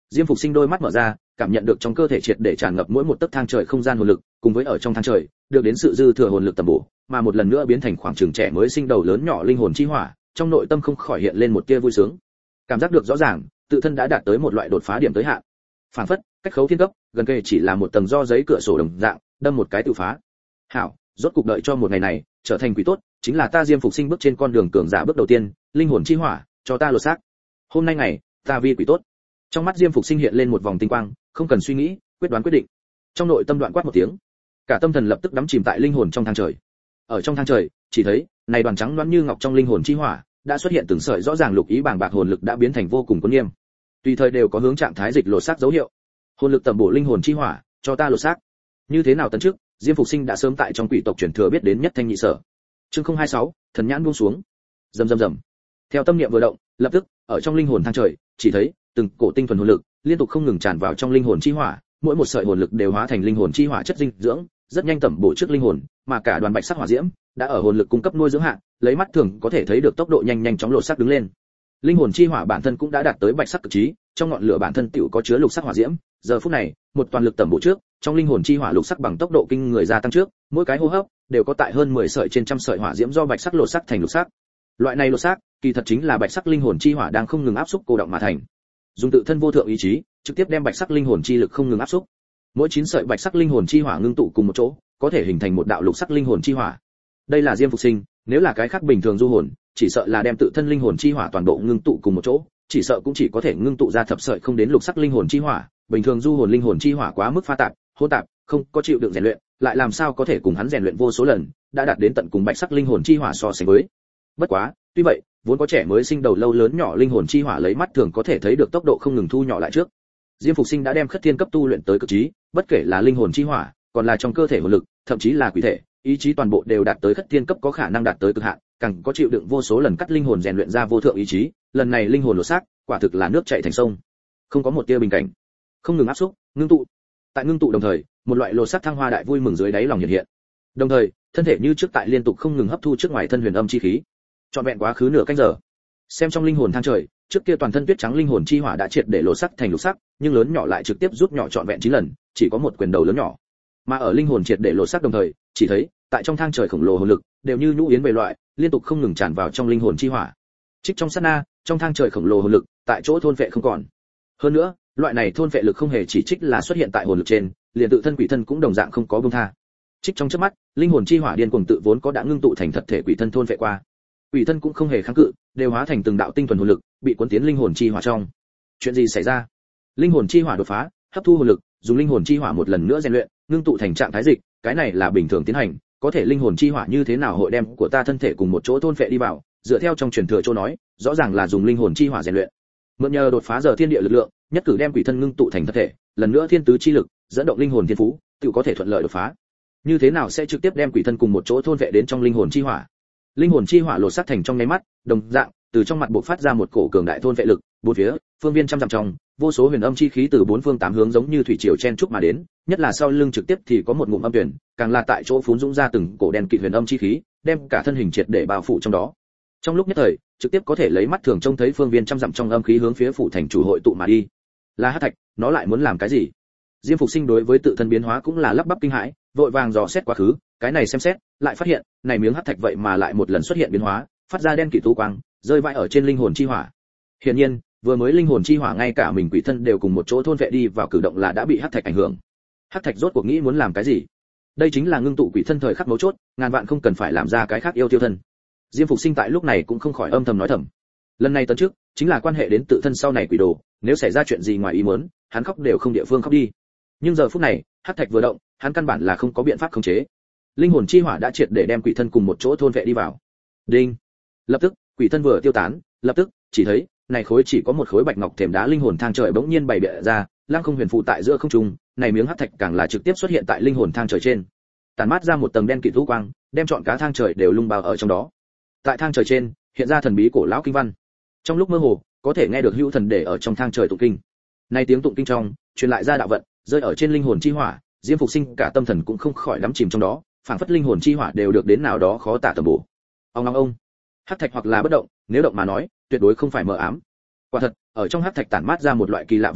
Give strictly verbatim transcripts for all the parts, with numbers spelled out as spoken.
Diêm Phục Sinh đôi mắt mở ra, cảm nhận được trong cơ thể triệt để tràn ngập mỗi một tấc thang trời không gian hồn lực, cùng với ở trong thang trời được đến sự dư thừa hồn lực tầm bổ, mà một lần nữa biến thành khoảng trường trẻ mới sinh đầu lớn nhỏ linh hồn chi hỏa, trong nội tâm không khỏi hiện lên một tia vui sướng. Cảm giác được rõ ràng, tự thân đã đạt tới một loại đột phá điểm tới hạn. Phản phất, cách khấu thiên cấp, gần kề chỉ là một tầng do giấy cửa sổ đồng dạng, đâm một cái tự phá. Hảo, rốt cục đợi cho một ngày này, trở thành quỷ tốt, chính là ta Diêm Phục Sinh bước trên con đường cường giả bước đầu tiên, linh hồn chi hỏa, cho ta lột xác. Hôm nay ngày, ta vi quỷ tốt. Trong mắt Diêm Phục Sinh hiện lên một vòng tinh quang, không cần suy nghĩ, quyết đoán quyết định. Trong nội tâm đoạn quát một tiếng, cả tâm thần lập tức đắm chìm tại linh hồn trong thang trời. Ở trong thang trời, chỉ thấy, này đoàn trắng loáng như ngọc trong linh hồn chi hỏa, đã xuất hiện từng sợi rõ ràng lục ý bàng bạc hồn lực đã biến thành vô cùng cuốn nghiêm. Tùy thời đều có hướng trạng thái dịch lột xác dấu hiệu. Hồn lực tầm bổ linh hồn chi hỏa, cho ta lột xác. Như thế nào tấn trước, Diêm Phục Sinh đã sớm tại trong quỷ tộc truyền thừa biết đến nhất thanh nhị sở. Chương không hai sáu, thần nhãn buông xuống. Rầm rầm rầm. Theo tâm niệm vừa động, lập tức, ở trong linh hồn thang trời, chỉ thấy từng cổ tinh thuần hồn lực liên tục không ngừng tràn vào trong linh hồn chi hỏa, mỗi một sợi hồn lực đều hóa thành linh hồn chi hỏa chất dinh dưỡng, rất nhanh tẩm bổ trước linh hồn, mà cả đoàn bạch sắc hỏa diễm đã ở hồn lực cung cấp nuôi dưỡng hạ, lấy mắt thường có thể thấy được tốc độ nhanh nhanh chóng lột xác đứng lên. Linh hồn chi hỏa bản thân cũng đã đạt tới bạch sắc cực trí, trong ngọn lửa bản thân tựu có chứa lục sắc hỏa diễm, giờ phút này, một toàn lực tẩm bổ trước, trong linh hồn chi hỏa lục sắc bằng tốc độ kinh người gia tăng trước, mỗi cái hô hấp đều có tại hơn mười sợi trên trăm sợi hỏa diễm do bạch sắc lột sắc thành lục sắc. Loại này lột xác, kỳ thật chính là bạch sắc linh hồn chi hỏa đang không ngừng áp xúc cô động mà thành. Dùng tự thân vô thượng ý chí, trực tiếp đem bạch sắc linh hồn chi lực không ngừng áp xúc. Mỗi chín sợi bạch sắc linh hồn chi hỏa ngưng tụ cùng một chỗ, có thể hình thành một đạo lục sắc linh hồn chi hỏa. Đây là Diêm Phục Sinh, nếu là cái khác bình thường du hồn, chỉ sợ là đem tự thân linh hồn chi hỏa toàn bộ ngưng tụ cùng một chỗ, chỉ sợ cũng chỉ có thể ngưng tụ ra thập sợi không đến lục sắc linh hồn chi hỏa, bình thường du hồn linh hồn chi hỏa quá mức pha tạp, hỗn tạp, không có chịu đựng rèn luyện, lại làm sao có thể cùng hắn rèn luyện vô số lần, đã đạt đến tận cùng bạch sắc linh hồn chi hỏa so sánh với. Bất quá, tuy vậy, vốn có trẻ mới sinh đầu lâu lớn nhỏ linh hồn chi hỏa lấy mắt thường có thể thấy được tốc độ không ngừng thu nhỏ lại trước. Diêm Phục Sinh đã đem Khất Thiên cấp tu luyện tới cực trí, bất kể là linh hồn chi hỏa, còn là trong cơ thể hồn lực, thậm chí là quỷ thể, ý chí toàn bộ đều đạt tới Khất Thiên cấp có khả năng đạt tới cực hạn, càng có chịu đựng vô số lần cắt linh hồn rèn luyện ra vô thượng ý chí, lần này linh hồn lột xác, quả thực là nước chảy thành sông, không có một tia bình cảnh, không ngừng áp xúc, ngưng tụ. Tại ngưng tụ đồng thời, một loại lột xác thăng hoa đại vui mừng dưới đáy lòng hiện hiện. Đồng thời, thân thể như trước tại liên tục không ngừng hấp thu trước ngoài thân huyền âm chi khí. Trọn vẹn quá khứ nửa canh giờ. Xem trong linh hồn thang trời, trước kia toàn thân tuyết trắng linh hồn chi hỏa đã triệt để lột sắc thành lục sắc, nhưng lớn nhỏ lại trực tiếp rút nhỏ trọn vẹn chín lần, chỉ có một quyền đầu lớn nhỏ. Mà ở linh hồn triệt để lột sắc đồng thời, chỉ thấy, tại trong thang trời khổng lồ hồn lực, đều như nhũ yến bầy loại, liên tục không ngừng tràn vào trong linh hồn chi hỏa. Trích trong sát na, trong thang trời khổng lồ hồn lực, tại chỗ thôn phệ không còn. Hơn nữa, loại này thôn phệ lực không hề chỉ trích là xuất hiện tại hồn lực trên, liền tự thân quỷ thân cũng đồng dạng không có buông tha. Trích trong chớp mắt, linh hồn chi hỏa điên cuồng tự vốn có đã ngưng tụ thành thật thể quỷ thân thôn phệ qua. Quỷ thân cũng không hề kháng cự, đều hóa thành từng đạo tinh thuần hồn lực, bị cuốn tiến linh hồn chi hỏa trong. Chuyện gì xảy ra? Linh hồn chi hỏa đột phá, hấp thu hồn lực, dùng linh hồn chi hỏa một lần nữa rèn luyện, ngưng tụ thành trạng thái dịch, cái này là bình thường tiến hành, có thể linh hồn chi hỏa như thế nào hội đem của ta thân thể cùng một chỗ thôn phệ đi vào, dựa theo trong truyền thừa chỗ nói, rõ ràng là dùng linh hồn chi hỏa rèn luyện. Mượn nhờ đột phá giờ thiên địa lực lượng, nhất cử đem quỷ thân ngưng tụ thành thật thể, lần nữa thiên tứ chi lực, dẫn động linh hồn thiên phú, tự có thể thuận lợi đột phá. Như thế nào sẽ trực tiếp đem quỷ thân cùng một chỗ thôn phệ đến trong linh hồn chi hỏa? Linh hồn chi hỏa lột xác thành trong nháy mắt, đồng dạng, từ trong mặt bộc phát ra một cổ cường đại thôn phệ lực, bốn phía, phương viên trăm dặm trong, vô số huyền âm chi khí từ bốn phương tám hướng giống như thủy triều chen trúc mà đến, nhất là sau lưng trực tiếp thì có một ngụm âm tuyển, càng là tại chỗ phún dũng ra từng cổ đen kịt huyền âm chi khí, đem cả thân hình triệt để bao phủ trong đó. Trong lúc nhất thời, trực tiếp có thể lấy mắt thường trông thấy phương viên trăm dặm trong âm khí hướng phía phủ thành chủ hội tụ mà đi. Là Hắc Thạch, nó lại muốn làm cái gì? Diêm Phục Sinh đối với tự thân biến hóa cũng là lắp bắp kinh hãi, vội vàng dò xét quá khứ, cái này xem xét, lại phát hiện, này miếng hắc thạch vậy mà lại một lần xuất hiện biến hóa, phát ra đen kịt tú quang, rơi vãi ở trên linh hồn chi hỏa. Hiển nhiên, vừa mới linh hồn chi hỏa ngay cả mình quỷ thân đều cùng một chỗ thôn vệ đi vào cử động là đã bị hắc thạch ảnh hưởng. Hắc thạch rốt cuộc nghĩ muốn làm cái gì? Đây chính là ngưng tụ quỷ thân thời khắc mấu chốt, ngàn vạn không cần phải làm ra cái khác yêu tiêu thân. Diêm Phục Sinh tại lúc này cũng không khỏi âm thầm nói thầm. Lần này tấn trước, chính là quan hệ đến tự thân sau này quỷ đồ, nếu xảy ra chuyện gì ngoài ý muốn, hắn khóc đều không địa phương khóc đi. Nhưng giờ phút này, hắc thạch vừa động, hắn căn bản là không có biện pháp khống chế. Linh hồn chi hỏa đã triệt để đem quỷ thân cùng một chỗ thôn vệ đi vào. Đinh. Lập tức, quỷ thân vừa tiêu tán, lập tức, chỉ thấy, này khối chỉ có một khối bạch ngọc thềm đá linh hồn thang trời bỗng nhiên bày bịa ra, lăng không huyền phù tại giữa không trung, này miếng hắc thạch càng là trực tiếp xuất hiện tại linh hồn thang trời trên. Tản mát ra một tầng đen kịt u quang, đem trọn cá thang trời đều lung bao ở trong đó. Tại thang trời trên, hiện ra thần bí cổ lão kinh văn. Trong lúc mơ hồ, có thể nghe được hữu thần để ở trong thang trời tụng kinh. Này tiếng tụng kinh trong, truyền lại ra đạo vận, rơi ở trên linh hồn chi hỏa, Diêm Phục Sinh cả tâm thần cũng không khỏi đắm chìm trong đó, phảng phất linh hồn chi hỏa đều được đến nào đó khó tả tầm bổ. Ông ông ông. Hắc thạch hoặc là bất động, nếu động mà nói, tuyệt đối không phải mờ ám. Quả thật, ở trong hắc thạch tản mát ra một loại kỳ lạ vận luật,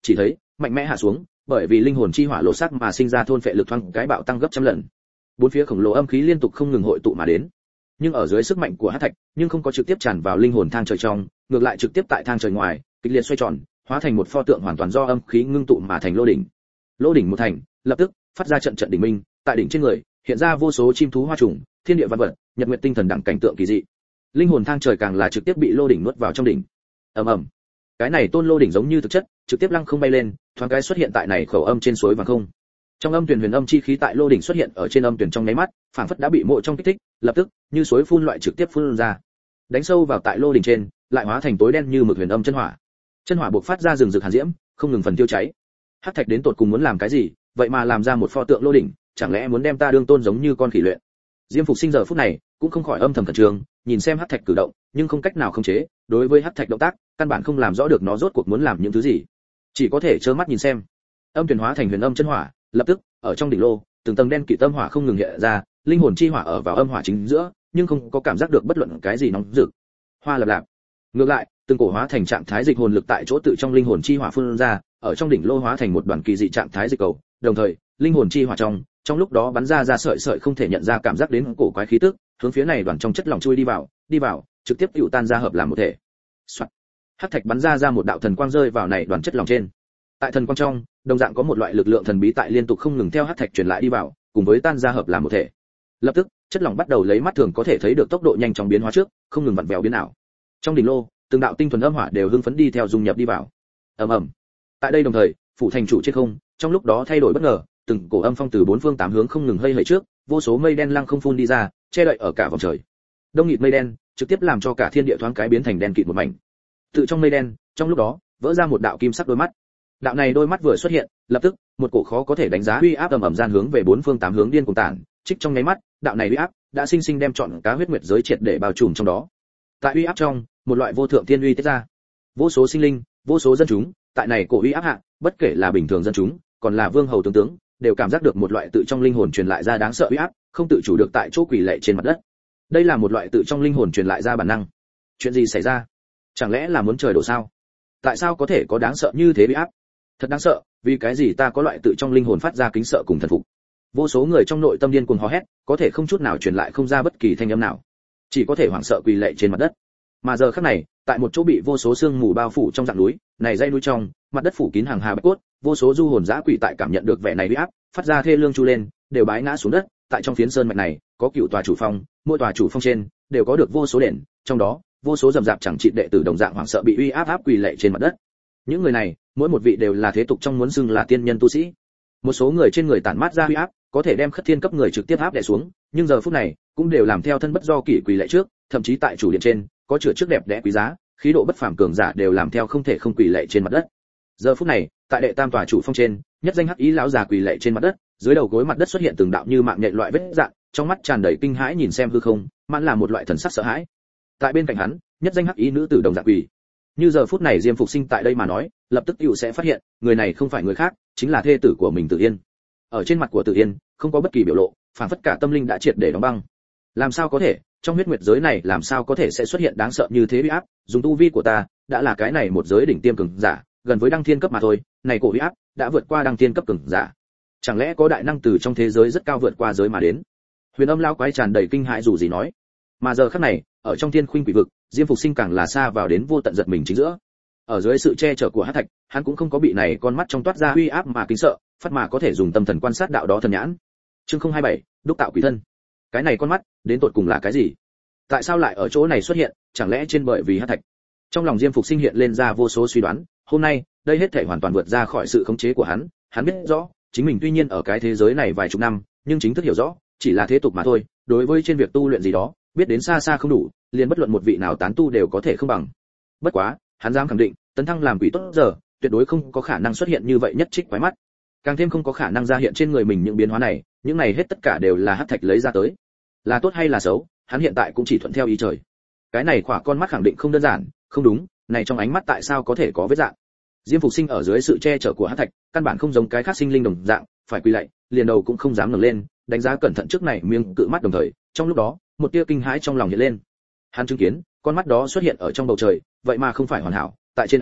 chỉ thấy mạnh mẽ hạ xuống, bởi vì linh hồn chi hỏa lộ sắc mà sinh ra thôn phệ lực thoáng cái bạo tăng gấp trăm lần. Bốn phía khổng lồ âm khí liên tục không ngừng hội tụ mà đến. Nhưng ở dưới sức mạnh của hắc thạch, nhưng không có trực tiếp tràn vào linh hồn thang trời trong, ngược lại trực tiếp tại thang trời ngoài, kịch liệt xoay tròn, hóa thành một pho tượng hoàn toàn do âm khí ngưng tụ mà thành lô đỉnh. Lô đỉnh một thành, lập tức phát ra trận trận đỉnh minh, tại đỉnh trên người hiện ra vô số chim thú hoa trùng, thiên địa văn vật, nhật nguyệt tinh thần đẳng cảnh tượng kỳ dị. Linh hồn thang trời càng là trực tiếp bị lô đỉnh nuốt vào trong đỉnh. Ầm ầm. Cái này tôn lô đỉnh giống như thực chất, trực tiếp lăng không bay lên, thoáng cái xuất hiện tại này khẩu âm trên suối vàng không. Trong âm tuyển huyền âm chi khí tại lô đỉnh xuất hiện ở trên âm tuyển trong nháy mắt, phảng phất đã bị mộ trong kích thích, lập tức như suối phun loại trực tiếp phun ra, đánh sâu vào tại lô đỉnh trên, lại hóa thành tối đen như mực huyền âm chân hỏa. Chân hỏa bộc phát ra rừng rực hàn diễm, không ngừng phần tiêu cháy. Hắc thạch đến tột cùng muốn làm cái gì, vậy mà làm ra một pho tượng lô đỉnh, chẳng lẽ muốn đem ta đương tôn giống như con khỉ luyện? Diêm Phục Sinh giờ phút này cũng không khỏi âm thầm khẩn trương, nhìn xem hắc thạch cử động, nhưng không cách nào khống chế, đối với hắc thạch động tác, căn bản không làm rõ được nó rốt cuộc muốn làm những thứ gì, chỉ có thể trơ mắt nhìn xem. Âm tuyển hóa thành huyền âm chân hỏa, lập tức ở trong đỉnh lô, từng tầng đen kịt âm hỏa không ngừng hiện ra, linh hồn chi hỏa ở vào âm hỏa chính giữa, nhưng không có cảm giác được bất luận cái gì nóng rực. Hoa lập lạp. Ngược lại, từng cổ hóa thành trạng thái dịch hồn lực tại chỗ tự trong linh hồn chi hỏa phun ra, ở trong đỉnh lô hóa thành một đoàn kỳ dị trạng thái dịch cầu, đồng thời, linh hồn chi hỏa trong, trong lúc đó bắn ra ra sợi sợi không thể nhận ra cảm giác đến cổ quái khí tức, hướng phía này đoàn trong chất lỏng chui đi vào, đi vào, trực tiếp hữu tan ra hợp làm một thể. Soạn. Hắc thạch bắn ra ra một đạo thần quang rơi vào này đoàn chất lỏng trên. Tại thần quang trong, đồng dạng có một loại lực lượng thần bí tại liên tục không ngừng theo hắc thạch truyền lại đi vào, cùng với tan ra hợp làm một thể. Lập tức, chất lỏng bắt đầu lấy mắt thường có thể thấy được tốc độ nhanh chóng biến hóa trước, không ngừng vặn vẹo biến ảo. Trong đỉnh lô, từng đạo tinh thuần âm hỏa đều hưng phấn đi theo dung nhập đi vào. Ầm ầm. Tại đây đồng thời, phủ thành chủ trên không, trong lúc đó thay đổi bất ngờ, từng cổ âm phong từ bốn phương tám hướng không ngừng hơi hởi trước, vô số mây đen lăng không phun đi ra, che đậy ở cả vòng trời. Đông nghịt mây đen, trực tiếp làm cho cả thiên địa thoáng cái biến thành đen kịt một mảnh. Tự trong mây đen, trong lúc đó, vỡ ra một đạo kim sắc đôi mắt. Đạo này đôi mắt vừa xuất hiện, lập tức, một cổ khó có thể đánh giá uy áp ầm ầm gian hướng về bốn phương tám hướng điên cuồng tản, trích trong nháy mắt, đạo này uy áp đã sinh sinh đem trọn cá huyết nguyệt giới triệt để bao trùm trong đó. Tại uy áp trong, một loại vô thượng thiên uy tiết ra. Vô số sinh linh, vô số dân chúng, tại này cổ uy áp hạ, bất kể là bình thường dân chúng, còn là vương hầu tướng tướng, đều cảm giác được một loại tự trong linh hồn truyền lại ra đáng sợ uy áp, không tự chủ được tại chỗ quỳ lạy trên mặt đất. Đây là một loại tự trong linh hồn truyền lại ra bản năng. Chuyện gì xảy ra? Chẳng lẽ là muốn trời đổ sao? Tại sao có thể có đáng sợ như thế uy áp? Thật đáng sợ, vì cái gì ta có loại tự trong linh hồn phát ra kính sợ cùng thần phục. Vô số người trong nội tâm điên cuồng hò hét, có thể không chút nào truyền lại không ra bất kỳ thanh âm nào, chỉ có thể hoảng sợ quỳ lạy trên mặt đất. Mà giờ khắc này, tại một chỗ bị vô số sương mù bao phủ trong dạng núi, này dãy núi trong, mặt đất phủ kín hàng hà bạch cốt, vô số du hồn dã quỷ tại cảm nhận được vẻ này uy áp, phát ra thê lương chu lên, đều bái ngã xuống đất. Tại trong phiến sơn mạch này, có cựu tòa chủ phong, mỗi tòa chủ phong trên đều có được vô số đền, trong đó, vô số rầm rạp chẳng trị đệ tử đồng dạng hoảng sợ bị uy áp áp quỳ lạy trên mặt đất. Những người này, mỗi một vị đều là thế tục trong muốn xưng là tiên nhân tu sĩ. Một số người trên người tản mát ra uy áp, có thể đem khất thiên cấp người trực tiếp áp đè xuống, nhưng giờ phút này, cũng đều làm theo thân bất do kỷ quỳ lạy trước, thậm chí tại chủ điện trên, có chữa trước đẹp đẽ quý giá, khí độ bất phàm cường giả đều làm theo không thể không quỳ lạy trên mặt đất. Giờ phút này, tại đệ tam tòa chủ phong trên, nhất danh hắc ý lão già quỳ lạy trên mặt đất, dưới đầu gối mặt đất xuất hiện từng đạo như mạng nhện loại vết rạn, trong mắt tràn đầy kinh hãi nhìn xem hư không, mãn là một loại thần sắc sợ hãi. Tại bên cạnh hắn, nhất danh hắc ý nữ tử đồng dạng quỳ. Như giờ phút này Diêm Phục Sinh tại đây mà nói, lập tức hữu sẽ phát hiện, người này không phải người khác, chính là thê tử của mình Tử Yên. Ở trên mặt của Tử Yên, không có bất kỳ biểu lộ, phản phất cả tâm linh đã triệt để đóng băng. Làm sao có thể, trong huyết nguyệt giới này làm sao có thể sẽ xuất hiện đáng sợ như thế uy áp, dùng tu vi của ta, đã là cái này một giới đỉnh tiêm cường giả, gần với đăng thiên cấp mà thôi, này cổ uy áp đã vượt qua đăng thiên cấp cường giả. Chẳng lẽ có đại năng từ trong thế giới rất cao vượt qua giới mà đến? Huyền Âm lão quái tràn đầy kinh hãi dù gì nói. Mà giờ khắc này, ở trong thiên khuynh quỷ vực, Diêm Phục Sinh càng là xa vào đến vô tận giật mình chính giữa. Ở dưới sự che chở của Hắc Thạch, hắn cũng không có bị này con mắt trong toát ra uy áp mà kính sợ, phát mà có thể dùng tâm thần quan sát đạo đó thần nhãn. Chương không hai bảy, đúc tạo quỷ thân. Cái này con mắt, đến tột cùng là cái gì? Tại sao lại ở chỗ này xuất hiện, chẳng lẽ trên bởi vì Hắc Thạch? Trong lòng Diêm Phục Sinh hiện lên ra vô số suy đoán, hôm nay, đây hết thảy hoàn toàn vượt ra khỏi sự khống chế của hắn, hắn biết rõ, chính mình tuy nhiên ở cái thế giới này vài chục năm, nhưng chính thức hiểu rõ, chỉ là thế tục mà thôi, đối với trên việc tu luyện gì đó, biết đến xa xa không đủ, liền bất luận một vị nào tán tu đều có thể không bằng. Bất quá, hắn dám khẳng định, tấn thăng làm quỷ tốt giờ, tuyệt đối không có khả năng xuất hiện như vậy nhất trích quái mắt. Càng thêm không có khả năng ra hiện trên người mình những biến hóa này, những này hết tất cả đều là Hắc Thạch lấy ra tới. Là tốt hay là xấu, hắn hiện tại cũng chỉ thuận theo ý trời. Cái này khỏa con mắt khẳng định không đơn giản, không đúng, này trong ánh mắt tại sao có thể có vết dạng? Diêm Phục Sinh ở dưới sự che chở của Hắc Thạch, căn bản không giống cái khác sinh linh đồng dạng, phải quỳ lạy, liền đầu cũng không dám ngẩng lên, đánh giá cẩn thận trước này miếng cự mắt đồng thời, trong lúc đó, một tia kinh hãi trong lòng hiện lên. Hắn chứng kiến, con mắt đó xuất hiện ở trong bầu trời, vậy mà không phải hoàn hảo, tại trên ánh mắt,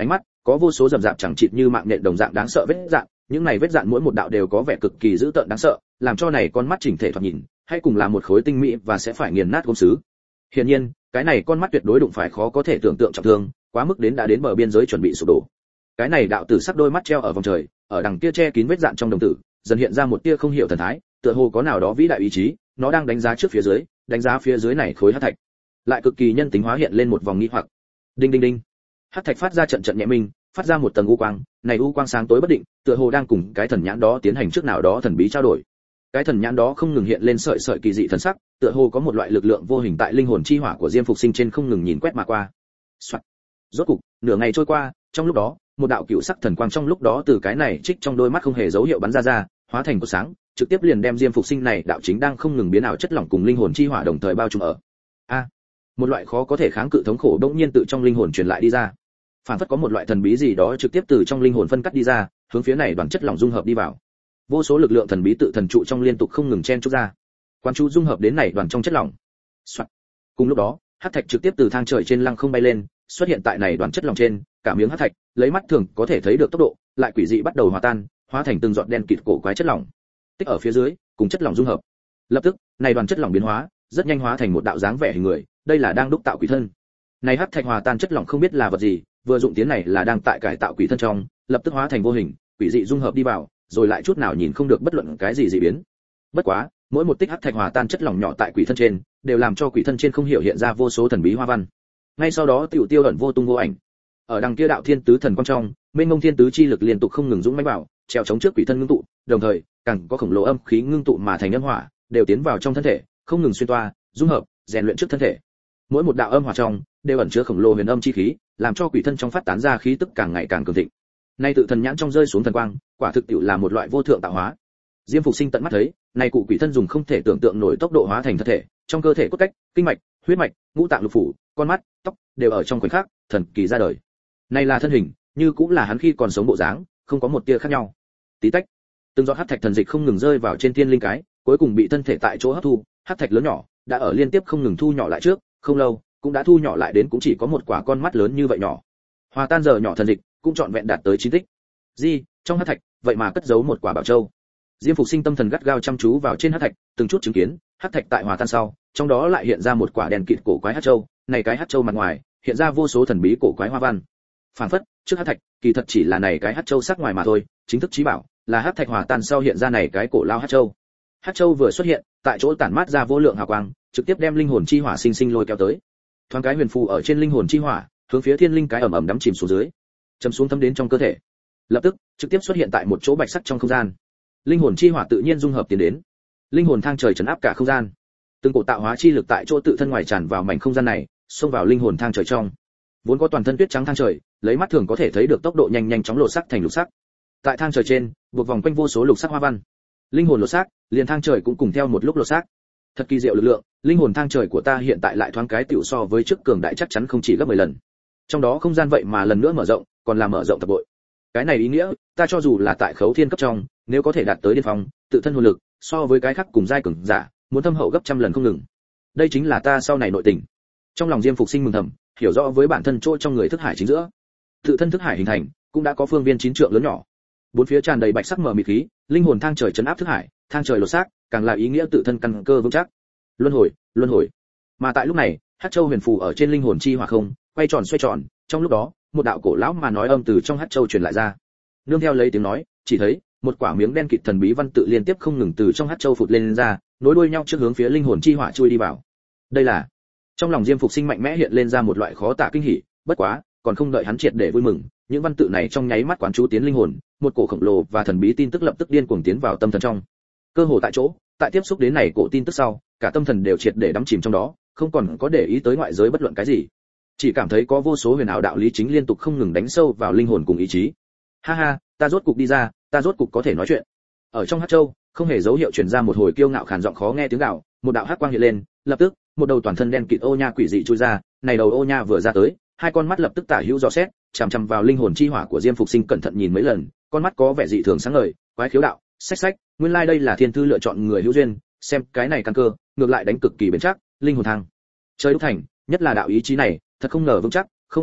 có vô số rậm rạp chẳng chịt như mạng nhện đồng dạng đáng sợ vết dạn, những này vết dạn mỗi một đạo đều có vẻ cực kỳ dữ tợn đáng sợ, làm cho này con mắt chỉnh thể thoạt nhìn, hay cùng là một khối tinh mỹ và sẽ phải nghiền nát gốm sứ. Hiển nhiên, cái này con mắt tuyệt đối đụng phải khó có thể tưởng tượng trọng thương, quá mức đến đã đến bờ biên giới chuẩn bị sụp đổ. Cái này đạo tử sắc đôi mắt treo ở vòng trời, ở đằng kia che kín vết dạn trong đồng tử, dần hiện ra một tia không hiểu thần thái, tựa hồ có nào đó vĩ đại ý chí, nó đang đánh giá trước phía dưới, đánh giá phía dưới này khối hắc thạch, lại cực kỳ nhân tính hóa hiện lên một vòng nghi hoặc. Đinh đinh đinh, hắc thạch phát ra trận trận nhẹ minh, phát ra một tầng u quang, này u quang sáng tối bất định, tựa hồ đang cùng cái thần nhãn đó tiến hành trước nào đó thần bí trao đổi. Cái thần nhãn đó không ngừng hiện lên sợi sợi kỳ dị thần sắc, tựa hồ có một loại lực lượng vô hình tại linh hồn chi hỏa của Diêm Phục Sinh trên không ngừng nhìn quét mà qua. Soạt. Rốt cục, nửa ngày trôi qua, trong lúc đó, một đạo cựu sắc thần quang trong lúc đó từ cái này trích trong đôi mắt không hề dấu hiệu bắn ra ra, hóa thành cột sáng, trực tiếp liền đem Diêm Phục Sinh này đạo chính đang không ngừng biến ảo chất lỏng cùng linh hồn chi hỏa đồng thời bao trùm ở. A, một loại khó có thể kháng cự thống khổ đột nhiên tự trong linh hồn truyền lại đi ra. Phản phất có một loại thần bí gì đó trực tiếp từ trong linh hồn phân cắt đi ra, hướng phía này đoàn chất lỏng dung hợp đi vào. Vô số lực lượng thần bí tự thần trụ trong liên tục không ngừng chen chúc ra. Quan chú dung hợp đến này đoàn trong chất lỏng. Soạn. Cùng lúc đó, hắc thạch trực tiếp từ thang trời trên lăng không bay lên, xuất hiện tại này đoàn chất lỏng trên, cả miếng hắc thạch, lấy mắt thường có thể thấy được tốc độ, lại quỷ dị bắt đầu hòa tan, hóa thành từng giọt đen kịt cổ quái chất lỏng. Tích ở phía dưới, cùng chất lỏng dung hợp. Lập tức, này đoàn chất lỏng biến hóa, rất nhanh hóa thành một đạo dáng vẻ hình người, đây là đang đúc tạo quỷ thân. Này hắc thạch hòa tan chất lỏng không biết là vật gì, vừa dụng tiến này là đang tại cải tạo quỷ thân trong, lập tức hóa thành vô hình, quỷ dị dung hợp đi vào, rồi lại chút nào nhìn không được bất luận cái gì dị biến. Bất quá, mỗi một tích hắc thạch hòa tan chất lỏng nhỏ tại quỷ thân trên, đều làm cho quỷ thân trên không hiểu hiện ra vô số thần bí hoa văn. Ngay sau đó tiểu tiêu ẩn vô tung vô ảnh. Ở đằng kia đạo thiên tứ thần quang trong, mênh mông thiên tứ chi lực liên tục không ngừng dũng mãnh vào, treo chống trước quỷ thân ngưng tụ, đồng thời, càng có khổng lồ âm khí ngưng tụ mà thành âm hỏa, đều tiến vào trong thân thể, không ngừng xuyên toa, dung hợp, rèn luyện trước thân thể. Mỗi một đạo âm hỏa trong, đều ẩn chứa khổng lồ huyền âm chi khí, làm cho quỷ thân trong phát tán ra khí tức càng ngày càng cường thịnh. Nay tự thần nhãn trong rơi xuống thần quang, quả thực tiệu là một loại vô thượng tạo hóa. Diêm Phục Sinh tận mắt thấy, này cụ quỷ thân dùng không thể tưởng tượng nổi tốc độ hóa thành thân thể, trong cơ thể cốt cách, kinh mạch, huyết mạch, ngũ tạng lục phủ, con mắt, tóc đều ở trong khoảnh khắc thần kỳ ra đời. Này là thân hình, như cũng là hắn khi còn sống bộ dáng, không có một tia khác nhau. Tí tách, từng giọt hắc thạch thần dịch không ngừng rơi vào trên thiên linh cái, cuối cùng bị thân thể tại chỗ hấp thu, hắc thạch lớn nhỏ đã ở liên tiếp không ngừng thu nhỏ lại trước, không lâu cũng đã thu nhỏ lại đến cũng chỉ có một quả con mắt lớn như vậy nhỏ. Hòa tan giờ nhỏ thần dịch, cũng trọn vẹn đạt tới chín tích. Di, trong hắc thạch, vậy mà cất giấu một quả bảo châu. Diêm Phục Sinh tâm thần gắt gao chăm chú vào trên hắc thạch, từng chút chứng kiến, hắc thạch tại hòa tan sau, trong đó lại hiện ra một quả đèn kịt cổ quái hắc châu, này cái hắc châu mặt ngoài, hiện ra vô số thần bí cổ quái hoa văn. Phản phất, trước hắc thạch, kỳ thật chỉ là này cái hắc châu sắc ngoài mà thôi, chính thức chí bảo, là hắc thạch hòa tan sau hiện ra này cái cổ lao hắc châu. Hắc châu vừa xuất hiện, tại chỗ tản mát ra vô lượng hào quang, trực tiếp đem linh hồn chi hỏa sinh sinh lôi kéo tới. Thoáng cái huyền phù ở trên linh hồn chi hỏa, hướng phía thiên linh cái ẩm ẩm đắm chìm xuống dưới, châm xuống thấm đến trong cơ thể. Lập tức, trực tiếp xuất hiện tại một chỗ bạch sắc trong không gian. Linh hồn chi hỏa tự nhiên dung hợp tiến đến. Linh hồn thang trời trấn áp cả không gian. Từng cổ tạo hóa chi lực tại chỗ tự thân ngoài tràn vào mảnh không gian này, xông vào linh hồn thang trời trong. Vốn có toàn thân tuyết trắng thang trời, lấy mắt thường có thể thấy được tốc độ nhanh nhanh chóng lột sắc thành lục sắc. Tại thang trời trên, buộc vòng quanh vô số lục sắc hoa văn. Linh hồn lột xác, liền thang trời cũng cùng theo một lúc lột xác. Thật kỳ diệu lực lượng, linh hồn thang trời của ta hiện tại lại thoáng cái tiểu so với trước cường đại chắc chắn không chỉ gấp mười lần. Trong đó không gian vậy mà lần nữa mở rộng, còn là mở rộng thập bội. Cái này ý nghĩa, ta cho dù là tại khấu thiên cấp trong, nếu có thể đạt tới điên phong, tự thân hồn lực, so với cái khác cùng giai cường giả, muốn thâm hậu gấp trăm lần không ngừng. Đây chính là ta sau này nội tình. Trong lòng Diêm Phục Sinh mừng thầm, hiểu rõ với bản thân chỗ trong người thức hải chính giữa. Tự thân thức hải hình thành, cũng đã có phương viên chín trượng lớn nhỏ. Bốn phía tràn đầy bạch sắc mờ mịt khí, linh hồn thang trời trấn áp thức hải, thang trời lột xác, càng là ý nghĩa tự thân căn cơ vững chắc. Luân hồi, luân hồi. Mà tại lúc này, hắc châu huyền phù ở trên linh hồn chi hỏa không, quay tròn xoay tròn, trong lúc đó, một đạo cổ lão mà nói âm từ trong hắc châu truyền lại ra. Nương theo lấy tiếng nói, chỉ thấy một quả miếng đen kịt thần bí văn tự liên tiếp không ngừng từ trong hắc châu phụt lên, lên ra, nối đuôi nhau trước hướng phía linh hồn chi hỏa chui đi vào. Đây là, trong lòng Diêm Phục Sinh mạnh mẽ hiện lên ra một loại khó tả kinh hỉ, bất quá, còn không đợi hắn triệt để vui mừng, những văn tự này trong nháy mắt quán chú tiến linh hồn, một cổ khổng lồ và thần bí tin tức lập tức điên cuồng tiến vào tâm thần trong. Cơ hồ tại chỗ, tại tiếp xúc đến này cổ tin tức sau, cả tâm thần đều triệt để đắm chìm trong đó, không còn có để ý tới ngoại giới bất luận cái gì, chỉ cảm thấy có vô số huyền ảo đạo lý chính liên tục không ngừng đánh sâu vào linh hồn cùng ý chí. Ha ha, ta rốt cục đi ra, ta rốt cục có thể nói chuyện. Ở trong hắc châu, không hề dấu hiệu truyền ra một hồi kiêu ngạo khàn giọng khó nghe tiếng gào, một đạo hắc quang hiện lên, lập tức, một đầu toàn thân đen kịt ô nha quỷ dị chui ra, này đầu ô nha vừa ra tới, hai con mắt lập tức tả hữu dò xét, chằm chằm vào linh hồn chi hỏa của Diêm Phục Sinh cẩn thận nhìn mấy lần, con mắt có vẻ dị thường sáng ngời, quái khiếu đạo, xách xách, nguyên lai like đây là thiên thư lựa chọn người hữu duyên, xem cái này căn cơ, ngược lại đánh cực kỳ bền chắc, linh hồn thang. Trời đúc thành, nhất là đạo ý chí này, thật không ngờ vững chắc, không sai,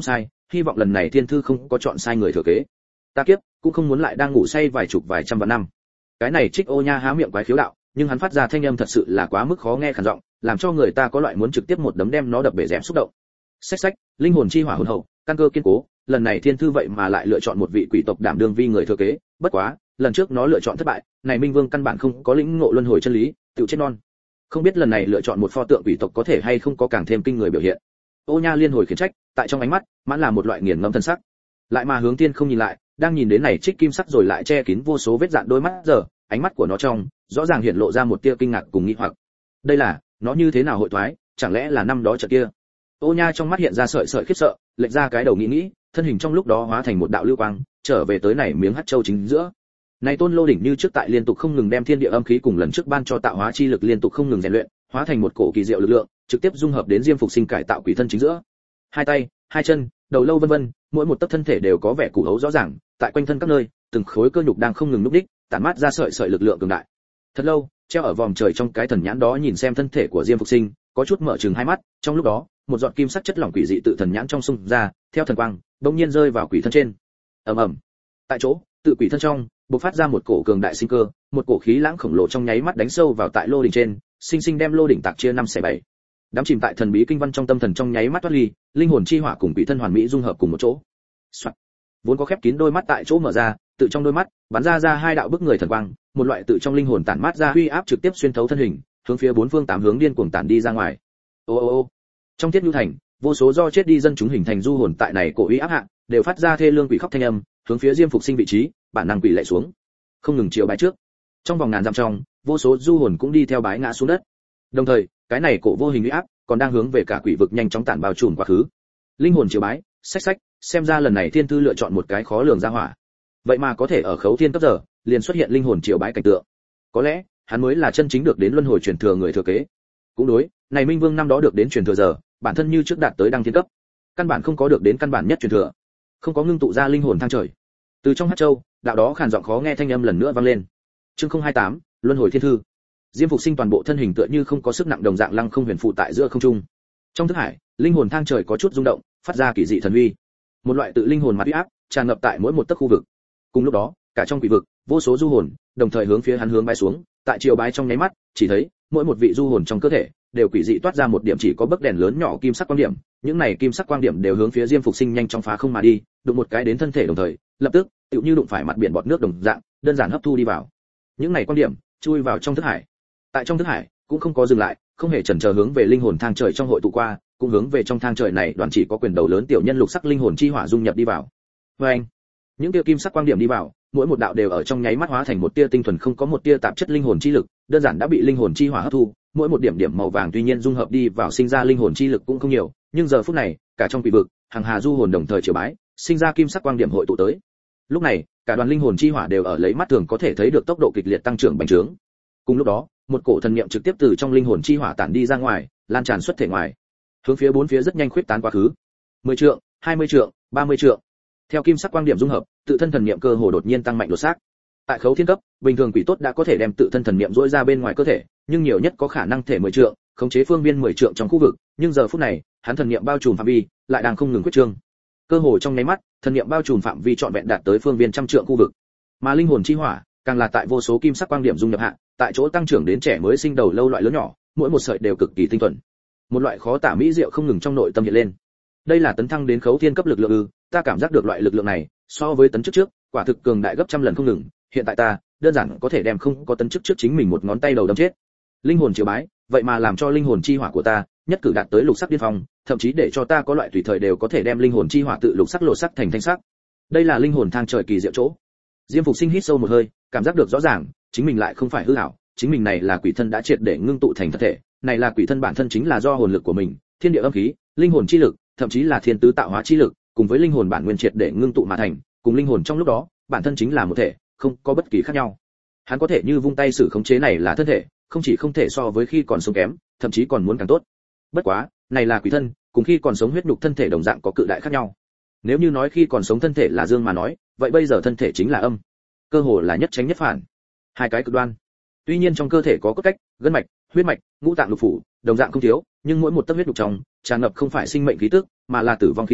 hy vọng lần này thiên thư không có chọn sai người thừa kế. Ta kiếp, cũng không muốn lại đang ngủ say vài chục vài trăm vạn năm. Cái này Trích Ô Nha há miệng quái khiếu đạo, nhưng hắn phát ra thanh âm thật sự là quá mức khó nghe khàn giọng, làm cho người ta có loại muốn trực tiếp một đấm đem nó đập bể dẻm xúc động. Xách xách, linh hồn chi hỏa hồn hậu, căn cơ kiên cố, lần này thiên thư vậy mà lại lựa chọn một vị quỷ tộc đảm đương vi người thừa kế, bất quá, lần trước nó lựa chọn thất bại, này Minh Vương căn bản không có lĩnh ngộ luân hồi chân lý, tự chết non. Không biết lần này lựa chọn một pho tượng quỷ tộc có thể hay không có càng thêm kinh người biểu hiện. Ô Nha liên hồi khiển trách, tại trong ánh mắt, mãn là một loại nghiền ngẫm thân sắc. Lại mà hướng tiên không nhìn lại, đang nhìn đến này Trích kim sắc rồi lại che kín vô số vết dạn đôi mắt giờ, ánh mắt của nó trong, rõ ràng hiện lộ ra một tia kinh ngạc cùng nghi hoặc. Đây là, nó như thế nào hội thoái, chẳng lẽ là năm đó trận kia? Ô Nha trong mắt hiện ra sợi sợi khiếp sợ, lệch ra cái đầu nghĩ nghĩ, thân hình trong lúc đó hóa thành một đạo lưu quang, trở về tới này miếng hắc châu chính giữa. Này Tôn Lô đỉnh như trước tại liên tục không ngừng đem thiên địa âm khí cùng lần trước ban cho tạo hóa chi lực liên tục không ngừng rèn luyện, hóa thành một cổ kỳ diệu lực lượng, trực tiếp dung hợp đến Diêm Phục Sinh cải tạo quỷ thân chính giữa. Hai tay, hai chân, đầu lâu vân vân, mỗi một tấc thân thể đều có vẻ củ hấu rõ ràng, tại quanh thân các nơi, từng khối cơ nhục đang không ngừng núp đích, tản mát ra sợi sợi lực lượng cường đại. Thật lâu, treo ở vòm trời trong cái thần nhãn đó nhìn xem thân thể của Diêm Phục Sinh, có chút mở trừng hai mắt, trong lúc đó, một giọt kim sắc chất lỏng quỷ dị tự thần nhãn trong xung ra, theo thần quang, bỗng nhiên rơi vào quỷ thân trên. Ầm ầm. Tại chỗ, tự quỷ thân trong, bộc phát ra một cổ cường đại sinh cơ, một cổ khí lãng khổng lồ trong nháy mắt đánh sâu vào tại lô đỉnh trên, sinh sinh đem lô đỉnh tạc chia năm xẻ bảy. Đám chìm tại thần bí kinh văn trong tâm thần trong nháy mắt thoát ly, linh hồn chi hỏa cùng quỷ thân hoàn mỹ dung hợp cùng một chỗ. Soạn. Vốn có khép kín đôi mắt tại chỗ mở ra, tự trong đôi mắt bắn ra ra hai đạo bức người thần quang, một loại tự trong linh hồn tản mát ra uy áp trực tiếp xuyên thấu thân hình, hướng phía bốn phương tám hướng điên cuồng tản đi ra ngoài. Ô ô ô. Trong Thiết Nhu thành, vô số do chết đi dân chúng hình thành du hồn tại này cổ uy áp hạ, đều phát ra thê lương quỷ khóc thanh âm, hướng phía Diêm Phục Sinh vị trí, bản năng quỷ lạy xuống, không ngừng chiều bái trước. Trong vòng ngàn dặm trong, vô số du hồn cũng đi theo bái ngã xuống đất. Đồng thời, cái này cổ vô hình uy áp còn đang hướng về cả quỷ vực nhanh chóng tản bao trùm quá khứ. Linh hồn chiều bái, xách xách, xem ra lần này thiên thư lựa chọn một cái khó lường ra hỏa. Vậy mà có thể ở khấu thiên cấp giờ, liền xuất hiện linh hồn chiều bái cảnh tượng. Có lẽ, hắn mới là chân chính được đến luân hồi truyền thừa người thừa kế. Cũng đối, này Minh Vương năm đó được đến truyền thừa giờ, bản thân như trước đạt tới đăng thiên cấp, căn bản không có được đến căn bản nhất truyền thừa, không có ngưng tụ ra linh hồn thang trời. Từ trong hắc châu, đạo đó khàn giọng khó nghe thanh âm lần nữa vang lên. Chương không hai tám, luân hồi thiên thư. Diêm Phục Sinh toàn bộ thân hình tựa như không có sức nặng đồng dạng lăng không huyền phụ tại giữa không trung. Trong thức hải, linh hồn thang trời có chút rung động, phát ra kỳ dị thần uy. Một loại tự linh hồn mặt uy áp tràn ngập tại mỗi một tấc khu vực. Cùng lúc đó, cả trong quỷ vực, vô số du hồn đồng thời hướng phía hắn hướng bái xuống, tại chiều bái trong nháy mắt, chỉ thấy mỗi một vị du hồn trong cơ thể đều quỷ dị toát ra một điểm chỉ có bấc đèn lớn nhỏ kim sắc quang điểm, những này kim sắc quang điểm đều hướng phía Diêm Phục Sinh nhanh chóng phá không mà đi, đụng một cái đến thân thể đồng thời, lập tức, tựu như đụng phải mặt biển bọt nước đồng dạng, đơn giản hấp thu đi vào. Những này quang điểm chui vào trong thức hải. Tại trong thức hải, cũng không có dừng lại, không hề chần chờ hướng về linh hồn thang trời trong hội tụ qua, cũng hướng về trong thang trời này đoàn chỉ có quyền đầu lớn tiểu nhân lục sắc linh hồn chi hỏa dung nhập đi vào. Và anh, những tia kim sắc quang điểm đi vào, mỗi một đạo đều ở trong nháy mắt hóa thành một tia tinh thuần không có một tia tạp chất linh hồn chi lực, đơn giản đã bị linh hồn chi hỏa hấp thu, mỗi một điểm điểm màu vàng tuy nhiên dung hợp đi vào sinh ra linh hồn chi lực cũng không nhiều, nhưng giờ phút này, cả trong quỷ vực, hàng hà du hồn đồng thời triều bái, sinh ra kim sắc quang điểm hội tụ tới. Lúc này, cả đoàn linh hồn chi hỏa đều ở lấy mắt thường có thể thấy được tốc độ kịch liệt tăng trưởng bành trướng. Cùng lúc đó, một cổ thần niệm trực tiếp từ trong linh hồn chi hỏa tản đi ra ngoài, lan tràn xuất thể ngoài, hướng phía bốn phía rất nhanh khuyết tán quá khứ. mười trượng, hai mươi trượng, ba mươi trượng. Theo kim sắc quang điểm dung hợp, tự thân thần niệm cơ hồ đột nhiên tăng mạnh đột xác. Tại khấu thiên cấp, bình thường quỷ tốt đã có thể đem tự thân thần niệm dỗi ra bên ngoài cơ thể, nhưng nhiều nhất có khả năng thể mười trượng, khống chế phương viên mười trượng trong khu vực, nhưng giờ phút này, hắn thần niệm bao trùm phạm vi lại đang không ngừng quyết trương. Cơ hồ trong nháy mắt, thần niệm bao trùm phạm vi trọn vẹn đạt tới phương viên trăm trượng khu vực. Mà linh hồn chi hỏa, càng là tại vô số kim sắc quang điểm dung nhập hạ, tại chỗ tăng trưởng đến trẻ mới sinh đầu lâu loại lớn nhỏ, mỗi một sợi đều cực kỳ tinh thuần. Một loại khó tả mỹ diệu không ngừng trong nội tâm hiện lên. Đây là tấn thăng đến khấu thiên cấp lực lượng ư? Ta cảm giác được loại lực lượng này, so với tấn trước trước, quả thực cường đại gấp trăm lần không ngừng, hiện tại ta, đơn giản có thể đem không có tấn trước trước chính mình một ngón tay đầu đâm chết. Linh hồn chiếu bái, vậy mà làm cho linh hồn chi hỏa của ta, nhất cử đạt tới lục sắc điên phong, thậm chí để cho ta có loại tùy thời đều có thể đem linh hồn chi hỏa tự lục sắc lộ sắc thành thanh sắc. Đây là linh hồn thang trời kỳ diệu chỗ. Diêm Phục Sinh hít sâu một hơi, cảm giác được rõ ràng, chính mình lại không phải hư ảo, chính mình này là quỷ thân đã triệt để ngưng tụ thành thật thể, này là quỷ thân bản thân chính là do hồn lực của mình, thiên địa âm khí, linh hồn chi lực, thậm chí là thiên tứ tạo hóa chi lực, cùng với linh hồn bản nguyên triệt để ngưng tụ mà thành, cùng linh hồn trong lúc đó, bản thân chính là một thể, không có bất kỳ khác nhau. Hắn có thể như vung tay sử khống chế này là thân thể, không chỉ không thể so với khi còn sống kém, thậm chí còn muốn càng tốt. Bất quá, này là quỷ thân, cùng khi còn sống huyết nhục thân thể đồng dạng có cự đại khác nhau. Nếu như nói khi còn sống thân thể là dương mà nói, vậy bây giờ thân thể chính là âm, cơ hồ là nhất tránh nhất phản, hai cái cực đoan. Tuy nhiên trong cơ thể có cốt cách, gân mạch, huyết mạch, ngũ tạng lục phủ, đồng dạng không thiếu, nhưng mỗi một tấc huyết nhục trong tràn ngập không phải sinh mệnh khí tức, mà là tử vong khí tức,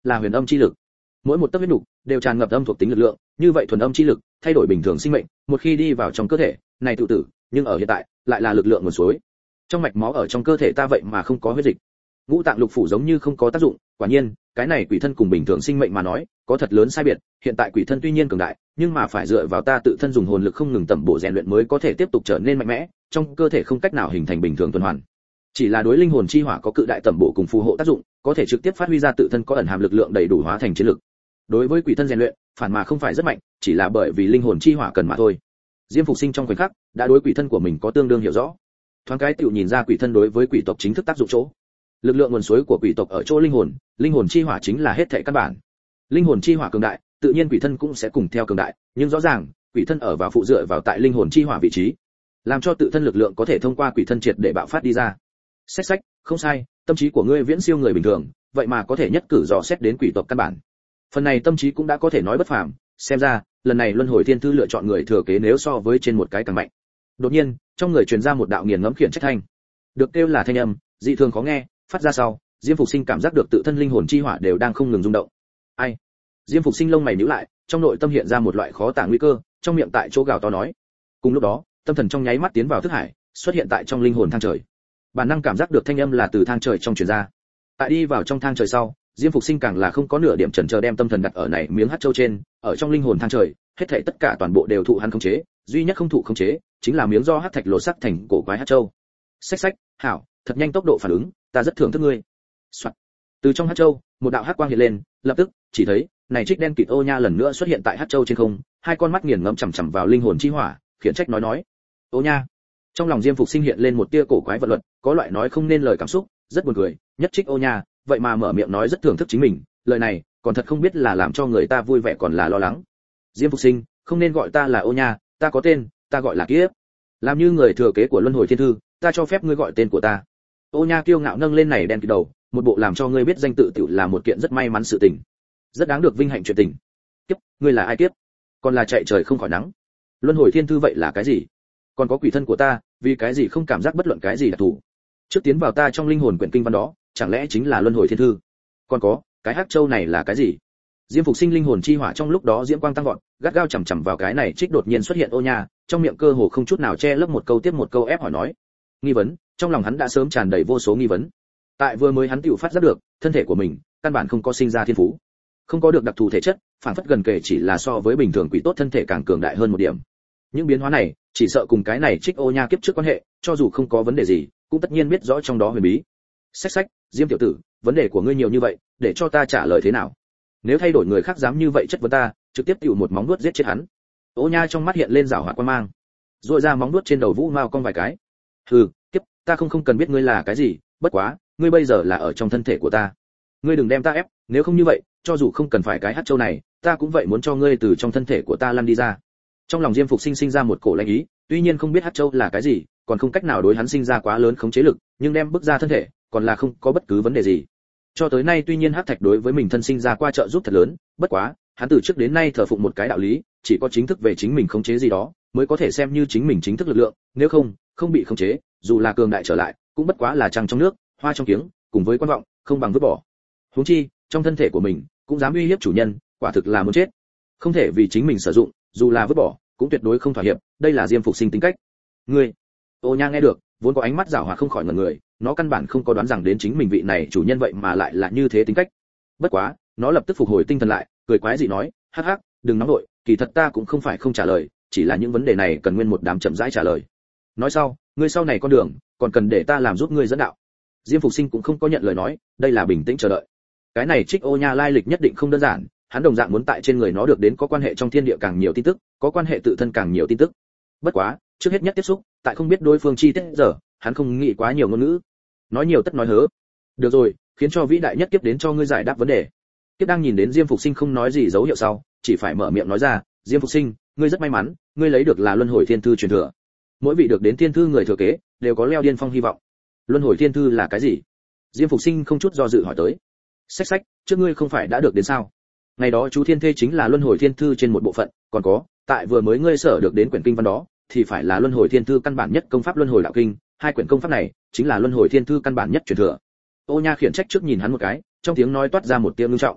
là huyền âm chi lực. Mỗi một tấc huyết nục đều tràn ngập âm thuộc tính lực lượng, như vậy thuần âm chi lực thay đổi bình thường sinh mệnh, một khi đi vào trong cơ thể này tự tử, nhưng ở hiện tại lại là lực lượng nguồn suối. Trong mạch máu ở trong cơ thể ta vậy mà không có huyết dịch, ngũ tạng lục phủ giống như không có tác dụng. Quả nhiên cái này quỷ thân cùng bình thường sinh mệnh mà nói có thật lớn sai biệt. Hiện tại quỷ thân tuy nhiên cường đại, nhưng mà phải dựa vào ta tự thân dùng hồn lực không ngừng tẩm bổ rèn luyện mới có thể tiếp tục trở nên mạnh mẽ, trong cơ thể không cách nào hình thành bình thường tuần hoàn. Chỉ là đối linh hồn chi hỏa có cự đại tẩm bổ cùng phù hộ tác dụng, có thể trực tiếp phát huy ra tự thân có ẩn hàm lực lượng đầy đủ hóa thành chiến lực. Đối với quỷ thân rèn luyện, phản mà không phải rất mạnh, chỉ là bởi vì linh hồn chi hỏa cần mà thôi. Diêm Phục Sinh trong khoảnh khắc đã đối quỷ thân của mình có tương đương hiểu rõ. Thoáng cái tiểu nhìn ra quỷ thân đối với quỷ tộc chính thức tác dụng chỗ. Lực lượng nguồn suối của quỷ tộc ở chỗ linh hồn, linh hồn chi hỏa chính là hết thảy căn bản. Linh hồn chi hỏa cường đại, tự nhiên quỷ thân cũng sẽ cùng theo cường đại, nhưng rõ ràng, quỷ thân ở vào phụ dựa vào tại linh hồn chi hỏa vị trí, làm cho tự thân lực lượng có thể thông qua quỷ thân triệt để bạo phát đi ra. Sách sách, không sai, tâm trí của ngươi viễn siêu người bình thường, vậy mà có thể nhất cử dò xét đến quỷ tộc căn bản. Phần này tâm trí cũng đã có thể nói bất phàm, xem ra, lần này luân hồi thiên thư lựa chọn người thừa kế nếu so với trên một cái càng mạnh. Đột nhiên, trong người truyền ra một đạo nghiền ngẫm khiển trách thanh. Được kêu là thanh âm, dị thường khó nghe, phát ra sau, Diêm Phục Sinh cảm giác được tự thân linh hồn chi hỏa đều đang không ngừng rung động. Ai? Diêm Phục Sinh lông mày nhíu lại, trong nội tâm hiện ra một loại khó tả nguy cơ, trong miệng tại chỗ gào to nói. Cùng lúc đó, tâm thần trong nháy mắt tiến vào thức hải, xuất hiện tại trong linh hồn thang trời. Bản năng cảm giác được thanh âm là từ thang trời trong truyền ra. Tại đi vào trong thang trời sau, Diêm Phục Sinh càng là không có nửa điểm chần chờ đem tâm thần đặt ở này miếng hắc châu trên, ở trong linh hồn thang trời, hết thảy tất cả toàn bộ đều thụ hắn khống chế, duy nhất không thụ khống chế, chính là miếng do hắc thạch lột sắc thành cổ quái hắc châu. Xách xách, hảo, thật nhanh tốc độ phản ứng, ta rất thưởng thức ngươi. Soạn. Từ trong hắc châu, một đạo hắc quang hiện lên, lập tức, chỉ thấy, này trích đen kịt ô nha lần nữa xuất hiện tại hắc châu trên không, hai con mắt nghiền ngẫm chằm chằm vào linh hồn chi hỏa, khiển trách nói nói. Ô nha. Trong lòng Diêm Phục Sinh hiện lên một tia cổ quái vật luật, có loại nói không nên lời cảm xúc, rất buồn cười, nhất trích ô nha, vậy mà mở miệng nói rất thưởng thức chính mình, lời này, còn thật không biết là làm cho người ta vui vẻ còn là lo lắng. Diêm Phục Sinh, không nên gọi ta là ô nha, ta có tên, ta gọi là Kiếp. Làm như người thừa kế của Luân Hồi Thiên Thư, ta cho phép ngươi gọi tên của ta. Ô nha kiêu ngạo nâng lên này đen kịt đầu, một bộ làm cho ngươi biết danh tự tiểu là một kiện rất may mắn sự tình, rất đáng được vinh hạnh chuyện tình. Kiếp, ngươi là ai Kiếp? Còn là chạy trời không khỏi nắng. Luân Hồi Thiên Thư vậy là cái gì? Còn có quỷ thân của ta, vì cái gì không cảm giác bất luận cái gì đặc thù? Trước tiến vào ta trong linh hồn quyển kinh văn đó, chẳng lẽ chính là Luân Hồi Thiên Thư? Còn có, cái hắc châu này là cái gì? Diêm Phục Sinh linh hồn chi hỏa trong lúc đó diễm quang tăng vọt, gắt gao chầm chằm vào cái này trích đột nhiên xuất hiện ô nha, trong miệng cơ hồ không chút nào che lấp một câu tiếp một câu ép hỏi nói. Nghi vấn, trong lòng hắn đã sớm tràn đầy vô số nghi vấn. Tại vừa mới hắn tiểu phát giác được, thân thể của mình căn bản không có sinh ra thiên phú, không có được đặc thù thể chất, phản phất gần kể chỉ là so với bình thường quỷ tốt thân thể càng cường đại hơn một điểm. Những biến hóa này, chỉ sợ cùng cái này trích ô nha kiếp trước quan hệ, cho dù không có vấn đề gì, cũng tất nhiên biết rõ trong đó huyền bí. Xách xách, Diêm tiểu tử, vấn đề của ngươi nhiều như vậy, để cho ta trả lời thế nào? Nếu thay đổi người khác dám như vậy chất vấn ta, trực tiếp tiểu một móng vuốt giết chết hắn. Ô nha trong mắt hiện lên rảo hoạt quan mang, rũa ra móng vuốt trên đầu Vũ Mao cong vài cái. Hừ, kiếp, ta không không cần biết ngươi là cái gì, bất quá, ngươi bây giờ là ở trong thân thể của ta. Ngươi đừng đem ta ép, nếu không như vậy, cho dù không cần phải cái hắc châu này, ta cũng vậy muốn cho ngươi từ trong thân thể của ta lăn đi ra. Trong lòng Diêm Phục Sinh sinh ra một cổ lạnh ý, tuy nhiên không biết hắc châu là cái gì, còn không cách nào đối hắn sinh ra quá lớn khống chế lực, nhưng đem bước ra thân thể, còn là không có bất cứ vấn đề gì. Cho tới nay tuy nhiên hắc thạch đối với mình thân sinh ra qua trợ giúp thật lớn, bất quá, hắn từ trước đến nay thờ phụng một cái đạo lý, chỉ có chính thức về chính mình khống chế gì đó, mới có thể xem như chính mình chính thức lực lượng, nếu không, không bị khống chế, dù là cường đại trở lại, cũng bất quá là trăng trong nước, hoa trong kiếng, cùng với quan vọng, không bằng vứt bỏ. Huống chi, trong thân thể của mình, cũng dám uy hiếp chủ nhân, quả thực là muốn chết. Không thể vì chính mình sử dụng, dù là vứt bỏ, cũng tuyệt đối không thỏa hiệp, đây là Diêm Phục Sinh tính cách. Ngươi, Ô Nha nghe được, vốn có ánh mắt giảo hoạt không khỏi ngẩn người, nó căn bản không có đoán rằng đến chính mình vị này chủ nhân vậy mà lại là như thế tính cách. Bất quá, nó lập tức phục hồi tinh thần lại, cười quái dị nói, hắc hắc, đừng nóng nội, kỳ thật ta cũng không phải không trả lời, chỉ là những vấn đề này cần nguyên một đám chậm rãi trả lời. Nói sau, ngươi sau này con đường, còn cần để ta làm giúp ngươi dẫn đạo. Diêm Phục Sinh cũng không có nhận lời nói, đây là bình tĩnh chờ đợi. Cái này trích Ô Nha lai lịch nhất định không đơn giản, hắn đồng dạng muốn tại trên người nó được đến có quan hệ trong thiên địa càng nhiều tin tức, có quan hệ tự thân càng nhiều tin tức. Bất quá, trước hết nhất tiếp xúc, tại không biết đối phương chi tiết giờ, hắn không nghĩ quá nhiều ngôn ngữ. Nói nhiều tất nói hớ. Được rồi, khiến cho vĩ đại nhất kiếp đến cho ngươi giải đáp vấn đề. Kiếp đang nhìn đến Diêm Phục Sinh không nói gì dấu hiệu sau, chỉ phải mở miệng nói ra, Diêm Phục Sinh, ngươi rất may mắn, ngươi lấy được là Luân Hồi Thiên Thư truyền thừa. Mỗi vị được đến thiên thư người thừa kế, đều có leo điên phong hy vọng. Luân Hồi Thiên Thư là cái gì? Diêm Phục Sinh không chút do dự hỏi tới. Sách sách, trước ngươi không phải đã được đến sao? Ngày đó chú Thiên Thê chính là Luân Hồi Thiên Thư trên một bộ phận, còn có, tại vừa mới ngươi sở được đến quyển kinh văn đó, thì phải là Luân Hồi Thiên Thư căn bản nhất công pháp Luân Hồi Đạo Kinh, hai quyển công pháp này chính là Luân Hồi Thiên Thư căn bản nhất truyền thừa. Ô Nha khiển trách trước nhìn hắn một cái, trong tiếng nói toát ra một tia ngưng trọng.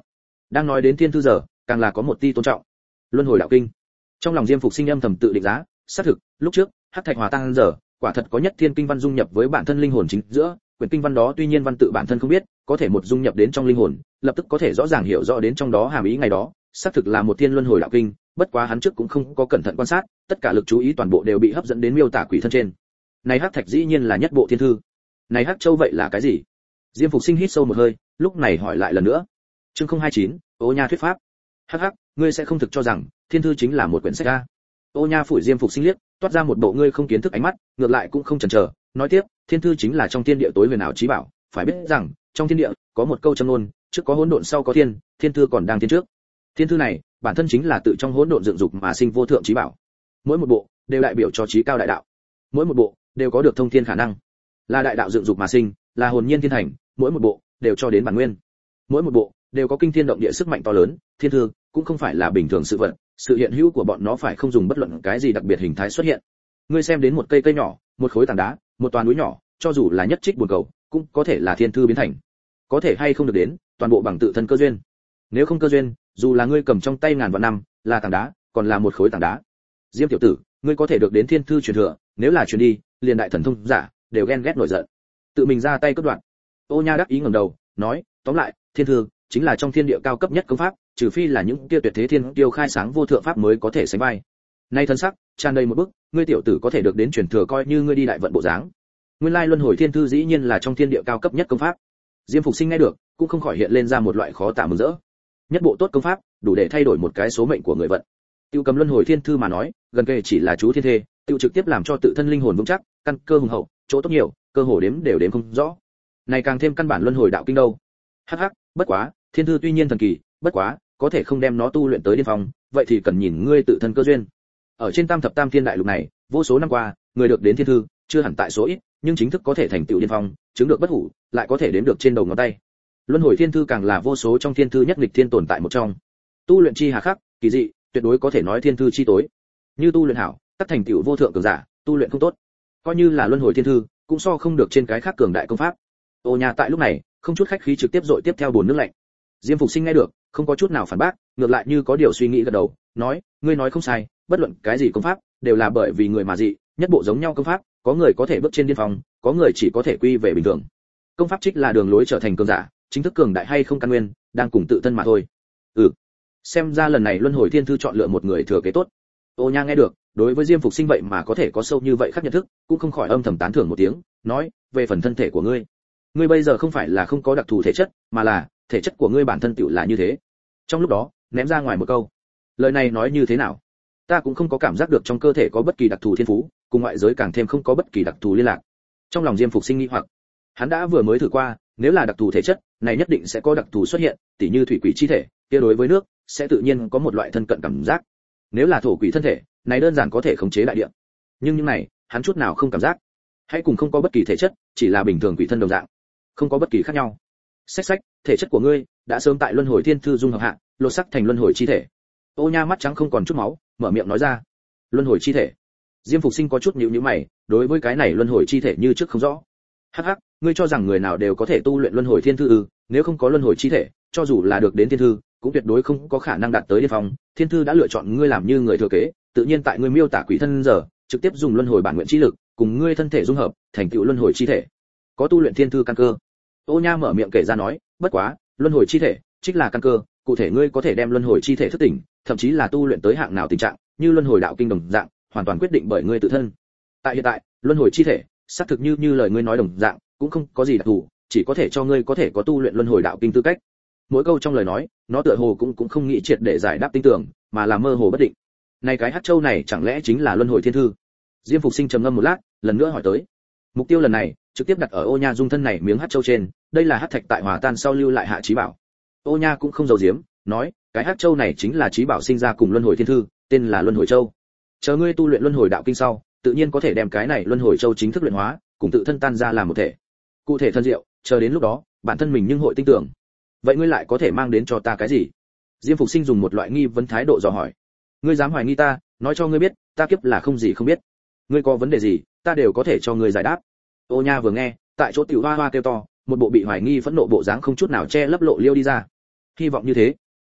đang nói đến thiên thư giờ càng là có một ti tôn trọng. Luân hồi đạo kinh. Trong lòng Diêm Phục Sinh âm thầm tự định giá, xác thực, lúc trước, hắc thạch hòa tan giờ, quả thật có nhất thiên kinh văn dung nhập với bản thân linh hồn chính giữa, quyển kinh văn đó tuy nhiên văn tự bản thân không biết, có thể một dung nhập đến trong linh hồn, lập tức có thể rõ ràng hiểu rõ đến trong đó hàm ý ngày đó, xác thực là một thiên luân hồi đạo kinh, bất quá hắn trước cũng không có cẩn thận quan sát, tất cả lực chú ý toàn bộ đều bị hấp dẫn đến miêu tả quỷ thân trên. Này hắc thạch dĩ nhiên là nhất bộ thiên thư. Này hắc châu vậy là cái gì? Diêm Phục Sinh hít sâu một hơi, lúc này hỏi lại lần nữa. Chương không hai chín, Ô Nha thuyết pháp. Hắc hắc, ngươi sẽ không thực cho rằng thiên thư chính là một quyển sách a? Ô Nha phủi Diêm Phục Sinh liếc, toát ra một bộ ngươi không kiến thức ánh mắt, ngược lại cũng không chần chờ, nói tiếp, thiên thư chính là trong thiên địa tối huyền ảo chí bảo, phải biết rằng, trong thiên địa có một câu châm ngôn, trước có hỗn độn sau có thiên, thiên thư còn đang thiên trước. Thiên thư này, bản thân chính là tự trong hỗn độn dựng dục mà sinh vô thượng chí bảo. Mỗi một bộ đều đại biểu cho chí cao đại đạo. Mỗi một bộ đều có được thông thiên khả năng. Là đại đạo dựng dục mà sinh, là hồn nhiên thiên thành, mỗi một bộ đều cho đến bản nguyên. Mỗi một bộ đều có kinh thiên động địa sức mạnh to lớn, thiên thư cũng không phải là bình thường sự vật, sự hiện hữu của bọn nó phải không dùng bất luận cái gì đặc biệt hình thái xuất hiện. Ngươi xem đến một cây cây nhỏ, một khối tảng đá, một toán núi nhỏ, cho dù là nhất trích buồn cầu, cũng có thể là thiên thư biến thành. Có thể hay không được đến, toàn bộ bằng tự thân cơ duyên. Nếu không cơ duyên, dù là ngươi cầm trong tay ngàn vạn năm, là tảng đá, còn là một khối tảng đá. Diêm tiểu tử, ngươi có thể được đến thiên thư truyền thừa, nếu là truyền đi, liền đại thần thông giả đều ghen ghét nổi giận, tự mình ra tay cướp đoạt. Ô Nha đắc ý ngẩng đầu, nói, tóm lại, thiên thư chính là trong thiên địa cao cấp nhất công pháp, trừ phi là những kia tuyệt thế thiên tiêu khai sáng vô thượng pháp mới có thể sánh vai. Nay thân sắc, tràn đầy một bức, ngươi tiểu tử có thể được đến truyền thừa coi như ngươi đi đại vận bộ dáng. Nguyên lai luân hồi thiên thư dĩ nhiên là trong thiên địa cao cấp nhất công pháp. Diêm Phục Sinh nghe được, cũng không khỏi hiện lên ra một loại khó tả mừng rỡ. Nhất bộ tốt công pháp, đủ để thay đổi một cái số mệnh của người vận. Tiêu cầm luân hồi thiên thư mà nói, gần kề chỉ là chú thiên thê, tiêu trực tiếp làm cho tự thân linh hồn vững chắc, căn cơ hùng hậu, chỗ tốt nhiều, cơ hồ đếm đều đếm không rõ. Này càng thêm căn bản luân hồi đạo kinh đâu. Hắc hắc, bất quá, thiên thư tuy nhiên thần kỳ, bất quá, có thể không đem nó tu luyện tới điên phong, vậy thì cần nhìn ngươi tự thân cơ duyên. Ở trên Tam thập Tam thiên đại lục này, vô số năm qua, người được đến thiên thư, chưa hẳn tại số ít, nhưng chính thức có thể thành tựu điên phong, chứng được bất hủ, lại có thể đếm được trên đầu ngón tay. Luân hồi thiên thư càng là vô số trong thiên thư nhất nghịch thiên tồn tại một trong. Tu luyện chi hà khắc, kỳ dị, tuyệt đối có thể nói thiên thư chi tối. Như tu luyện hảo, tất thành tựu vô thượng cường giả, tu luyện không tốt, coi như là luân hồi thiên thư, cũng so không được trên cái khác cường đại công pháp. Ô Nha tại lúc này, không chút khách khí trực tiếp dội tiếp theo bồn nước lạnh. Diêm Phục Sinh nghe được, không có chút nào phản bác, ngược lại như có điều suy nghĩ gật đầu, nói, ngươi nói không sai, bất luận cái gì công pháp, đều là bởi vì người mà dị, nhất bộ giống nhau công pháp, có người có thể bước trên điên phong, có người chỉ có thể quy về bình thường. Công pháp trích là đường lối trở thành cường giả, chính thức cường đại hay không căn nguyên, đang cùng tự thân mà thôi. Ừ. Xem ra lần này luân hồi thiên thư chọn lựa một người thừa kế tốt. Ô Nha nghe được, đối với Diêm Phục Sinh vậy mà có thể có sâu như vậy khác nhận thức, cũng không khỏi âm thầm tán thưởng một tiếng, nói, về phần thân thể của ngươi, ngươi bây giờ không phải là không có đặc thù thể chất, mà là thể chất của ngươi bản thân tựu là như thế. Trong lúc đó, ném ra ngoài một câu, lời này nói như thế nào? Ta cũng không có cảm giác được trong cơ thể có bất kỳ đặc thù thiên phú, cùng ngoại giới càng thêm không có bất kỳ đặc thù liên lạc. Trong lòng Diêm Phục Sinh nghi hoặc, hắn đã vừa mới thử qua, nếu là đặc thù thể chất, này nhất định sẽ có đặc thù xuất hiện, tỉ như thủy quỷ chi thể, kia đối với nước sẽ tự nhiên có một loại thân cận cảm giác. Nếu là thổ quỷ thân thể, này đơn giản có thể khống chế đại địa. Nhưng những này, hắn chút nào không cảm giác. Hãy cùng không có bất kỳ thể chất, chỉ là bình thường quỷ thân đồng dạng, không có bất kỳ khác nhau. Xách xách, thể chất của ngươi đã sớm tại luân hồi thiên thư dung hợp hạ, lột sắc thành luân hồi chi thể. Ô Nha mắt trắng không còn chút máu, mở miệng nói ra, luân hồi chi thể. Diêm Phục Sinh có chút nhíu nhíu mày, đối với cái này luân hồi chi thể như trước không rõ. Hắc hắc, ngươi cho rằng người nào đều có thể tu luyện luân hồi thiên thư ư? Nếu không có luân hồi chi thể, cho dù là được đến thiên thư, cũng tuyệt đối không có khả năng đạt tới điên phong. Thiên thư đã lựa chọn ngươi làm như người thừa kế, tự nhiên tại ngươi miêu tả quỷ thân giờ, trực tiếp dùng luân hồi bản nguyện chi lực, cùng ngươi thân thể dung hợp, thành tựu luân hồi chi thể. Có tu luyện thiên thư căn cơ. Ô Nha mở miệng kể ra nói, bất quá, luân hồi chi thể, chính là căn cơ, cụ thể ngươi có thể đem luân hồi chi thể thức tỉnh, thậm chí là tu luyện tới hạng nào tình trạng, như luân hồi đạo kinh đồng dạng, hoàn toàn quyết định bởi ngươi tự thân. Tại hiện tại, luân hồi chi thể, xác thực như như lời ngươi nói đồng dạng, cũng không có gì đặc thù, chỉ có thể cho ngươi có thể có tu luyện luân hồi đạo kinh tư cách. Mỗi câu trong lời nói, nó tựa hồ cũng cũng không nghĩ triệt để giải đáp tinh tưởng, mà là mơ hồ bất định. Này cái hắc châu này chẳng lẽ chính là luân hồi thiên thư? Diêm Phục Sinh trầm ngâm một lát, lần nữa hỏi tới. Mục tiêu lần này, trực tiếp đặt ở Ô Nha dung thân này miếng hắc châu trên, đây là hắc thạch tại hòa tan sau lưu lại hạ chí bảo. Ô Nha cũng không giấu giếm, nói, cái hắc châu này chính là chí bảo sinh ra cùng luân hồi thiên thư, tên là luân hồi châu. Chờ ngươi tu luyện luân hồi đạo kinh sau, tự nhiên có thể đem cái này luân hồi châu chính thức luyện hóa, cùng tự thân tan ra làm một thể. Cụ thể thân diệu, chờ đến lúc đó, bản thân mình nhưng hội tin tưởng. Vậy ngươi lại có thể mang đến cho ta cái gì? Diêm Phục Sinh dùng một loại nghi vấn thái độ dò hỏi. Ngươi dám hoài nghi ta, nói cho ngươi biết, ta kiếp là không gì không biết. Ngươi có vấn đề gì, ta đều có thể cho ngươi giải đáp. Ô Nha vừa nghe, tại chỗ tiểu hoa hoa kêu to, một bộ bị hoài nghi phẫn nộ bộ dáng không chút nào che lấp lộ liêu đi ra. Hy vọng như thế,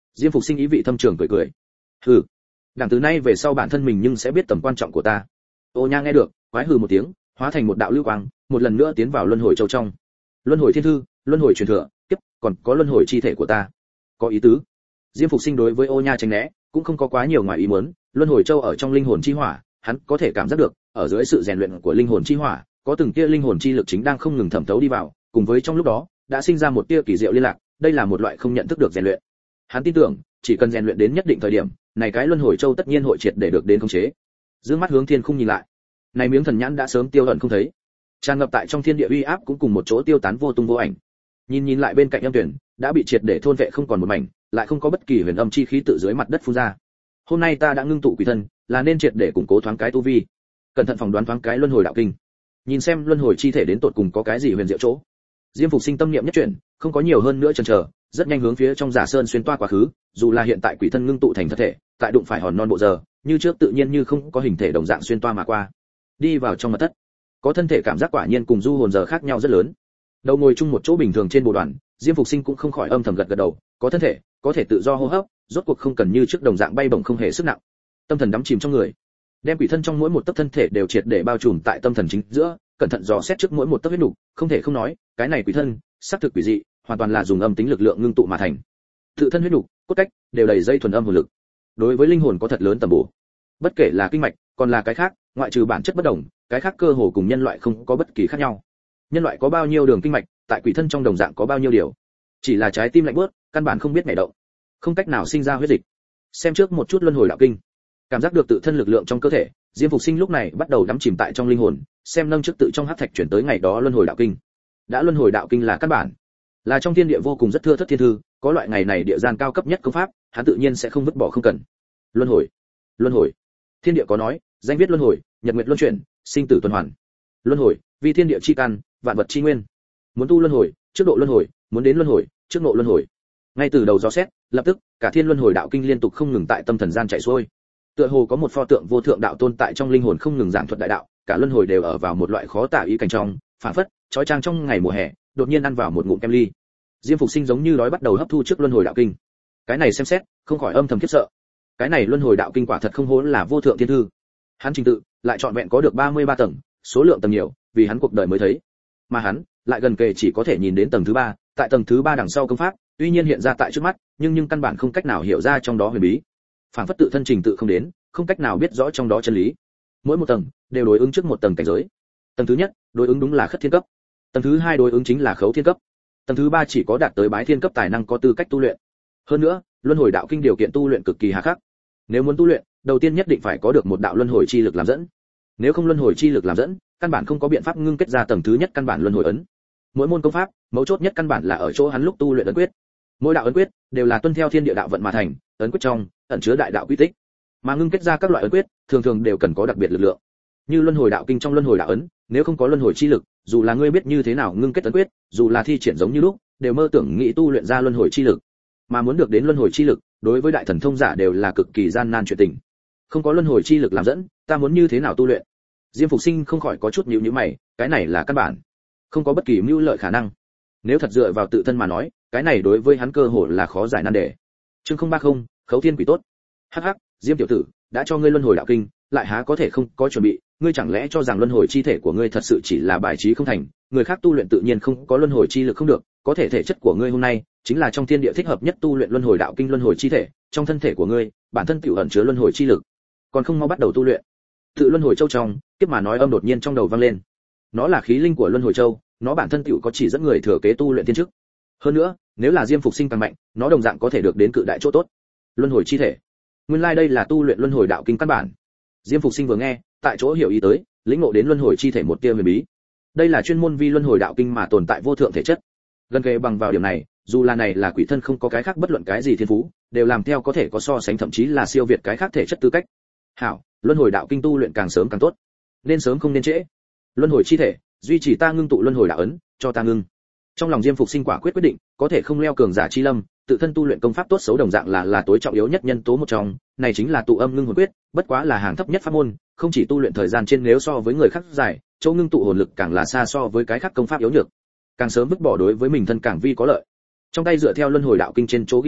Diêm Phục Sinh ý vị thâm trường cười cười. Hừ, đằng từ nay về sau bản thân mình nhưng sẽ biết tầm quan trọng của ta. Ô Nha nghe được, quái hừ một tiếng, hóa thành một đạo lưu quang, một lần nữa tiến vào luân hồi châu trong. Luân hồi thiên thư, luân hồi truyền thừa, tiếp, còn có luân hồi chi thể của ta. Có ý tứ. Diêm Phục Sinh đối với Ô Nha tránh né, cũng không có quá nhiều ngoài ý muốn, luân hồi châu ở trong linh hồn chi hỏa, hắn có thể cảm giác được, ở dưới sự rèn luyện của linh hồn chi hỏa, có từng tia linh hồn chi lực chính đang không ngừng thẩm thấu đi vào, cùng với trong lúc đó, đã sinh ra một tia kỳ diệu liên lạc, đây là một loại không nhận thức được rèn luyện. Hắn tin tưởng, chỉ cần rèn luyện đến nhất định thời điểm, này cái luân hồi châu tất nhiên hội triệt để được đến khống chế. Dương mắt hướng thiên khung nhìn lại, này miếng thần nhãn đã sớm tiêu ẩn không thấy, tràn ngập tại trong thiên địa uy áp cũng cùng một chỗ tiêu tán vô tung vô ảnh. Nhìn nhìn lại bên cạnh âm tuyển, đã bị triệt để thôn vệ không còn một mảnh, lại không có bất kỳ huyền âm chi khí tự dưới mặt đất phun ra. Hôm nay ta đã ngưng tụ quỷ thân, là nên triệt để củng cố thoáng cái tu vi. Cẩn thận phỏng đoán thoáng cái luân hồi đạo kinh, nhìn xem luân hồi chi thể đến tột cùng có cái gì huyền diệu chỗ. Diêm Phục Sinh tâm niệm nhất chuyển, không có nhiều hơn nữa chần chờ, rất nhanh hướng phía trong giả sơn xuyên toa quá khứ, dù là hiện tại quỷ thân ngưng tụ thành thân thể, tại đụng phải hòn non bộ giờ, như trước tự nhiên như không có hình thể đồng dạng xuyên toa mà qua. Đi vào trong mật thất, có thân thể cảm giác quả nhiên cùng du hồn giờ khác nhau rất lớn. Đầu ngồi chung một chỗ bình thường trên bộ đoàn, Diêm Phục Sinh cũng không khỏi âm thầm gật gật đầu, có thân thể, có thể tự do hô hấp, rốt cuộc không cần như trước đồng dạng bay bổng không hề sức nặng. Tâm thần đắm chìm trong người, đem quỷ thân trong mỗi một tấc thân thể đều triệt để bao trùm tại tâm thần chính giữa, cẩn thận dò xét trước mỗi một tấc huyết nục, không thể không nói, cái này quỷ thân, xác thực quỷ dị, hoàn toàn là dùng âm tính lực lượng ngưng tụ mà thành. Tự thân huyết nục, cốt cách, đều đầy dây thuần âm hồn lực. Đối với linh hồn có thật lớn tầm bổ. Bất kể là kinh mạch, còn là cái khác, ngoại trừ bản chất bất đồng, cái khác cơ hồ cùng nhân loại không có bất kỳ khác nhau. Nhân loại có bao nhiêu đường kinh mạch, tại quỷ thân trong đồng dạng có bao nhiêu điều. Chỉ là trái tim lạnh buốt, căn bản không biết nhảy động, không cách nào sinh ra huyết dịch. Xem trước một chút luân hồi đạo kinh, cảm giác được tự thân lực lượng trong cơ thể, Diêm Phục Sinh lúc này bắt đầu đắm chìm tại trong linh hồn, xem nâng trước tự trong hắc thạch chuyển tới ngày đó luân hồi đạo kinh. Đã luân hồi đạo kinh là căn bản, là trong thiên địa vô cùng rất thưa thất thiên thư, có loại ngày này địa gian cao cấp nhất công pháp, hắn tự nhiên sẽ không vứt bỏ không cần. Luân hồi, luân hồi. Thiên địa có nói, danh viết luân hồi, nhật nguyệt luân chuyển, sinh tử tuần hoàn. Luân hồi, vì thiên địa chi căn, vạn vật chi nguyên. Muốn tu luân hồi, trước độ luân hồi, muốn đến luân hồi, trước ngộ luân hồi. Ngay từ đầu gió xét, lập tức, cả thiên luân hồi đạo kinh liên tục không ngừng tại tâm thần gian chạy xuôi. Tựa hồ có một pho tượng vô thượng đạo tôn tại trong linh hồn không ngừng giảng thuật đại đạo, cả luân hồi đều ở vào một loại khó tả ý cảnh trong, phản phất, chói chang trong ngày mùa hè, đột nhiên ăn vào một ngụm kem ly. Diêm Phục Sinh giống như đói bắt đầu hấp thu trước luân hồi đạo kinh. Cái này xem xét, không khỏi âm thầm khiếp sợ. Cái này luân hồi đạo kinh quả thật không hố là vô thượng thiên thư. Hắn trình tự lại trọn vẹn có được ba mươi ba tầng, số lượng tầng nhiều, vì hắn cuộc đời mới thấy. Mà hắn lại gần kề chỉ có thể nhìn đến tầng thứ ba, tại tầng thứ ba đằng sau công pháp, tuy nhiên hiện ra tại trước mắt, nhưng nhưng căn bản không cách nào hiểu ra trong đó huyền bí. Phản phất tự thân trình tự không đến, không cách nào biết rõ trong đó chân lý. Mỗi một tầng đều đối ứng trước một tầng cảnh giới. Tầng thứ nhất, đối ứng đúng là khất thiên cấp. Tầng thứ hai đối ứng chính là khấu thiên cấp. Tầng thứ ba chỉ có đạt tới bái thiên cấp tài năng có tư cách tu luyện. Hơn nữa, luân hồi đạo kinh điều kiện tu luyện cực kỳ hà khắc. Nếu muốn tu luyện, đầu tiên nhất định phải có được một đạo luân hồi chi lực làm dẫn. Nếu không luân hồi chi lực làm dẫn, căn bản không có biện pháp ngưng kết ra tầng thứ nhất căn bản luân hồi ấn. Mỗi môn công pháp, mấu chốt nhất căn bản là ở chỗ hắn lúc tu luyện ấn quyết. Mỗi đạo ấn quyết đều là tuân theo thiên địa đạo vận mà thành, ấn quyết trong ẩn chứa đại đạo quy tích. Mà ngưng kết ra các loại ấn quyết, thường thường đều cần có đặc biệt lực lượng. Như luân hồi đạo kinh trong luân hồi đạo ấn, nếu không có luân hồi chi lực, dù là ngươi biết như thế nào ngưng kết ấn quyết, dù là thi triển giống như lúc, đều mơ tưởng nghĩ tu luyện ra luân hồi chi lực. Mà muốn được đến luân hồi chi lực, đối với đại thần thông giả đều là cực kỳ gian nan chuyện tình. Không có luân hồi chi lực làm dẫn, ta muốn như thế nào tu luyện? Diêm Phục Sinh không khỏi có chút nhíu nhíu mày, cái này là căn bản, không có bất kỳ mưu lợi khả năng. Nếu thật dựa vào tự thân mà nói, cái này đối với hắn cơ hội là khó giải nan đề. Chương không ba không, khấu thiên quỷ tốt. Hắc hắc, Diêm tiểu tử, đã cho ngươi luân hồi đạo kinh, lại há có thể không có chuẩn bị, ngươi chẳng lẽ cho rằng luân hồi chi thể của ngươi thật sự chỉ là bài trí không thành, người khác tu luyện tự nhiên không có luân hồi chi lực không được, có thể thể chất của ngươi hôm nay chính là trong thiên địa thích hợp nhất tu luyện luân hồi đạo kinh luân hồi chi thể, trong thân thể của ngươi, bản thân tiểu ẩn chứa luân hồi chi lực, còn không mau bắt đầu tu luyện. Tự luân hồi châu trong, tiếp mà nói âm đột nhiên trong đầu vang lên. Nó là khí linh của luân hồi châu, nó bản thân tiểu có chỉ dẫn người thừa kế tu luyện thiên chức. Hơn nữa, nếu là Diêm Phục Sinh càng mạnh, nó đồng dạng có thể được đến cự đại chỗ tốt. Luân hồi chi thể. Nguyên lai like đây là tu luyện luân hồi đạo kinh căn bản. Diêm Phục Sinh vừa nghe, tại chỗ hiểu ý tới, lĩnh ngộ đến luân hồi chi thể một tia huyền bí. Đây là chuyên môn vi luân hồi đạo kinh mà tồn tại vô thượng thể chất. Gần kề bằng vào điểm này, dù là này là quỷ thân không có cái khác bất luận cái gì thiên phú, đều làm theo có thể có so sánh thậm chí là siêu việt cái khác thể chất tư cách. Hảo, luân hồi đạo kinh tu luyện càng sớm càng tốt, nên sớm không nên trễ. Luân hồi chi thể, duy trì ta ngưng tụ luân hồi đạo ấn, cho ta ngưng. Trong lòng Diêm Phục Sinh quả quyết quyết định, có thể không leo cường giả chi lâm, tự thân tu luyện công pháp tốt xấu đồng dạng là là tối trọng yếu nhất nhân tố một trong, này chính là tụ âm ngưng hồn quyết, bất quá là hàng thấp nhất pháp môn, không chỉ tu luyện thời gian trên nếu so với người khác dài, chỗ ngưng tụ hồn lực càng là xa so với cái khác công pháp yếu nhược, càng sớm vứt bỏ đối với mình thân càng vi có lợi. Trong tay dựa theo luân hồi đạo kinh trên chỗ ghi lại,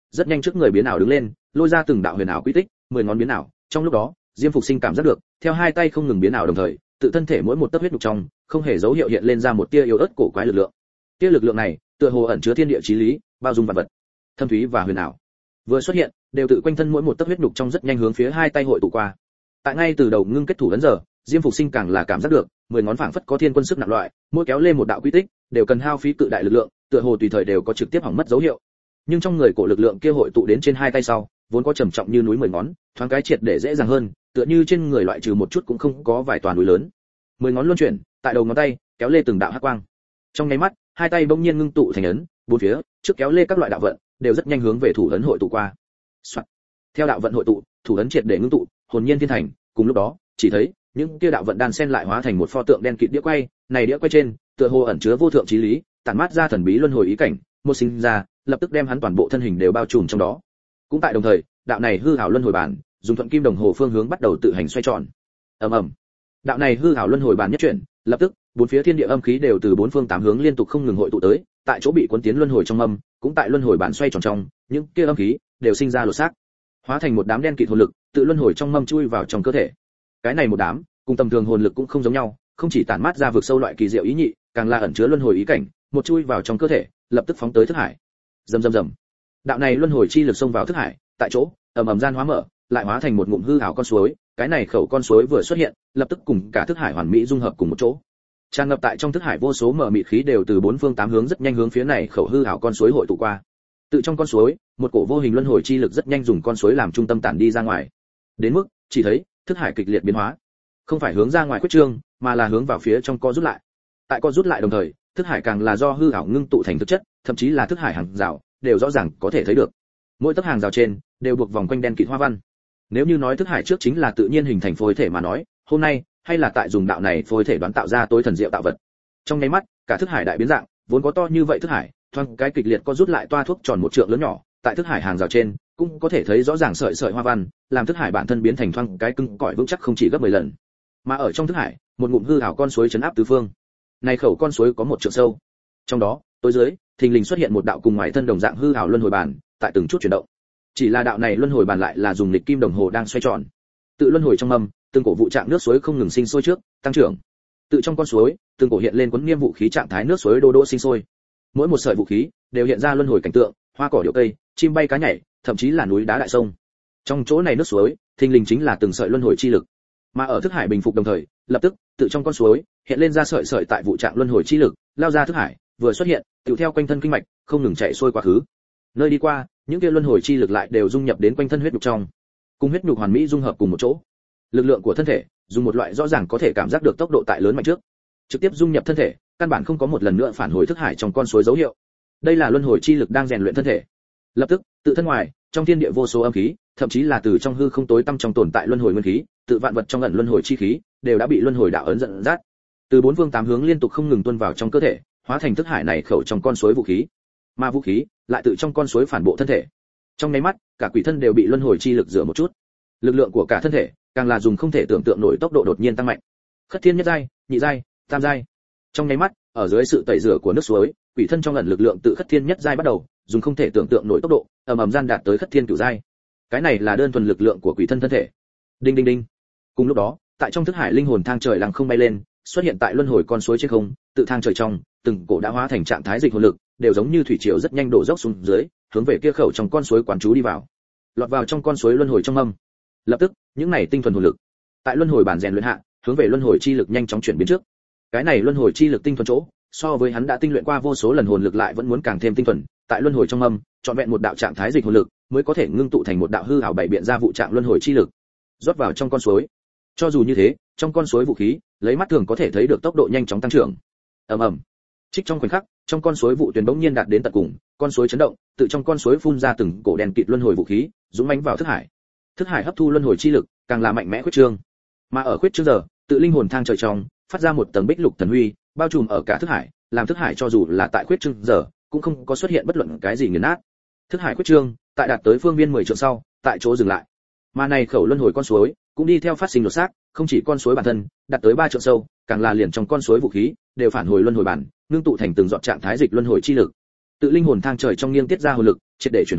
rất nhanh trước người biến ảo đứng lên, lôi ra từng đạo huyền ảo quy tích, mười ngón biến ảo. Trong lúc đó, Diêm Phục Sinh cảm giác được, theo hai tay không ngừng biến ảo đồng thời, tự thân thể mỗi một tấc huyết nhục trong, không hề dấu hiệu hiện lên ra một tia yếu ớt cổ quái lực lượng. Tia lực lượng này, tựa hồ ẩn chứa thiên địa chí lý, bao dung vạn vật, thâm thúy và huyền ảo. Vừa xuất hiện, đều tự quanh thân mỗi một tấc huyết nhục trong rất nhanh hướng phía hai tay hội tụ qua. Tại ngay từ đầu ngưng kết thủ ấn giờ, Diêm Phục Sinh càng là cảm giác được, mười ngón phảng phất có thiên quân sức nặng loại, mỗi kéo lên một đạo quy tích, đều cần hao phí cự đại lực lượng, tựa hồ tùy thời đều có trực tiếp hỏng mất dấu hiệu. Nhưng trong người cổ lực lượng kia hội tụ đến trên hai tay sau, vốn có trầm trọng như núi mười ngón, thoáng cái triệt để dễ dàng hơn, tựa như trên người loại trừ một chút cũng không có vài toàn núi lớn. Mười ngón luân chuyển, tại đầu ngón tay, kéo lê từng đạo hắc quang. Trong nháy mắt, hai tay bỗng nhiên ngưng tụ thành ấn, bốn phía, trước kéo lê các loại đạo vận, đều rất nhanh hướng về thủ ấn hội tụ qua. Soạn. Theo đạo vận hội tụ, thủ ấn triệt để ngưng tụ, hồn nhiên thiên thành, cùng lúc đó, chỉ thấy những kia đạo vận đan xen lại hóa thành một pho tượng đen kịt đĩa quay, này đĩa quay trên, tựa hồ ẩn chứa vô thượng chí lý, tản mát ra thần bí luân hồi ý cảnh, một sinh ra, lập tức đem hắn toàn bộ thân hình đều bao trùm trong đó. Cũng tại đồng thời, đạo này hư ảo luân hồi bản, dùng thuận kim đồng hồ phương hướng bắt đầu tự hành xoay tròn. Ầm ầm. Đạo này hư ảo luân hồi bản nhất chuyển, lập tức, bốn phía thiên địa âm khí đều từ bốn phương tám hướng liên tục không ngừng hội tụ tới, tại chỗ bị cuốn tiến luân hồi trong âm, cũng tại luân hồi bản xoay tròn trong, những kia âm khí đều sinh ra lỗ xác, hóa thành một đám đen kịt hồn lực, tự luân hồi trong mâm chui vào trong cơ thể. Cái này một đám, cùng tầm thường hồn lực cũng không giống nhau, không chỉ tản mát ra vực sâu loại kỳ diệu ý nhị, càng là ẩn chứa luân hồi ý cảnh, một chui vào trong cơ thể, lập tức phóng tới thức hải. Rầm rầm rầm. Đạo này luân hồi chi lực xông vào thức hải, tại chỗ, ầm ầm gian hóa mở, lại hóa thành một ngụm hư ảo con suối, cái này khẩu con suối vừa xuất hiện, lập tức cùng cả thức hải hoàn mỹ dung hợp cùng một chỗ. Tràn ngập tại trong thức hải vô số mở mịt khí đều từ bốn phương tám hướng rất nhanh hướng phía này khẩu hư ảo con suối hội tụ qua. Tự trong con suối, một cổ vô hình luân hồi chi lực rất nhanh dùng con suối làm trung tâm tản đi ra ngoài. Đến mức, chỉ thấy, thức hải kịch liệt biến hóa, không phải hướng ra ngoài quyết trương, mà là hướng vào phía trong co rút lại. Tại co rút lại đồng thời, thức hải càng là do hư ảo ngưng tụ thành thực chất, thậm chí là thức hải hàng rào, đều rõ ràng có thể thấy được. Mỗi tấc hàng rào trên đều buộc vòng quanh đen kịt hoa văn. Nếu như nói thức hải trước chính là tự nhiên hình thành phôi thể mà nói, hôm nay hay là tại dùng đạo này phôi thể đoán tạo ra tối thần diệu tạo vật. Trong nháy mắt, cả thức hải đại biến dạng, vốn có to như vậy thức hải, thoáng cái kịch liệt co rút lại toa thuốc tròn một trượng lớn nhỏ, tại thức hải hàng rào trên cũng có thể thấy rõ ràng sợi sợi hoa văn, làm thức hải bản thân biến thành thoáng cái cứng cỏi vững chắc không chỉ gấp mười lần. Mà ở trong thức hải, một ngụm hư ảo con suối chấn áp tứ phương. Này khẩu con suối có một trượng sâu. Trong đó, tối dưới, thình lình xuất hiện một đạo cùng ngoài thân đồng dạng hư ảo luân hồi bàn, tại từng chút chuyển động. Chỉ là đạo này luân hồi bàn lại là dùng lịch kim đồng hồ đang xoay tròn. Tự luân hồi trong mâm, từng cổ vụ trạng nước suối không ngừng sinh sôi trước, tăng trưởng. Tự trong con suối, từng cổ hiện lên quấn nghiêm vũ khí trạng thái nước suối đô đô sinh sôi. Mỗi một sợi vũ khí đều hiện ra luân hồi cảnh tượng, hoa cỏ điệu cây, chim bay cá nhảy, thậm chí là núi đá đại sông. Trong chỗ này nước suối, thình lình chính là từng sợi luân hồi chi lực. Mà ở thức hải bình phục đồng thời, lập tức, tự trong con suối hiện lên ra sợi sợi tại vụ trạng luân hồi chi lực, lao ra thức hải, vừa xuất hiện, tùy theo quanh thân kinh mạch, không ngừng chạy xuôi quá khứ. Nơi đi qua, những kia luân hồi chi lực lại đều dung nhập đến quanh thân huyết nhục trong, cùng huyết nhục hoàn mỹ dung hợp cùng một chỗ. Lực lượng của thân thể, dùng một loại rõ ràng có thể cảm giác được tốc độ tại lớn mạnh trước, trực tiếp dung nhập thân thể, căn bản không có một lần nữa phản hồi thức hải trong con suối dấu hiệu. Đây là luân hồi chi lực đang rèn luyện thân thể. Lập tức, tự thân ngoài, trong thiên địa vô số âm khí, thậm chí là từ trong hư không tối tăm trong tồn tại luân hồi nguyên khí, tự vạn vật trong ẩn luân hồi chi khí, đều đã bị luân hồi đạo ấn dẫn dắt, từ bốn phương tám hướng liên tục không ngừng tuôn vào trong cơ thể, hóa thành thức hải này khẩu trong con suối vũ khí. Mà vũ khí lại tự trong con suối phản bộ thân thể. Trong nháy mắt, cả quỷ thân đều bị luân hồi chi lực rửa một chút. Lực lượng của cả thân thể, càng là dùng không thể tưởng tượng nổi tốc độ đột nhiên tăng mạnh. Khất thiên nhất giai, nhị giai, tam giai. Trong nháy mắt, ở dưới sự tẩy rửa của nước suối, quỷ thân trong ẩn lực lượng tự khất thiên nhất giai bắt đầu, dùng không thể tưởng tượng nổi tốc độ, ầm ầm gian đạt tới khất thiên cửu giai. Cái này là đơn thuần lực lượng của quỷ thân thân thể. Đinh đinh đinh. Cùng lúc đó, tại trong thức hải linh hồn thang trời lặng không bay lên, xuất hiện tại luân hồi con suối trên không, tự thang trời trong, từng cổ đã hóa thành trạng thái dịch hồn lực, đều giống như thủy triều rất nhanh đổ dốc xuống dưới, hướng về kia khẩu trong con suối quán chú đi vào. Lọt vào trong con suối luân hồi trong âm. Lập tức, những này tinh thuần hồn lực, tại luân hồi bản rèn luyện hạ, hướng về luân hồi chi lực nhanh chóng chuyển biến trước. Cái này luân hồi chi lực tinh thuần chỗ, so với hắn đã tinh luyện qua vô số lần hồn lực lại vẫn muốn càng thêm tinh thuần, tại luân hồi trong âm, chọn vẹn một đạo trạng thái dịch hồn lực, mới có thể ngưng tụ thành một đạo hư ảo bảy biện ra vụ trạng luân hồi chi lực, rót vào trong con suối. Cho dù như thế, trong con suối vũ khí, lấy mắt thường có thể thấy được tốc độ nhanh chóng tăng trưởng. Ầm ầm. Trích trong khoảnh khắc, trong con suối vụ tuyến bỗng nhiên đạt đến tận cùng, con suối chấn động, tự trong con suối phun ra từng cổ đèn kịt luân hồi vũ khí, dũng mãnh vào thức hải. Thức hải hấp thu luân hồi chi lực, càng là mạnh mẽ khuyết trương. Mà ở khuyết trương giờ, tự linh hồn thang trời trong, phát ra một tầng bích lục thần huy, bao trùm ở cả thức hải, làm thức hải cho dù là tại khuyết trương giờ, cũng không có xuất hiện bất luận cái gì nghiền nát. Thức hải khuyết trương, tại đạt tới phương viên mười trượng sau, tại chỗ dừng lại. Mà này khẩu luân hồi con suối, cũng đi theo phát sinh đột xác, không chỉ con suối bản thân, đạt tới ba trượng sâu, càng là liền trong con suối vũ khí, đều phản hồi luân hồi bản, ngưng tụ thành từng giọt trạng thái dịch luân hồi chi lực. Tự linh hồn thang trời trong nghiêng tiết ra hồn lực, triệt để chuyển hóa,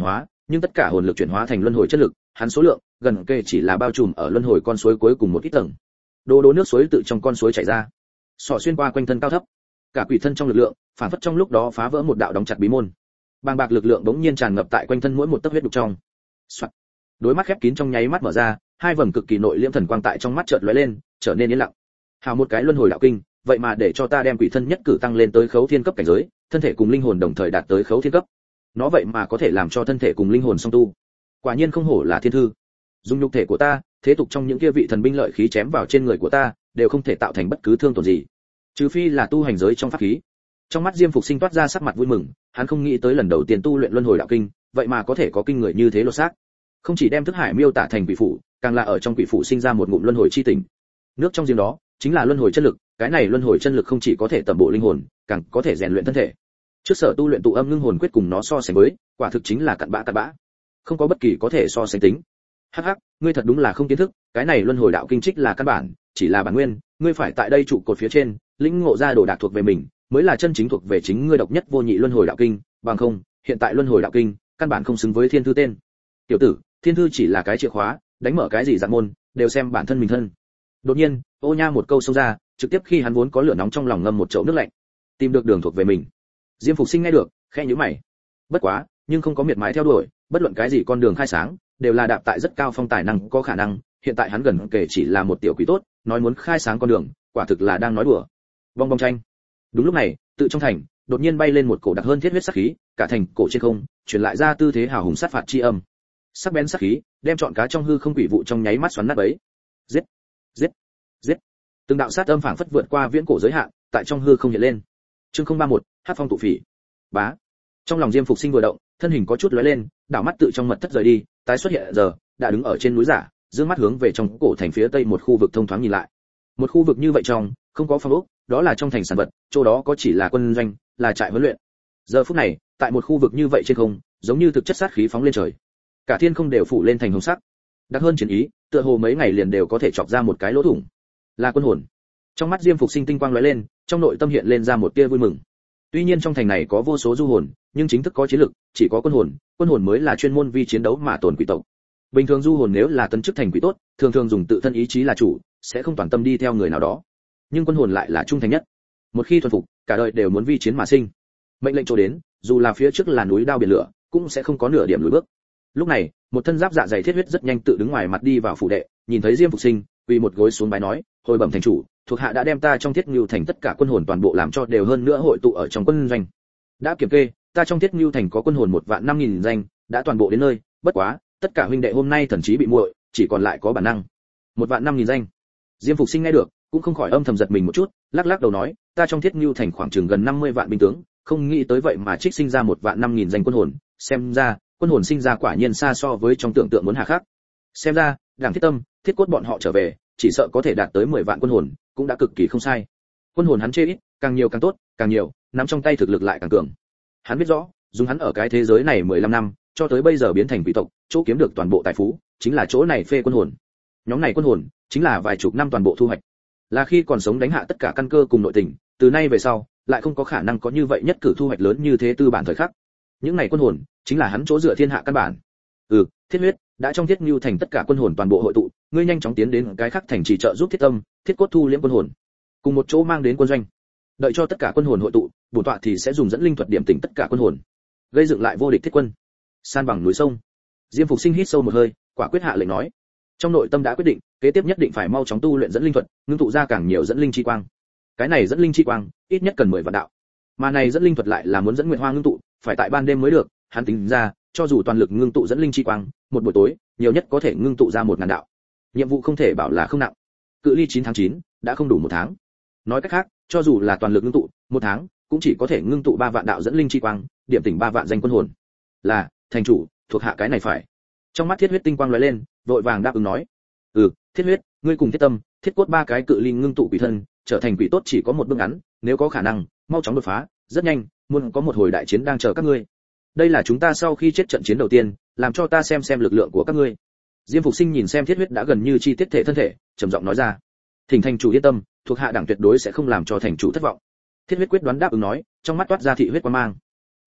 nhưng tất cả hồn lực chuyển hóa thành luân hồi chất lực, hắn số lượng gần kề chỉ là bao trùm ở luân hồi con suối cuối cùng một ít tầng. Đố đố nước suối tự trong con suối chảy ra, xỏ xuyên qua quanh thân cao thấp. Cả quỷ thân trong lực lượng, phản phất trong lúc đó phá vỡ một đạo đóng chặt bí môn. Bàng bạc lực lượng bỗng nhiên tràn ngập tại quanh thân mỗi một tấc huyết đục trong. Soạt. Đôi mắt khép kín trong nháy mắt mở ra, hai vầng cực kỳ nội liễm thần quang tại trong mắt chợt lóe lên, trở nên yên lặng. Hào một cái luân hồi đạo kinh, vậy mà để cho ta đem quỷ thân nhất cử tăng lên tới khấu thiên cấp cảnh giới, thân thể cùng linh hồn đồng thời đạt tới khấu thiên cấp. Nó vậy mà có thể làm cho thân thể cùng linh hồn song tu. Quả nhiên không hổ là thiên thư. Dùng nhục thể của ta, thế tục trong những kia vị thần binh lợi khí chém vào trên người của ta, đều không thể tạo thành bất cứ thương tổn gì. Trừ phi là tu hành giới trong pháp khí. Trong mắt Diêm Phục Sinh toát ra sắc mặt vui mừng, hắn không nghĩ tới lần đầu tiên tu luyện luân hồi đạo kinh, vậy mà có thể có kinh người như thế lột xác. Không chỉ đem thức hải miêu tả thành quỷ phủ, càng là ở trong quỷ phủ sinh ra một ngụm luân hồi chi tình. Nước trong giếng đó chính là luân hồi chân lực, cái này luân hồi chân lực không chỉ có thể tẩm bổ linh hồn, càng có thể rèn luyện thân thể. Trước sở tu luyện tụ âm ngưng hồn quyết cùng nó so sánh với, quả thực chính là cặn bã cặn bã, không có bất kỳ có thể so sánh tính. Hắc hắc, ngươi thật đúng là không kiến thức, cái này luân hồi đạo kinh trích là căn bản, chỉ là bản nguyên, ngươi phải tại đây trụ cột phía trên, lĩnh ngộ ra đồ đạc thuộc về mình, mới là chân chính thuộc về chính ngươi độc nhất vô nhị luân hồi đạo kinh, bằng không, hiện tại luân hồi đạo kinh, căn bản không xứng với thiên thư tên. Tiểu tử, thiên thư chỉ là cái chìa khóa, đánh mở cái gì dạng môn, đều xem bản thân mình thân. Đột nhiên, Ô Nha một câu xông ra, trực tiếp khi hắn vốn có lửa nóng trong lòng ngâm một chậu nước lạnh. Tìm được đường thuộc về mình. Diêm Phục Sinh nghe được, khẽ nhíu mày. Bất quá, nhưng không có miệt mài theo đuổi, bất luận cái gì con đường khai sáng, đều là đạp tại rất cao phong tài năng có khả năng, hiện tại hắn gần kể chỉ là một tiểu quỷ tốt, nói muốn khai sáng con đường, quả thực là đang nói đùa. Bong bong tranh. Đúng lúc này, tự trong thành, đột nhiên bay lên một cổ đặc hơn thiết huyết sát khí, cả thành cổ trên không, truyền lại ra tư thế hào hùng sát phạt chi âm. Sắc bén sát khí, đem trọn cá trong hư không quỷ vụ trong nháy mắt xoắn nát bấy. Giết, giết, giết. Từng đạo sát âm phảng phất vượt qua viễn cổ giới hạn, tại trong hư không hiện lên. Chương không ba mốt, Hát phong tụ phỉ. Bá. Trong lòng Diêm Phục Sinh vừa động, thân hình có chút lóe lên, đảo mắt tự trong mật thất rời đi, tái xuất hiện giờ, đã đứng ở trên núi giả, dương mắt hướng về trong cổ thành phía tây một khu vực thông thoáng nhìn lại. Một khu vực như vậy trong, không có phong ốc, đó là trong thành sản vật, chỗ đó có chỉ là quân doanh, là trại huấn luyện. Giờ phút này, tại một khu vực như vậy trên không, giống như thực chất sát khí phóng lên trời. Cả thiên không đều phủ lên thành hồng sắc. Đặc hơn chiến ý, tựa hồ mấy ngày liền đều có thể chọc ra một cái lỗ thủng. Là quân hồn. Trong mắt Diêm Phục Sinh tinh quang lóe lên, trong nội tâm hiện lên ra một tia vui mừng. Tuy nhiên trong thành này có vô số du hồn, nhưng chính thức có chiến lực, chỉ có quân hồn, quân hồn mới là chuyên môn vi chiến đấu mà tồn quỷ tộc. Bình thường du hồn nếu là tấn chức thành quỷ tốt, thường thường dùng tự thân ý chí là chủ, sẽ không toàn tâm đi theo người nào đó. Nhưng quân hồn lại là trung thành nhất. Một khi thuần phục, cả đời đều muốn vi chiến mà sinh. Mệnh lệnh chỗ đến, dù là phía trước là núi đao biển lửa, cũng sẽ không có nửa điểm lùi bước. Lúc này, một thân giáp dạ dày thiết huyết rất nhanh tự đứng ngoài mặt đi vào phủ đệ, nhìn thấy Diêm Phục Sinh, quỳ một gối xuống bái nói, hồi bẩm thành chủ, thuộc hạ đã đem ta trong thiết ngưu thành tất cả quân hồn toàn bộ làm cho đều hơn nữa hội tụ ở trong quân doanh. Đã kiểm kê, ta trong thiết ngưu thành có quân hồn một vạn năm nghìn danh, đã toàn bộ đến nơi, bất quá, tất cả huynh đệ hôm nay thần trí bị muội, chỉ còn lại có bản năng. Một vạn năm nghìn danh. Diêm Phục Sinh nghe được, cũng không khỏi âm thầm giật mình một chút, lắc lắc đầu nói, ta trong thiết ngưu thành khoảng chừng gần năm mươi vạn binh tướng, không nghĩ tới vậy mà trích sinh ra một vạn năm nghìn danh quân hồn, xem ra, quân hồn sinh ra quả nhiên xa so với trong tưởng tượng muốn hà khắc. Xem ra, Đảng Thiết Tâm, Thiết Cốt bọn họ trở về, chỉ sợ có thể đạt tới mười vạn quân hồn, cũng đã cực kỳ không sai. Quân hồn hắn chê ít, càng nhiều càng tốt, càng nhiều, nắm trong tay thực lực lại càng cường. Hắn biết rõ, dùng hắn ở cái thế giới này mười lăm năm, cho tới bây giờ biến thành quỷ tộc, chỗ kiếm được toàn bộ tài phú, chính là chỗ này phê quân hồn. Nhóm này quân hồn, chính là vài chục năm toàn bộ thu hoạch. Là khi còn sống đánh hạ tất cả căn cơ cùng nội tình, từ nay về sau, lại không có khả năng có như vậy nhất cử thu hoạch lớn như thế tư bản thời khắc. Những này quân hồn, chính là hắn chỗ dựa thiên hạ căn bản. Ừ, Thiết huyết, đã trong thiết ngưu thành tất cả quân hồn toàn bộ hội tụ, ngươi nhanh chóng tiến đến cái khác thành trì trợ giúp Thiết Tâm, Thiết Cốt thu liễm quân hồn, cùng một chỗ mang đến quân doanh. Đợi cho tất cả quân hồn hội tụ, bổn tọa thì sẽ dùng dẫn linh thuật điểm tỉnh tất cả quân hồn, gây dựng lại vô địch thiết quân, san bằng núi sông. Diêm Phục Sinh hít sâu một hơi, quả quyết hạ lệnh nói, trong nội tâm đã quyết định, kế tiếp nhất định phải mau chóng tu luyện dẫn linh thuật, ngưng tụ ra càng nhiều dẫn linh chi quang. Cái này dẫn linh chi quang, ít nhất cần mười vạn đạo. Mà này dẫn linh thuật lại là muốn dẫn nguyệt hoa ngưng tụ, phải tại ban đêm mới được, hắn tính ra, cho dù toàn lực ngưng tụ dẫn linh chi quang, một buổi tối, nhiều nhất có thể ngưng tụ ra một ngàn đạo. Nhiệm vụ không thể bảo là không nặng. Cự ly chín tháng chín, đã không đủ một tháng. Nói cách khác, cho dù là toàn lực ngưng tụ, một tháng, cũng chỉ có thể ngưng tụ ba vạn đạo dẫn linh chi quang, điểm tỉnh ba vạn danh quân hồn. Là, thành chủ, thuộc hạ cái này phải. Trong mắt Thiết huyết tinh quang lóe lên, vội vàng đáp ứng nói. Ừ, Thiết huyết, ngươi cùng Thiết Tâm, Thiết Cốt ba cái cự ly ngưng tụ quỷ thân, trở thành quỷ tốt chỉ có một bước ngắn, nếu có khả năng, mau chóng đột phá, rất nhanh, muốn có một hồi đại chiến đang chờ các ngươi. Đây là chúng ta sau khi chết trận chiến đầu tiên, làm cho ta xem xem lực lượng của các ngươi. Diêm Phục Sinh nhìn xem Thiết huyết đã gần như chi tiết thể thân thể, trầm giọng nói ra. Thỉnh thành chủ yên tâm, thuộc hạ đảng tuyệt đối sẽ không làm cho thành chủ thất vọng. Thiết huyết quyết đoán đáp ứng nói, trong mắt toát ra thị huyết quang mang.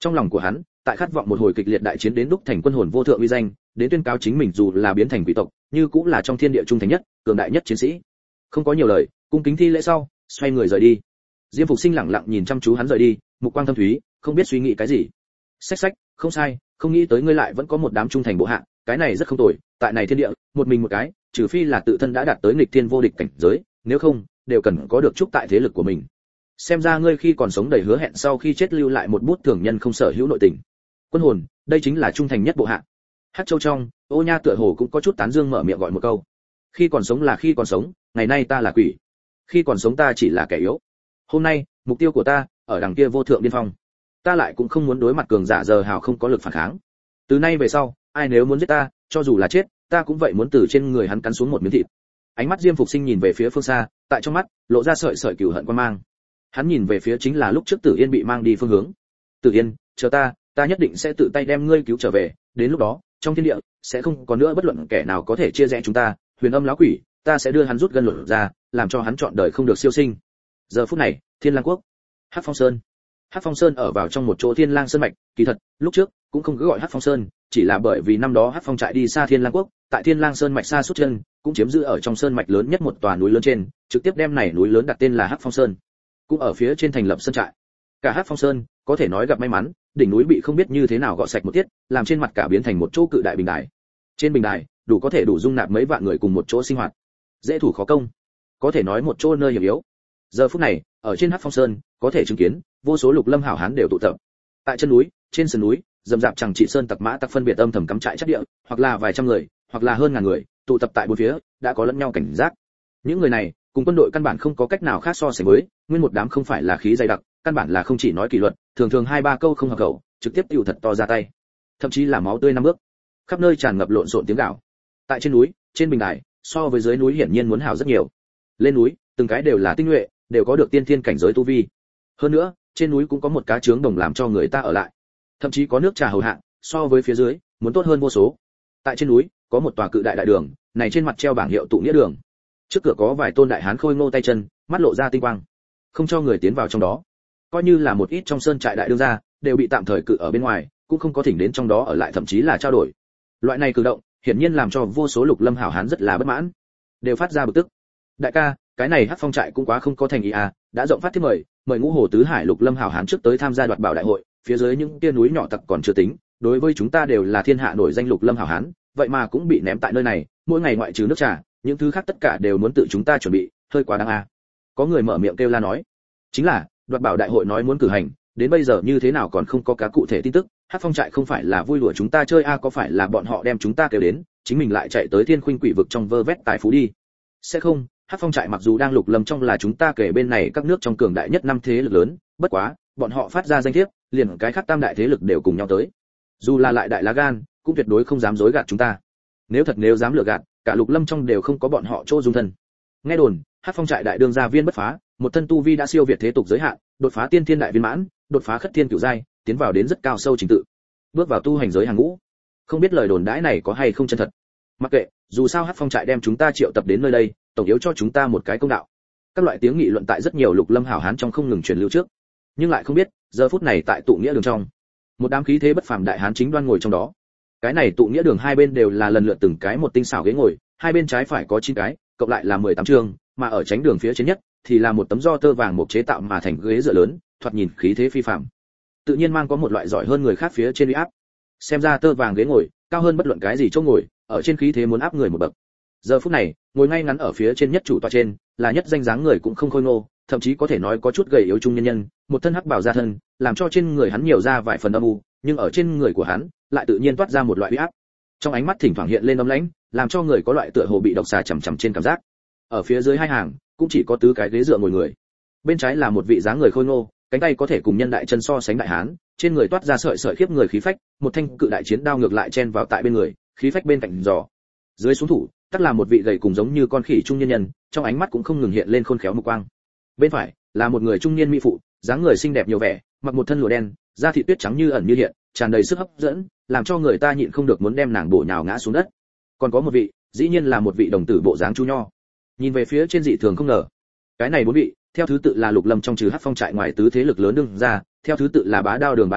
Trong lòng của hắn, tại khát vọng một hồi kịch liệt đại chiến đến đúc thành quân hồn vô thượng uy danh, đến tuyên cáo chính mình dù là biến thành quỷ tộc, như cũng là trong thiên địa trung thành nhất, cường đại nhất chiến sĩ. Không có nhiều lời, cung kính thi lễ sau, xoay người rời đi. Diêm Phục Sinh lặng lặng nhìn chăm chú hắn rời đi, mục quang thâm thúy, không biết suy nghĩ cái gì. Xách xách, không sai, không nghĩ tới ngươi lại vẫn có một đám trung thành bộ hạ, cái này rất không tồi, tại này thiên địa, một mình một cái, trừ phi là tự thân đã đạt tới nghịch thiên vô địch cảnh giới, nếu không, đều cần có được chúc tại thế lực của mình. Xem ra ngươi khi còn sống đầy hứa hẹn, sau khi chết lưu lại một bút thường nhân không sở hữu nội tình. Quân hồn, đây chính là trung thành nhất bộ hạ. Hắc Châu trong, Ô Nha tựa hồ cũng có chút tán dương mở miệng gọi một câu. Khi còn sống là khi còn sống, ngày nay ta là quỷ. Khi còn sống ta chỉ là kẻ yếu. Hôm nay, mục tiêu của ta ở đằng kia vô thượng điên phong. Ta lại cũng không muốn đối mặt cường giả giờ hào không có lực phản kháng. Từ nay về sau, ai nếu muốn giết ta, cho dù là chết, ta cũng vậy muốn từ trên người hắn cắn xuống một miếng thịt. Ánh mắt Diêm Phục Sinh nhìn về phía phương xa, tại trong mắt lộ ra sợi sợi cừu hận quan mang. Hắn nhìn về phía chính là lúc trước Tử Yên bị mang đi phương hướng. Tử Yên, chờ ta, ta nhất định sẽ tự tay đem ngươi cứu trở về, đến lúc đó, trong thiên địa sẽ không có nữa bất luận kẻ nào có thể chia rẽ chúng ta. Huyền Âm lão quỷ, ta sẽ đưa hắn rút gân luận ra, làm cho hắn chọn đời không được siêu sinh. Giờ phút này, Thiên Lang quốc, Hắc Phong Sơn. Hắc Phong Sơn ở vào trong một chỗ Thiên Lang sơn mạch, kỳ thật, lúc trước cũng không cứ gọi Hắc Phong Sơn, chỉ là bởi vì năm đó Hắc Phong trại đi xa Thiên Lang quốc, tại Thiên Lang sơn mạch xa suốt chân, cũng chiếm giữ ở trong sơn mạch lớn nhất một tòa núi lớn trên, trực tiếp đem này núi lớn đặt tên là Hắc Phong Sơn. Cũng ở phía trên thành lập sơn trại. Cả Hắc Phong Sơn, có thể nói gặp may mắn, đỉnh núi bị không biết như thế nào gọt sạch một tiết, làm trên mặt cả biến thành một chỗ cự đại bình đài. Trên bình đài, đủ có thể đủ dung nạp mấy vạn người cùng một chỗ sinh hoạt. Dễ thủ khó công, có thể nói một chỗ nơi hiểm yếu. Giờ phút này, ở trên Hắc Phong Sơn, có thể chứng kiến vô số lục lâm hảo hán đều tụ tập. Tại chân núi, trên sườn núi, dầm dạp chẳng trị sơn tặc mã tặc phân biệt âm thầm cắm trại chắc địa, hoặc là vài trăm người, hoặc là hơn ngàn người, tụ tập tại bốn phía, đã có lẫn nhau cảnh giác. Những người này, cùng quân đội căn bản không có cách nào khác so sánh với, nguyên một đám không phải là khí dày đặc, căn bản là không chỉ nói kỷ luật, thường thường hai ba câu không hợp khẩu, trực tiếp tiêu thật to ra tay. Thậm chí là máu tươi năm bước. Khắp nơi tràn ngập lộn xộn tiếng gào. Tại trên núi, trên bình đài, so với dưới núi hiển nhiên muốn hảo rất nhiều. Lên núi, từng cái đều là tinh nhuệ, đều có được tiên thiên cảnh giới tu vi. Hơn nữa, trên núi cũng có một cá trướng đồng làm cho người ta ở lại. Thậm chí có nước trà hầu hạ, so với phía dưới, muốn tốt hơn vô số. Tại trên núi, có một tòa cự đại đại đường, này trên mặt treo bảng hiệu tụ nghĩa đường. Trước cửa có vài tôn đại hán khôi ngô tay chân, mắt lộ ra tinh quang, không cho người tiến vào trong đó. Coi như là một ít trong sơn trại đại đương gia, đều bị tạm thời cự ở bên ngoài, cũng không có thỉnh đến trong đó ở lại, thậm chí là trao đổi. Loại này cử động, hiển nhiên làm cho vô số lục lâm hảo hán rất là bất mãn, đều phát ra bực tức. Đại ca, cái này Hắc Phong trại cũng quá không có thành ý à, đã rộng phát thiết mời, mời ngũ hồ tứ hải lục lâm hảo hán trước tới tham gia đoạt bảo đại hội, phía dưới những tia núi nhỏ tặc còn chưa tính, đối với chúng ta đều là thiên hạ nổi danh lục lâm hảo hán, vậy mà cũng bị ném tại nơi này, mỗi ngày ngoại trừ nước trà, những thứ khác tất cả đều muốn tự chúng ta chuẩn bị, hơi quá đáng à. Có người mở miệng kêu la nói, chính là đoạt bảo đại hội nói muốn cử hành, đến bây giờ như thế nào còn không có cá cụ thể tin tức. Hắc Phong trại không phải là vui đùa chúng ta chơi a, có phải là bọn họ đem chúng ta kêu đến, chính mình lại chạy tới Thiên Khuynh Quỷ vực trong vơ vét tài phú đi? Sẽ không, Hắc Phong trại mặc dù đang lục lâm trong là chúng ta kể bên này các nước trong cường đại nhất năm thế lực lớn, bất quá, bọn họ phát ra danh thiếp, liền cái khác tam đại thế lực đều cùng nhau tới. Dù là lại đại lá gan, cũng tuyệt đối không dám dối gạt chúng ta. Nếu thật nếu dám lừa gạt, cả lục lâm trong đều không có bọn họ chỗ dung thân. Nghe đồn, Hắc Phong trại đại đương gia Viên Bất Phá, một thân tu vi đã siêu việt thế tục giới hạn, đột phá tiên thiên đại viên mãn, đột phá khất thiên cửu giai, tiến vào đến rất cao sâu trình tự, bước vào tu hành giới hàng ngũ. Không biết lời đồn đãi này có hay không chân thật. Mặc kệ, dù sao Hắc Phong trại đem chúng ta triệu tập đến nơi đây, tổng yếu cho chúng ta một cái công đạo. Các loại tiếng nghị luận tại rất nhiều lục lâm hảo hán trong không ngừng truyền lưu trước, nhưng lại không biết, giờ phút này tại tụ nghĩa đường trong, một đám khí thế bất phàm đại hán chính đoan ngồi trong đó. Cái này tụ nghĩa đường hai bên đều là lần lượt từng cái một tinh xảo ghế ngồi, hai bên trái phải có chín cái, cộng lại là mười tám trường, mà ở tránh đường phía trên nhất thì là một tấm do tơ vàng mộc chế tạo mà thành ghế dựa lớn, thoạt nhìn khí thế phi phàm, tự nhiên mang có một loại giỏi hơn người khác phía trên uy áp. Xem ra tơ vàng ghế ngồi cao hơn bất luận cái gì chỗ ngồi, ở trên khí thế muốn áp người một bậc. Giờ phút này, ngồi ngay ngắn ở phía trên nhất chủ tọa trên, là nhất danh dáng người cũng không khôi ngô, thậm chí có thể nói có chút gầy yếu trung nhân nhân, một thân hắc bào da thân, làm cho trên người hắn nhiều ra vài phần âm u, nhưng ở trên người của hắn lại tự nhiên toát ra một loại uy áp. Trong ánh mắt thỉnh thoảng hiện lên âm lãnh, làm cho người có loại tựa hồ bị độc xà chằm chằm trên cảm giác. Ở phía dưới hai hàng, cũng chỉ có tứ cái ghế dựa ngồi người. Bên trái là một vị dáng người khôi ngô, cánh tay có thể cùng nhân đại chân so sánh đại hán, trên người toát ra sợi sợi khiếp người khí phách, một thanh cự đại chiến đao ngược lại chen vào tại bên người, khí phách bên cạnh giò. Dưới xuống thủ, tất là một vị gầy cùng giống như con khỉ trung nhân nhân, trong ánh mắt cũng không ngừng hiện lên khôn khéo mục quang. Bên phải là một người trung niên mỹ phụ, dáng người xinh đẹp nhiều vẻ, mặc một thân lụa đen, da thịt tuyết trắng như ẩn như hiện, tràn đầy sức hấp dẫn, làm cho người ta nhịn không được muốn đem nàng bổ nhào ngã xuống đất. Còn có một vị, dĩ nhiên là một vị đồng tử bộ dáng chu nho. Nhìn về phía trên dị thường không ngờ. Cái này bốn vị, theo thứ tự là lục lâm trong trừ Hắc Phong trại ngoài tứ thế lực lớn đương ra, theo thứ tự là Bá Đao Đường Bá Đao,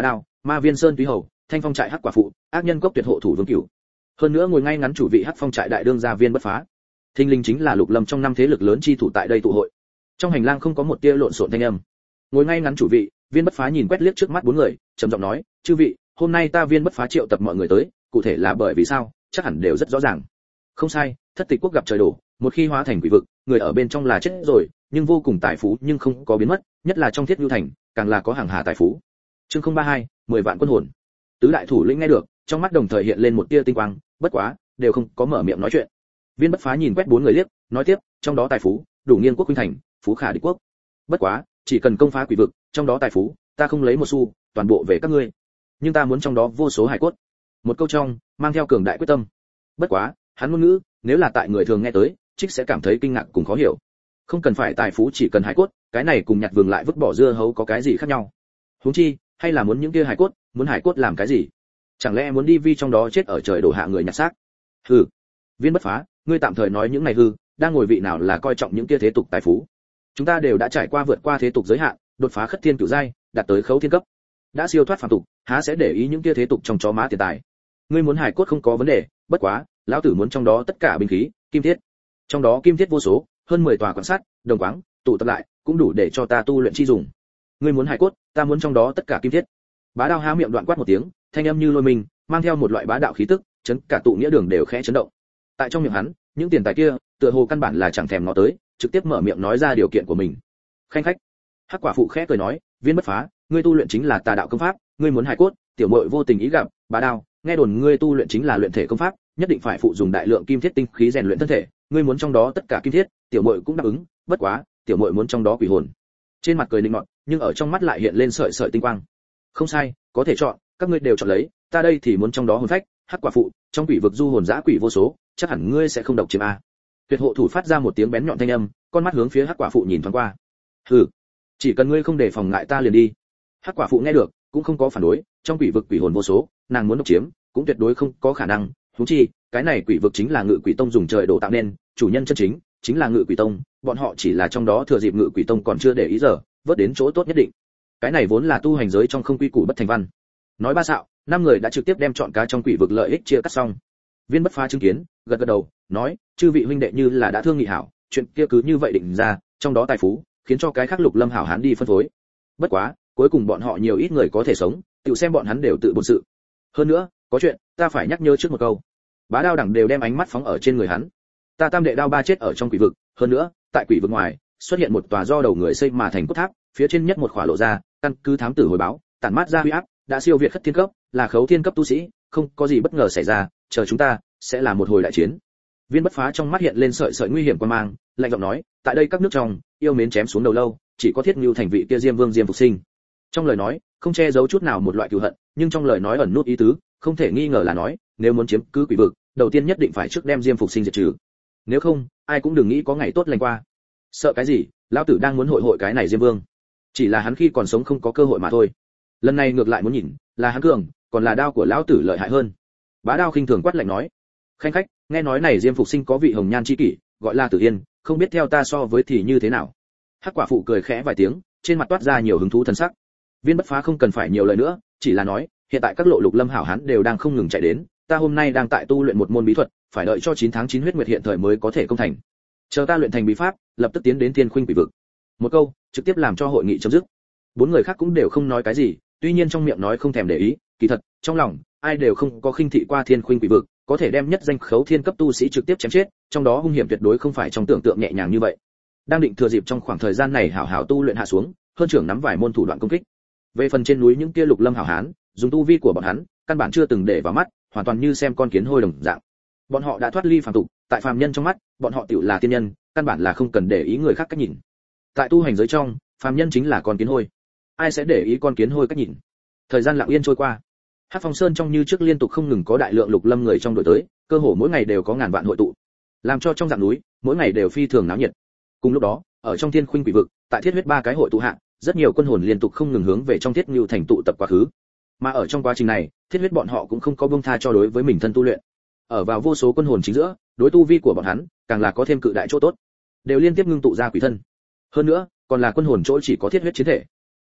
Ma Viên Sơn Túy Hầu, Thanh Phong trại Hắc Quả phụ, ác nhân cốc tuyệt hộ thủ Vương Cửu. Hơn nữa ngồi ngay ngắn chủ vị Hắc Phong trại đại đương gia Viên Bất Phá. Thinh linh chính là Lục Lâm trong năm thế lực lớn chi thủ tại đây tụ hội. Trong hành lang không có một tia lộn xộn thanh âm. Ngồi ngay ngắn chủ vị, Viên Bất Phá nhìn quét liếc trước mắt bốn người, trầm giọng nói, "Chư vị, hôm nay ta Viên Bất Phá triệu tập mọi người tới, cụ thể là bởi vì sao, chắc hẳn đều rất rõ ràng." Không sai, Thất Tịch quốc gặp trời đổ, một khi hóa thành quỷ vực, người ở bên trong là chết rồi, nhưng vô cùng tài phú nhưng không có biến mất, nhất là trong Thiết Nhu thành, càng là có hàng hà tài phú. Chương không ba hai, mười vạn quân hồn. Tứ đại thủ lĩnh nghe được, trong mắt đồng thời hiện lên một tia tinh quang, bất quá, đều không có mở miệng nói chuyện. Viên Bất Phá nhìn quét bốn người liếc, nói tiếp, trong đó tài phú, đủ nghiên quốc khuynh thành, phú khả địch quốc. Bất quá, chỉ cần công phá quỷ vực, trong đó tài phú, ta không lấy một xu, toàn bộ về các ngươi. Nhưng ta muốn trong đó vô số hải cốt. Một câu trong, mang theo cường đại quyết tâm. Bất quá, hắn ngôn ngữ, nếu là tại người thường nghe tới, trích sẽ cảm thấy kinh ngạc cùng khó hiểu. Không cần phải tài phú, chỉ cần hải cốt, cái này cùng nhặt vừng lại vứt bỏ dưa hấu có cái gì khác nhau? Huống chi, hay là muốn những kia hải cốt, muốn hải cốt làm cái gì? Chẳng lẽ muốn đi vi trong đó chết ở trời đổ hạ người nhặt xác? Hừ. Viên Bất Phá, ngươi tạm thời nói những này hư, đang ngồi vị nào là coi trọng những kia thế tục tài phú? Chúng ta đều đã trải qua vượt qua thế tục giới hạn, đột phá khất thiên cửu giai, đạt tới khấu thiên cấp, đã siêu thoát phàm tục, há sẽ để ý những kia thế tục trong chó má tiền tài? Ngươi muốn hải cốt không có vấn đề, bất quá, lão tử muốn trong đó tất cả binh khí, kim thiết. Trong đó kim thiết vô số, hơn mười tòa quan sát, đồng quáng, tụ tập lại, cũng đủ để cho ta tu luyện chi dùng. Ngươi muốn hải cốt, ta muốn trong đó tất cả kim thiết. Bá Đao há miệng đoạn quát một tiếng, thanh âm như lôi mình, mang theo một loại bá đạo khí tức, chấn cả tụ nghĩa đường đều khẽ chấn động. Tại trong miệng hắn, những tiền tài kia, tựa hồ căn bản là chẳng thèm ngó tới, trực tiếp mở miệng nói ra điều kiện của mình. Khanh khách. Hắc Quả phụ khẽ cười nói, Viên Bất Phá, ngươi tu luyện chính là tà đạo công pháp, ngươi muốn hải cốt, tiểu muội vô tình ý gặp, Bá Đao, nghe đồn ngươi tu luyện chính là luyện thể công pháp, nhất định phải phụ dùng đại lượng kim thiết tinh khí rèn luyện thân thể, ngươi muốn trong đó tất cả kim thiết, tiểu muội cũng đáp ứng, bất quá, tiểu muội muốn trong đó quỷ hồn. Trên mặt cười nịnh nọt, nhưng ở trong mắt lại hiện lên sợi sợi tinh quang. Không sai, có thể chọn, các ngươi đều chọn lấy, ta đây thì muốn trong đó hồn phách, Hắc Quả phụ, trong quỷ vực du hồn dã quỷ vô số, chắc hẳn ngươi sẽ không độc chiếm a. Tuyệt hộ thủ phát ra một tiếng bén nhọn thanh âm, con mắt hướng phía Hắc Quả phụ nhìn thoáng qua. Hừ, chỉ cần ngươi không để phòng ngại ta liền đi. Hắc Quả phụ nghe được, cũng không có phản đối, trong quỷ vực quỷ hồn vô số, nàng muốn độc chiếm, cũng tuyệt đối không có khả năng. Huống chi, cái này quỷ vực chính là Ngự Quỷ Tông dùng trời đổ tạo nên, chủ nhân chân chính chính là Ngự Quỷ Tông, bọn họ chỉ là trong đó thừa dịp Ngự Quỷ Tông còn chưa để ý giờ, vớt đến chỗ tốt nhất định. Cái này vốn là tu hành giới trong không quy củ bất thành văn. Nói ba xạo, năm người đã trực tiếp đem chọn cá trong quỷ vực lợi ích chia cắt xong. Viên Bất Phá chứng kiến, gật gật đầu, nói, chư vị huynh đệ như là đã thương nghị hảo, chuyện kia cứ như vậy định ra, trong đó tài phú, khiến cho cái khác Lục Lâm hảo hán đi phân phối. Bất quá, cuối cùng bọn họ nhiều ít người có thể sống, tự xem bọn hắn đều tự bổn sự. Hơn nữa, có chuyện, ta phải nhắc nhớ trước một câu. Bá Đao đẳng đều đem ánh mắt phóng ở trên người hắn. Ta tam đệ đao ba chết ở trong quỷ vực, hơn nữa, tại quỷ vực ngoài, xuất hiện một tòa do đầu người xây mà thành cốt tháp, phía trên nhất một khỏa lộ ra, căn cứ thám tử hồi báo, tản mát ra uy áp, đã siêu việt khất thiên cấp, là khấu thiên cấp tu sĩ, không có gì bất ngờ xảy ra, chờ chúng ta sẽ là một hồi đại chiến. Viên Bất Phá trong mắt hiện lên sợi sợi nguy hiểm quan mang, lạnh giọng nói, tại đây các nước trong, yêu mến chém xuống đầu lâu, chỉ có Thiết Nưu thành vị kia Diêm Vương Diêm Phục Sinh. Trong lời nói, không che giấu chút nào một loại cừu hận, nhưng trong lời nói ẩn nút ý tứ, không thể nghi ngờ là nói, nếu muốn chiếm cứ quỷ vực, đầu tiên nhất định phải trước đem Diêm Phục Sinh diệt trừ. Nếu không, ai cũng đừng nghĩ có ngày tốt lành qua. Sợ cái gì, lão tử đang muốn hội hội cái này Diêm Vương. Chỉ là hắn khi còn sống không có cơ hội mà thôi. Lần này ngược lại muốn nhìn, là hắn cường, còn là đao của lão tử lợi hại hơn. Bá Đao khinh thường quát lạnh nói, khanh khách, nghe nói này Diêm Phục Sinh có vị hồng nhan chi kỷ, gọi là Tử Yên, không biết theo ta so với thì như thế nào. Hắc Quả phụ cười khẽ vài tiếng, trên mặt toát ra nhiều hứng thú thần sắc. Viên Bất Phá không cần phải nhiều lời nữa, chỉ là nói, hiện tại các lộ Lục Lâm hảo hán đều đang không ngừng chạy đến, ta hôm nay đang tại tu luyện một môn bí thuật, phải đợi cho chín tháng chín huyết nguyệt hiện thời mới có thể công thành. Chờ ta luyện thành bí pháp, lập tức tiến đến Thiên Khuynh quỷ vực. Một câu, trực tiếp làm cho hội nghị chấm dứt. Bốn người khác cũng đều không nói cái gì, tuy nhiên trong miệng nói không thèm để ý, kỳ thật, trong lòng, ai đều không có khinh thị qua Thiên Khuynh quỷ vực, có thể đem nhất danh khấu thiên cấp tu sĩ trực tiếp chém chết, trong đó hung hiểm tuyệt đối không phải trong tưởng tượng nhẹ nhàng như vậy. Đang định thừa dịp trong khoảng thời gian này hảo hảo tu luyện hạ xuống, hơn trưởng nắm vài môn thủ đoạn công kích. Về phần trên núi những kia Lục Lâm hảo hán, dùng tu vi của bọn hắn, căn bản chưa từng để vào mắt, hoàn toàn như xem con kiến hôi đồng dạng. Bọn họ đã thoát ly phàm tục, tại phàm nhân trong mắt, bọn họ tiểu là tiên nhân, căn bản là không cần để ý người khác cách nhìn. Tại tu hành giới trong, phàm nhân chính là con kiến hôi. Ai sẽ để ý con kiến hôi cách nhìn? Thời gian lặng yên trôi qua. Hắc Phong Sơn trong như trước liên tục không ngừng có đại lượng Lục Lâm người trong đội tới, cơ hồ mỗi ngày đều có ngàn vạn hội tụ, làm cho trong dạng núi, mỗi ngày đều phi thường náo nhiệt. Cùng lúc đó, ở trong Thiên Khuynh quỷ vực, tại Thiết Huyết ba cái hội tụ hạ, rất nhiều quân hồn liên tục không ngừng hướng về trong Thiết Nưu thành tụ tập quá khứ. Mà ở trong quá trình này, Thiết Huyết bọn họ cũng không có buông tha cho đối với mình thân tu luyện. Ở vào vô số quân hồn chính giữa, đối tu vi của bọn hắn, càng là có thêm cự đại chỗ tốt, đều liên tiếp ngưng tụ ra quỷ thân. Hơn nữa, còn là quân hồn chỗ chỉ có thiết huyết chiến thể.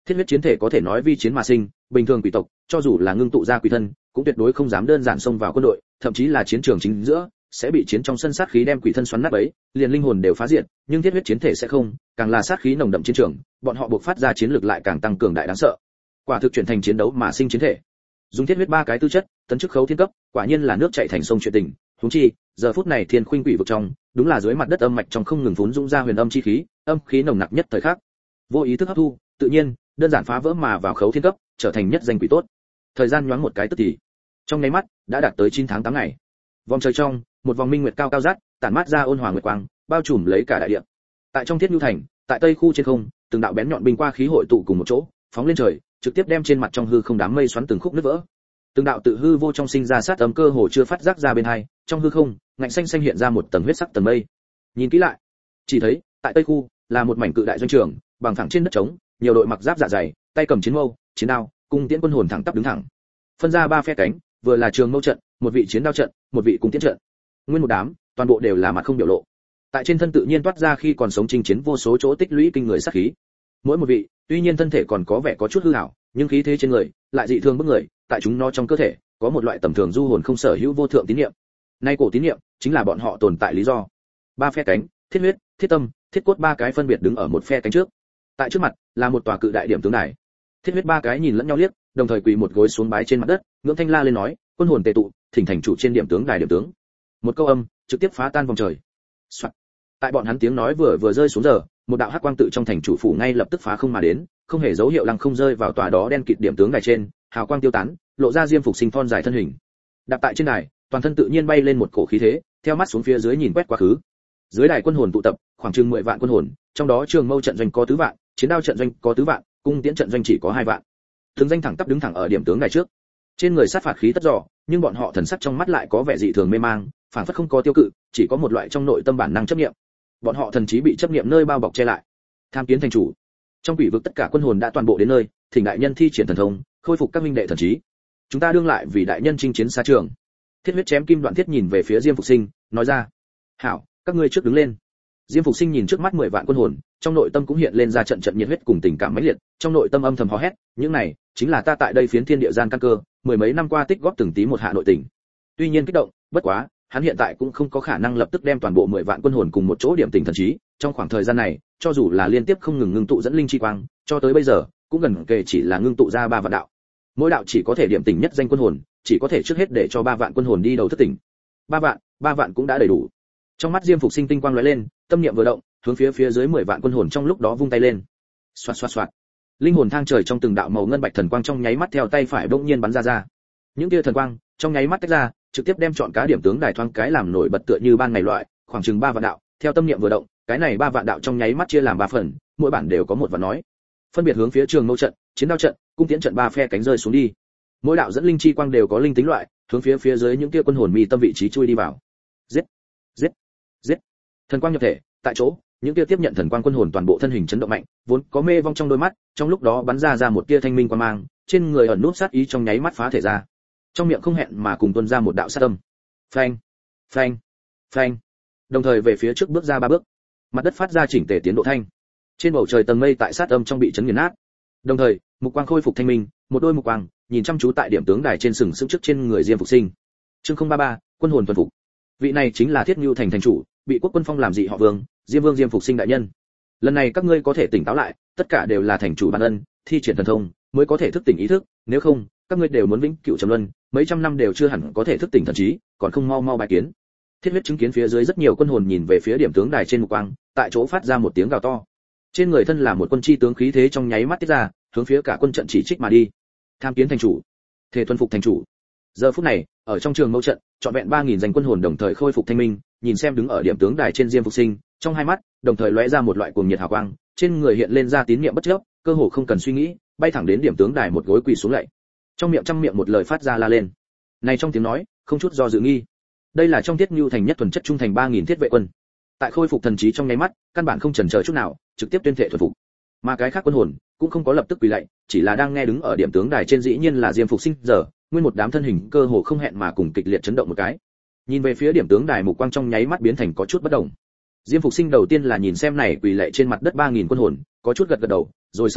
Thiết huyết chiến thể có thể nói vi chiến mà sinh, bình thường quỷ tộc cho dù là ngưng tụ ra quỷ thân cũng tuyệt đối không dám đơn giản xông vào quân đội, thậm chí là chiến trường chính giữa sẽ bị chiến trong sân sát khí đem quỷ thân xoắn nát bấy, liền linh hồn đều phá diệt, nhưng thiết huyết chiến thể sẽ không, càng là sát khí nồng đậm chiến trường, bọn họ buộc phát ra chiến lực lại càng tăng cường đại đáng sợ. Quả thực chuyển thành chiến đấu mà sinh chiến thể. Dùng thiết huyết ba cái tư chất, tấn chức khấu thiên cấp, quả nhiên là nước chảy thành sông chuyện tình, huống chi, giờ phút này thiên khuynh quỷ vực trong, đúng là dưới mặt đất âm mạch trong không ngừng phún dũng ra huyền âm chi khí, âm khí nồng nặc nhất thời khắc. Vô ý thức hấp thu, tự nhiên, đơn giản phá vỡ mà vào khấu thiên cấp, trở thành nhất danh quỷ tốt. Thời gian nhoáng một cái tức thì, trong nháy mắt đã đạt tới chín tháng tám ngày. Vòng trời trong, một vòng minh nguyệt cao cao rát, tản mát ra ôn hòa nguyệt quang, bao trùm lấy cả đại địa. Tại trong Thiết Nhu thành, tại Tây khu trên không, từng đạo bén nhọn binh qua khí hội tụ cùng một chỗ, phóng lên trời, trực tiếp đem trên mặt trong hư không đám mây xoắn từng khúc nứt vỡ. Từng đạo tự hư vô trong sinh ra sát âm cơ hồ chưa phát giác ra bên hai, trong hư không, ngạnh xanh xanh hiện ra một tầng huyết sắc tầng mây. Nhìn kỹ lại, chỉ thấy, tại Tây khu, là một mảnh cự đại doanh trường, bằng thẳng trên đất trống, nhiều đội mặc giáp dạ dày, tay cầm chiến mâu, chiến đao, cung tiễn quân hồn thẳng tắp đứng thẳng. Phân ra ba phe cánh, vừa là trường mâu trận, một vị chiến đao trận, một vị cung tiễn trận. Nguyên một đám, toàn bộ đều là mặt không biểu lộ. Tại trên thân tự nhiên toát ra khi còn sống chinh chiến vô số chỗ tích lũy kinh người sát khí. Mỗi một vị, tuy nhiên thân thể còn có vẻ có chút hư ảo, nhưng khí thế trên người lại dị thường bức người, tại chúng nó trong cơ thể có một loại tầm thường du hồn không sở hữu vô thượng tín niệm. Nay cổ tín niệm chính là bọn họ tồn tại lý do. Ba phe cánh, thiết huyết, thiết tâm, thiết cốt ba cái phân biệt đứng ở một phe cánh trước. Tại trước mặt là một tòa cự đại điểm tướng đài. Thiết huyết ba cái nhìn lẫn nhau liếc, đồng thời quỳ một gối xuống bái trên mặt đất, ngưỡng thanh la lên nói, quân hồn tề tụ, thỉnh thành chủ trên điểm tướng đài điểm tướng. Một câu âm trực tiếp phá tan vòng trời. Soạn. Tại bọn hắn tiếng nói vừa vừa rơi xuống giờ, một đạo hắc quang tự trong thành chủ phủ ngay lập tức phá không mà đến, không hề dấu hiệu lăng không rơi vào tòa đó đen kịt điểm tướng đài trên, hào quang tiêu tán, lộ ra diêm phục sinh thon dài thân hình. Đạp tại trên đài, toàn thân tự nhiên bay lên một cổ khí thế, theo mắt xuống phía dưới nhìn quét quá khứ. Dưới đài quân hồn tụ tập, khoảng chừng mười vạn quân hồn, trong đó trường mâu trận doanh có tứ vạn, chiến đao trận doanh có tứ vạn, cung tiễn trận doanh chỉ có hai vạn. Từng danh thẳng tắp đứng thẳng ở điểm tướng đài trước. Trên người sát phạt khí tất dò, nhưng bọn họ thần sắc trong mắt lại có vẻ dị thường mê mang, phảng phất không có tiêu cự, chỉ có một loại trong nội tâm bản năng chấp niệm. Bọn họ thần trí bị chấp niệm nơi bao bọc che lại. Tham kiến thành chủ. Trong quỷ vực tất cả quân hồn đã toàn bộ đến nơi, thỉnh đại nhân thi triển thần thông, khôi phục các minh đệ thần trí. Chúng ta đương lại vì đại nhân chinh chiến xa trường. Thiết huyết chém kim đoạn thiết nhìn về phía Diêm Phục Sinh, nói ra: "Hảo, các ngươi trước đứng lên." Diêm Phục Sinh nhìn trước mắt mười vạn quân hồn, trong nội tâm cũng hiện lên ra trận trận nhiệt huyết cùng tình cảm mãnh liệt, trong nội tâm âm thầm hò hét, những này chính là ta tại đây phiến thiên địa gian căn cơ, mười mấy năm qua tích góp từng tí một hạ nội tình. Tuy nhiên kích động, bất quá, hắn hiện tại cũng không có khả năng lập tức đem toàn bộ mười vạn quân hồn cùng một chỗ điểm tình thần trí, trong khoảng thời gian này, cho dù là liên tiếp không ngừng ngưng tụ dẫn linh chi quang, cho tới bây giờ, cũng gần kề chỉ là ngưng tụ ra ba vạn đạo. Mỗi đạo chỉ có thể điểm tình nhất danh quân hồn, chỉ có thể trước hết để cho ba vạn quân hồn đi đầu thất tỉnh. Ba vạn, ba vạn cũng đã đầy đủ. Trong mắt Diêm Phục Sinh tinh quang lóe lên, tâm niệm vừa động, hướng phía phía dưới mười vạn quân hồn trong lúc đó vung tay lên. Xoạt xoạt xoạt. Linh hồn thang trời trong từng đạo màu ngân bạch thần quang trong nháy mắt theo tay phải bỗng nhiên bắn ra ra. Những tia thần quang, trong nháy mắt tách ra, trực tiếp đem chọn cá điểm tướng đài thoáng cái làm nổi bật tựa như ban ngày loại, khoảng chừng ba vạn đạo, theo tâm niệm vừa động, cái này ba vạn đạo trong nháy mắt chia làm ba phần, mỗi bản đều có một vạn nói. Phân biệt hướng phía trường mâu trận, chiến đao trận, cung tiễn trận ba phe cánh rơi xuống đi. Mỗi đạo dẫn linh chi quang đều có linh tính loại, hướng phía phía dưới những kia quân hồn mi tâm vị trí chui đi vào. Giết, giết, giết. Thần quang nhập thể, tại chỗ, những kia tiếp nhận thần quang quân hồn toàn bộ thân hình chấn động mạnh, vốn có mê vong trong đôi mắt, trong lúc đó bắn ra ra một tia thanh minh quang mang, trên người ẩn nút sát ý trong nháy mắt phá thể ra. Trong miệng không hẹn mà cùng tuôn ra một đạo sát âm. Phanh, phanh, phanh. Đồng thời về phía trước bước ra ba bước. Mặt đất phát ra chỉnh tề tiến độ thanh. Trên bầu trời tầng mây tại sát âm trong bị chấn nghiền nát. Đồng thời, mục quang khôi phục thanh minh, một đôi mục quang nhìn chăm chú tại điểm tướng đài trên sừng sững trước trên người Diêm Phục Sinh. Chương không ba ba, quân hồn thuần phục. Vị này chính là Thiết Nưu thành thành chủ, bị quốc quân phong làm dị họ Vương, Diêm Vương Diêm Phục Sinh đại nhân. Lần này các ngươi có thể tỉnh táo lại, tất cả đều là thành chủ ban ân, thi triển thần thông mới có thể thức tỉnh ý thức, nếu không, các ngươi đều muốn vĩnh cửu trầm luân, mấy trăm năm đều chưa hẳn có thể thức tỉnh thần trí, còn không mau mau bài kiến. Thiết huyết chứng kiến phía dưới rất nhiều quân hồn nhìn về phía điểm tướng đài trên mục quang, tại chỗ phát ra một tiếng gào to. Trên người thân là một quân chi tướng khí thế trong nháy mắt tiết ra, hướng phía cả quân trận chỉ trích mà đi. Tham kiến thành chủ, thể tuân phục thành chủ. Giờ phút này, ở trong trường mâu trận, trọn vẹn ba nghìn danh quân hồn đồng thời khôi phục thanh minh, nhìn xem đứng ở điểm tướng đài trên Diêm Phục Sinh, trong hai mắt đồng thời lóe ra một loại cuồng nhiệt hào quang, trên người hiện lên ra tín niệm bất chấp, cơ hồ không cần suy nghĩ, bay thẳng đến điểm tướng đài một gối quỳ xuống lạy. Trong miệng trăm miệng một lời phát ra la lên. Này trong tiếng nói, không chút do dự nghi. Đây là trong Thiết Nưu thành nhất thuần chất trung thành ba nghìn thiết vệ quân. Tại khôi phục thần trí trong nháy mắt, căn bản không chần chờ chút nào, trực tiếp tuyên thệ thuần phục. Mà cái khác quân hồn cũng không có lập tức quỳ lạy, chỉ là đang nghe đứng ở điểm tướng đài trên dĩ nhiên là Diêm Phục Sinh, giờ, nguyên một đám thân hình cơ hồ không hẹn mà cùng kịch liệt chấn động một cái. Nhìn về phía điểm tướng đài mục quang trong nháy mắt biến thành có chút bất động. Diêm Phục Sinh đầu tiên là nhìn xem này quỳ lạy trên mặt đất ba nghìn quân hồn, có chút gật gật đầu, rồi sau đó,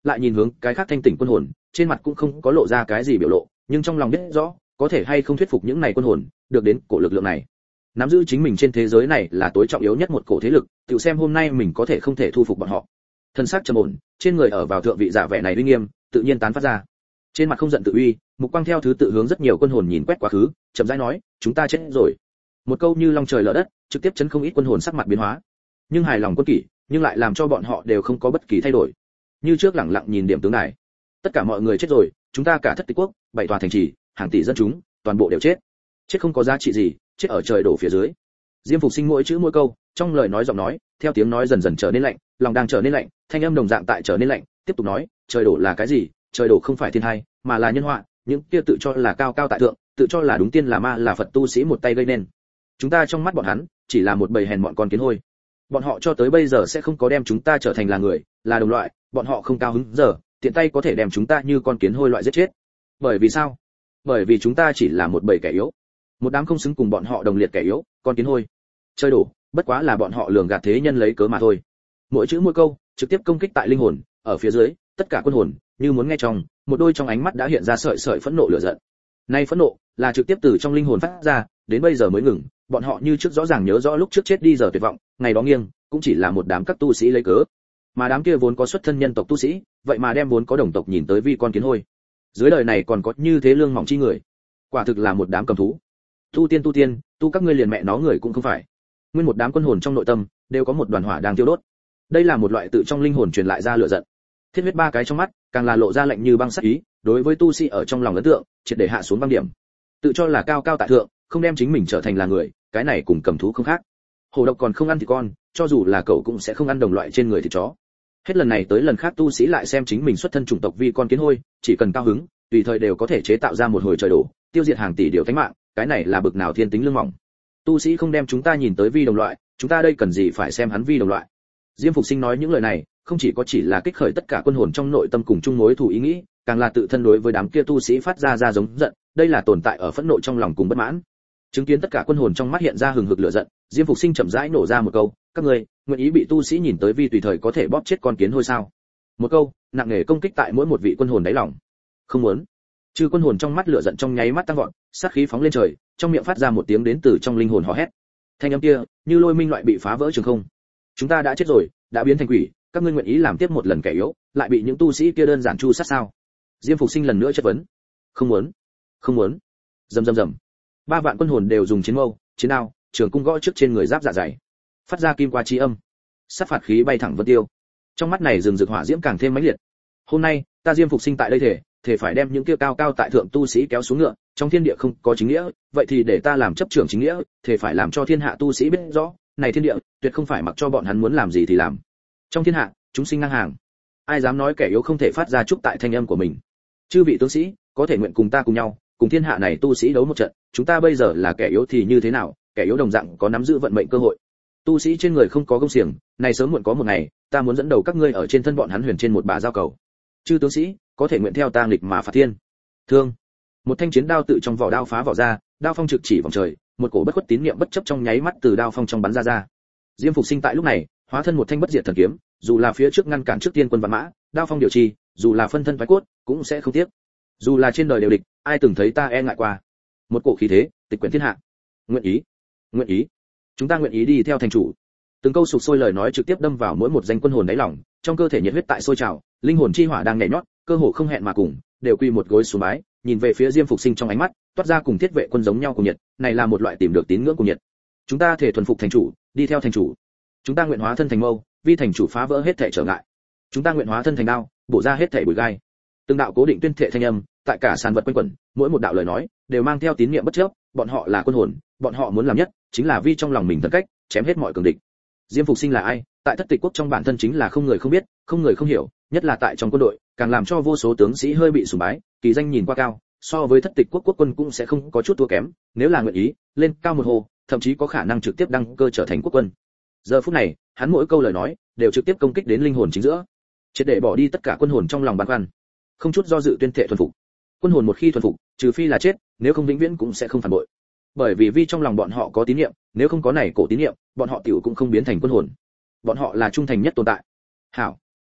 lại nhìn hướng cái khác thanh tỉnh quân hồn, trên mặt cũng không có lộ ra cái gì biểu lộ, nhưng trong lòng biết rõ, có thể hay không thuyết phục những này quân hồn, được đến cổ lực lượng này. Nắm giữ chính mình trên thế giới này là tối trọng yếu nhất một cổ thế lực, tự xem hôm nay mình có thể không thể thu phục bọn họ. Thân xác trầm ổn, trên người ở vào thượng vị giả vẻ này uy nghiêm, tự nhiên tán phát ra. Trên mặt không giận tự uy, mục quang theo thứ tự hướng rất nhiều quân hồn nhìn quét quá khứ, chậm rãi nói, chúng ta chết rồi. Một câu như long trời lở đất, trực tiếp chấn không ít quân hồn sắc mặt biến hóa. Nhưng hài lòng quân kỷ, nhưng lại làm cho bọn họ đều không có bất kỳ thay đổi. Như trước lẳng lặng nhìn điểm tướng này. Tất cả mọi người chết rồi, chúng ta cả thất tịch quốc, bảy tòa thành trì, hàng tỷ dân chúng, toàn bộ đều chết. Chết không có giá trị gì, chết ở trời đổ phía dưới. Diêm Phục Sinh mỗi chữ mỗi câu, trong lời nói giọng nói, theo tiếng nói dần dần trở nên lạnh, lòng đang trở nên lạnh, thanh âm đồng dạng tại trở nên lạnh, tiếp tục nói, trời đổ là cái gì? Trời đổ không phải thiên tai, mà là nhân họa, những kia tự cho là cao cao tại thượng, tự cho là đúng tiên là ma là Phật tu sĩ một tay gây nên. Chúng ta trong mắt bọn hắn, chỉ là một bầy hèn mọn con kiến hôi. Bọn họ cho tới bây giờ sẽ không có đem chúng ta trở thành là người, là đồng loại, bọn họ không cao hứng giờ, tiện tay có thể đem chúng ta như con kiến hôi loại giết chết. Bởi vì sao? Bởi vì chúng ta chỉ là một bầy kẻ yếu, một đám không xứng cùng bọn họ đồng liệt kẻ yếu, con kiến hôi. Chơi đổ, bất quá là bọn họ lường gạt thế nhân lấy cớ mà thôi. Mỗi chữ mỗi câu, trực tiếp công kích tại linh hồn, ở phía dưới, tất cả quân hồn, như muốn nghe trong, một đôi trong ánh mắt đã hiện ra sợi sợi phẫn nộ lửa giận. Nay phẫn nộ, là trực tiếp từ trong linh hồn phát ra, đến bây giờ mới ngừng, bọn họ như trước rõ ràng nhớ rõ lúc trước chết đi giờ tuyệt vọng, ngày đó nghiêng, cũng chỉ là một đám các tu sĩ lấy cớ. Mà đám kia vốn có xuất thân nhân tộc tu sĩ, vậy mà đem vốn có đồng tộc nhìn tới vi con kiến hôi. Dưới đời này còn có như thế lương mỏng chi người, quả thực là một đám cầm thú. Tu tiên tu tiên, tu các ngươi liền mẹ nó người cũng không phải. Nguyên một đám quân hồn trong nội tâm đều có một đoàn hỏa đang thiêu đốt. Đây là một loại tự trong linh hồn truyền lại ra lửa giận. Thiết huyết ba cái trong mắt, càng là lộ ra lạnh như băng sắc ý, đối với tu sĩ ở trong lòng ấn tượng, triệt để hạ xuống băng điểm. Tự cho là cao cao tại thượng, không đem chính mình trở thành là người, cái này cùng cầm thú không khác. Hổ độc còn không ăn thịt con, cho dù là cậu cũng sẽ không ăn đồng loại trên người thịt chó. Hết lần này tới lần khác tu sĩ lại xem chính mình xuất thân chủng tộc vi con kiến hôi, chỉ cần cao hứng, tùy thời đều có thể chế tạo ra một hồi trời đổ, tiêu diệt hàng tỷ điều thánh mạng, cái này là bực nào thiên tính lương mỏng. Tu sĩ không đem chúng ta nhìn tới vi đồng loại, chúng ta đây cần gì phải xem hắn vi đồng loại. Diêm Phục Sinh nói những lời này, không chỉ có chỉ là kích khởi tất cả quân hồn trong nội tâm cùng chung mối thù ý nghĩ, càng là tự thân đối với đám kia tu sĩ phát ra ra giống giận, đây là tồn tại ở phẫn nộ trong lòng cùng bất mãn. Chứng kiến tất cả quân hồn trong mắt hiện ra hừng hực lửa giận, Diêm Phục Sinh chậm rãi nổ ra một câu, các ngươi nguyện ý bị tu sĩ nhìn tới vi tùy thời có thể bóp chết con kiến hôi sao? Một câu nặng nề công kích tại mỗi một vị quân hồn đáy lòng. Không muốn. Chư quân hồn trong mắt lửa giận trong nháy mắt tăng vọt, sát khí phóng lên trời, trong miệng phát ra một tiếng đến từ trong linh hồn hò hét. Thanh âm kia, như lôi minh loại bị phá vỡ trường không. Chúng ta đã chết rồi, đã biến thành quỷ, các ngươi nguyện ý làm tiếp một lần kẻ yếu, lại bị những tu sĩ kia đơn giản chu sát sao? Diêm Phục Sinh lần nữa chất vấn. Không muốn, không muốn. Rầm rầm rầm. Ba vạn quân hồn đều dùng chiến mâu, chiến đao, trường cung gõ trước trên người giáp dạ dày, phát ra kim qua chi âm. Sát phạt khí bay thẳng vân tiêu. Trong mắt này rừng rực hỏa diễm càng thêm mãnh liệt. Hôm nay, ta Diêm Phục Sinh tại đây thể, thể phải đem những kia cao cao tại thượng tu sĩ kéo xuống ngựa, trong thiên địa không có chính nghĩa, vậy thì để ta làm chấp trưởng chính nghĩa, thể phải làm cho thiên hạ tu sĩ biết rõ, này thiên địa, tuyệt không phải mặc cho bọn hắn muốn làm gì thì làm. Trong thiên hạ, chúng sinh ngang hàng. Ai dám nói kẻ yếu không thể phát ra chúc tại thanh âm của mình. Chư vị tướng sĩ, có thể nguyện cùng ta cùng nhau, cùng thiên hạ này tu sĩ đấu một trận, chúng ta bây giờ là kẻ yếu thì như thế nào, kẻ yếu đồng dạng có nắm giữ vận mệnh cơ hội. Tu sĩ trên người không có công xiềng, này sớm muộn có một ngày, ta muốn dẫn đầu các ngươi ở trên thân bọn hắn huyền trên một bả giao cầu. Chư tướng sĩ, có thể nguyện theo ta nghịch mà phạt thiên. Thương. Một thanh chiến đao tự trong vỏ đao phá vỏ ra, đao phong trực chỉ vòng trời, một cổ bất khuất tín niệm bất chấp trong nháy mắt từ đao phong trong bắn ra ra. Diêm Phục Sinh tại lúc này, hóa thân một thanh bất diệt thần kiếm, dù là phía trước ngăn cản trước tiên quân vạn mã, đao phong điều trì, dù là phân thân phái cốt, cũng sẽ không tiếc. Dù là trên đời đều địch, ai từng thấy ta e ngại qua. Một cổ khí thế, tịch quyển thiên hạ. Nguyện ý, nguyện ý. Chúng ta nguyện ý đi theo thành chủ. Từng câu sục sôi lời nói trực tiếp đâm vào mỗi một danh quân hồn đáy lòng, trong cơ thể nhiệt huyết tại sôi trào, linh hồn chi hỏa đang nhảy nhót, cơ hồ không hẹn mà cùng, đều quy một gối xuống bái, nhìn về phía Diêm Phục Sinh trong ánh mắt, toát ra cùng thiết vệ quân giống nhau cùng nhiệt, này là một loại tìm được tín ngưỡng cùng nhiệt. Chúng ta thể thuần phục thành chủ, đi theo thành chủ. Chúng ta nguyện hóa thân thành mâu, vi thành chủ phá vỡ hết thảy trở ngại. Chúng ta nguyện hóa thân thành đao, bổ ra hết thảy bụi gai. Từng đạo cố định tuyên thệ thanh âm, tại cả sàn vật quanh quẩn, mỗi một đạo lời nói đều mang theo tín niệm bất chấp, bọn họ là quân hồn, bọn họ muốn làm nhất chính là vi trong lòng mình thần cách, chém hết mọi cường địch. Diêm Phục Sinh là ai? Tại Thất Tịch Quốc trong bản thân chính là không người không biết, không người không hiểu, nhất là tại trong quân đội, càng làm cho vô số tướng sĩ hơi bị sùng bái, kỳ danh nhìn qua cao, so với Thất Tịch Quốc quốc quân cũng sẽ không có chút thua kém, nếu là nguyện ý, lên cao một hồ, thậm chí có khả năng trực tiếp đăng cơ trở thành quốc quân. Giờ phút này, hắn mỗi câu lời nói đều trực tiếp công kích đến linh hồn chính giữa, triệt để bỏ đi tất cả quân hồn trong lòng băn khoăn, không chút do dự tuyên thệ thuần phục. Quân hồn một khi thuần phục, trừ phi là chết, nếu không vĩnh viễn cũng sẽ không phản bội. Bởi vì vi trong lòng bọn họ có tín niệm, nếu không có này cổ tín niệm, bọn họ tiểu cũng không biến thành quân hồn. Bọn họ là trung thành nhất tồn tại. Hảo,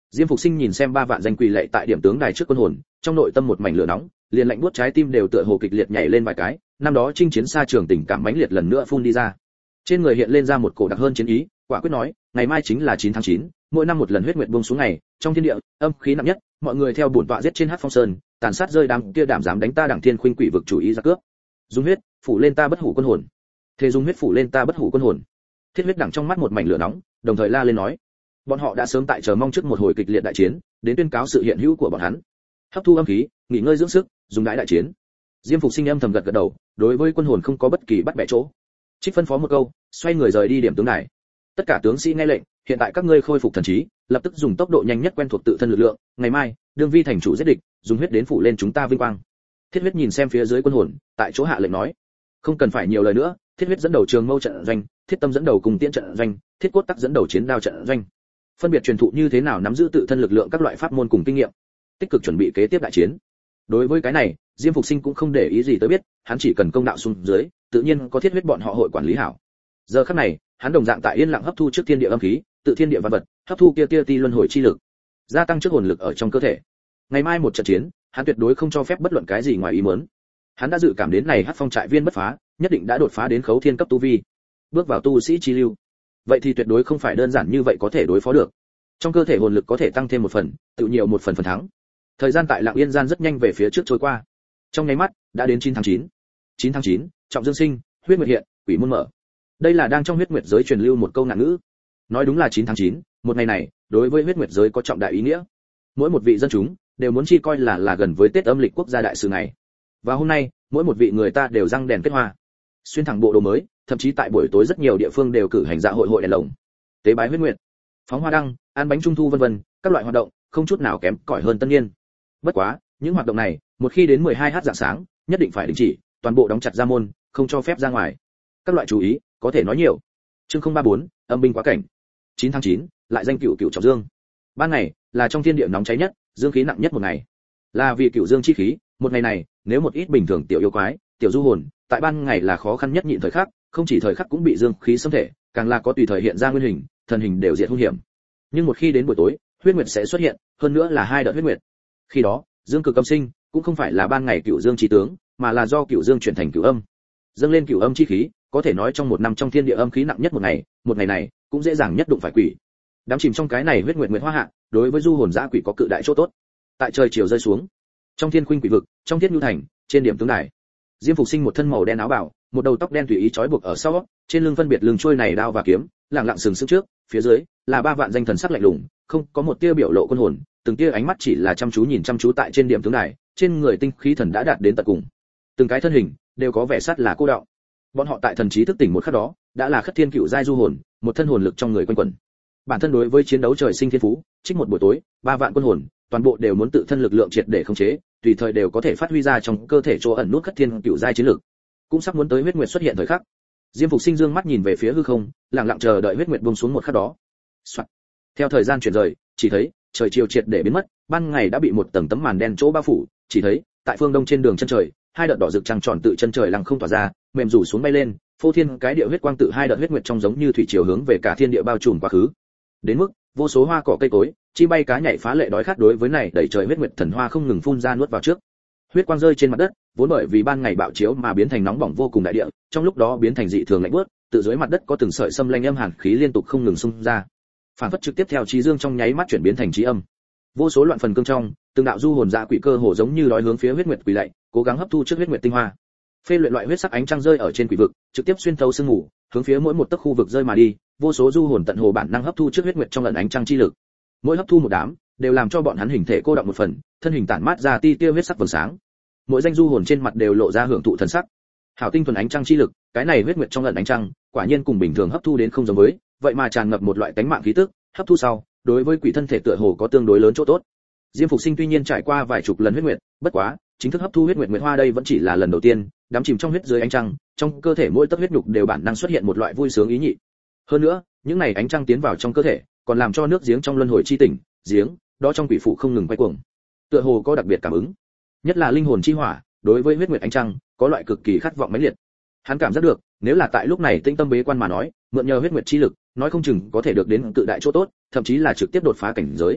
Diêm Phục Sinh nhìn xem ba vạn danh quỳ lệ tại điểm tướng đài trước quân hồn, trong nội tâm một mảnh lửa nóng, liền lạnh buốt trái tim đều tựa hồ kịch liệt nhảy lên vài cái, năm đó chinh chiến xa trường tình cảm mãnh liệt lần nữa phun đi ra. Trên người hiện lên ra một cổ đặc hơn chiến ý, quả quyết nói, ngày mai chính là chín tháng chín, mỗi năm một lần huyết nguyệt buông xuống ngày, trong thiên địa, âm khí nặng nhất, mọi người theo bổn tọa giết trên Hắc Phong Sơn, tàn sát rơi đám kia đảm dám đánh ta Đẳng Thiên Khuynh quỷ vực chủ ý ra cướp. Dùng huyết, phủ lên ta bất hủ quân hồn. Thế dùng huyết phủ lên ta bất hủ quân hồn. Thiết huyết đẳng trong mắt một mảnh lửa nóng, đồng thời la lên nói, bọn họ đã sớm tại chờ mong trước một hồi kịch liệt đại chiến, đến tuyên cáo sự hiện hữu của bọn hắn. Hấp thu âm khí, nghỉ ngơi dưỡng sức, dùng đãi đại chiến. Diêm Phục Sinh âm thầm gật gật đầu, đối với quân hồn không có bất kỳ bắt bẻ chỗ. Trích phân phó một câu, xoay người rời đi điểm tướng đài. Tất cả tướng sĩ nghe lệnh, hiện tại các ngươi khôi phục thần trí, lập tức dùng tốc độ nhanh nhất quen thuộc tự thân lực lượng, ngày mai, đương vi thành chủ giết địch, dùng huyết đến phủ lên chúng ta vinh quang. Thiết huyết nhìn xem phía dưới quân hồn, tại chỗ hạ lệnh nói, không cần phải nhiều lời nữa, Thiết huyết dẫn đầu trường mâu trận doanh, Thiết tâm dẫn đầu cùng tiễn trận doanh, Thiết cốt tắc dẫn đầu chiến đao trận doanh. Phân biệt truyền thụ như thế nào nắm giữ tự thân lực lượng các loại pháp môn cùng kinh nghiệm, tích cực chuẩn bị kế tiếp đại chiến. Đối với cái này, Diêm Phục Sinh cũng không để ý gì tới biết, hắn chỉ cần công đạo xuống dưới, tự nhiên có Thiết huyết bọn họ hội quản lý hảo. Giờ khắc này, hắn đồng dạng tại yên lặng hấp thu trước thiên địa âm khí, tự thiên địa văn vật, hấp thu kia tia ti luân hồi chi lực, gia tăng trước hồn lực ở trong cơ thể. Ngày mai một trận chiến, hắn tuyệt đối không cho phép bất luận cái gì ngoài ý muốn. Hắn đã dự cảm đến này Hắc Phong trại viên bất phá, nhất định đã đột phá đến khấu thiên cấp tu vi, bước vào tu sĩ chi lưu. Vậy thì tuyệt đối không phải đơn giản như vậy có thể đối phó được. Trong cơ thể hồn lực có thể tăng thêm một phần, tự nhiều một phần phần thắng. Thời gian tại Lặng Yên gian rất nhanh về phía trước trôi qua. Trong nháy mắt, đã đến chín tháng chín. chín tháng chín, trọng dương sinh, huyết nguyệt hiện, quỷ môn mở. Đây là đang trong huyết nguyệt giới truyền lưu một câu ngạn ngữ. Nói đúng là chín tháng chín, một ngày này, đối với huyết nguyệt giới có trọng đại ý nghĩa. Mỗi một vị dân chúng đều muốn chi coi là là gần với Tết âm lịch quốc gia đại sự này. Và hôm nay, mỗi một vị người ta đều răng đèn kết hoa, xuyên thẳng bộ đồ mới, thậm chí tại buổi tối rất nhiều địa phương đều cử hành dạ hội hội đèn lồng, tế bái huyết nguyệt, phóng hoa đăng, ăn bánh trung thu vân vân, các loại hoạt động, không chút nào kém cỏi hơn tân niên. Bất quá, những hoạt động này, một khi đến mười hai h rạng sáng, nhất định phải đình chỉ, toàn bộ đóng chặt ra môn, không cho phép ra ngoài. Các loại chú ý, có thể nói nhiều. Chương không ba bốn, âm binh quá cảnh. chín tháng chín, lại danh cửu cửu trọng dương. Ban ngày là trong thiên địa nóng cháy nhất, dương khí nặng nhất một ngày. Là vì cửu dương chi khí, một ngày này, nếu một ít bình thường tiểu yêu quái, tiểu du hồn, tại ban ngày là khó khăn nhất nhịn thời khắc, không chỉ thời khắc cũng bị dương khí xâm thể, càng là có tùy thời hiện ra nguyên hình, thần hình đều diệt hung hiểm. Nhưng một khi đến buổi tối, huyết nguyệt sẽ xuất hiện, hơn nữa là hai đợt huyết nguyệt. Khi đó, dương cực âm sinh, cũng không phải là ban ngày cửu dương chi tướng, mà là do cửu dương chuyển thành cửu âm. Dâng lên cửu âm chi khí, có thể nói trong một năm trong thiên địa âm khí nặng nhất một ngày, một ngày này cũng dễ dàng nhất đụng phải quỷ. Đám chìm trong cái này huyết nguyệt nguyệt hoa hạ, đối với du hồn dã quỷ có cự đại chỗ tốt. Tại trời chiều rơi xuống, trong thiên khuynh quỷ vực, trong thiết nhu thành, trên điểm tướng đài, Diêm Phục Sinh một thân màu đen áo bào, một đầu tóc đen tùy ý trói buộc ở sau, trên lưng phân biệt lưng trôi này đao và kiếm, lặng lặng sừng sững trước, phía dưới là ba vạn danh thần sắc lạnh lùng, không có một tia biểu lộ quân hồn, từng tia ánh mắt chỉ là chăm chú nhìn chăm chú tại trên điểm tướng đài, trên người tinh khí thần đã đạt đến tận cùng. Từng cái thân hình đều có vẻ sát là cô đọng. Bọn họ tại thần trí thức tỉnh một khắc đó, đã là khất thiên cựu giai du hồn, một thân hồn lực trong người quanh quẩn. Bản thân đối với chiến đấu trời sinh thiên phú, trích một buổi tối, ba vạn quân hồn, toàn bộ đều muốn tự thân lực lượng triệt để khống chế, tùy thời đều có thể phát huy ra trong cơ thể chỗ ẩn nút khất thiên cựu giai chiến lực. Cũng sắp muốn tới huyết nguyệt xuất hiện thời khắc. Diêm Phục Sinh dương mắt nhìn về phía hư không, lặng lặng chờ đợi huyết nguyệt buông xuống một khắc đó. Soạn. Theo thời gian chuyển rời, chỉ thấy trời chiều triệt để biến mất, ban ngày đã bị một tầng tấm màn đen chỗ bao phủ, chỉ thấy tại phương đông trên đường chân trời, hai đợt đỏ rực trăng tròn tự chân trời lặng không tỏa ra, mềm rủ xuống bay lên, phô thiên cái địa huyết quang tự hai đợt huyết nguyệt trong giống như thủy triều hướng về cả thiên địa bao trùm quá khứ. Đến mức vô số hoa cỏ cây cối, chi bay cá nhảy phá lệ đói khát đối với này đẩy trời huyết nguyệt thần hoa không ngừng phun ra nuốt vào trước. Huyết quang rơi trên mặt đất, vốn bởi vì ban ngày bạo chiếu mà biến thành nóng bỏng vô cùng đại địa, trong lúc đó biến thành dị thường lạnh buốt, từ dưới mặt đất có từng sợi xâm lanh âm hàn khí liên tục không ngừng xung ra. Phản phất trực tiếp theo trí dương trong nháy mắt chuyển biến thành trí âm. Vô số loạn phần cương trong, từng đạo du hồn dạ quỷ cơ hồ giống như đói hướng phía huyết nguyệt quỷ lạy, cố gắng hấp thu trước huyết nguyệt tinh hoa. Phê luyện loại huyết sắc ánh trăng rơi ở trên quỷ vực, trực tiếp xuyên thấu sương ngủ, hướng phía mỗi một tấc khu vực rơi mà đi, vô số du hồn tận hồ bản năng hấp thu trước huyết nguyệt trong lần ánh trăng chi lực. Mỗi hấp thu một đám, đều làm cho bọn hắn hình thể cô đọng một phần, thân hình tản mát ra ti tiêu huyết sắc vầng sáng. Mỗi danh du hồn trên mặt đều lộ ra hưởng thụ thần sắc. Hảo tinh thuần ánh trăng chi lực, cái này huyết nguyệt trong lần ánh trăng, quả nhiên cùng bình thường hấp thu đến không giống với, vậy mà tràn ngập một loại tánh mạng khí tức, hấp thu sau, đối với quỷ thân thể tựa hồ có tương đối lớn chỗ tốt. Diêm Phục Sinh tuy nhiên trải qua vài chục lần huyết nguyệt, bất quá, chính thức hấp thu huyết nguyệt nguyệt hoa đây vẫn chỉ là lần đầu tiên, đắm chìm trong huyết dưới ánh trăng, trong cơ thể mỗi tấc huyết nhục đều bản năng xuất hiện một loại vui sướng ý nhị. Hơn nữa, những này ánh trăng tiến vào trong cơ thể, còn làm cho nước giếng trong luân hồi chi tỉnh, giếng, đó trong quỷ phụ không ngừng quay cuồng. Tựa hồ có đặc biệt cảm ứng. Nhất là linh hồn chi hỏa, đối với huyết nguyệt ánh trăng, có loại cực kỳ khát vọng mãnh liệt. Hắn cảm giác được, nếu là tại lúc này tinh tâm bế quan mà nói, mượn nhờ huyết nguyệt chi lực, nói không chừng có thể được đến tự đại chỗ tốt, thậm chí là trực tiếp đột phá cảnh giới.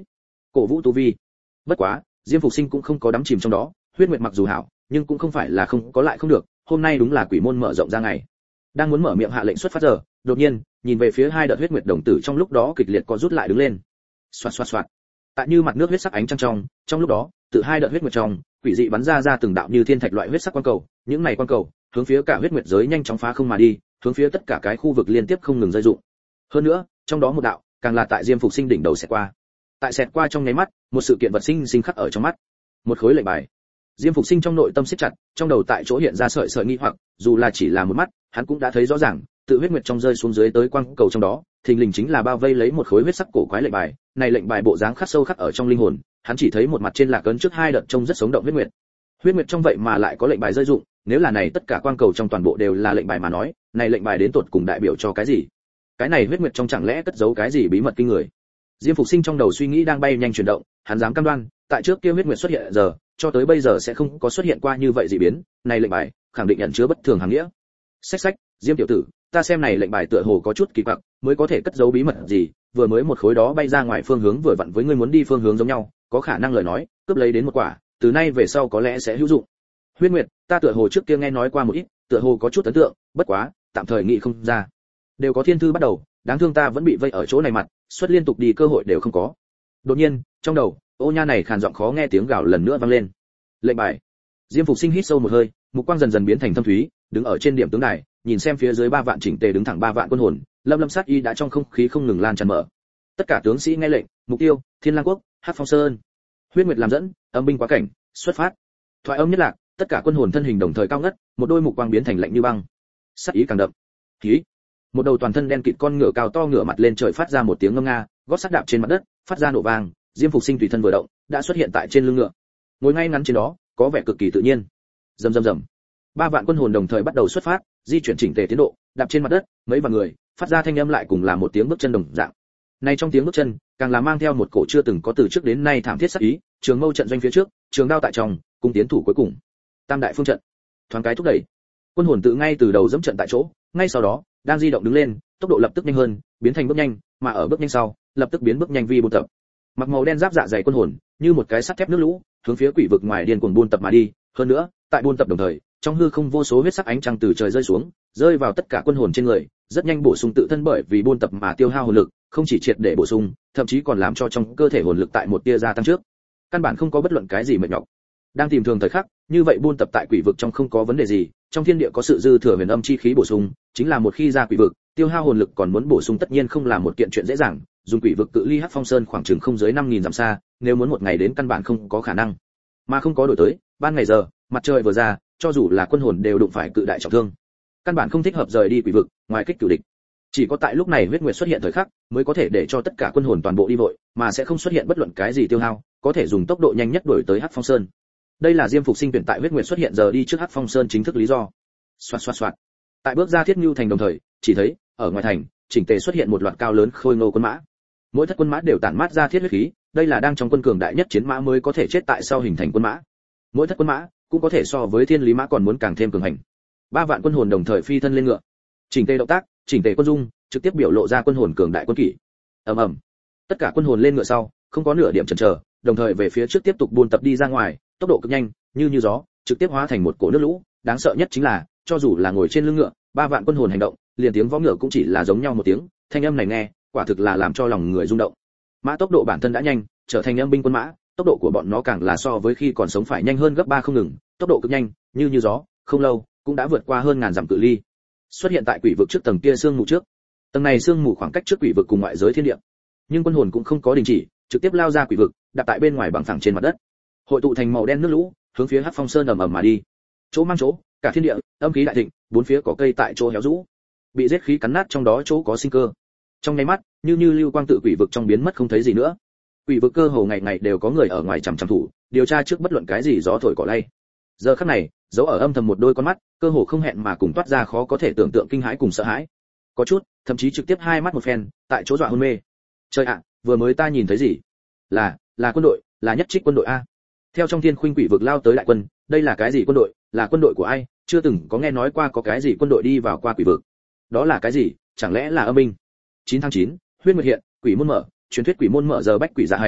cổ vũ tu vi. Bất quá, Diêm Phục Sinh cũng không có đắm chìm trong đó, huyết nguyệt mặc dù hảo, nhưng cũng không phải là không có lại không được, hôm nay đúng là quỷ môn mở rộng ra ngày. Đang muốn mở miệng hạ lệnh xuất phát giờ, đột nhiên, nhìn về phía hai đợt huyết nguyệt đồng tử trong lúc đó kịch liệt có rút lại đứng lên. Xoạt xoạt xoạt. Tại như mặt nước huyết sắc ánh trăng trong, trong lúc đó, từ hai đợt huyết nguyệt trong, quỷ dị bắn ra ra từng đạo như thiên thạch loại huyết sắc quang cầu, những này quang cầu, hướng phía cả huyết nguyệt giới nhanh chóng phá không mà đi, hướng phía tất cả cái khu vực liên tiếp không ngừng rơi rụng. Hơn nữa, trong đó một đạo, càng là tại Diêm Phục Sinh đỉnh đầu xẹt qua. Tại xẹt qua trong nháy mắt, một sự kiện vật sinh sinh khắc ở trong mắt. Một khối lệnh bài. Diêm Phục Sinh trong nội tâm siết chặt, trong đầu tại chỗ hiện ra sợi sợi nghi hoặc, dù là chỉ là một mắt, hắn cũng đã thấy rõ ràng, tự huyết nguyệt trong rơi xuống dưới tới quang cầu trong đó, thình lình chính là bao vây lấy một khối huyết sắc cổ quái lệnh bài, này lệnh bài bộ dáng khắc sâu khắc ở trong linh hồn, hắn chỉ thấy một mặt trên là cấn trước hai đợt trông rất sống động huyết nguyệt. Huyết nguyệt trong vậy mà lại có lệnh bài rơi dụng, nếu là này tất cả quang cầu trong toàn bộ đều là lệnh bài mà nói, này lệnh bài đến tột cùng đại biểu cho cái gì? Cái này huyết nguyệt trong chẳng lẽ cất giấu cái gì bí mật kinh người? Diêm Phục Sinh trong đầu suy nghĩ đang bay nhanh chuyển động, hắn dám cam đoan, tại trước kia huyết nguyệt xuất hiện giờ, cho tới bây giờ sẽ không có xuất hiện qua như vậy dị biến, này lệnh bài khẳng định ẩn chứa bất thường hàng nghĩa. Xách xách, Diêm tiểu tử, ta xem này lệnh bài tựa hồ có chút kỳ quặc, mới có thể cất giấu bí mật gì, vừa mới một khối đó bay ra ngoài phương hướng vừa vặn với ngươi muốn đi phương hướng giống nhau, có khả năng lời nói, cướp lấy đến một quả, từ nay về sau có lẽ sẽ hữu dụng. Huyết Nguyệt, ta tựa hồ trước kia nghe nói qua một ít, tựa hồ có chút ấn tượng, bất quá, tạm thời nghĩ không ra. Đều có thiên thư bắt đầu, đáng thương ta vẫn bị vây ở chỗ này mặt, xuất liên tục đi cơ hội đều không có. Đột nhiên, trong đầu, Ô Nha này khàn giọng khó nghe tiếng gào lần nữa vang lên. Lệnh bài. Diêm Phục Sinh hít sâu một hơi, mục quang dần dần biến thành thâm thúy, đứng ở trên điểm tướng đài, nhìn xem phía dưới ba vạn chỉnh tề đứng thẳng ba vạn quân hồn, lâm lâm sát y đã trong không khí không ngừng lan tràn mở. Tất cả tướng sĩ nghe lệnh, mục tiêu, Thiên Lang quốc, Hắc Phong Sơn. Huyết Nguyệt làm dẫn, âm binh quá cảnh, xuất phát. Thoại âm nhất lạc, tất cả quân hồn thân hình đồng thời cao ngất, một đôi mục quang biến thành lạnh như băng. Sát ý càng đậm. Khí. Một đầu toàn thân đen kịt con ngựa cao to ngửa mặt lên trời phát ra một tiếng ngâm nga, gót sắt đạp trên mặt đất, phát ra nổ vang, Diêm Phục Sinh tùy thân vừa động, đã xuất hiện tại trên lưng ngựa. Ngồi ngay ngắn trên đó, có vẻ cực kỳ tự nhiên. Rầm rầm rầm. Ba vạn quân hồn đồng thời bắt đầu xuất phát, di chuyển chỉnh tề tiến độ, đạp trên mặt đất, mấy vạn người, phát ra thanh âm lại cùng là một tiếng bước chân đồng dạng. Này trong tiếng bước chân, càng là mang theo một cổ chưa từng có từ trước đến nay thảm thiết sát ý, trường mâu trận doanh phía trước, trường đao tại trong, cùng tiến thủ cuối cùng. Tam đại phương trận. Thoáng cái thúc đẩy. Quân hồn tự ngay từ đầu dẫm trận tại chỗ, ngay sau đó, đang di động đứng lên, tốc độ lập tức nhanh hơn, biến thành bước nhanh, mà ở bước nhanh sau, lập tức biến bước nhanh vi buôn tập. Mặc màu đen giáp dạ dày quân hồn, như một cái sắt thép nước lũ, hướng phía quỷ vực ngoài điên cuồng buôn tập mà đi, hơn nữa, tại buôn tập đồng thời, trong hư không vô số huyết sắc ánh trăng từ trời rơi xuống, rơi vào tất cả quân hồn trên người, rất nhanh bổ sung tự thân bởi vì buôn tập mà tiêu hao hồn lực, không chỉ triệt để bổ sung, thậm chí còn làm cho trong cơ thể hồn lực tại một tia gia tăng trước. Căn bản không có bất luận cái gì mệt nhọc. Đang tìm thường thời khắc, như vậy buôn tập tại quỷ vực trong không có vấn đề gì, trong thiên địa có sự dư thừa huyền âm chi khí bổ sung, chính là một khi ra quỷ vực, tiêu hao hồn lực còn muốn bổ sung tất nhiên không là một kiện chuyện dễ dàng, dùng quỷ vực cự ly Hắc Phong Sơn khoảng chừng không dưới năm nghìn dặm xa, nếu muốn một ngày đến căn bản không có khả năng. Mà không có đổi tới, ban ngày giờ, mặt trời vừa ra, cho dù là quân hồn đều đụng phải cự đại trọng thương. Căn bản không thích hợp rời đi quỷ vực, ngoài kích cửu địch. Chỉ có tại lúc này huyết nguyệt xuất hiện thời khắc, mới có thể để cho tất cả quân hồn toàn bộ đi vội, mà sẽ không xuất hiện bất luận cái gì tiêu hao, có thể dùng tốc độ nhanh nhất đuổi tới Hắc Phong Sơn. Đây là Diêm Phục Sinh tuyển tại huyết nguyệt xuất hiện giờ đi trước Hắc Phong Sơn chính thức lý do. Soạt soạt soạt. Tại bước ra Thiết Nưu thành đồng thời, chỉ thấy, ở ngoài thành, chỉnh tề xuất hiện một loạt cao lớn khôi ngô quân mã. Mỗi thất quân mã đều tản mát ra thiết huyết khí, đây là đang trong quân cường đại nhất chiến mã mới có thể chết tại sau hình thành quân mã. Mỗi thất quân mã cũng có thể so với thiên lý mã còn muốn càng thêm cường hành. Ba vạn quân hồn đồng thời phi thân lên ngựa. Chỉnh tề động tác, chỉnh tề quân dung, trực tiếp biểu lộ ra quân hồn cường đại quân kỷ. Ầm ầm. Tất cả quân hồn lên ngựa sau, không có nửa điểm chần chờ, đồng thời về phía trước tiếp tục buôn tập đi ra ngoài, tốc độ cực nhanh, như như gió, trực tiếp hóa thành một cỗ nước lũ. Đáng sợ nhất chính là, cho dù là ngồi trên lưng ngựa, ba vạn quân hồn hành động, liền tiếng vó ngựa cũng chỉ là giống nhau một tiếng, thanh âm này nghe, quả thực là làm cho lòng người rung động. Mã tốc độ bản thân đã nhanh, trở thành âm binh quân mã, tốc độ của bọn nó càng là so với khi còn sống phải nhanh hơn gấp ba không ngừng, tốc độ cực nhanh, như như gió, không lâu cũng đã vượt qua hơn ngàn dặm cự ly. Xuất hiện tại quỷ vực trước tầng kia sương mù trước. Tầng này sương mù khoảng cách trước quỷ vực cùng ngoại giới thiên địa. Nhưng quân hồn cũng không có đình chỉ, trực tiếp lao ra quỷ vực, đặt tại bên ngoài bằng phẳng trên mặt đất. Hội tụ thành màu đen nước lũ, hướng phía Hắc Phong Sơn ầm ầm mà đi. Chỗ mang chỗ, cả thiên địa, âm khí đại thịnh, bốn phía cỏ cây tại chỗ héo rũ. Bị giết khí cắn nát trong đó chỗ có sinh cơ. Trong nháy mắt, như như lưu quang tự quỷ vực trong biến mất không thấy gì nữa. Quỷ vực cơ hồ ngày ngày đều có người ở ngoài chằm chằm thủ, điều tra trước bất luận cái gì gió thổi cỏ lay. Giờ khắc này, giấu ở âm thầm một đôi con mắt, cơ hồ không hẹn mà cùng toát ra khó có thể tưởng tượng kinh hãi cùng sợ hãi. Có chút, thậm chí trực tiếp hai mắt một phen, tại chỗ dọa hôn mê. Trời ạ, vừa mới ta nhìn thấy gì? Là, là quân đội, là nhất trích quân đội a. Theo trong thiên khuynh quỷ vực lao tới đại quân, đây là cái gì quân đội, là quân đội của ai? Chưa từng có nghe nói qua có cái gì quân đội đi vào qua quỷ vực. Đó là cái gì? Chẳng lẽ là âm binh? chín tháng chín, huyết nguyệt hiện, quỷ môn mở, truyền thuyết quỷ môn mở giờ bách quỷ dạ hành,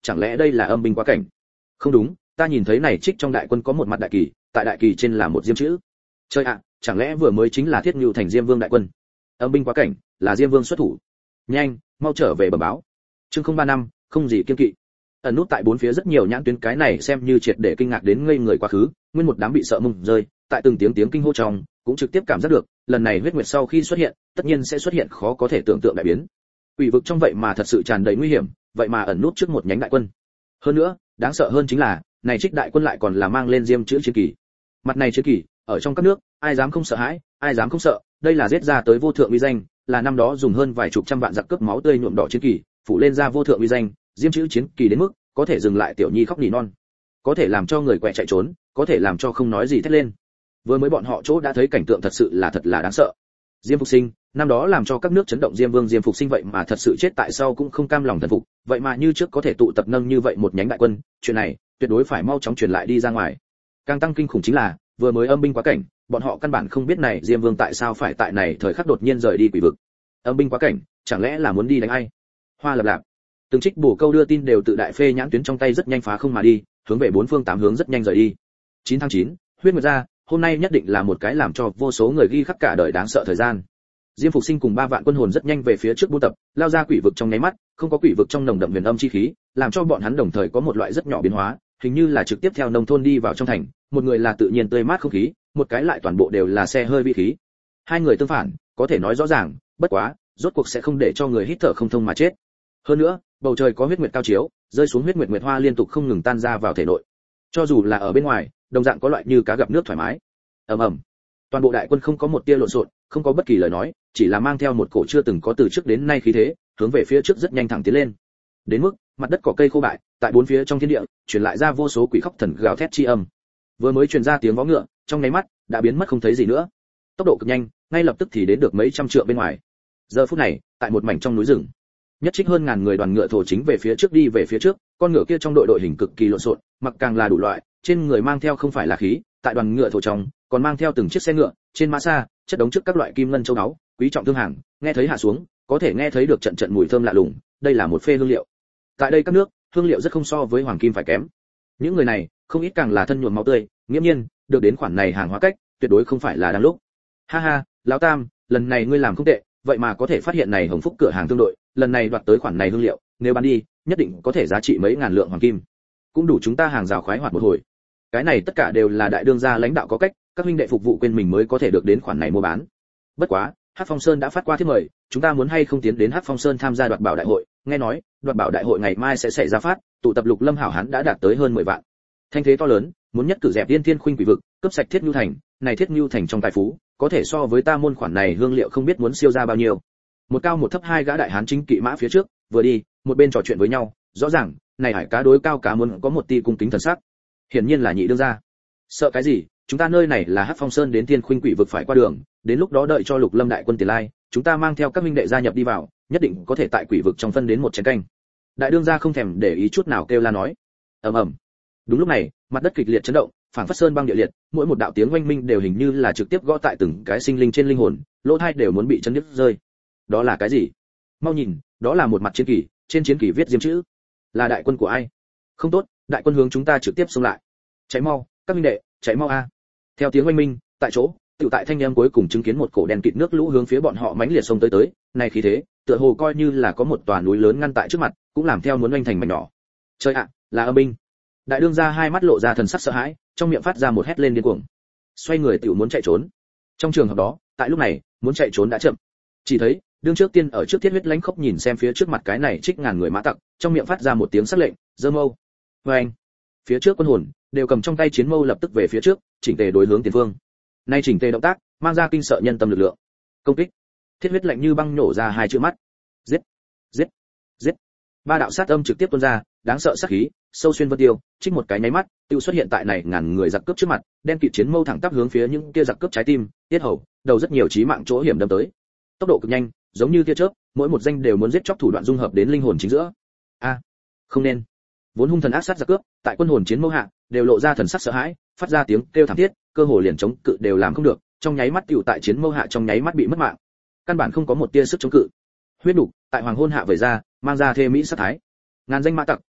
chẳng lẽ đây là âm binh quá cảnh? Không đúng, ta nhìn thấy này trích trong đại quân có một mặt đại kỳ, tại đại kỳ trên là một diêm chữ. Chơi ạ, chẳng lẽ vừa mới chính là Thiết Nưu thành Diêm Vương đại quân? Âm binh quá cảnh, là Diêm Vương xuất thủ. Nhanh, mau trở về bẩm báo. Chương không ba năm, không gì kiêng kỵ. Ẩn nút tại bốn phía rất nhiều nhãn tuyến, cái này xem như triệt để kinh ngạc đến ngây người quá khứ, nguyên một đám bị sợ mông rơi, tại từng tiếng tiếng kinh hô trong, cũng trực tiếp cảm giác được, lần này huyết nguyệt sau khi xuất hiện, tất nhiên sẽ xuất hiện khó có thể tưởng tượng đại biến. Quỷ vực trong vậy mà thật sự tràn đầy nguy hiểm, vậy mà ẩn nút trước một nhánh đại quân. Hơn nữa, đáng sợ hơn chính là, này trích đại quân lại còn là mang lên diêm chữ chiến kỳ. Mặt này chiến kỳ, ở trong các nước, ai dám không sợ hãi, ai dám không sợ, đây là giết ra tới vô thượng uy danh, là năm đó dùng hơn vài chục trăm vạn giặc cướp máu tươi nhuộm đỏ chiến kỳ, phủ lên ra vô thượng uy danh, diêm chữ chiến kỳ đến mức có thể dừng lại tiểu nhi khóc nỉ non, có thể làm cho người quẹ chạy trốn, có thể làm cho không nói gì thét lên. Vừa mới bọn họ chỗ đã thấy cảnh tượng thật sự là thật là đáng sợ. Diêm Phục Sinh, năm đó làm cho các nước chấn động Diêm Vương Diêm Phục Sinh vậy mà thật sự chết tại sau cũng không cam lòng thần phục, vậy mà như trước có thể tụ tập nâng như vậy một nhánh đại quân, chuyện này tuyệt đối phải mau chóng truyền lại đi ra ngoài. Càng tăng kinh khủng chính là, vừa mới âm binh quá cảnh, bọn họ căn bản không biết này Diêm Vương tại sao phải tại này thời khắc đột nhiên rời đi quỷ vực. Âm binh quá cảnh, chẳng lẽ là muốn đi đánh ai? Hoa lập lạp. Từng trích bổ câu đưa tin đều tự đại phê nhãn tuyến trong tay rất nhanh phá không mà đi, hướng về bốn phương tám hướng rất nhanh rời đi. chín tháng chín, huyết nguyệt ra, hôm nay nhất định là một cái làm cho vô số người ghi khắc cả đời đáng sợ thời gian. Diêm Phục Sinh cùng ba vạn quân hồn rất nhanh về phía trước buôn tập, lao ra quỷ vực trong nháy mắt, không có quỷ vực trong nồng đậm huyền âm chi khí, làm cho bọn hắn đồng thời có một loại rất nhỏ biến hóa, hình như là trực tiếp theo nông thôn đi vào trong thành, một người là tự nhiên tươi mát không khí, một cái lại toàn bộ đều là xe hơi vi khí. Hai người tương phản, có thể nói rõ ràng, bất quá, rốt cuộc sẽ không để cho người hít thở không thông mà chết. Hơn nữa, bầu trời có huyết nguyệt cao chiếu, rơi xuống huyết nguyệt nguyệt hoa liên tục không ngừng tan ra vào thể nội. Cho dù là ở bên ngoài, đồng dạng có loại như cá gặp nước thoải mái. Ầm ầm. Toàn bộ đại quân không có một tia lộn xộn, không có bất kỳ lời nói, chỉ là mang theo một cổ chưa từng có từ trước đến nay khí thế, hướng về phía trước rất nhanh thẳng tiến lên. Đến mức, mặt đất cỏ cây khô bại, tại bốn phía trong thiên địa, truyền lại ra vô số quỷ khóc thần gào thét chi âm. Vừa mới truyền ra tiếng vó ngựa, trong nháy mắt đã biến mất không thấy gì nữa. Tốc độ cực nhanh, ngay lập tức thì đến được mấy trăm trượng bên ngoài. Giờ phút này, tại một mảnh trong núi rừng, nhất trích hơn ngàn người đoàn ngựa thổ chính về phía trước đi về phía trước, con ngựa kia trong đội đội hình cực kỳ lộn xộn, mặc càng là đủ loại, trên người mang theo không phải là khí, tại đoàn ngựa thổ trong, còn mang theo từng chiếc xe ngựa, trên mã xa, chất đống trước các loại kim ngân châu báu, quý trọng thương hàng, nghe thấy hạ xuống, có thể nghe thấy được trận trận mùi thơm lạ lùng, đây là một phê hương liệu. Tại đây các nước, hương liệu rất không so với hoàng kim phải kém. Những người này, không ít càng là thân nhuộm máu tươi, nghiễm nhiên, được đến khoản này hàng hóa cách, tuyệt đối không phải là đang lúc. Ha ha, lão Tam, lần này ngươi làm không tệ, vậy mà có thể phát hiện này Hồng Phúc cửa hàng tương đội, lần này đoạt tới khoản này hương liệu, nếu bán đi, nhất định có thể giá trị mấy ngàn lượng hoàng kim, cũng đủ chúng ta hàng rào khoái hoạt một hồi. Cái này tất cả đều là đại đương gia lãnh đạo có cách, các huynh đệ phục vụ quên mình mới có thể được đến khoản này mua bán. Bất quá, Hắc Phong Sơn đã phát qua thiết mời, chúng ta muốn hay không tiến đến Hắc Phong Sơn tham gia đoạt bảo đại hội, nghe nói, đoạt bảo đại hội ngày mai sẽ xảy ra phát, tụ tập lục lâm hảo hán đã đạt tới hơn mười vạn. Thanh thế to lớn, muốn nhất cử dẹp Tiên Thiên Khuynh quỷ vực, cướp sạch Thiết Nưu thành, này Thiết Nưu thành trong tài phú, có thể so với ta môn khoản này hương liệu không biết muốn siêu ra bao nhiêu. Một cao một thấp hai gã đại hán chính kỵ mã phía trước, vừa đi, một bên trò chuyện với nhau, rõ ràng, này hải cá đối cao cá muốn có một tia cung kính thần sắc. Hiển nhiên là nhị đương gia. Sợ cái gì, chúng ta nơi này là Hắc Phong Sơn đến Tiên Khuynh quỷ vực phải qua đường, đến lúc đó đợi cho Lục Lâm đại quân tiền lai, chúng ta mang theo các minh đệ gia nhập đi vào, nhất định có thể tại quỷ vực trong phân đến một chén canh. Đại đương gia không thèm để ý chút nào kêu la nói. Ầm ầm. Đúng lúc này, mặt đất kịch liệt chấn động, phảng phất sơn băng địa liệt, mỗi một đạo tiếng oanh minh đều hình như là trực tiếp gõ tại từng cái sinh linh trên linh hồn, lỗ tai đều muốn bị chấn đứt rơi. Đó là cái gì? Mau nhìn, đó là một mặt chiến kỳ, trên chiến kỳ viết diêm chữ. Là đại quân của ai? Không tốt, đại quân hướng chúng ta trực tiếp xông lại. Cháy mau, các minh đệ, cháy mau a. Theo tiếng oanh minh, tại chỗ, tiểu tại thanh em cuối cùng chứng kiến một cổ đèn kịt nước lũ hướng phía bọn họ mãnh liệt xông tới tới, này khí thế, tựa hồ coi như là có một tòa núi lớn ngăn tại trước mặt, cũng làm theo muốn oanh thành mảnh nhỏ. Trời ạ, là âm binh. Đại đương gia hai mắt lộ ra thần sắc sợ hãi, trong miệng phát ra một hét lên điên cuồng. Xoay người tiểu muốn chạy trốn. Trong trường hợp đó, tại lúc này, muốn chạy trốn đã chậm. Chỉ thấy, đương trước tiên ở trước Thiết Huyết lãnh khốc nhìn xem phía trước mặt cái này trích ngàn người mã tặc, trong miệng phát ra một tiếng sắc lệnh, giơ mâu. Oeng. Phía trước quân hồn đều cầm trong tay chiến mâu lập tức về phía trước, chỉnh tề đối hướng tiền phương. Nay chỉnh tề động tác, mang ra kinh sợ nhân tâm lực lượng. Công kích. Thiết Huyết lạnh như băng nổ ra hai chữ mắt. Giết, giết, giết. Ba đạo sát âm trực tiếp tuôn ra, đáng sợ sát khí, sâu xuyên vân tiêu, trích một cái nháy mắt, tiêu xuất hiện tại này ngàn người giặc cướp trước mặt, đen kịt chiến mâu thẳng tắp hướng phía những kia giặc cướp trái tim, tiết hầu, đầu rất nhiều chí mạng chỗ hiểm đâm tới. Tốc độ cực nhanh, giống như tia chớp, mỗi một danh đều muốn giết chóc thủ đoạn dung hợp đến linh hồn chính giữa. A, không nên. Vốn hung thần ác sát giặc cướp, tại quân hồn chiến mâu hạ, đều lộ ra thần sắc sợ hãi, phát ra tiếng kêu thảm thiết, cơ hồ liền chống cự đều làm không được, trong nháy mắt tiểu tại chiến mâu hạ trong nháy mắt bị mất mạng. Căn bản không có một tia sức chống cự. Huyết đủ, tại hoàng hôn hạ vẩy ra, mang ra thê mỹ sát thái. Ngàn danh mã tặc,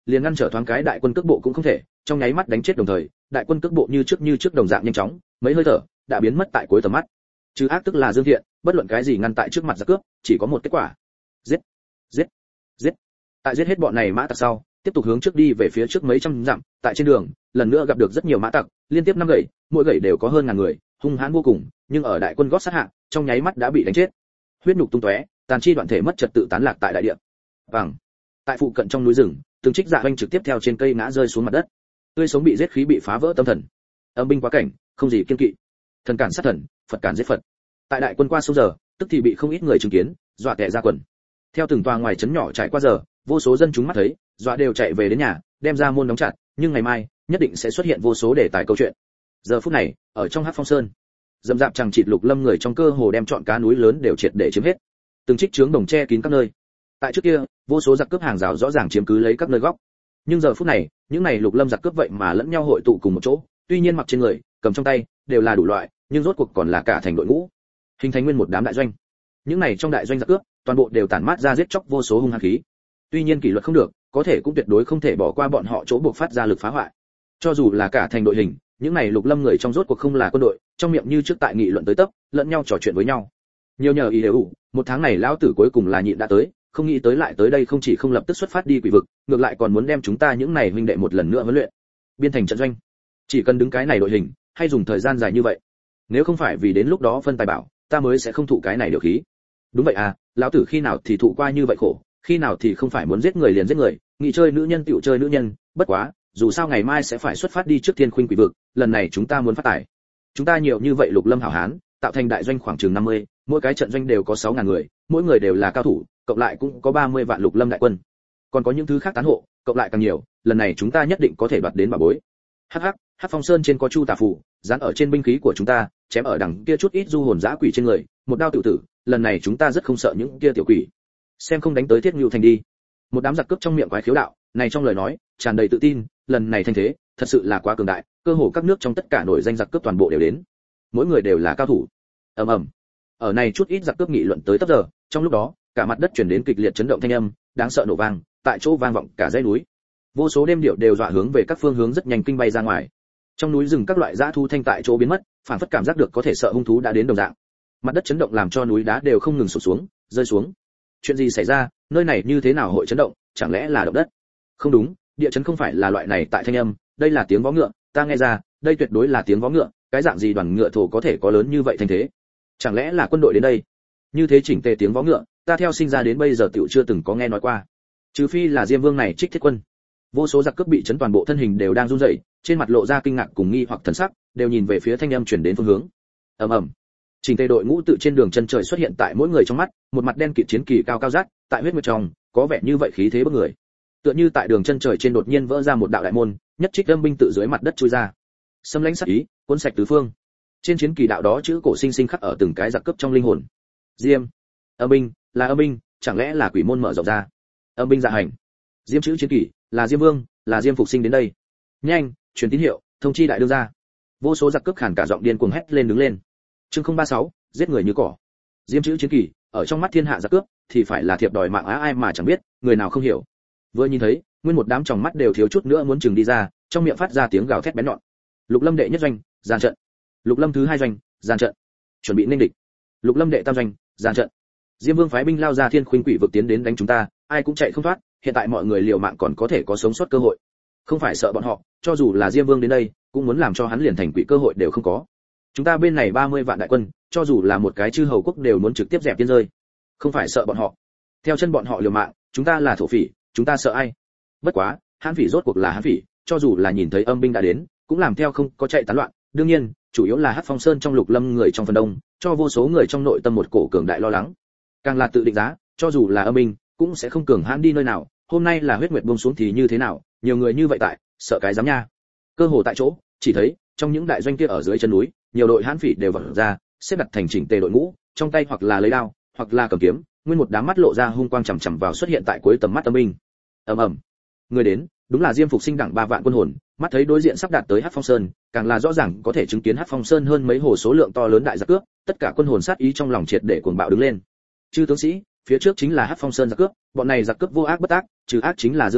liền ngăn trở thoáng cái đại quân cước bộ cũng không thể, trong nháy mắt đánh chết đồng thời, đại quân cước bộ như trước như trước đồng dạng nhanh chóng, mấy hơi thở đã biến mất tại cuối tầm mắt. Chứ ác tức là Dương Thiện, bất luận cái gì ngăn tại trước mặt giặc cướp, chỉ có một kết quả. Giết, giết, giết. Tại giết hết bọn này mã tặc sau, tiếp tục hướng trước đi về phía trước mấy trăm dặm, tại trên đường, lần nữa gặp được rất nhiều mã tặc, liên tiếp năm gậy, mỗi gậy đều có hơn ngàn người, hung hãn vô cùng, nhưng ở đại quân gót sát hạ, trong nháy mắt đã bị đánh chết. Huyết nhục tung tóe, tàn chi đoạn thể mất trật tự tán lạc tại đại địa. Vàng. Tại phụ cận trong núi rừng, từng trích dạ hoanh trực tiếp theo trên cây ngã rơi xuống mặt đất. Tươi sống bị giết khí bị phá vỡ tâm thần. Âm binh quá cảnh, không gì kiên kỵ. Thần cản sát thần, Phật cản giết Phật. Tại đại quân qua sông giờ, tức thì bị không ít người chứng kiến, dọa tè ra quần. Theo từng tòa ngoài trấn nhỏ trải qua giờ, vô số dân chúng mắt thấy, dọa đều chạy về đến nhà, đem ra môn đóng chặt, nhưng ngày mai nhất định sẽ xuất hiện vô số đề tài câu chuyện. Giờ phút này, ở trong Hắc Phong Sơn, dầm dạp chẳng chịt lục lâm người trong cơ hồ đem trọn cá núi lớn đều triệt để chiếm hết. Từng trích trướng đồng che kín các nơi. Tại trước kia, vô số giặc cướp hàng rào rõ ràng chiếm cứ lấy các nơi góc. Nhưng giờ phút này, những này lục lâm giặc cướp vậy mà lẫn nhau hội tụ cùng một chỗ, tuy nhiên mặc trên người, cầm trong tay, đều là đủ loại, nhưng rốt cuộc còn là cả thành đội ngũ, hình thành nguyên một đám đại doanh. Những này trong đại doanh giặc cướp, toàn bộ đều tản mát ra giết chóc vô số hung hăng khí. Tuy nhiên kỷ luật không được, có thể cũng tuyệt đối không thể bỏ qua bọn họ chỗ buộc phát ra lực phá hoại. Cho dù là cả thành đội hình, những này lục lâm người trong rốt cuộc không là quân đội, trong miệng như trước tại nghị luận tới tấp, lẫn nhau trò chuyện với nhau. Nhiều nhờ ý đều, một tháng này lão tử cuối cùng là nhịn đã tới, không nghĩ tới lại tới đây không chỉ không lập tức xuất phát đi quỷ vực, ngược lại còn muốn đem chúng ta những này huynh đệ một lần nữa huấn luyện. Biên thành trận doanh. Chỉ cần đứng cái này đội hình, hay dùng thời gian dài như vậy. Nếu không phải vì đến lúc đó phân tài bảo, ta mới sẽ không thụ cái này điều khí. Đúng vậy à, lão tử khi nào thì thụ qua như vậy khổ, khi nào thì không phải muốn giết người liền giết người, nghĩ chơi nữ nhân tiểu chơi nữ nhân, bất quá, dù sao ngày mai sẽ phải xuất phát đi trước Thiên Khuynh quỷ vực, lần này chúng ta muốn phát tài. Chúng ta nhiều như vậy lục lâm hảo hán, tạo thành đại doanh khoảng chừng năm mươi, mỗi cái trận doanh đều có sáu ngàn người, mỗi người đều là cao thủ, cộng lại cũng có ba mươi vạn lục lâm đại quân. Còn có những thứ khác tán hộ, cộng lại càng nhiều, lần này chúng ta nhất định có thể đoạt đến bảo bối. Hắc hắc, Hắc Phong Sơn trên có chu tà phù, dán ở trên binh khí của chúng ta, chém ở đằng kia chút ít du hồn dã quỷ trên người, một đao tự tử, lần này chúng ta rất không sợ những kia tiểu quỷ. Xem không đánh tới Thiết Nưu thành đi. Một đám giặc cướp trong miệng quái khiếu đạo, này trong lời nói, tràn đầy tự tin, lần này thành thế, thật sự là quá cường đại, cơ hồ các nước trong tất cả nổi danh giặc cướp toàn bộ đều đến. Mỗi người đều là cao thủ. Ầm ầm. Ở này chút ít giặc cướp nghị luận tới tấp giờ, trong lúc đó, cả mặt đất truyền đến kịch liệt chấn động thanh âm, đáng sợ nổ vang, tại chỗ vang vọng cả dãy núi. Vô số đêm điệu đều dọa hướng về các phương hướng rất nhanh kinh bay ra ngoài. Trong núi rừng các loại dã thu thanh tại chỗ biến mất, phản phất cảm giác được có thể sợ hung thú đã đến đồng dạng. Mặt đất chấn động làm cho núi đá đều không ngừng sụp xuống, rơi xuống. Chuyện gì xảy ra, nơi này như thế nào hội chấn động, chẳng lẽ là động đất? Không đúng, địa chấn không phải là loại này tại thanh âm, đây là tiếng vó ngựa, ta nghe ra, đây tuyệt đối là tiếng vó ngựa, cái dạng gì đoàn ngựa thổ có thể có lớn như vậy thành thế? Chẳng lẽ là quân đội đến đây? Như thế chỉnh tề tiếng vó ngựa, ta theo sinh ra đến bây giờ tiểu chưa từng có nghe nói qua. Trừ phi là Diêm Vương này trích thiết quân. Vô số giặc cướp bị chấn toàn bộ thân hình đều đang run rẩy, trên mặt lộ ra kinh ngạc cùng nghi hoặc thần sắc, đều nhìn về phía thanh âm truyền đến phương hướng. Ầm ầm. Chỉnh tề đội ngũ tự trên đường chân trời xuất hiện tại mỗi người trong mắt, một mặt đen kịt chiến kỳ cao cao rát, tại huyết nguyệt trong, có vẻ như vậy khí thế bức người. Tựa như tại đường chân trời trên đột nhiên vỡ ra một đạo đại môn, nhất trích âm binh tự dưới mặt đất chui ra. Xâm lãnh sát ý, cuốn sạch tứ phương. Trên chiến kỳ đạo đó chữ cổ sinh sinh khắc ở từng cái giặc cướp trong linh hồn. Diêm, âm binh, là âm binh, chẳng lẽ là quỷ môn mở rộng ra? Âm binh dạ hành. Diêm chữ chiến kỳ, là Diêm Vương, là Diêm phục sinh đến đây. Nhanh, truyền tín hiệu, thông chi đại đương gia. Vô số giặc cướp khàn cả giọng điên cuồng hét lên đứng lên. Chương không ba sáu, giết người như cỏ. Diêm chữ chiến kỳ, ở trong mắt thiên hạ giặc cướp, thì phải là thiệp đòi mạng á ai mà chẳng biết, người nào không hiểu. Vừa nhìn thấy, nguyên một đám tròng mắt đều thiếu chút nữa muốn chừng đi ra, trong miệng phát ra tiếng gào thét bén nhọn. Lục Lâm đệ nhất doanh, gian trận. Lục Lâm thứ hai doanh, gian trận. Chuẩn bị nên địch. Lục Lâm đệ tam doanh, gian trận. Diêm Vương phái binh lao ra Thiên Khuynh quỷ vực tiến đến đánh chúng ta, ai cũng chạy không thoát, hiện tại mọi người liều mạng còn có thể có sống sót cơ hội. Không phải sợ bọn họ, cho dù là Diêm Vương đến đây, cũng muốn làm cho hắn liền thành quỷ cơ hội đều không có. Chúng ta bên này ba mươi vạn đại quân, cho dù là một cái chư hầu quốc đều muốn trực tiếp dẹp tiên rơi. Không phải sợ bọn họ. Theo chân bọn họ liều mạng, chúng ta là thổ phỉ, chúng ta sợ ai? Bất quá, Hán phỉ rốt cuộc là Hán phỉ, cho dù là nhìn thấy âm binh đã đến, cũng làm theo không có chạy tán loạn. Đương nhiên, chủ yếu là Hắc Phong Sơn trong Lục Lâm người trong phần đông, cho vô số người trong nội tâm một cổ cường đại lo lắng. Càng là tự định giá, cho dù là âm binh, cũng sẽ không cường hãn đi nơi nào. Hôm nay là huyết nguyệt buông xuống thì như thế nào, nhiều người như vậy tại, sợ cái dám nha. Cơ hồ tại chỗ, chỉ thấy trong những đại doanh kia ở dưới chân núi, nhiều đội Hán phỉ đều vọt ra, xếp đặt thành chỉnh tề đội ngũ, trong tay hoặc là lấy đao, hoặc là cầm kiếm, nguyên một đám mắt lộ ra hung quang chằm chằm vào xuất hiện tại cuối tầm mắt âm binh. Ầm ầm. Người đến, đúng là Diêm phục sinh đẳng ba vạn quân hồn, mắt thấy đối diện sắp đạt tới Hắc Phong Sơn, càng là rõ ràng có thể chứng kiến Hắc Phong Sơn hơn mấy hồ số lượng to lớn đại giặc cướp, tất cả quân hồn sát ý trong lòng triệt để cuồng bạo đứng lên. Chư tướng sĩ, phía trước chính là Hắc Phong Sơn giặc cướp, bọn này giặc cướp vô ác bất ác, trừ ác chính là Dương Thiện,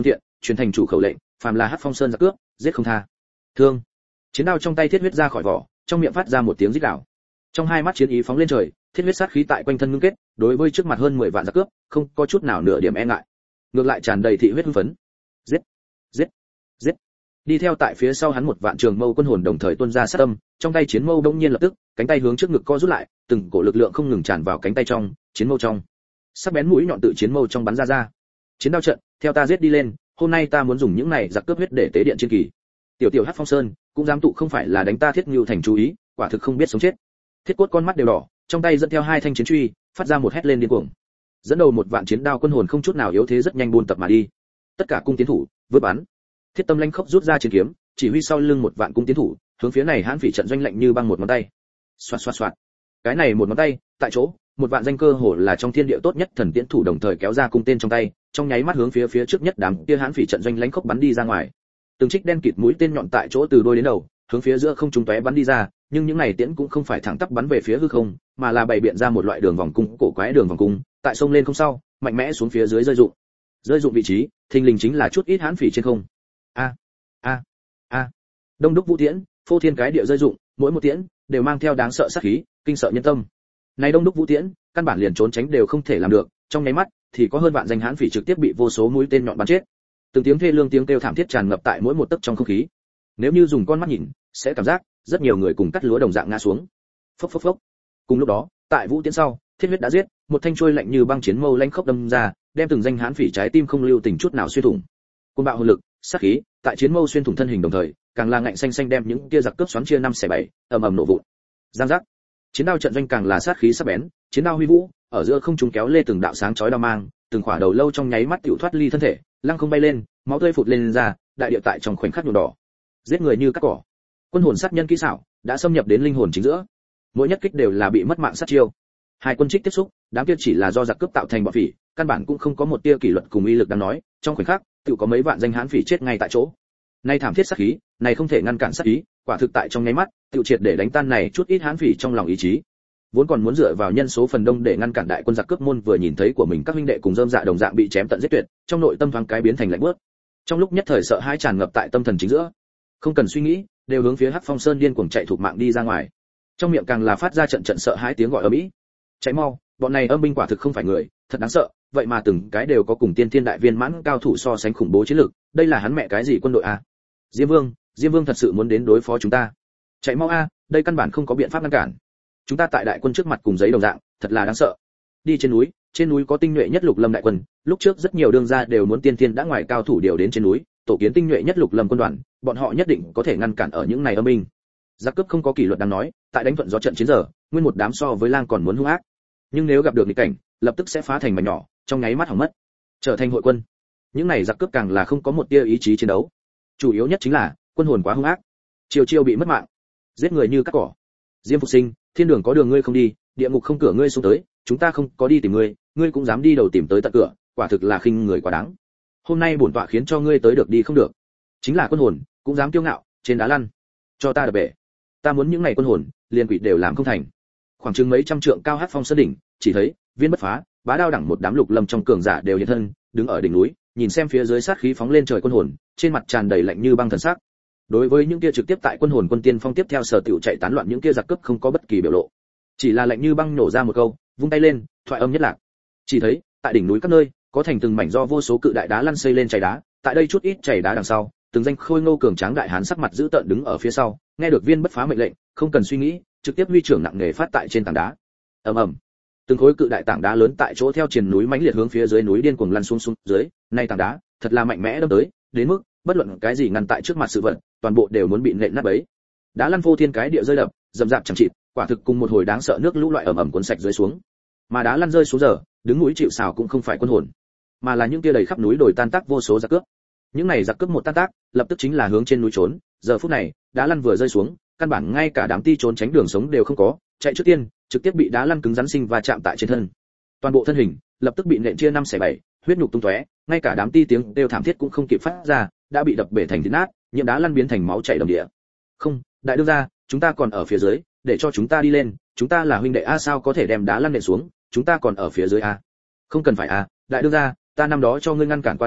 truyền thành chủ khẩu lệnh, phàm là Hắc Phong Sơn giặc cướp, giết không tha. Thương. Chiến đao trong tay thiết huyết ra khỏi vỏ, trong miệng phát ra một tiếng rít gào. Trong hai mắt chiến ý phóng lên trời, thiết huyết sát khí tại quanh thân ngưng kết, đối với trước mặt hơn mười vạn giặc cướp, không có chút nào nửa điểm e ngại. Ngược lại tràn đầy thị huyết hưng phấn. Giết, giết, giết. Đi theo tại phía sau hắn một vạn trường mâu quân hồn đồng thời tuôn ra sát tâm, trong tay chiến mâu đông nhiên lập tức, cánh tay hướng trước ngực co rút lại, từng cổ lực lượng không ngừng tràn vào cánh tay trong, chiến mâu trong. Sắc bén mũi nhọn tự chiến mâu trong bắn ra ra. Chiến đao trận, theo ta giết đi lên, hôm nay ta muốn dùng những này giặc cướp huyết để tế điện chiến kỳ. Tiểu tiểu Hắc Phong Sơn, cũng dám tụ không phải là đánh ta Thiết Ngưu Thành chú ý, quả thực không biết sống chết. Thiết Cốt con mắt đều đỏ, trong tay dẫn theo hai thanh chiến truy, phát ra một hét lên điên cuồng. Dẫn đầu một vạn chiến đao quân hồn không chút nào yếu thế rất nhanh buôn tập mà đi. Tất cả cung tiến thủ, vượt bắn. Thiết Tâm Lãnh Khốc rút ra chiến kiếm, chỉ huy sau lưng một vạn cung tiến thủ, hướng phía này Hán Phỉ trận doanh lạnh như băng một ngón tay. Xoạt xoạt xoạt. Cái này một ngón tay, tại chỗ, một vạn danh cơ hồ là trong thiên địa tốt nhất thần tiễn thủ đồng thời kéo ra cung tên trong tay, trong nháy mắt hướng phía phía trước nhất đám kia Hán Phỉ trận doanh lãnh khốc bắn đi ra ngoài. Từng trích đen kịt mũi tên nhọn tại chỗ từ đuôi đến đầu, hướng phía giữa không trung tóe bắn đi ra, nhưng những này tiễn cũng không phải thẳng tắp bắn về phía hư không, mà là bày biện ra một loại đường vòng cung, cổ quái đường vòng cung, tại sông lên không sau, mạnh mẽ xuống phía dưới rơi dụng. Rơi dụng vị trí, thình lình chính là chút ít Hán Phỉ trên không. A a a. Đông đúc vũ tiễn, phô thiên cái địa rơi dụng, mỗi một tiễn đều mang theo đáng sợ sát khí, kinh sợ nhân tâm. Này đông đúc vũ tiễn, căn bản liền trốn tránh đều không thể làm được, trong nháy mắt thì có hơn vạn danh Hán Phỉ trực tiếp bị vô số mũi tên nhọn bắn chết. Từng tiếng thê lương tiếng kêu thảm thiết tràn ngập tại mỗi một tấc trong không khí. Nếu như dùng con mắt nhìn, sẽ cảm giác rất nhiều người cùng cắt lúa đồng dạng ngã xuống. Phốc phốc phốc. Cùng lúc đó, tại vũ tiễn sau, thiết huyết đã giết, một thanh chuôi lạnh như băng chiến mâu lanh khốc đâm ra, đem từng danh Hán Phỉ trái tim không lưu tình chút nào xuyên thủng. Côn bạo hồn lực, sát khí, tại chiến mâu xuyên thủng thân hình đồng thời, càng là ngạnh xanh xanh đem những kia giặc cướp xoắn chia năm xẻ bảy, ầm ầm nổ vụn. Giang giác. Chiến đao trận doanh càng là sát khí sắc bén, chiến đao huy vũ, ở giữa không trung kéo lê từng đạo sáng chói đao mang, từng khỏa đầu lâu trong nháy mắt tiểu thoát ly thân thể, lăng không bay lên, máu tươi phụt lên ra, đại địa tại trong khoảnh khắc nhuộm đỏ. Giết người như cắt cỏ. Quân hồn sát nhân kỹ xảo đã xâm nhập đến linh hồn chính giữa. Mỗi nhất kích đều là bị mất mạng sát chiêu. Hai quân trích tiếp xúc, đám kia chỉ là do giặc cướp tạo thành bọn phỉ, căn bản cũng không có một tia kỷ luật cùng uy lực đáng nói, trong khoảnh khắc, tiểu có mấy vạn danh Hán Phỉ chết ngay tại chỗ. Nay thảm thiết sát khí, này không thể ngăn cản sát ý, quả thực tại trong nháy mắt, tiểu triệt để đánh tan này chút ít Hán Phỉ trong lòng ý chí. Vốn còn muốn dựa vào nhân số phần đông để ngăn cản đại quân giặc cướp môn vừa nhìn thấy của mình các huynh đệ cùng rơm dạ đồng dạng bị chém tận giết tuyệt, trong nội tâm thoáng cái biến thành lạnh bước. Trong lúc nhất thời sợ hãi tràn ngập tại tâm thần chính giữa. Không cần suy nghĩ, đều hướng phía Hắc Phong Sơn điên cuồng chạy thục mạng đi ra ngoài. Trong miệng càng là phát ra trận trận sợ hãi tiếng gọi ầm ĩ. Chạy mau, bọn này âm binh quả thực không phải người, thật đáng sợ, vậy mà từng cái đều có cùng tiên thiên đại viên mãn cao thủ so sánh khủng bố chiến lực, đây là hắn mẹ cái gì quân đội a? Diêm Vương, Diêm Vương thật sự muốn đến đối phó chúng ta. Chạy mau a, đây căn bản không có biện pháp ngăn cản. Chúng ta tại đại quân trước mặt cùng giấy đồng dạng, thật là đáng sợ. Đi trên núi, trên núi có tinh nhuệ nhất Lục Lâm đại quân, lúc trước rất nhiều đương gia đều muốn tiên thiên đã ngoài cao thủ điều đến trên núi, tổ kiến tinh nhuệ nhất Lục Lâm quân đoàn, bọn họ nhất định có thể ngăn cản ở những này âm binh. Giặc cướp không có kỷ luật đáng nói, tại đánh thuận gió trận chiến giờ, nguyên một đám so với lang còn muốn hung ác. Nhưng nếu gặp được nghịch cảnh, lập tức sẽ phá thành mảnh nhỏ, trong nháy mắt hỏng mất. Trở thành hội quân. Những này giặc cướp càng là không có một tia ý chí chiến đấu. Chủ yếu nhất chính là quân hồn quá hung ác, chiều chiều bị mất mạng, giết người như cắt cỏ. Diêm Phục Sinh, thiên đường có đường ngươi không đi, địa ngục không cửa ngươi xuống tới, chúng ta không có đi tìm ngươi, ngươi cũng dám đi đầu tìm tới tận cửa, quả thực là khinh người quá đáng. Hôm nay bổn tọa khiến cho ngươi tới được đi không được. Chính là quân hồn, cũng dám kiêu ngạo, trên đá lăn. Cho ta đập bể. Ta muốn những này quân hồn, liền quỷ đều làm không thành. Khoảng chừng mấy trăm trượng cao Hắc Phong sơn đỉnh, chỉ thấy, Viên Bất Phá, Bá Đao đẳng một đám Lục Lâm trong cường giả đều hiện thân, đứng ở đỉnh núi, nhìn xem phía dưới sát khí phóng lên trời quân hồn, trên mặt tràn đầy lạnh như băng thần sắc. Đối với những kia trực tiếp tại quân hồn quân tiên phong tiếp theo sở tiểu chạy tán loạn những kia giặc cướp không có bất kỳ biểu lộ, chỉ là lạnh như băng nổ ra một câu, vung tay lên, thoại âm nhất lạc. Chỉ thấy, tại đỉnh núi các nơi, có thành từng mảnh do vô số cự đại đá lăn xây lên chảy đá, tại đây chút ít chảy đá đằng sau, từng danh khôi ngô cường tráng đại hán sắc mặt dữ tợn đứng ở phía sau, nghe được Viên Bất Phá mệnh lệnh, không cần suy nghĩ, trực tiếp huy trưởng nặng nề phát tại trên tảng đá. Ầm ầm. Từng khối cự đại tảng đá lớn tại chỗ theo triền núi mãnh liệt hướng phía dưới núi điên cuồng lăn xuống xuống dưới, này tảng đá, thật là mạnh mẽ đâm tới, đến mức bất luận cái gì ngăn tại trước mặt sự vật, toàn bộ đều muốn bị nện nát bấy. Đá lăn vô thiên cái địa rơi đập, rầm rạp chẳng chịt, quả thực cùng một hồi đáng sợ nước lũ loại ẩm ẩm cuốn sạch rơi xuống. Mà đá lăn rơi xuống giờ, đứng núi chịu sào cũng không phải quân hồn, mà là những kia đầy khắp núi đồi tan tác vô số giặc cướp. Những này giặc cướp một tan tác, lập tức chính là hướng trên núi trốn, giờ phút này, đá lăn vừa rơi xuống, căn bản ngay cả đám ti trốn tránh đường sống đều không có, chạy trước tiên, trực tiếp bị đá lăn cứng rắn sinh và chạm tại trên thân. Toàn bộ thân hình lập tức bị nện chia năm xẻ bảy, huyết nhục tung tóe, ngay cả đám ti tiếng đều thảm thiết cũng không kịp phát ra, đã bị đập bể thành thịt nát, nhiễm đá lăn biến thành máu chảy đầm địa. Không, đại đương gia, chúng ta còn ở phía dưới, để cho chúng ta đi lên, chúng ta là huynh đệ a, sao có thể đem đá lăn nện xuống, chúng ta còn ở phía dưới a. Không cần phải a, đại đương gia, ta năm đó cho ngươi ngăn cản qua đao,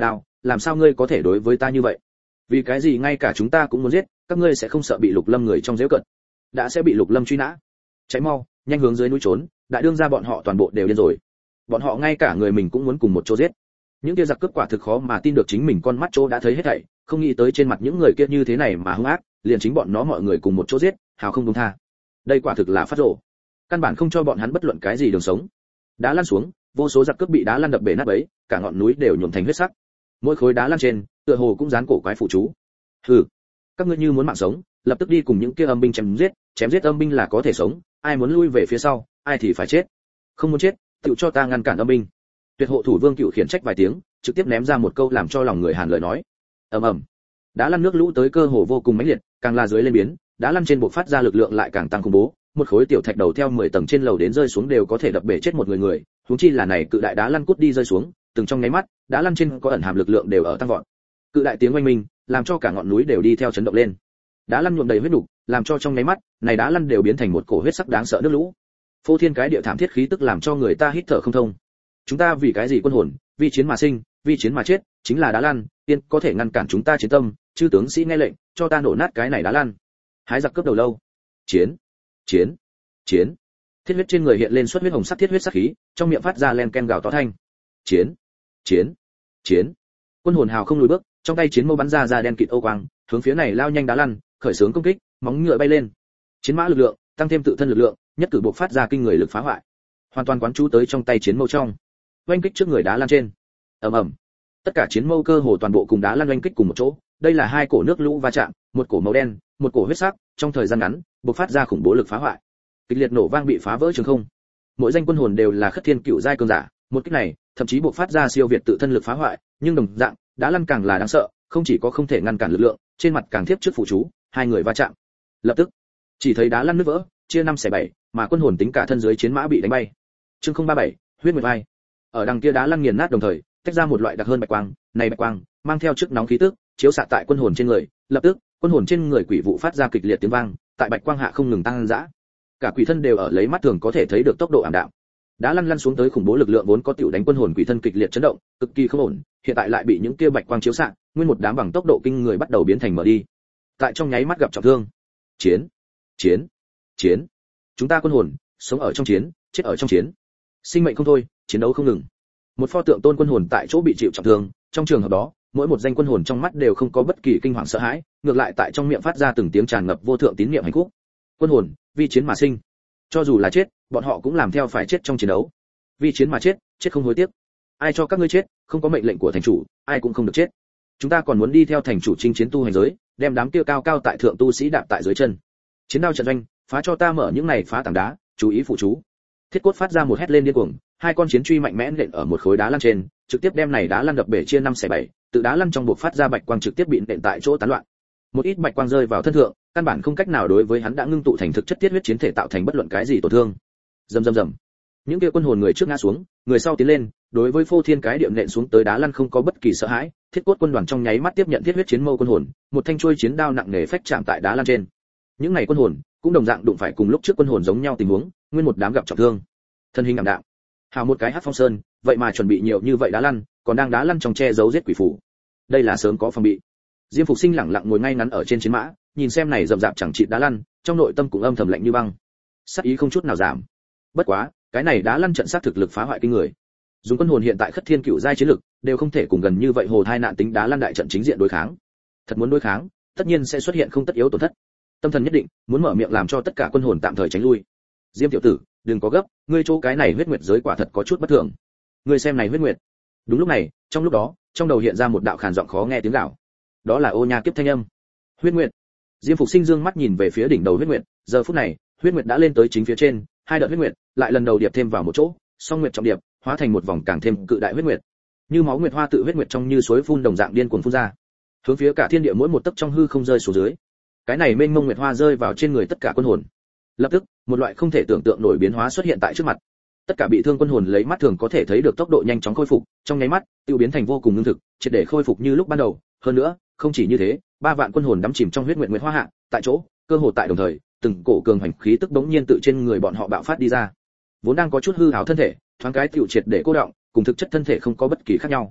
làm sao ngươi có thể đối với ta như vậy? Vì cái gì ngay cả chúng ta cũng muốn giết, các ngươi sẽ không sợ bị Lục Lâm người trong giễu cận? Đã sẽ bị Lục Lâm truy nã. Cháy mau, nhanh hướng dưới núi trốn, đại đương gia bọn họ toàn bộ đều điên rồi. Bọn họ ngay cả người mình cũng muốn cùng một chỗ giết. Những kia giặc cướp quả thực khó mà tin được chính mình con mắt chỗ đã thấy hết thảy, không nghĩ tới trên mặt những người kia như thế này mà hung ác, liền chính bọn nó mọi người cùng một chỗ giết, hào không buông tha. Đây quả thực là phát rồ, căn bản không cho bọn hắn bất luận cái gì đường sống. Đá lăn xuống, vô số giặc cướp bị đá lăn đập bể nát bấy, cả ngọn núi đều nhuộm thành huyết sắc. Mỗi khối đá lăn trên, tựa hồ cũng dán cổ quái phụ chú. Hừ, các ngươi như muốn mạng sống, lập tức đi cùng những kia âm binh chém giết, chém giết âm binh là có thể sống, ai muốn lui về phía sau, ai thì phải chết. Không muốn chết, tự cho ta ngăn cản âm binh. Tuyệt hộ thủ Vương Cựu khiển trách vài tiếng, trực tiếp ném ra một câu làm cho lòng người Hàn lời nói. Ầm ầm. Đá lăn nước lũ tới cơ hồ vô cùng mãnh liệt, càng là dưới lên biến, đá lăn trên bộ phát ra lực lượng lại càng tăng khủng bố, một khối tiểu thạch đầu theo mười tầng trên lầu đến rơi xuống đều có thể đập bể chết một người người, huống chi là này cự đại đá lăn cút đi rơi xuống, từng trong nháy mắt, đá lăn trên có ẩn hàm lực lượng đều ở tăng vọt. Cự đại tiếng oanh minh, làm cho cả ngọn núi đều đi theo chấn động lên. Đá lăn nhuộm đầy huyết đủ, làm cho trong nháy mắt, này đá lăn đều biến thành một cổ huyết sắc đáng sợ nước lũ. Phô thiên cái địa thảm thiết khí tức làm cho người ta hít thở không thông. Chúng ta vì cái gì quân hồn, vì chiến mà sinh, vì chiến mà chết, chính là đá lăn, tiên có thể ngăn cản chúng ta chiến tâm, chư tướng sĩ nghe lệnh, cho ta nổ nát cái này đá lăn. Hái giặc cướp đầu lâu. Chiến, chiến, chiến. Thiết huyết trên người hiện lên xuất huyết hồng sắc thiết huyết sắc khí, trong miệng phát ra len ken gào to thanh. Chiến, chiến, chiến. Quân hồn hào không lùi bước, trong tay chiến mâu bắn ra ra đen kịt ô quang, hướng phía này lao nhanh đá lăn, khởi xướng công kích, móng ngựa bay lên. Chiến mã lực lượng, tăng thêm tự thân lực lượng, nhất cử bộc phát ra kinh người lực phá hoại. Hoàn toàn quán chú tới trong tay chiến mâu trong. Oanh kích trước người đá lăn trên. Ầm ầm. Tất cả chiến mâu cơ hồ toàn bộ cùng đá lăn oanh kích cùng một chỗ, đây là hai cổ nước lũ va chạm, một cổ màu đen, một cổ huyết sắc, trong thời gian ngắn, bộc phát ra khủng bố lực phá hoại. Kịch liệt nổ vang bị phá vỡ trường không. Mỗi danh quân hồn đều là khất thiên cựu giai cường giả, một kích này, thậm chí bộc phát ra siêu việt tự thân lực phá hoại, nhưng đồng dạng, đá lăn càng là đáng sợ, không chỉ có không thể ngăn cản lực lượng, trên mặt càng tiếp trước phụ chú, hai người va chạm. Lập tức, chỉ thấy đá lăn nứt vỡ, chia năm xẻ bảy, mà quân hồn tính cả thân dưới chiến mã bị đánh bay. Chương không ba bảy, huyết nguyệt vai. Ở đằng kia đá lăn nghiền nát đồng thời, tách ra một loại đặc hơn bạch quang, này bạch quang mang theo chức nóng khí tức, chiếu xạ tại quân hồn trên người, lập tức, quân hồn trên người quỷ vụ phát ra kịch liệt tiếng vang, tại bạch quang hạ không ngừng tăng dã. Cả quỷ thân đều ở lấy mắt thường có thể thấy được tốc độ ảm đạm. Đá lăn lăn xuống tới khủng bố lực lượng vốn có tiểu đánh quân hồn quỷ thân kịch liệt chấn động, cực kỳ không ổn, hiện tại lại bị những kia bạch quang chiếu xạ, nguyên một đám bằng tốc độ kinh người bắt đầu biến thành mở đi. Tại trong nháy mắt gặp trọng thương. Chiến, chiến, chiến. Chúng ta quân hồn, sống ở trong chiến, chết ở trong chiến. Sinh mệnh không thôi, chiến đấu không ngừng. Một pho tượng tôn quân hồn tại chỗ bị chịu trọng thương, trong trường hợp đó, mỗi một danh quân hồn trong mắt đều không có bất kỳ kinh hoàng sợ hãi, ngược lại tại trong miệng phát ra từng tiếng tràn ngập vô thượng tín niệm hạnh phúc. Quân hồn, vì chiến mà sinh. Cho dù là chết, bọn họ cũng làm theo phải chết trong chiến đấu. Vì chiến mà chết, chết không hối tiếc. Ai cho các ngươi chết, không có mệnh lệnh của thành chủ, ai cũng không được chết. Chúng ta còn muốn đi theo thành chủ chinh chiến tu hành giới, đem đám kia cao cao tại thượng tu sĩ đạp tại dưới chân. Chiến đao trận doanh, phá cho ta mở những này phá tảng đá, chú ý phụ chú. Thiết cốt phát ra một hét lên điên cuồng, hai con chiến truy mạnh mẽ nện ở một khối đá lăn trên, trực tiếp đem này đá lăn đập bể chia năm xẻ bảy, tự đá lăn trong buộc phát ra bạch quang trực tiếp bị nện tại chỗ tán loạn. Một ít bạch quang rơi vào thân thượng, căn bản không cách nào đối với hắn đã ngưng tụ thành thực chất tiết huyết chiến thể tạo thành bất luận cái gì tổn thương. Rầm rầm rầm. Những kia quân hồn người trước ngã xuống, người sau tiến lên, đối với phô thiên cái địa nện xuống tới đá lăn không có bất kỳ sợ hãi, thiết cốt quân đoàn trong nháy mắt tiếp nhận thiết huyết chiến mâu quân hồn, một thanh chuôi chiến đao nặng nề phách chạm tại đá lăn trên. Những này quân hồn cũng đồng dạng đụng phải cùng lúc trước quân hồn giống nhau tình huống, nguyên một đám gặp trọng thương. Thân hình ảm đạm. Hào một cái hắc phong sơn, vậy mà chuẩn bị nhiều như vậy đá lăn, còn đang đá lăn trong che giấu giết quỷ phủ. Đây là sớm có phòng bị. Diêm Phục Sinh lẳng lặng ngồi ngay ngắn ở trên chiến mã, nhìn xem này rậm rạp chẳng chịt đá lăn, trong nội tâm cũng âm thầm lạnh như băng. Sát ý không chút nào giảm. Bất quá, cái này đá lăn trận sát thực lực phá hoại kinh người. Dùng quân hồn hiện tại khất thiên cửu giai chiến lực, đều không thể cùng gần như vậy hồ thai nạn tính đá lăn đại trận chính diện đối kháng. Thật muốn đối kháng, tất nhiên sẽ xuất hiện không tất yếu tổn thất. Tâm thần nhất định, muốn mở miệng làm cho tất cả quân hồn tạm thời tránh lui. Diêm tiểu tử, đừng có gấp, ngươi chỗ cái này huyết nguyệt giới quả thật có chút bất thường. Ngươi xem này huyết nguyệt. Đúng lúc này, trong lúc đó, trong đầu hiện ra một đạo khàn giọng khó nghe tiếng gào. Đó là Ô Nha kiếp thanh âm. Huyết nguyệt. Diêm Phục Sinh dương mắt nhìn về phía đỉnh đầu huyết nguyệt, giờ phút này, huyết nguyệt đã lên tới chính phía trên, hai đợt huyết nguyệt lại lần đầu điệp thêm vào một chỗ, song nguyệt trọng điệp, hóa thành một vòng càng thêm cự đại huyết nguyệt. Như máu nguyệt hoa tự huyết nguyệt trong như suối phun đồng dạng điên cuồng phun ra, hướng phía cả thiên địa mỗi một tấc trong hư không rơi xuống dưới. Cái này mênh mông nguyệt hoa rơi vào trên người tất cả quân hồn. Lập tức, một loại không thể tưởng tượng nổi biến hóa xuất hiện tại trước mặt. Tất cả bị thương quân hồn lấy mắt thường có thể thấy được tốc độ nhanh chóng khôi phục, trong nháy mắt, tiêu biến thành vô cùng ngưng thực, triệt để khôi phục như lúc ban đầu. Hơn nữa, không chỉ như thế, ba vạn quân hồn đắm chìm trong huyết nguyệt nguyệt hoa hạ, tại chỗ, cơ hồ tại đồng thời, từng cổ cường hành khí tức bỗng nhiên tự trên người bọn họ bạo phát đi ra. Vốn đang có chút hư hào thân thể, thoáng cái tiểu triệt để cô động, cùng thực chất thân thể không có bất kỳ khác nhau.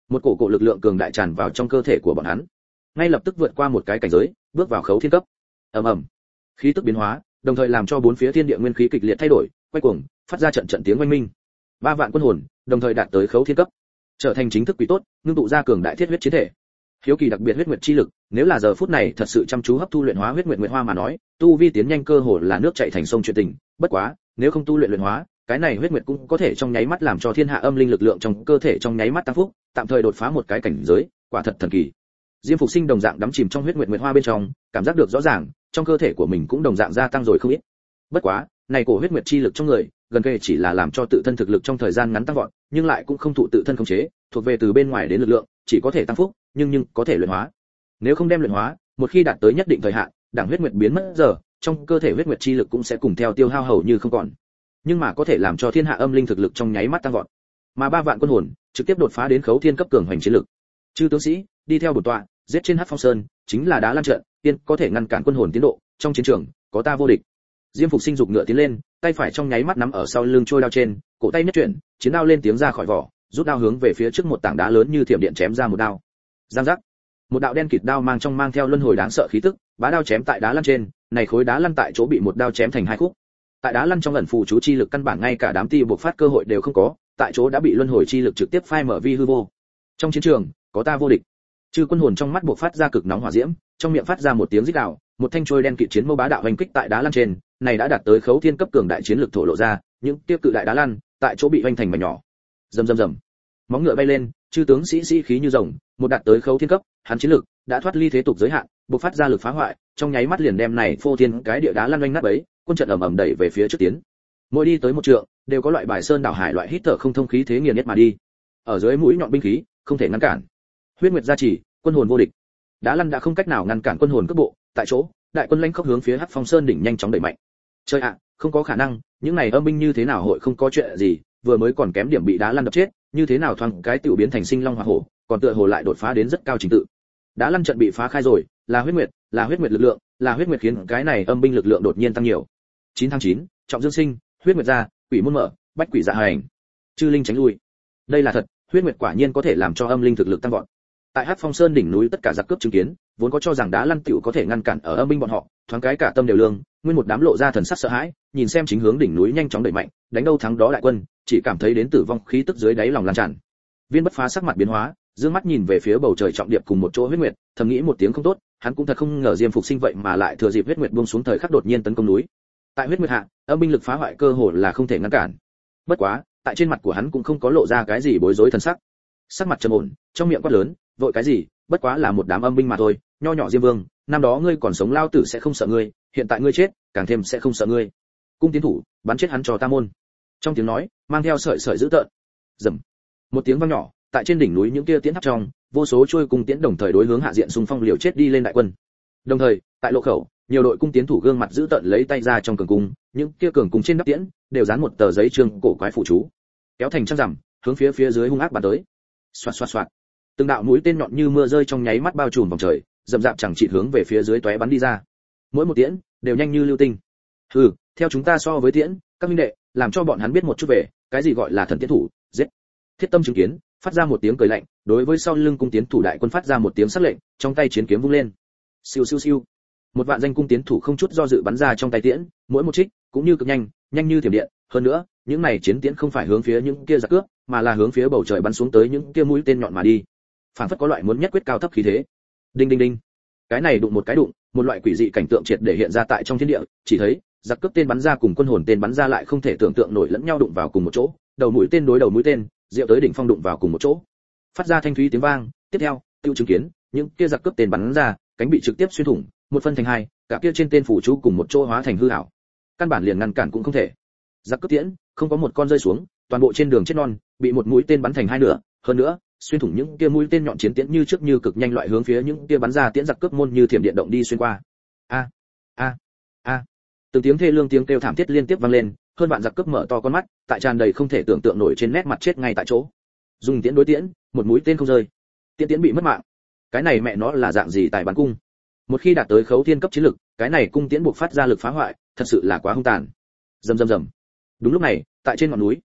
một cổ cổ lực lượng cường đại tràn vào trong cơ thể của bọn hắn, ngay lập tức vượt qua một cái cảnh giới, bước vào khấu thiên cấp. ầm ầm, khí tức biến hóa, đồng thời làm cho bốn phía thiên địa nguyên khí kịch liệt thay đổi, quay cuồng, phát ra trận trận tiếng oanh minh. Ba vạn quân hồn, đồng thời đạt tới khấu thiên cấp, trở thành chính thức quỷ tốt, ngưng tụ ra cường đại thiết huyết chiến thể. Hiếu kỳ đặc biệt huyết nguyệt chi lực, nếu là giờ phút này thật sự chăm chú hấp thu luyện hóa huyết nguyệt nguyệt hoa mà nói, tu vi tiến nhanh cơ hồ là nước chảy thành sông chuyện tình, bất quá, nếu không tu luyện luyện hóa, cái này huyết nguyệt cũng có thể trong nháy mắt làm cho thiên hạ âm linh lực lượng trong cơ thể trong nháy mắt tăng phúc, tạm thời đột phá một cái cảnh giới, quả thật thần kỳ. Diêm Phục Sinh đồng dạng đắm chìm trong huyết nguyệt nguyệt hoa bên trong, cảm giác được rõ ràng, trong cơ thể của mình cũng đồng dạng gia tăng rồi không ít. Bất quá, này cổ huyết nguyệt chi lực trong người, gần kề chỉ là làm cho tự thân thực lực trong thời gian ngắn tăng vọt, nhưng lại cũng không thụ tự thân khống chế, thuộc về từ bên ngoài đến lực lượng, chỉ có thể tăng phúc, nhưng nhưng có thể luyện hóa. Nếu không đem luyện hóa, một khi đạt tới nhất định thời hạn, đẳng huyết nguyệt biến mất giờ, trong cơ thể huyết nguyệt chi lực cũng sẽ cùng theo tiêu hao hầu như không còn. Nhưng mà có thể làm cho thiên hạ âm linh thực lực trong nháy mắt tăng vọt. Mà ba vạn quân hồn, trực tiếp đột phá đến khấu thiên cấp cường hoành chiến lực. Chư tướng sĩ, đi theo bổn tọa, giết trên Hắc Phong Sơn, chính là đá lăn trận, tiên có thể ngăn cản quân hồn tiến độ, trong chiến trường, có ta vô địch. Diêm Phục Sinh dục ngựa tiến lên, tay phải trong nháy mắt nắm ở sau lưng trôi đao trên, cổ tay nhất chuyển, chiến đao lên tiếng ra khỏi vỏ, rút đao hướng về phía trước một tảng đá lớn như thiểm điện chém ra một đao. Giang giác. Một đạo đen kịt đao mang trong mang theo luân hồi đáng sợ khí tức, bá đao chém tại đá lăn trên, này khối đá lăn tại chỗ bị một đao chém thành hai khúc. Tại đá lăn trong ẩn phù chú chi lực căn bản ngay cả đám ti buộc phát cơ hội đều không có, tại chỗ đã bị luân hồi chi lực trực tiếp phai mở vi hư vô. Trong chiến trường, có ta vô địch. Chư quân hồn trong mắt buộc phát ra cực nóng hỏa diễm, trong miệng phát ra một tiếng rít gào, một thanh trôi đen kịt chiến mâu bá đạo hoành kích tại đá lăn trên, này đã đạt tới khấu thiên cấp cường đại chiến lực thổ lộ ra, những tiêu cự đại đá lăn, tại chỗ bị hoành thành mảnh nhỏ. Rầm rầm rầm. Móng ngựa bay lên, chư tướng sĩ sĩ khí như rồng, một đạt tới khấu thiên cấp, hắn chiến lực đã thoát ly thế tục giới hạn, bộc phát ra lực phá hoại, trong nháy mắt liền đem này phô thiên cái địa đá lăn oanh nát bấy, quân trận ầm ầm đẩy về phía trước tiến. Mỗi đi tới một trượng, đều có loại bài sơn đảo hải loại hít thở không thông khí thế nghiền nhất mà đi. Ở dưới mũi nhọn binh khí, không thể ngăn cản. Huyết nguyệt gia trì, quân hồn vô địch. Đá lăn đã không cách nào ngăn cản quân hồn cước bộ, tại chỗ, đại quân lãnh khốc hướng phía Hắc Phong Sơn đỉnh nhanh chóng đẩy mạnh. Chơi ạ, không có khả năng, những này âm binh như thế nào hội không có chuyện gì, vừa mới còn kém điểm bị đá lăn đập chết, như thế nào thoáng cái tiểu biến thành sinh long hỏa hổ, còn tựa hồ lại đột phá đến rất cao trình tự. Đá lăn trận bị phá khai rồi, là huyết nguyệt, là huyết nguyệt lực lượng, là huyết nguyệt khiến cái này âm binh lực lượng đột nhiên tăng nhiều. chín tháng chín, trọng dương sinh, huyết nguyệt ra, quỷ môn mở, bách quỷ dạ hành. Chư linh tránh lui. Đây là thật, huyết nguyệt quả nhiên có thể làm cho âm linh thực lực tăng vọt. Tại Hắc Phong Sơn đỉnh núi tất cả giặc cướp chứng kiến, vốn có cho rằng đá lăn tiểu có thể ngăn cản ở âm binh bọn họ, thoáng cái cả tâm đều lương, nguyên một đám lộ ra thần sắc sợ hãi, nhìn xem chính hướng đỉnh núi nhanh chóng đẩy mạnh, đánh đâu thắng đó đại quân, chỉ cảm thấy đến tử vong khí tức dưới đáy lòng lan tràn. Viên Bất Phá sắc mặt biến hóa, dương mắt nhìn về phía bầu trời trọng điệp cùng một chỗ huyết nguyệt, thầm nghĩ một tiếng không tốt, hắn cũng thật không ngờ Diêm Phục Sinh vậy mà lại thừa dịp huyết nguyệt buông xuống thời khắc đột nhiên tấn công núi. Tại huyết nguyệt hạ, âm binh lực phá hoại cơ hồ là không thể ngăn cản. Bất quá, tại trên mặt của hắn cũng không có lộ ra cái gì bối rối thần sắc. Sắc mặt trầm ổn, trong miệng quát lớn, vội cái gì, bất quá là một đám âm binh mà thôi, nho nhỏ Diêm Vương, năm đó ngươi còn sống lao tử sẽ không sợ ngươi, hiện tại ngươi chết, càng thêm sẽ không sợ ngươi. Cung tiến thủ, bắn chết hắn cho ta môn. Trong tiếng nói, mang theo sợi sợi dữ tợn. Rầm. Một tiếng vang nhỏ, tại trên đỉnh núi những kia tiễn tháp trong, vô số trôi cung tiễn đồng thời đối hướng hạ diện xung phong liều chết đi lên đại quân. Đồng thời, tại lộ khẩu, nhiều đội cung tiến thủ gương mặt dữ tợn lấy tay ra trong cường cung, những kia cường cung trên nắp tiễn đều dán một tờ giấy trương cổ quái phụ chú, kéo thành trăm dặm, hướng phía phía dưới hung ác bắn tới. Xoạt xoạt xoạt. Từng đạo mũi tên nhọn như mưa rơi trong nháy mắt bao trùm vòng trời, dậm dạp chẳng chịt hướng về phía dưới tóe bắn đi ra. Mỗi một tiễn đều nhanh như lưu tinh. Hừ, theo chúng ta so với tiễn, các minh đệ, làm cho bọn hắn biết một chút về cái gì gọi là thần tiễn thủ, giết. Thiết Tâm chứng kiến, phát ra một tiếng cười lạnh, đối với sau lưng cung tiến thủ đại quân phát ra một tiếng sắc lệnh, trong tay chiến kiếm vung lên. Siêu siêu siêu. Một vạn danh cung tiến thủ không chút do dự bắn ra trong tay tiễn, mỗi một trích cũng như cực nhanh, nhanh như thiểm điện, hơn nữa, những này chiến tiễn không phải hướng phía những kia giặc cướp, mà là hướng phía bầu trời bắn xuống tới những kia mũi tên nhọn mà đi. Phản phất có loại muốn nhất quyết cao thấp khí thế. Đinh đinh đinh. Cái này đụng một cái đụng, một loại quỷ dị cảnh tượng triệt để hiện ra tại trong thiên địa, chỉ thấy giặc cướp tên bắn ra cùng quân hồn tên bắn ra lại không thể tưởng tượng nổi lẫn nhau đụng vào cùng một chỗ, đầu mũi tên đối đầu mũi tên, diệu tới đỉnh phong đụng vào cùng một chỗ, phát ra thanh thúy tiếng vang. Tiếp theo, tiêu chứng kiến những kia giặc cướp tên bắn ra, cánh bị trực tiếp xuyên thủng, một phân thành hai, cả kia trên tên phủ chú cùng một chỗ hóa thành hư ảo, căn bản liền ngăn cản cũng không thể. Giặc cướp tiễn không có một con rơi xuống, toàn bộ trên đường chết non, bị một mũi tên bắn thành hai nửa, hơn nữa xuyên thủng những kia mũi tên nhọn chiến tiễn như trước như cực nhanh loại hướng phía những kia bắn ra tiễn giặc cướp môn như thiểm điện động đi xuyên qua. A a a. Từng tiếng thê lương tiếng kêu thảm thiết liên tiếp vang lên, hơn vạn giặc cướp mở to con mắt, tại tràn đầy không thể tưởng tượng nổi trên nét mặt chết ngay tại chỗ. Dùng tiễn đối tiễn, một mũi tên không rơi, tiễn tiễn bị mất mạng. Cái này mẹ nó là dạng gì tài bắn cung? Một khi đạt tới khấu thiên cấp chiến lực, cái này cung tiễn buộc phát ra lực phá hoại, thật sự là quá hung tàn. Rầm rầm rầm. Đúng lúc này, tại trên ngọn núi,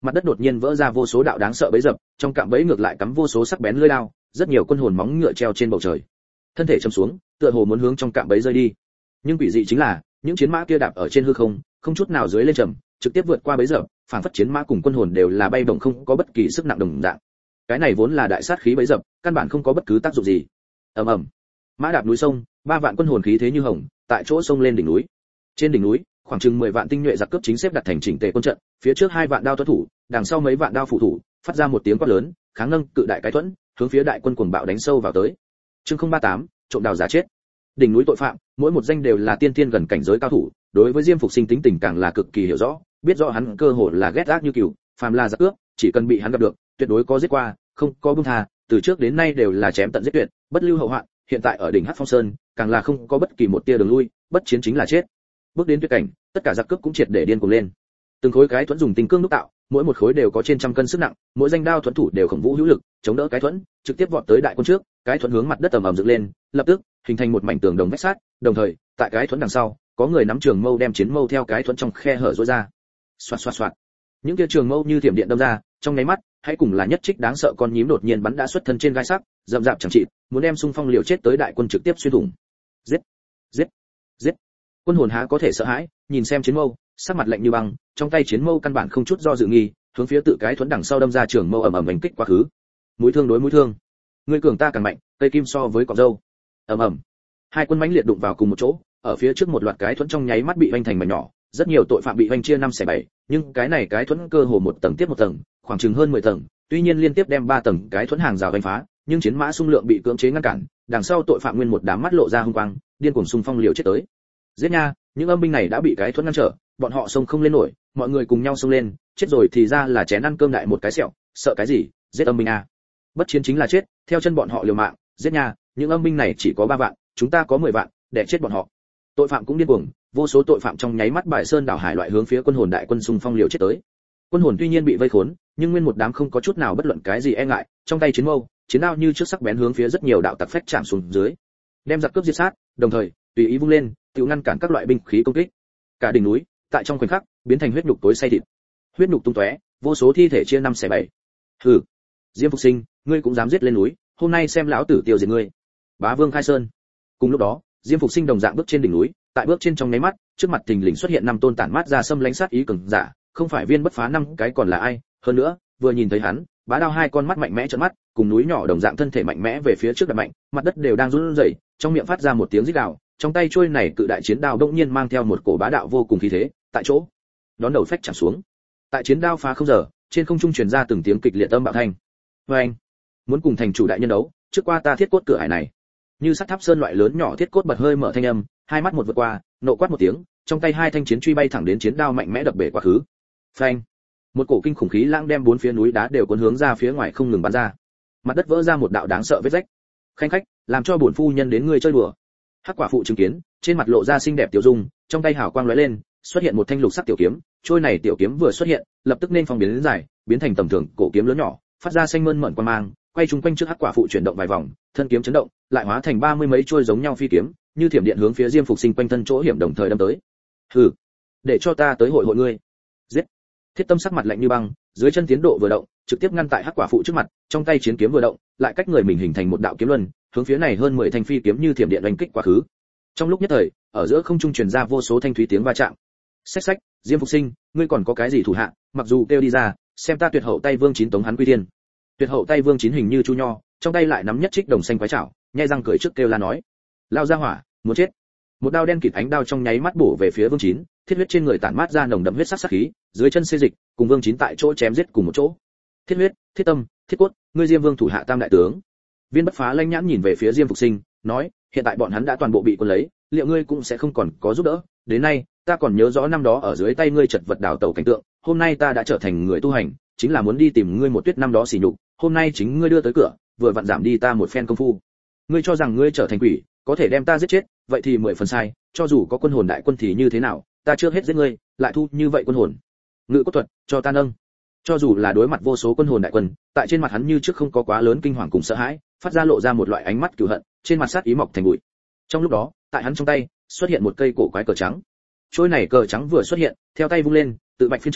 mặt đất đột nhiên vỡ ra vô số đạo đáng sợ bẫy dập, trong cạm bẫy ngược lại cắm vô số sắc bén lưỡi đao, rất nhiều quân hồn móng ngựa treo trên bầu trời. Thân thể chầm xuống, tựa hồ muốn hướng trong cạm bẫy rơi đi. Nhưng quỷ dị chính là, những chiến mã kia đạp ở trên hư không, không chút nào dưới lên trầm, trực tiếp vượt qua bẫy dập, phản phất chiến mã cùng quân hồn đều là bay bổng không có bất kỳ sức nặng đồng dạng. Cái này vốn là đại sát khí bẫy dập, căn bản không có bất cứ tác dụng gì. Ầm ầm. Mã đạp núi sông, ba vạn quân hồn khí thế như hồng, tại chỗ sông lên đỉnh núi. Trên đỉnh núi, khoảng chừng mười vạn tinh nhuệ giặc cướp chính xếp đặt thành chỉnh tề quân trận, phía trước hai vạn đao tuấn thủ, đằng sau mấy vạn đao phụ thủ, phát ra một tiếng quát lớn, kháng nâng cự đại cái thuẫn, hướng phía đại quân cuồng bạo đánh sâu vào tới. Chương không ba tám, trộm đào giả chết. Đỉnh núi tội phạm, mỗi một danh đều là tiên tiên gần cảnh giới cao thủ, đối với Diêm Phục Sinh tính tình càng là cực kỳ hiểu rõ, biết rõ hắn cơ hồ là ghét ác như cừu, phàm là giặc cướp, chỉ cần bị hắn gặp được, tuyệt đối có giết qua, không có buông tha, từ trước đến nay đều là chém tận giết tuyệt, bất lưu hậu hoạn, hiện tại ở đỉnh Hắc Phong Sơn, càng là không có bất kỳ một tia đường lui, bất chiến chính là chết. Bước đến tuyệt cảnh, tất cả giặc cướp cũng triệt để điên cuồng lên. Từng khối cái thuẫn dùng tinh cương đúc tạo, mỗi một khối đều có trên trăm cân sức nặng, mỗi danh đao thuẫn thủ đều khổng vũ hữu lực, chống đỡ cái thuẫn, trực tiếp vọt tới đại quân trước, cái thuẫn hướng mặt đất ầm ầm dựng lên, lập tức hình thành một mảnh tường đồng vách sắt, đồng thời, tại cái thuẫn đằng sau, có người nắm trường mâu đem chiến mâu theo cái thuẫn trong khe hở rũa ra. Xoạt xoạt xoạt. Những kia trường mâu như thiểm điện đâm ra, trong nháy mắt, hãy cùng là nhất trích đáng sợ con nhím đột nhiên bắn đã xuất thân trên gai sắc, rậm rạp chẳng trị, muốn đem xung phong liều chết tới đại quân trực tiếp xuyên thủng. Giết, giết, giết. Quân hồn há có thể sợ hãi, nhìn xem chiến mâu, sắc mặt lạnh như băng, trong tay chiến mâu căn bản không chút do dự nghi, hướng phía tự cái thuẫn đằng sau đâm ra trường mâu ầm ầm đánh kích quá khứ. Mũi thương đối mũi thương, người cường ta càng mạnh, cây kim so với cọng râu. Ầm ầm. Hai quân mãnh liệt đụng vào cùng một chỗ, ở phía trước một loạt cái thuẫn trong nháy mắt bị vành thành mảnh nhỏ, rất nhiều tội phạm bị vành chia năm xẻ bảy, nhưng cái này cái thuẫn cơ hồ một tầng tiếp một tầng, khoảng chừng hơn mười tầng, tuy nhiên liên tiếp đem ba tầng cái thuẫn hàng rào vành phá, nhưng chiến mã xung lượng bị cưỡng chế ngăn cản, đằng sau tội phạm nguyên một đám mắt lộ ra hung quang, điên cuồng xung phong liều chết tới. Giết nha, những âm binh này đã bị cái thuẫn ngăn trở, bọn họ xông không lên nổi, mọi người cùng nhau xông lên, chết rồi thì ra là chén ăn cơm đại một cái sẹo, sợ cái gì, giết âm binh a. Bất chiến chính là chết, theo chân bọn họ liều mạng, giết nha, những âm binh này chỉ có ba vạn, chúng ta có mười vạn, để chết bọn họ. Tội phạm cũng điên cuồng, vô số tội phạm trong nháy mắt bài sơn đảo hải loại hướng phía quân hồn đại quân xung phong liều chết tới. Quân hồn tuy nhiên bị vây khốn, nhưng nguyên một đám không có chút nào bất luận cái gì e ngại, trong tay chiến mâu, chiến đao như trước sắc bén hướng phía rất nhiều đạo tặc phách chạm xuống dưới, đem giặc cướp giết sát, đồng thời tùy ý vung lên, tự ngăn cản các loại binh khí công kích. Cả đỉnh núi, tại trong khoảnh khắc, biến thành huyết nhục tối say thịt. Huyết nhục tung tóe, vô số thi thể chia năm xẻ bảy. Hừ, Diêm Phục Sinh, ngươi cũng dám giết lên núi, hôm nay xem lão tử tiêu diệt ngươi. Bá Vương khai sơn. Cùng lúc đó, Diêm Phục Sinh đồng dạng bước trên đỉnh núi, tại bước trên trong nháy mắt, trước mặt thình lình xuất hiện năm tôn tản mát ra xâm lãnh sát ý cường giả, không phải Viên Bất Phá năm cái còn là ai, hơn nữa, vừa nhìn thấy hắn, bá đao hai con mắt mạnh mẽ trợn mắt, cùng núi nhỏ đồng dạng thân thể mạnh mẽ về phía trước đập mạnh, mặt đất đều đang run rẩy, trong miệng phát ra một tiếng rít gào, trong tay chuôi này cự đại chiến đao đột nhiên mang theo một cổ bá đạo vô cùng khí thế, tại chỗ đón đầu phách chạm xuống. Tại chiến đao phá không giờ, trên không trung truyền ra từng tiếng kịch liệt âm bạo thanh. Và anh, muốn cùng thành chủ đại nhân đấu, trước qua ta thiết cốt cửa ải này. Như sắt tháp sơn loại lớn nhỏ thiết cốt bật hơi mở thanh âm, hai mắt một vượt qua, nộ quát một tiếng, trong tay hai thanh chiến truy bay thẳng đến chiến đao mạnh mẽ đập bể quá khứ. Phanh, một cổ kinh khủng khí lãng đem bốn phía núi đá đều cuốn hướng ra phía ngoài không ngừng bắn ra. Mặt đất vỡ ra một đạo đáng sợ vết rách. Khanh khách, làm cho bổn phu nhân đến ngươi chơi đùa. Hắc quả phụ chứng kiến, trên mặt lộ ra xinh đẹp tiểu dung, trong tay hào quang lóe lên, xuất hiện một thanh lục sắc tiểu kiếm, trôi này tiểu kiếm vừa xuất hiện, lập tức nên phong biến đến dài, biến thành tầm thường cổ kiếm lớn nhỏ, phát ra xanh mơn mởn quang mang, quay chung quanh trước hắc quả phụ chuyển động vài vòng, thân kiếm chấn động, lại hóa thành ba mươi mấy trôi giống nhau phi kiếm, như thiểm điện hướng phía Diêm Phục Sinh quanh thân chỗ hiểm đồng thời đâm tới. Hừ, để cho ta tới hội hội ngươi. Giết. Thiết Tâm sắc mặt lạnh như băng, dưới chân tiến độ vừa động, trực tiếp ngăn tại hắc quả phụ trước mặt, trong tay chiến kiếm vừa động, lại cách người mình hình thành một đạo kiếm luân, hướng phía này hơn mười thanh phi kiếm như thiểm điện đánh kích quá khứ. Trong lúc nhất thời, ở giữa không trung truyền ra vô số thanh thúy tiếng va chạm. Xách xách, Diêm Phục Sinh, ngươi còn có cái gì thủ hạ, mặc dù kêu đi ra, xem ta tuyệt hậu tay vương chín tống hắn quy thiên. Tuyệt hậu tay vương chín hình như chu nho, trong tay lại nắm nhất trích đồng xanh quái chảo, nhai răng cười trước kêu la nói: lao ra hỏa, muốn chết. Một đao đen kịt ánh đao trong nháy mắt bổ về phía vương chín, thiết huyết trên người tản mát ra nồng đậm huyết sắc sát khí, dưới chân xê dịch, cùng vương chín tại chỗ chém giết cùng một chỗ. Thiết huyết, thiết tâm, thiết cốt, ngươi Diêm Vương thủ hạ tam đại tướng. Viên Bất Phá lanh nhãn nhìn về phía Diêm Phục Sinh, nói: hiện tại bọn hắn đã toàn bộ bị quân lấy, liệu ngươi cũng sẽ không còn có giúp đỡ? Đến nay, ta còn nhớ rõ năm đó ở dưới tay ngươi chật vật đào tẩu cảnh tượng, hôm nay ta đã trở thành người tu hành, chính là muốn đi tìm ngươi một tuyết năm đó xỉ nhục, hôm nay chính ngươi đưa tới cửa, vừa vặn giảm đi ta một phen công phu. Ngươi cho rằng ngươi trở thành quỷ, có thể đem ta giết chết, vậy thì mười phần sai, cho dù có quân hồn đại quân thì như thế nào, ta chưa hết giết ngươi, lại thu như vậy quân hồn. Ngự cốt thuật, cho ta nâng. Cho dù là đối mặt vô số quân hồn đại quân, tại trên mặt hắn như trước không có quá lớn kinh hoàng cùng sợ hãi, phát ra lộ ra một loại ánh mắt cừu hận, trên mặt sát ý mọc thành bụi. Trong lúc đó, tại hắn trong tay xuất hiện một cây cổ quái cờ trắng. Trôi này cờ trắng vừa xuất hiện, theo tay vung lên, tự bạch phiên trong,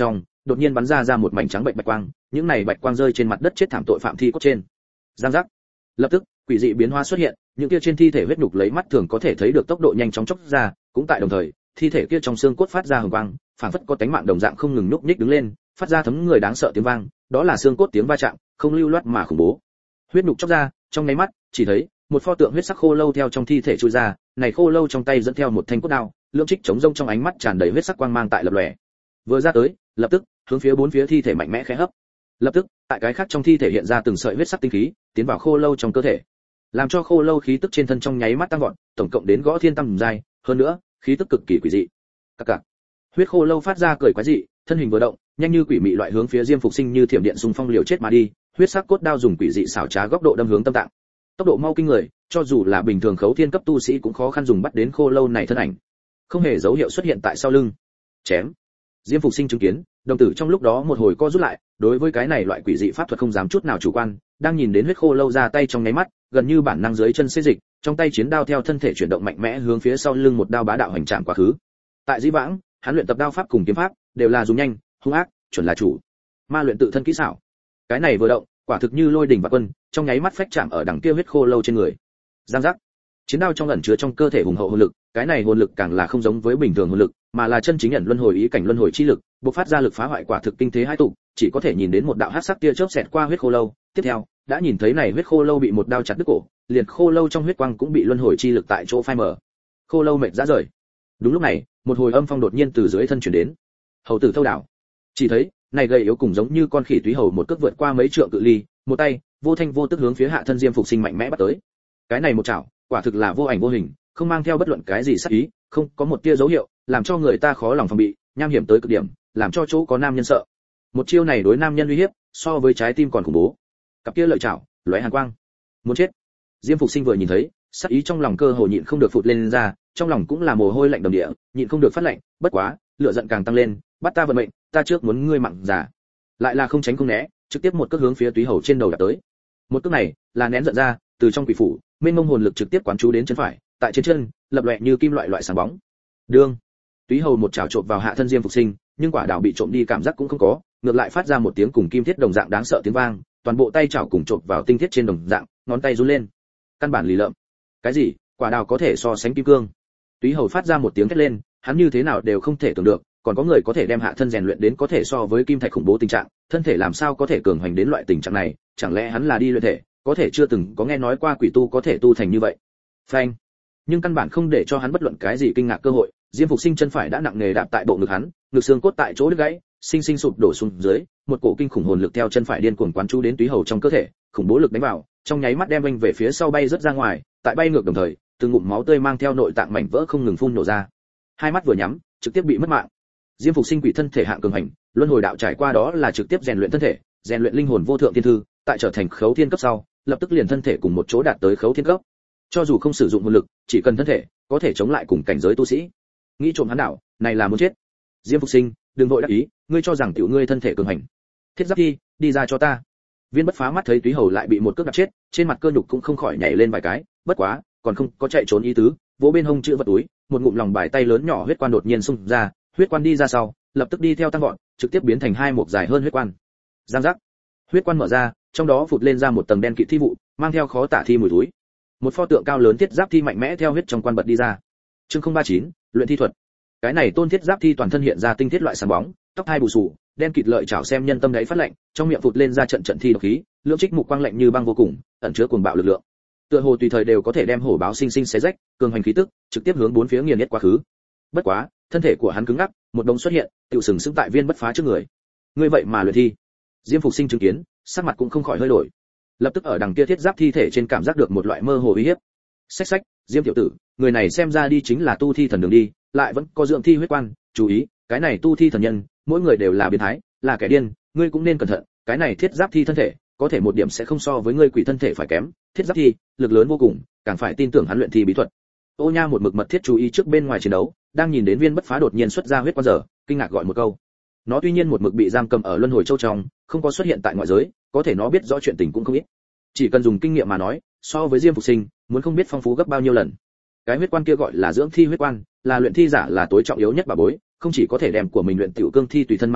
đột nhiên bắn ra ra một mảnh trắng bệnh bạch quang, những này bạch quang rơi trên mặt đất chết thảm tội phạm thi cốt trên. Giang giác. Lập tức, quỷ dị biến hóa xuất hiện, những kia trên thi thể huyết nhục lấy mắt thường có thể thấy được tốc độ nhanh chóng chốc ra, cũng tại đồng thời, thi thể kia trong xương cốt phát ra hừng quang, phảng phất có tánh mạng đồng dạng không ngừng nhúc nhích đứng lên, phát ra thấm người đáng sợ tiếng vang, đó là xương cốt tiếng va chạm, không lưu loát mà khủng bố. Huyết nhục chốc ra, trong nháy mắt, chỉ thấy một pho tượng huyết sắc khô lâu theo trong thi thể chui ra, này khô lâu trong tay dẫn theo một thanh cốt đao, lưỡng trích chống rông trong ánh mắt tràn đầy huyết sắc quang mang tại lập lòe. Vừa ra tới, lập tức hướng phía bốn phía thi thể mạnh mẽ khẽ hấp. Lập tức, tại cái khác trong thi thể hiện ra từng sợi huyết sắc tinh khí, tiến vào khô lâu trong cơ thể, làm cho khô lâu khí tức trên thân trong nháy mắt tăng vọt, tổng cộng đến gõ thiên tam giai, hơn nữa, khí tức cực kỳ quỷ dị. Các cạc. Huyết khô lâu phát ra cười quái dị, thân hình vừa động, nhanh như quỷ mị loại hướng phía Diêm Phục Sinh như thiểm điện xung phong liều chết mà đi, huyết sắc cốt đao dùng quỷ dị xảo trá góc độ đâm hướng tâm tạng. Tốc độ mau kinh người, cho dù là bình thường khấu thiên cấp tu sĩ cũng khó khăn dùng bắt đến khô lâu này thân ảnh. Không hề dấu hiệu xuất hiện tại sau lưng. Chém. Diêm Phục Sinh chứng kiến, đồng tử trong lúc đó một hồi co rút lại, đối với cái này loại quỷ dị pháp thuật không dám chút nào chủ quan, đang nhìn đến huyết khô lâu ra tay trong nháy mắt, gần như bản năng dưới chân xê dịch, trong tay chiến đao theo thân thể chuyển động mạnh mẽ hướng phía sau lưng một đao bá đạo hành chạm quá khứ. Tại Dĩ Vãng, hắn luyện tập đao pháp cùng kiếm pháp, đều là dùng nhanh, hung ác, chuẩn là chủ. Ma luyện tự thân kỹ xảo. Cái này vừa động, quả thực như lôi đỉnh và quân, trong nháy mắt phách chạm ở đằng kia huyết khô lâu trên người. Giang giác. Chiến đao trong ẩn chứa trong cơ thể hùng hậu hồn lực, cái này hồn lực càng là không giống với bình thường hồn lực, mà là chân chính ẩn luân hồi ý cảnh luân hồi chi lực, bộc phát ra lực phá hoại quả thực kinh thế hai tụ, chỉ có thể nhìn đến một đạo hắc sắc tia chớp xẹt qua huyết khô lâu, tiếp theo, đã nhìn thấy này huyết khô lâu bị một đao chặt đứt cổ, liền khô lâu trong huyết quang cũng bị luân hồi chi lực tại chỗ phai mờ. Khô lâu mệt rã rời. Đúng lúc này, một hồi âm phong đột nhiên từ dưới thân truyền đến. Hầu tử thâu đảo. Chỉ thấy, này gầy yếu cùng giống như con khỉ túy hầu một cước vượt qua mấy trượng cự ly, một tay, vô thanh vô tức hướng phía hạ thân Diêm Phục Sinh mạnh mẽ bắt tới. Cái này một chảo, quả thực là vô ảnh vô hình, không mang theo bất luận cái gì sát ý, không có một tia dấu hiệu, làm cho người ta khó lòng phòng bị, nham hiểm tới cực điểm, làm cho chỗ có nam nhân sợ. Một chiêu này đối nam nhân uy hiếp, so với trái tim còn khủng bố. Cặp kia lợi chảo, lóe hàn quang. Muốn chết. Diêm Phục Sinh vừa nhìn thấy, sát ý trong lòng cơ hồ nhịn không được phụt lên ra, trong lòng cũng là mồ hôi lạnh đầm địa, nhịn không được phát lạnh, bất quá, lửa giận càng tăng lên, bắt ta vận mệnh, ta trước muốn ngươi mặn giả. Lại là không tránh không né, trực tiếp một cước hướng phía túy hầu trên đầu đạp tới. Một cước này, là nén giận ra, từ trong quỷ phủ, mênh mông hồn lực trực tiếp quán chú đến chân phải, tại trên chân, lập loè như kim loại loại sáng bóng. Đương, túy hầu một chảo trộn vào hạ thân Diêm Phục Sinh, nhưng quả đảo bị trộm đi cảm giác cũng không có, ngược lại phát ra một tiếng cùng kim thiết đồng dạng đáng sợ tiếng vang, toàn bộ tay chảo cùng trộn vào tinh thiết trên đồng dạng, ngón tay run lên. Căn bản lì lợm. Cái gì? Quả đào có thể so sánh kim cương? Túy hầu phát ra một tiếng thét lên, hắn như thế nào đều không thể tưởng được, còn có người có thể đem hạ thân rèn luyện đến có thể so với kim thạch khủng bố tình trạng, thân thể làm sao có thể cường hoành đến loại tình trạng này, chẳng lẽ hắn là đi luyện thể, có thể chưa từng có nghe nói qua quỷ tu có thể tu thành như vậy. Phanh. Nhưng căn bản không để cho hắn bất luận cái gì kinh ngạc cơ hội, Diêm Phục Sinh chân phải đã nặng nề đạp tại bộ ngực hắn, ngực xương cốt tại chỗ đứt gãy, sinh sinh sụp đổ xuống dưới, một cổ kinh khủng hồn lực theo chân phải điên cuồng quán chú đến túy hầu trong cơ thể, khủng bố lực đánh vào, trong nháy mắt đem anh về phía sau bay rất ra ngoài, tại bay ngược đồng thời, từng ngụm máu tươi mang theo nội tạng mảnh vỡ không ngừng phun nổ ra. Hai mắt vừa nhắm, trực tiếp bị mất mạng. Diêm Phục Sinh quỷ thân thể hạng cường hành, luân hồi đạo trải qua đó là trực tiếp rèn luyện thân thể, rèn luyện linh hồn vô thượng thiên thư, tại trở thành khấu thiên cấp sau, lập tức liền thân thể cùng một chỗ đạt tới khấu thiên cấp. Cho dù không sử dụng hồn lực, chỉ cần thân thể, có thể chống lại cùng cảnh giới tu sĩ. Nghĩ trộm hắn đảo, này là muốn chết. Diêm Phục Sinh, đừng vội đắc ý, ngươi cho rằng tiểu ngươi thân thể cường hành. Thiết Giáp Thi, đi ra cho ta. Viên Bất Phá mắt thấy túy hầu lại bị một cước đạp chết, trên mặt cơ nhục cũng không khỏi nhảy lên vài cái, bất quá, còn không có chạy trốn ý tứ, vỗ bên hông chữ vật túi, một ngụm lòng bài tay lớn nhỏ huyết quan đột nhiên xung ra, huyết quan đi ra sau, lập tức đi theo tăng vọt, trực tiếp biến thành hai mục dài hơn huyết quan. Giang giác. Huyết quan mở ra, trong đó phụt lên ra một tầng đen kịt thi vụ, mang theo khó tả thi mùi túi. Một pho tượng cao lớn thiết giáp thi mạnh mẽ theo huyết trong quan bật đi ra. Chương không ba chín, luyện thi thuật. Cái này tôn thiết giáp thi toàn thân hiện ra tinh thiết loại sáng bóng, tóc hai bù xù, đen kịt lợi chảo xem nhân tâm đấy phát lạnh, trong miệng phụt lên ra trận trận thi độc khí, lưỡng trích mục quang lạnh như băng vô cùng, ẩn chứa cuồng bạo lực lượng. Tựa hồ tùy thời đều có thể đem hổ báo sinh sinh xé rách, cường hành khí tức, trực tiếp hướng bốn phía nghiền nát quá khứ. Bất quá, thân thể của hắn cứng ngắc, một đống xuất hiện, tiểu sừng sững tại Viên Bất Phá trước người. Ngươi vậy mà luyện thi? Diêm Phục Sinh chứng kiến, sắc mặt cũng không khỏi hơi đổi. Lập tức ở đằng kia thiết giáp thi thể trên cảm giác được một loại mơ hồ uy hiếp. Xách xách, Diêm tiểu tử, người này xem ra đi chính là tu thi thần đường đi, lại vẫn có dưỡng thi huyết quan, chú ý, cái này tu thi thần nhân, mỗi người đều là biến thái, là kẻ điên, ngươi cũng nên cẩn thận, cái này thiết giáp thi thân thể, có thể một điểm sẽ không so với ngươi quỷ thân thể phải kém, thiết giáp thi, lực lớn vô cùng, càng phải tin tưởng hắn luyện thi bí thuật. Ô Nha một mực mật thiết chú ý trước bên ngoài chiến đấu, đang nhìn đến Viên Bất Phá đột nhiên xuất ra huyết quan giờ, kinh ngạc gọi một câu. Nó tuy nhiên một mực bị giam cầm ở luân hồi châu trong, không có xuất hiện tại ngoại giới, có thể nó biết rõ chuyện tình cũng không ít. Chỉ cần dùng kinh nghiệm mà nói, so với Diêm Phục Sinh, muốn không biết phong phú gấp bao nhiêu lần. Cái huyết quan kia gọi là dưỡng thi huyết quan, là luyện thi giả là tối trọng yếu nhất bà bối, không chỉ có thể đem của mình luyện tiểu cương thi tùy thân mang theo,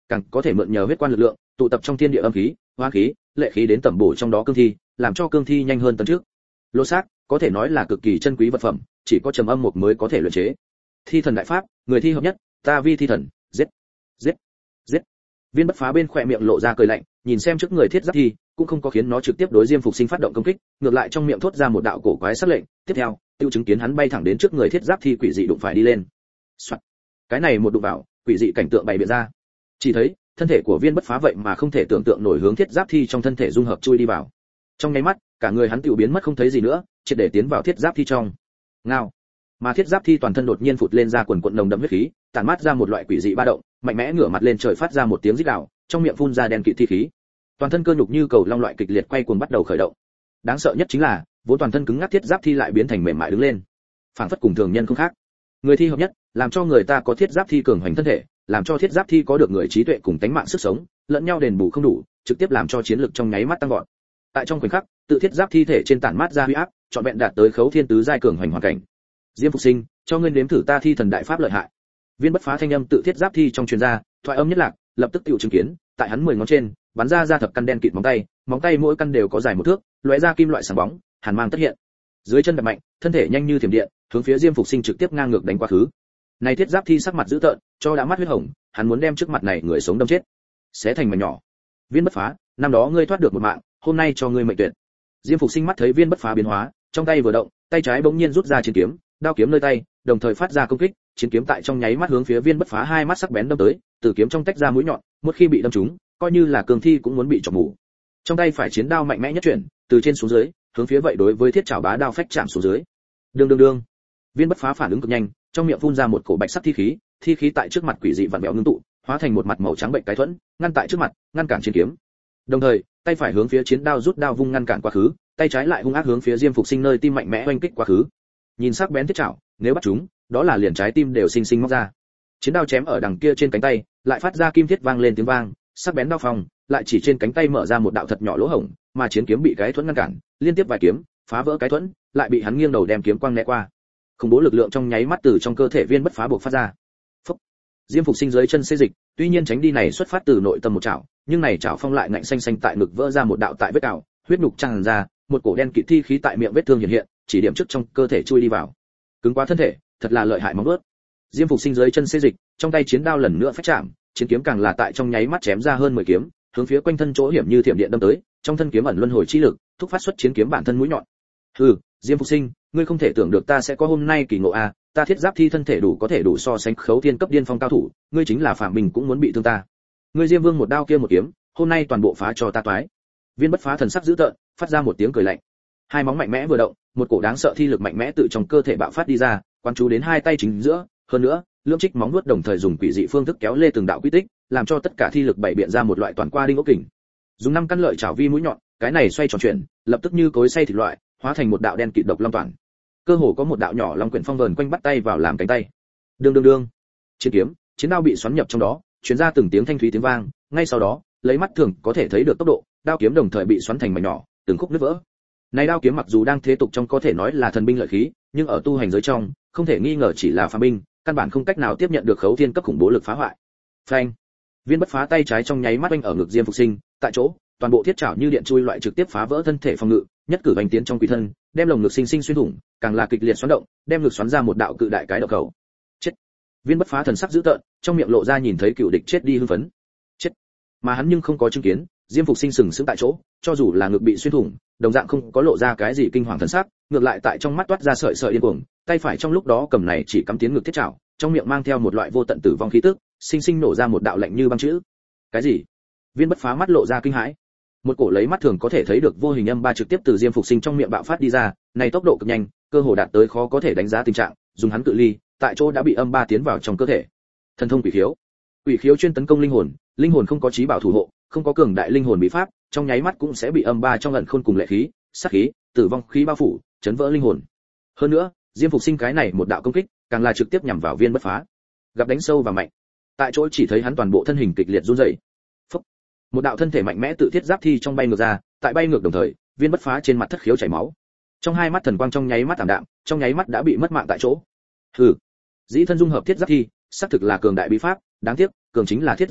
càng có thể mượn nhờ huyết quan lực lượng tụ tập trong thiên địa âm khí hóa khí lệ khí đến tẩm bổ trong đó cương thi, làm cho cương thi nhanh hơn tấn trước. Lô xác có thể nói là cực kỳ chân quý vật phẩm, chỉ có trầm âm mục mới có thể luyện chế. Thi thần đại pháp, người thi hợp nhất, ta vi thi thần, giết, giết, giết. Viên Bất Phá bên khỏe miệng lộ ra cười lạnh, nhìn xem trước người thiết giáp thi, cũng không có khiến nó trực tiếp đối Diêm Phục Sinh phát động công kích, ngược lại trong miệng thốt ra một đạo cổ quái sắc lệnh, tiếp theo, tiêu chứng kiến hắn bay thẳng đến trước người thiết giáp thi quỷ dị đụng phải đi lên. Soạt. Cái này một đụng vào, quỷ dị cảnh tượng bày biện ra. Chỉ thấy, thân thể của Viên Bất Phá vậy mà không thể tưởng tượng nổi hướng thiết giáp thi trong thân thể dung hợp chui đi vào. Trong nháy mắt, cả người hắn tiểu biến mất không thấy gì nữa, triệt để tiến vào thiết giáp thi trong. Ngao. Mà thiết giáp thi toàn thân đột nhiên phụt lên ra quần quần nồng đậm huyết khí, tản mát ra một loại quỷ dị ba động, mạnh mẽ ngửa mặt lên trời phát ra một tiếng rít gào, trong miệng phun ra đen kịt thi khí. Toàn thân cơ nhục như cầu long loại kịch liệt quay cuồng bắt đầu khởi động. Đáng sợ nhất chính là, vốn toàn thân cứng ngắc thiết giáp thi lại biến thành mềm mại đứng lên, phảng phất cùng thường nhân không khác. Người thi hợp nhất, làm cho người ta có thiết giáp thi cường hành thân thể, làm cho thiết giáp thi có được người trí tuệ cùng tánh mạng sức sống, lẫn nhau đền bù không đủ, trực tiếp làm cho chiến lực trong nháy mắt tăng vọt. Tại trong khoảnh khắc, tự thiết giáp thi thể trên tản mát ra huy áp, trọn vẹn đạt tới khấu thiên tứ giai cường hành hoàn cảnh. Diêm Phục Sinh, cho ngươi nếm thử ta thi thần đại pháp lợi hại. Viên Bất Phá thanh âm tự thiết giáp thi trong truyền ra, thoại âm nhất lạc, lập tức tiểu chứng kiến, tại hắn mười ngón trên, bắn ra ra thập căn đen kịt móng tay, móng tay mỗi căn đều có dài một thước, lóe ra kim loại sáng bóng, hàn mang tất hiện. Dưới chân đập mạnh, thân thể nhanh như thiểm điện, hướng phía Diêm Phục Sinh trực tiếp ngang ngược đánh qua khứ. Này thiết giáp thi sắc mặt dữ tợn, cho đã mắt huyết hồng, hắn muốn đem trước mặt này người sống đâm chết, xé thành mảnh nhỏ. Viên Bất Phá, năm đó ngươi thoát được một mạng, hôm nay cho ngươi mệnh tuyệt. Diêm Phục Sinh mắt thấy Viên Bất Phá biến hóa, trong tay vừa động, tay trái bỗng nhiên rút ra chiến kiếm, đao kiếm nơi tay, đồng thời phát ra công kích, chiến kiếm tại trong nháy mắt hướng phía Viên Bất Phá hai mắt sắc bén đâm tới, từ kiếm trong tách ra mũi nhọn, một khi bị đâm trúng, coi như là cường thi cũng muốn bị chọc mù. Trong tay phải chiến đao mạnh mẽ nhất chuyển, từ trên xuống dưới, hướng phía vậy đối với thiết trảo bá đao phách chạm xuống dưới. Đương đương đương. Viên Bất Phá phản ứng cực nhanh, trong miệng phun ra một cổ bạch sắc thi khí, thi khí tại trước mặt quỷ dị vặn vẹo ngưng tụ, hóa thành một mặt màu trắng bệnh cái thuẫn, ngăn tại trước mặt, ngăn cản chiến kiếm. Đồng thời, tay phải hướng phía chiến đao rút đao vung ngăn cản quá khứ, tay trái lại hung ác hướng phía Diêm Phục Sinh nơi tim mạnh mẽ oanh kích quá khứ. Nhìn sắc bén thiết trảo, nếu bắt chúng, đó là liền trái tim đều sinh sinh móc ra. Chiến đao chém ở đằng kia trên cánh tay, lại phát ra kim thiết vang lên tiếng vang, sắc bén đao phong, lại chỉ trên cánh tay mở ra một đạo thật nhỏ lỗ hổng, mà chiến kiếm bị cái thuẫn ngăn cản, liên tiếp vài kiếm, phá vỡ cái thuẫn, lại bị hắn nghiêng đầu đem kiếm quang né qua. Khủng bố lực lượng trong nháy mắt từ trong cơ thể Viên Bất Phá buộc phát ra. Phốc. Diêm Phục Sinh dưới chân xê dịch, tuy nhiên tránh đi này xuất phát từ nội tâm một chảo, nhưng này chảo phong lại ngạnh xanh xanh tại ngực vỡ ra một đạo tại vết cào, huyết nhục tràn ra, một cổ đen kịt thi khí tại miệng vết thương hiện hiện, chỉ điểm trước trong cơ thể chui đi vào. Cứng quá thân thể, thật là lợi hại móng vuốt. Diêm Phục Sinh dưới chân xê dịch, trong tay chiến đao lần nữa phách chạm, chiến kiếm càng là tại trong nháy mắt chém ra hơn mười kiếm, hướng phía quanh thân chỗ hiểm như thiểm điện đâm tới, trong thân kiếm ẩn luân hồi chi lực, thúc phát xuất chiến kiếm bản thân mũi nhọn. Hừ, Diêm Phục Sinh, ngươi không thể tưởng được ta sẽ có hôm nay kỳ ngộ a, à, ta thiết giáp thi thân thể đủ có thể đủ so sánh khấu thiên cấp điên phong cao thủ, ngươi chính là phạm mình cũng muốn bị thương ta. Ngươi Diêm Vương một đao kia một kiếm, hôm nay toàn bộ phá cho ta toái. Viên Bất Phá thần sắc dữ tợn, phát ra một tiếng cười lạnh. Hai móng mạnh mẽ vừa động, một cổ đáng sợ thi lực mạnh mẽ tự trong cơ thể bạo phát đi ra, quan chú đến hai tay chính giữa, hơn nữa, lưỡng trích móng vuốt đồng thời dùng quỷ dị phương thức kéo lê từng đạo quy tích, làm cho tất cả thi lực bảy biện ra một loại toàn qua đinh ốc kình. Dùng năm căn lợi chảo vi mũi nhọn, cái này xoay tròn chuyển, lập tức như cối xay thịt loại, hóa thành một đạo đen kịt độc long toàn. Cơ hồ có một đạo nhỏ long quyển phong vờn quanh bắt tay vào làm cánh tay. Đương đương đương. Chiến kiếm, chiến đao bị xoắn nhập trong đó, truyền ra từng tiếng thanh thúy tiếng vang, ngay sau đó, lấy mắt thường có thể thấy được tốc độ, đao kiếm đồng thời bị xoắn thành mảnh nhỏ, từng khúc nứt vỡ. Này đao kiếm mặc dù đang thế tục trong có thể nói là thần binh lợi khí, nhưng ở tu hành giới trong, không thể nghi ngờ chỉ là phàm binh, căn bản không cách nào tiếp nhận được khấu thiên cấp khủng bố lực phá hoại. Phanh. Viên Bất Phá tay trái trong nháy mắt oanh ở ngực Diêm Phục Sinh, tại chỗ, toàn bộ thiết trảo như điện chui loại trực tiếp phá vỡ thân thể phòng ngự, nhất cử hành tiến trong quỷ thân, đem lồng ngực sinh sinh xuyên thủng, càng là kịch liệt xoắn động, đem ngực xoắn ra một đạo cự đại cái độc cầu. Chết. Viên Bất Phá thần sắc dữ tợn, trong miệng lộ ra nhìn thấy cựu địch chết đi hưng phấn. Chết. Mà hắn nhưng không có chứng kiến, Diêm Phục Sinh sừng sững tại chỗ, cho dù là ngực bị xuyên thủng, đồng dạng không có lộ ra cái gì kinh hoàng thần sắc, ngược lại tại trong mắt toát ra sợi sợi điên cuồng, tay phải trong lúc đó cầm này chỉ cắm tiến ngực thiết trảo, trong miệng mang theo một loại vô tận tử vong khí tức, sinh sinh nổ ra một đạo lạnh như băng chữ. Cái gì? Viên Bất Phá mắt lộ ra kinh hãi. Một cổ lấy mắt thường có thể thấy được vô hình âm ba trực tiếp từ Diêm Phục Sinh trong miệng bạo phát đi ra, này tốc độ cực nhanh, cơ hồ đạt tới khó có thể đánh giá tình trạng, dùng hắn cự ly, tại chỗ đã bị âm ba tiến vào trong cơ thể. Thần thông quỷ khiếu. Quỷ khiếu chuyên tấn công linh hồn, linh hồn không có trí bảo thủ hộ, không có cường đại linh hồn bí pháp, trong nháy mắt cũng sẽ bị âm ba trong ẩn khôn cùng lệ khí, sát khí, tử vong khí bao phủ, chấn vỡ linh hồn. Hơn nữa, Diêm Phục Sinh cái này một đạo công kích, càng là trực tiếp nhằm vào Viên Bất Phá. Gặp đánh sâu và mạnh. Tại chỗ chỉ thấy hắn toàn bộ thân hình kịch liệt run rẩy. Phốc. Một đạo thân thể mạnh mẽ tự thiết giáp thi trong bay ngược ra, tại bay ngược đồng thời, Viên Bất Phá trên mặt thất khiếu chảy máu. Trong hai mắt thần quang trong nháy mắt tạm đạm, trong nháy mắt đã bị mất mạng tại chỗ. Hừ. Dĩ thân dung hợp thiết giáp thi, xác thực là cường đại bí pháp, đáng tiếc, cường chính là thiết giáp thi,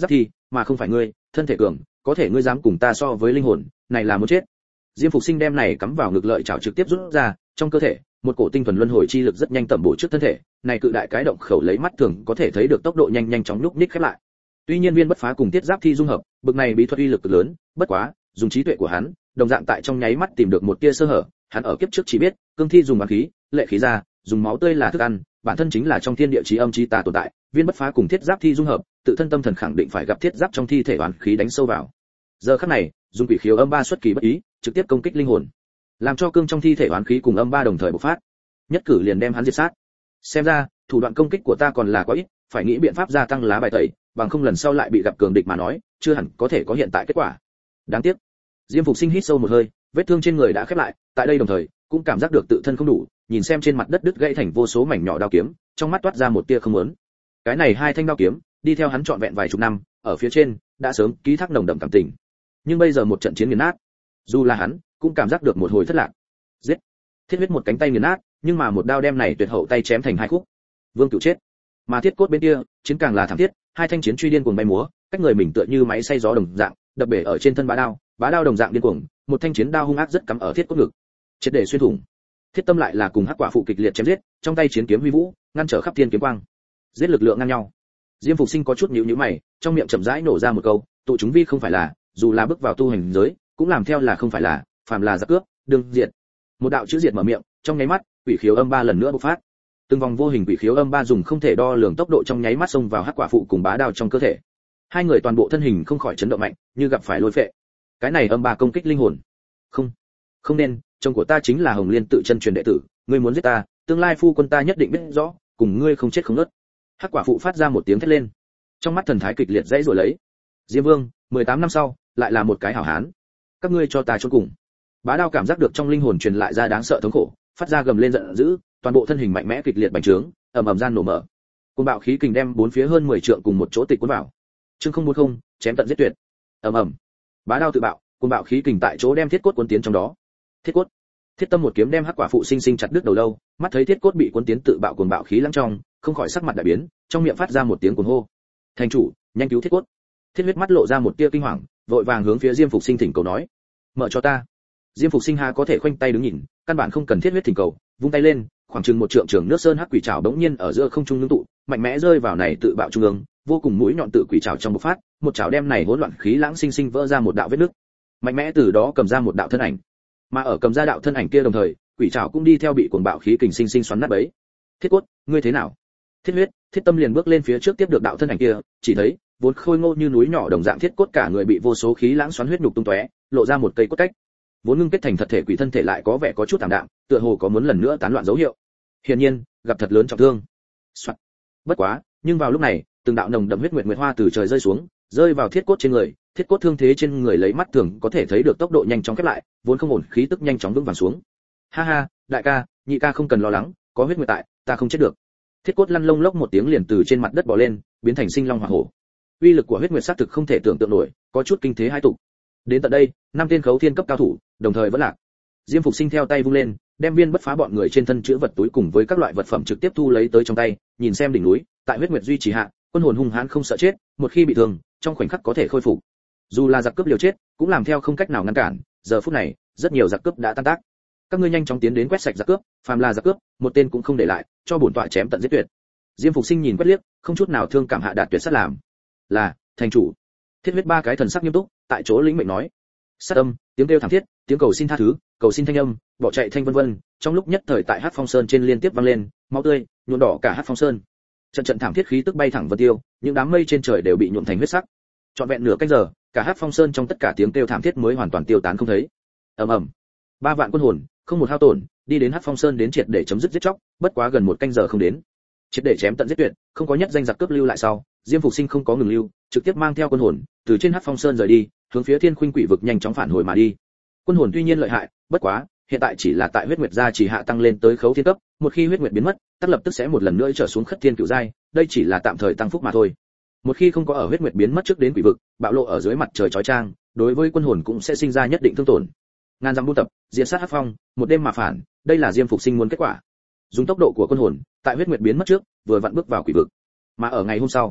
mà không phải ngươi, thân thể cường, có thể ngươi dám cùng ta so với linh hồn, này là muốn chết. Diêm Phục Sinh đem này cắm vào ngực lợi chảo trực tiếp rút ra, trong cơ thể, một cổ tinh thuần luân hồi chi lực rất nhanh tẩm bổ trước thân thể, này cự đại cái động khẩu lấy mắt thường có thể thấy được tốc độ nhanh nhanh chóng lúc nhích khép lại. Tuy nhiên viên bất phá cùng tiết giáp thi dung hợp, bực này bí thuật uy lực cực lớn, bất quá, dùng trí tuệ của hắn, đồng dạng tại trong nháy mắt tìm được một tia sơ hở, hắn ở kiếp trước chỉ biết, cương thi dùng bá khí, lệ khí ra, dùng máu tươi là thức ăn, bản thân chính là trong thiên địa chí âm chí tà tồn tại, viên bất phá cùng thiết giáp thi dung hợp, tự thân tâm thần khẳng định phải gặp thiết giáp trong thi thể oán khí đánh sâu vào. Giờ khắc này, dùng quỷ khiếu âm ba xuất kỳ bất ý, trực tiếp công kích linh hồn, làm cho cương trong thi thể oán khí cùng âm ba đồng thời bộc phát, nhất cử liền đem hắn diệt sát. Xem ra, thủ đoạn công kích của ta còn là quá ít, phải nghĩ biện pháp gia tăng lá bài tẩy, bằng không lần sau lại bị gặp cường địch mà nói, chưa hẳn có thể có hiện tại kết quả. Đáng tiếc. Diêm Phục Sinh hít sâu một hơi, vết thương trên người đã khép lại, tại đây đồng thời, cũng cảm giác được tự thân không đủ, nhìn xem trên mặt đất đứt gãy thành vô số mảnh nhỏ đao kiếm, trong mắt toát ra một tia không muốn. Cái này hai thanh đao kiếm, đi theo hắn trọn vẹn vài chục năm, ở phía trên đã sớm ký thác nồng đậm cảm tình. Nhưng bây giờ một trận chiến nghiền nát, dù là hắn, cũng cảm giác được một hồi thất lạc. Giết! Thiết huyết một cánh tay nghiền nát, nhưng mà một đao đem này tuyệt hậu tay chém thành hai khúc. Vương Cửu chết. Mà thiết cốt bên kia, chiến càng là thảm thiết, hai thanh chiến truy điên cuồng bay múa, cách người mình tựa như máy xay gió đồng dạng, đập bể ở trên thân bá đao, bá đao đồng dạng điên cuồng, một thanh chiến đao hung ác rất cắm ở thiết cốt ngực, triệt để xuyên thủng. Thiết Tâm lại là cùng Hắc Quả phụ kịch liệt chém giết, trong tay chiến kiếm huy vũ, ngăn trở khắp thiên kiếm quang. Giết lực lượng ngang nhau. Diêm Phục Sinh có chút nhíu nhíu mày, trong miệng chậm rãi nổ ra một câu, tụ chúng vi không phải là, dù là bước vào tu hành giới, cũng làm theo là không phải là, phàm là giặc cướp, đương diệt. Một đạo chữ diệt mở miệng, trong nháy mắt, quỷ khiếu âm ba lần nữa bộc phát. Từng vòng vô hình quỷ khiếu âm ba dùng không thể đo lường tốc độ trong nháy mắt xông vào Hắc Quả phụ cùng bá đao trong cơ thể. Hai người toàn bộ thân hình không khỏi chấn động mạnh, như gặp phải lôi phệ. Cái này âm ba công kích linh hồn. Không, không nên, chồng của ta chính là Hồng Liên tự chân truyền đệ tử, ngươi muốn giết ta, tương lai phu quân ta nhất định biết rõ, cùng ngươi không chết không ngớt. Hắc Quả phụ phát ra một tiếng thét lên, trong mắt thần thái kịch liệt dãy rồi lấy. Diêm Vương, mười tám năm sau, lại là một cái hảo hán. Các ngươi cho ta chôn cùng. Bá đao cảm giác được trong linh hồn truyền lại ra đáng sợ thống khổ, phát ra gầm lên giận dữ, toàn bộ thân hình mạnh mẽ kịch liệt bành trướng, ầm ầm gian nổ mở. Cuồng bạo khí kình đem bốn phía hơn mười trượng cùng một chỗ tịch cuốn vào. Chương không bốn không, chém tận giết tuyệt. Ầm ầm. Bá đao tự bạo, cuồng bạo khí kình tại chỗ đem thiết cốt cuốn tiến trong đó. Thiết cốt. Thiết Tâm một kiếm đem Hắc Quả phụ sinh sinh chặt đứt đầu lâu, mắt thấy thiết cốt bị cuốn tiến tự bạo cuồng bạo khí lăng trong, không khỏi sắc mặt đại biến, trong miệng phát ra một tiếng cuồng hô. Thành chủ, nhanh cứu thiết cốt. Thiết huyết mắt lộ ra một tia kinh hoàng, vội vàng hướng phía Diêm Phục Sinh thỉnh cầu nói: "Mở cho ta." Diêm Phục Sinh ha có thể khoanh tay đứng nhìn, căn bản không cần thiết huyết thỉnh cầu, vung tay lên, khoảng chừng một trượng trường nước sơn hắc quỷ trảo đống nhiên ở giữa không trung ngưng tụ, mạnh mẽ rơi vào này tự bạo trung ương, vô cùng mũi nhọn tự quỷ trảo trong bộc phát, một trảo đem này hỗn loạn khí lãng sinh sinh vỡ ra một đạo vết nứt. Mạnh mẽ từ đó cầm ra một đạo thân ảnh. Mà ở cầm ra đạo thân ảnh kia đồng thời, quỷ trảo cũng đi theo bị cuồng bạo khí kình sinh sinh xoắn nát bấy. Thiết cốt, ngươi thế nào? Thiết huyết, Thiết Tâm liền bước lên phía trước tiếp được đạo thân ảnh kia, chỉ thấy vốn khôi ngô như núi nhỏ đồng dạng thiết cốt cả người bị vô số khí lãng xoắn huyết nhục tung tóe, lộ ra một cây cốt cách. Vốn ngưng kết thành thật thể quỷ thân thể lại có vẻ có chút tạm đạm, tựa hồ có muốn lần nữa tán loạn dấu hiệu. Hiển nhiên, gặp thật lớn trọng thương. Soạn. Bất quá, nhưng vào lúc này, từng đạo nồng đậm huyết nguyệt nguyệt hoa từ trời rơi xuống, rơi vào thiết cốt trên người, thiết cốt thương thế trên người lấy mắt thường có thể thấy được tốc độ nhanh chóng khép lại, vốn không ổn khí tức nhanh chóng vững vàng xuống. Ha ha, đại ca, nhị ca không cần lo lắng, có huyết nguyệt tại, ta không chết được. Thiết cốt lăn lông lốc một tiếng liền từ trên mặt đất bò lên, biến thành sinh long hỏa hổ. Uy lực của huyết nguyệt sát thực không thể tưởng tượng nổi, có chút kinh thế hai tục. Đến tận đây, năm tên khấu thiên cấp cao thủ, đồng thời vẫn lạc. Diêm Phục Sinh theo tay vung lên, đem viên bất phá bọn người trên thân chứa vật túi cùng với các loại vật phẩm trực tiếp thu lấy tới trong tay, nhìn xem đỉnh núi, tại huyết nguyệt duy trì hạ, quân hồn hung hãn không sợ chết, một khi bị thương, trong khoảnh khắc có thể khôi phục. Dù là giặc cướp liều chết, cũng làm theo không cách nào ngăn cản, giờ phút này, rất nhiều giặc cướp đã tan tác. Các ngươi nhanh chóng tiến đến quét sạch giặc cướp, phàm là giặc cướp, một tên cũng không để lại, cho bổn tọa chém tận giết tuyệt. Diêm Phục Sinh nhìn quét liếc, không chút nào thương cảm hạ đạt tuyệt sát làm. Là, thành chủ. Thiết huyết ba cái thần sắc nghiêm túc, tại chỗ lĩnh mệnh nói. Sát âm, tiếng kêu thảm thiết, tiếng cầu xin tha thứ, cầu xin thanh âm, bỏ chạy thanh vân vân, trong lúc nhất thời tại Hắc Phong Sơn trên liên tiếp vang lên, máu tươi nhuộm đỏ cả Hắc Phong Sơn. Trận trận thảm thiết khí tức bay thẳng vân tiêu, những đám mây trên trời đều bị nhuộm thành huyết sắc. Trọn vẹn nửa canh giờ, cả Hắc Phong Sơn trong tất cả tiếng kêu thảm thiết mới hoàn toàn tiêu tán không thấy. Ầm ầm. Ba vạn quân hồn, không một hao tổn, đi đến Hắc Phong Sơn đến triệt để chấm dứt giết chóc, bất quá gần một canh giờ không đến. Triệt để chém tận giết tuyệt, không có nhất danh giặc cướp lưu lại sau, Diêm Phục Sinh không có ngừng lưu, trực tiếp mang theo quân hồn, từ trên Hắc Phong Sơn rời đi, hướng phía Thiên Khuynh Quỷ vực nhanh chóng phản hồi mà đi. Quân hồn tuy nhiên lợi hại, bất quá, hiện tại chỉ là tại huyết nguyệt gia chỉ hạ tăng lên tới khấu thiên cấp, một khi huyết nguyệt biến mất, tất lập tức sẽ một lần nữa trở xuống khất thiên cửu giai, đây chỉ là tạm thời tăng phúc mà thôi. Một khi không có ở huyết nguyệt biến mất trước đến quỷ vực, bạo lộ ở dưới mặt trời chói chang, đối với quân hồn cũng sẽ sinh ra nhất định thương tổn. Ngàn dặm buôn tập, diệt sát Hắc Phong, một đêm mà phản, đây là Diêm Phục Sinh muốn kết quả. Dùng tốc độ của quân hồn, tại huyết nguyệt biến mất trước, vừa vặn bước vào quỷ vực. Mà ở ngày hôm sau,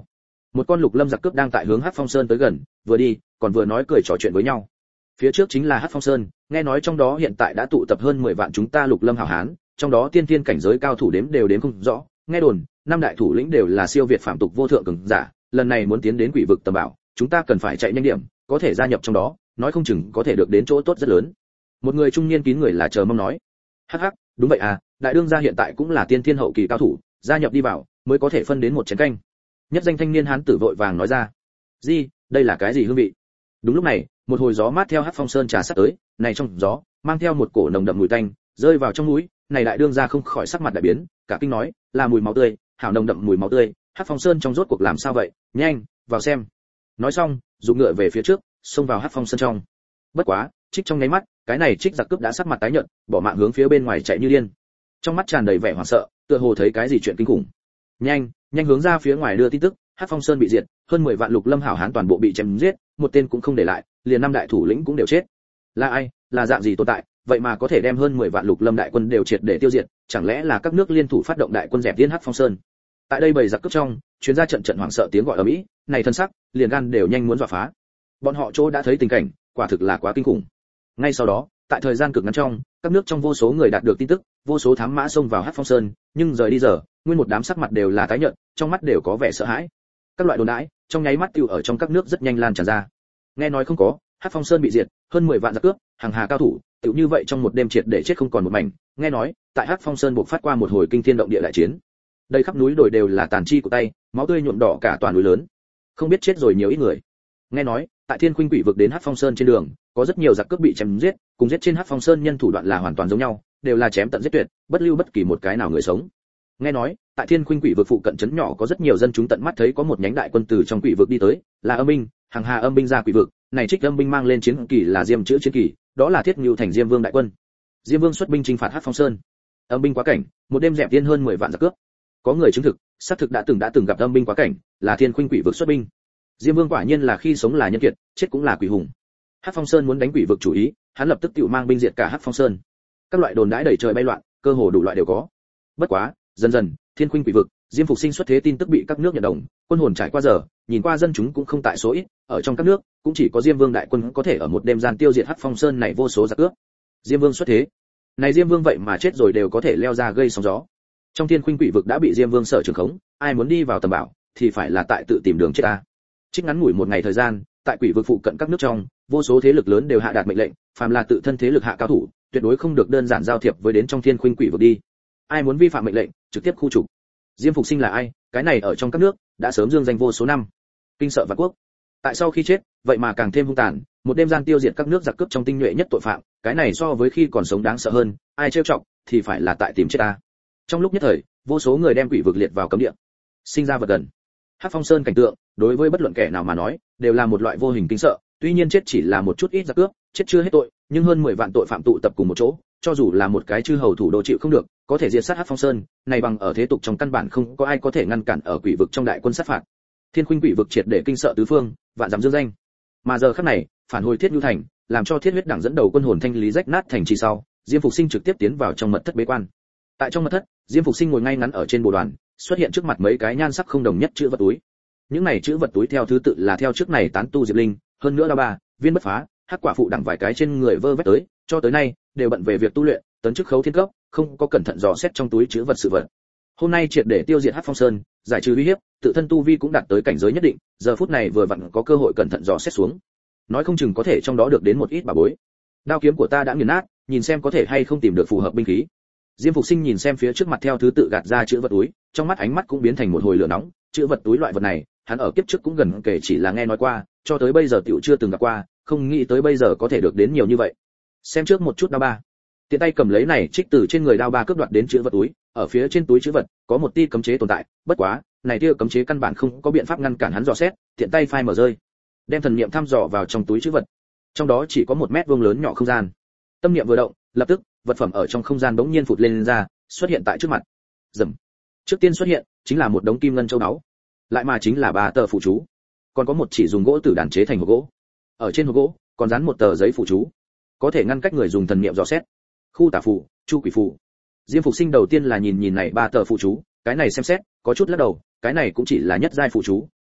Một con lục lâm giặc cướp đang tại hướng Hắc Phong Sơn tới gần, vừa đi, còn vừa nói cười trò chuyện với nhau. Phía trước chính là Hắc Phong Sơn, nghe nói trong đó hiện tại đã tụ tập hơn mười vạn chúng ta lục lâm hảo hán, trong đó tiên thiên cảnh giới cao thủ đếm đều đếm không rõ, nghe đồn, năm đại thủ lĩnh đều là siêu việt phạm tục vô thượng cường giả, lần này muốn tiến đến quỷ vực tầm bảo, chúng ta cần phải chạy nhanh điểm, có thể gia nhập trong đó, nói không chừng có thể được đến chỗ tốt rất lớn. Một người trung niên kín người là chờ mong nói. Hắc hắc, đúng vậy à, đại đương gia hiện tại cũng là tiên thiên hậu kỳ cao thủ, gia nhập đi vào, mới có thể phân đến một chén canh. Nhất danh thanh niên hán tử vội vàng nói ra. Gì, đây là cái gì hương vị? Đúng lúc này, một hồi gió mát theo Hắc Phong Sơn trà sát tới, này trong gió mang theo một cổ nồng đậm mùi tanh, rơi vào trong mũi, này đại đương gia không khỏi sắc mặt đại biến, cả kinh nói, là mùi máu tươi, hảo nồng đậm mùi máu tươi, Hắc Phong Sơn trong rốt cuộc làm sao vậy? Nhanh, vào xem. Nói xong, dùng ngựa về phía trước, xông vào Hắc Phong Sơn trong. Bất quá, Trích trong nháy mắt, cái này Trích giặc cướp đã sắc mặt tái nhợt, bỏ mạng hướng phía bên ngoài chạy như điên. Trong mắt tràn đầy vẻ hoảng sợ, tựa hồ thấy cái gì chuyện kinh khủng. Nhanh, nhanh hướng ra phía ngoài đưa tin tức, Hắc Phong Sơn bị diệt, hơn mười vạn lục lâm hảo hán toàn bộ bị chém giết, một tên cũng không để lại, liền năm đại thủ lĩnh cũng đều chết. Là ai, là dạng gì tồn tại, vậy mà có thể đem hơn mười vạn lục lâm đại quân đều triệt để tiêu diệt, chẳng lẽ là các nước liên thủ phát động đại quân dẹp tiên Hắc Phong Sơn? Tại đây bầy giặc cướp trong, chuyến ra trận trận hoảng sợ tiếng gọi ở mỹ, này thân sắc, liền gan đều nhanh muốn dọa phá. Bọn họ chỗ đã thấy tình cảnh, quả thực là quá kinh khủng. Ngay sau đó, tại thời gian cực ngắn trong, các nước trong vô số người đạt được tin tức, vô số thám mã xông vào Hắc Phong Sơn, nhưng rời đi giờ, nguyên một đám sắc mặt đều là tái nhợt, trong mắt đều có vẻ sợ hãi. Các loại đồn đãi, trong nháy mắt tiêu ở trong các nước rất nhanh lan tràn ra. Nghe nói không có, Hắc Phong Sơn bị diệt, hơn mười vạn giặc cướp, hàng hà cao thủ, tựu như vậy trong một đêm triệt để chết không còn một mảnh. Nghe nói, tại Hắc Phong Sơn buộc phát qua một hồi kinh thiên động địa đại chiến. Đây khắp núi đồi đều là tàn chi của tay, máu tươi nhuộm đỏ cả toàn núi lớn. Không biết chết rồi nhiều ít người. Nghe nói, tại Thiên Khuynh Quỷ vực đến Hắc Phong Sơn trên đường, có rất nhiều giặc cướp bị chém giết, cùng giết trên Hắc Phong Sơn nhân thủ đoạn là hoàn toàn giống nhau, đều là chém tận giết tuyệt, bất lưu bất kỳ một cái nào người sống. Nghe nói, tại Thiên Khuynh Quỷ vực phụ cận trấn nhỏ có rất nhiều dân chúng tận mắt thấy có một nhánh đại quân từ trong quỷ vực đi tới, là âm binh, hàng hà âm binh ra quỷ vực, này Trích âm binh mang lên chiến kỳ là diêm chữ chiến kỳ, đó là Thiết Ngưu thành Diêm Vương đại quân. Diêm Vương xuất binh chinh phạt Hắc Phong Sơn. Âm binh quá cảnh, một đêm dẹp tiên hơn mười vạn giặc cướp. Có người chứng thực, xác thực đã từng đã từng gặp âm binh quá cảnh, là Thiên Khuynh Quỷ vực xuất binh. Diêm Vương quả nhiên là khi sống là nhân kiệt, chết cũng là quỷ hùng. Hắc Phong Sơn muốn đánh quỷ vực chủ ý, hắn lập tức tự mang binh diệt cả Hắc Phong Sơn. Các loại đồn đãi đầy trời bay loạn, cơ hồ đủ loại đều có. Bất quá, dần dần, Thiên Khuynh Quỷ vực, Diêm Phục Sinh xuất thế tin tức bị các nước nhận đồng, quân hồn trải qua giờ, nhìn qua dân chúng cũng không tại số ít, ở trong các nước, cũng chỉ có Diêm Vương đại quân có thể ở một đêm gian tiêu diệt Hắc Phong Sơn này vô số giặc cướp. Diêm Vương xuất thế. Này Diêm Vương vậy mà chết rồi đều có thể leo ra gây sóng gió. Trong Thiên Khuynh Quỷ vực đã bị Diêm Vương sở trường khống, ai muốn đi vào tầm bảo thì phải là tại tự tìm đường chết ta. Trích ngắn ngủi một ngày thời gian, tại quỷ vực phụ cận các nước trong, vô số thế lực lớn đều hạ đạt mệnh lệnh, phàm là tự thân thế lực hạ cao thủ, tuyệt đối không được đơn giản giao thiệp với đến trong Thiên Khuynh Quỷ vực đi. Ai muốn vi phạm mệnh lệnh, trực tiếp khu trục. Diêm Phục Sinh là ai? Cái này ở trong các nước đã sớm dương danh vô số năm, kinh sợ vạn quốc. Tại sau khi chết, vậy mà càng thêm hung tàn, một đêm gian tiêu diệt các nước giặc cướp trong tinh nhuệ nhất tội phạm, cái này so với khi còn sống đáng sợ hơn, ai trêu chọc thì phải là tại tìm chết ta. Trong lúc nhất thời, vô số người đem quỷ vực liệt vào cấm địa. Sinh ra vật gần. Hắc Phong Sơn cảnh tượng, đối với bất luận kẻ nào mà nói, đều là một loại vô hình kinh sợ, tuy nhiên chết chỉ là một chút ít giặc cướp, chết chưa hết tội, nhưng hơn mười vạn tội phạm tụ tập cùng một chỗ, cho dù là một cái chư hầu thủ đô chịu không được, có thể diệt sát Hắc Phong Sơn, này bằng ở thế tục trong căn bản không có ai có thể ngăn cản ở quỷ vực trong đại quân sát phạt. Thiên Khuynh Quỷ vực triệt để kinh sợ tứ phương, vạn dặm dương danh. Mà giờ khắc này, phản hồi Thiết Nhu thành, làm cho Thiết Huyết đảng dẫn đầu quân hồn thanh lý rách nát thành trì sau, Diêm Phục Sinh trực tiếp tiến vào trong mật thất bế quan. Tại trong mật thất, Diêm Phục Sinh ngồi ngay ngắn ở trên bồ đoàn, xuất hiện trước mặt mấy cái nhan sắc không đồng nhất chữ vật túi. Những này chữ vật túi theo thứ tự là theo trước này tán tu Diệp Linh, hơn nữa là ba, viên bất phá, Hắc quả phụ đẳng vài cái trên người vơ vét tới, cho tới nay đều bận về việc tu luyện, tấn chức khấu thiên cấp, không có cẩn thận dò xét trong túi chữ vật sự vật. Hôm nay triệt để tiêu diệt Hắc Phong Sơn, giải trừ uy hiếp, tự thân tu vi cũng đạt tới cảnh giới nhất định, giờ phút này vừa vặn có cơ hội cẩn thận dò xét xuống. Nói không chừng có thể trong đó được đến một ít bảo bối. Đao kiếm của ta đã nghiền nát, nhìn xem có thể hay không tìm được phù hợp binh khí. Diêm Phục Sinh nhìn xem phía trước mặt theo thứ tự gạt ra chữ vật túi, trong mắt ánh mắt cũng biến thành một hồi lửa nóng, chữ vật túi loại vật này, hắn ở kiếp trước cũng gần kể chỉ là nghe nói qua, cho tới bây giờ tiểu chưa từng gặp qua, không nghĩ tới bây giờ có thể được đến nhiều như vậy. Xem trước một chút đao ba. Tiện tay cầm lấy này trích từ trên người đao ba cướp đoạt đến chữ vật túi, ở phía trên túi chữ vật có một tia cấm chế tồn tại, bất quá, này tia cấm chế căn bản không có biện pháp ngăn cản hắn dò xét, tiện tay phai mở rơi, đem thần niệm thăm dò vào trong túi chữ vật. Trong đó chỉ có một mét vuông lớn nhỏ không gian. Tâm niệm vừa động, lập tức, vật phẩm ở trong không gian bỗng nhiên phụt lên, lên ra, xuất hiện tại trước mặt. Rầm. Trước tiên xuất hiện chính là một đống kim ngân châu báu, lại mà chính là ba tờ phụ chú, còn có một chỉ dùng gỗ tử đàn chế thành hộp gỗ. Ở trên hộp gỗ còn dán một tờ giấy phụ chú, có thể ngăn cách người dùng thần niệm dò xét. Khu tả phù, chu quỷ phù. Diêm Phục Sinh đầu tiên là nhìn nhìn này ba tờ phụ chú, cái này xem xét, có chút lắc đầu, cái này cũng chỉ là nhất giai phụ chú,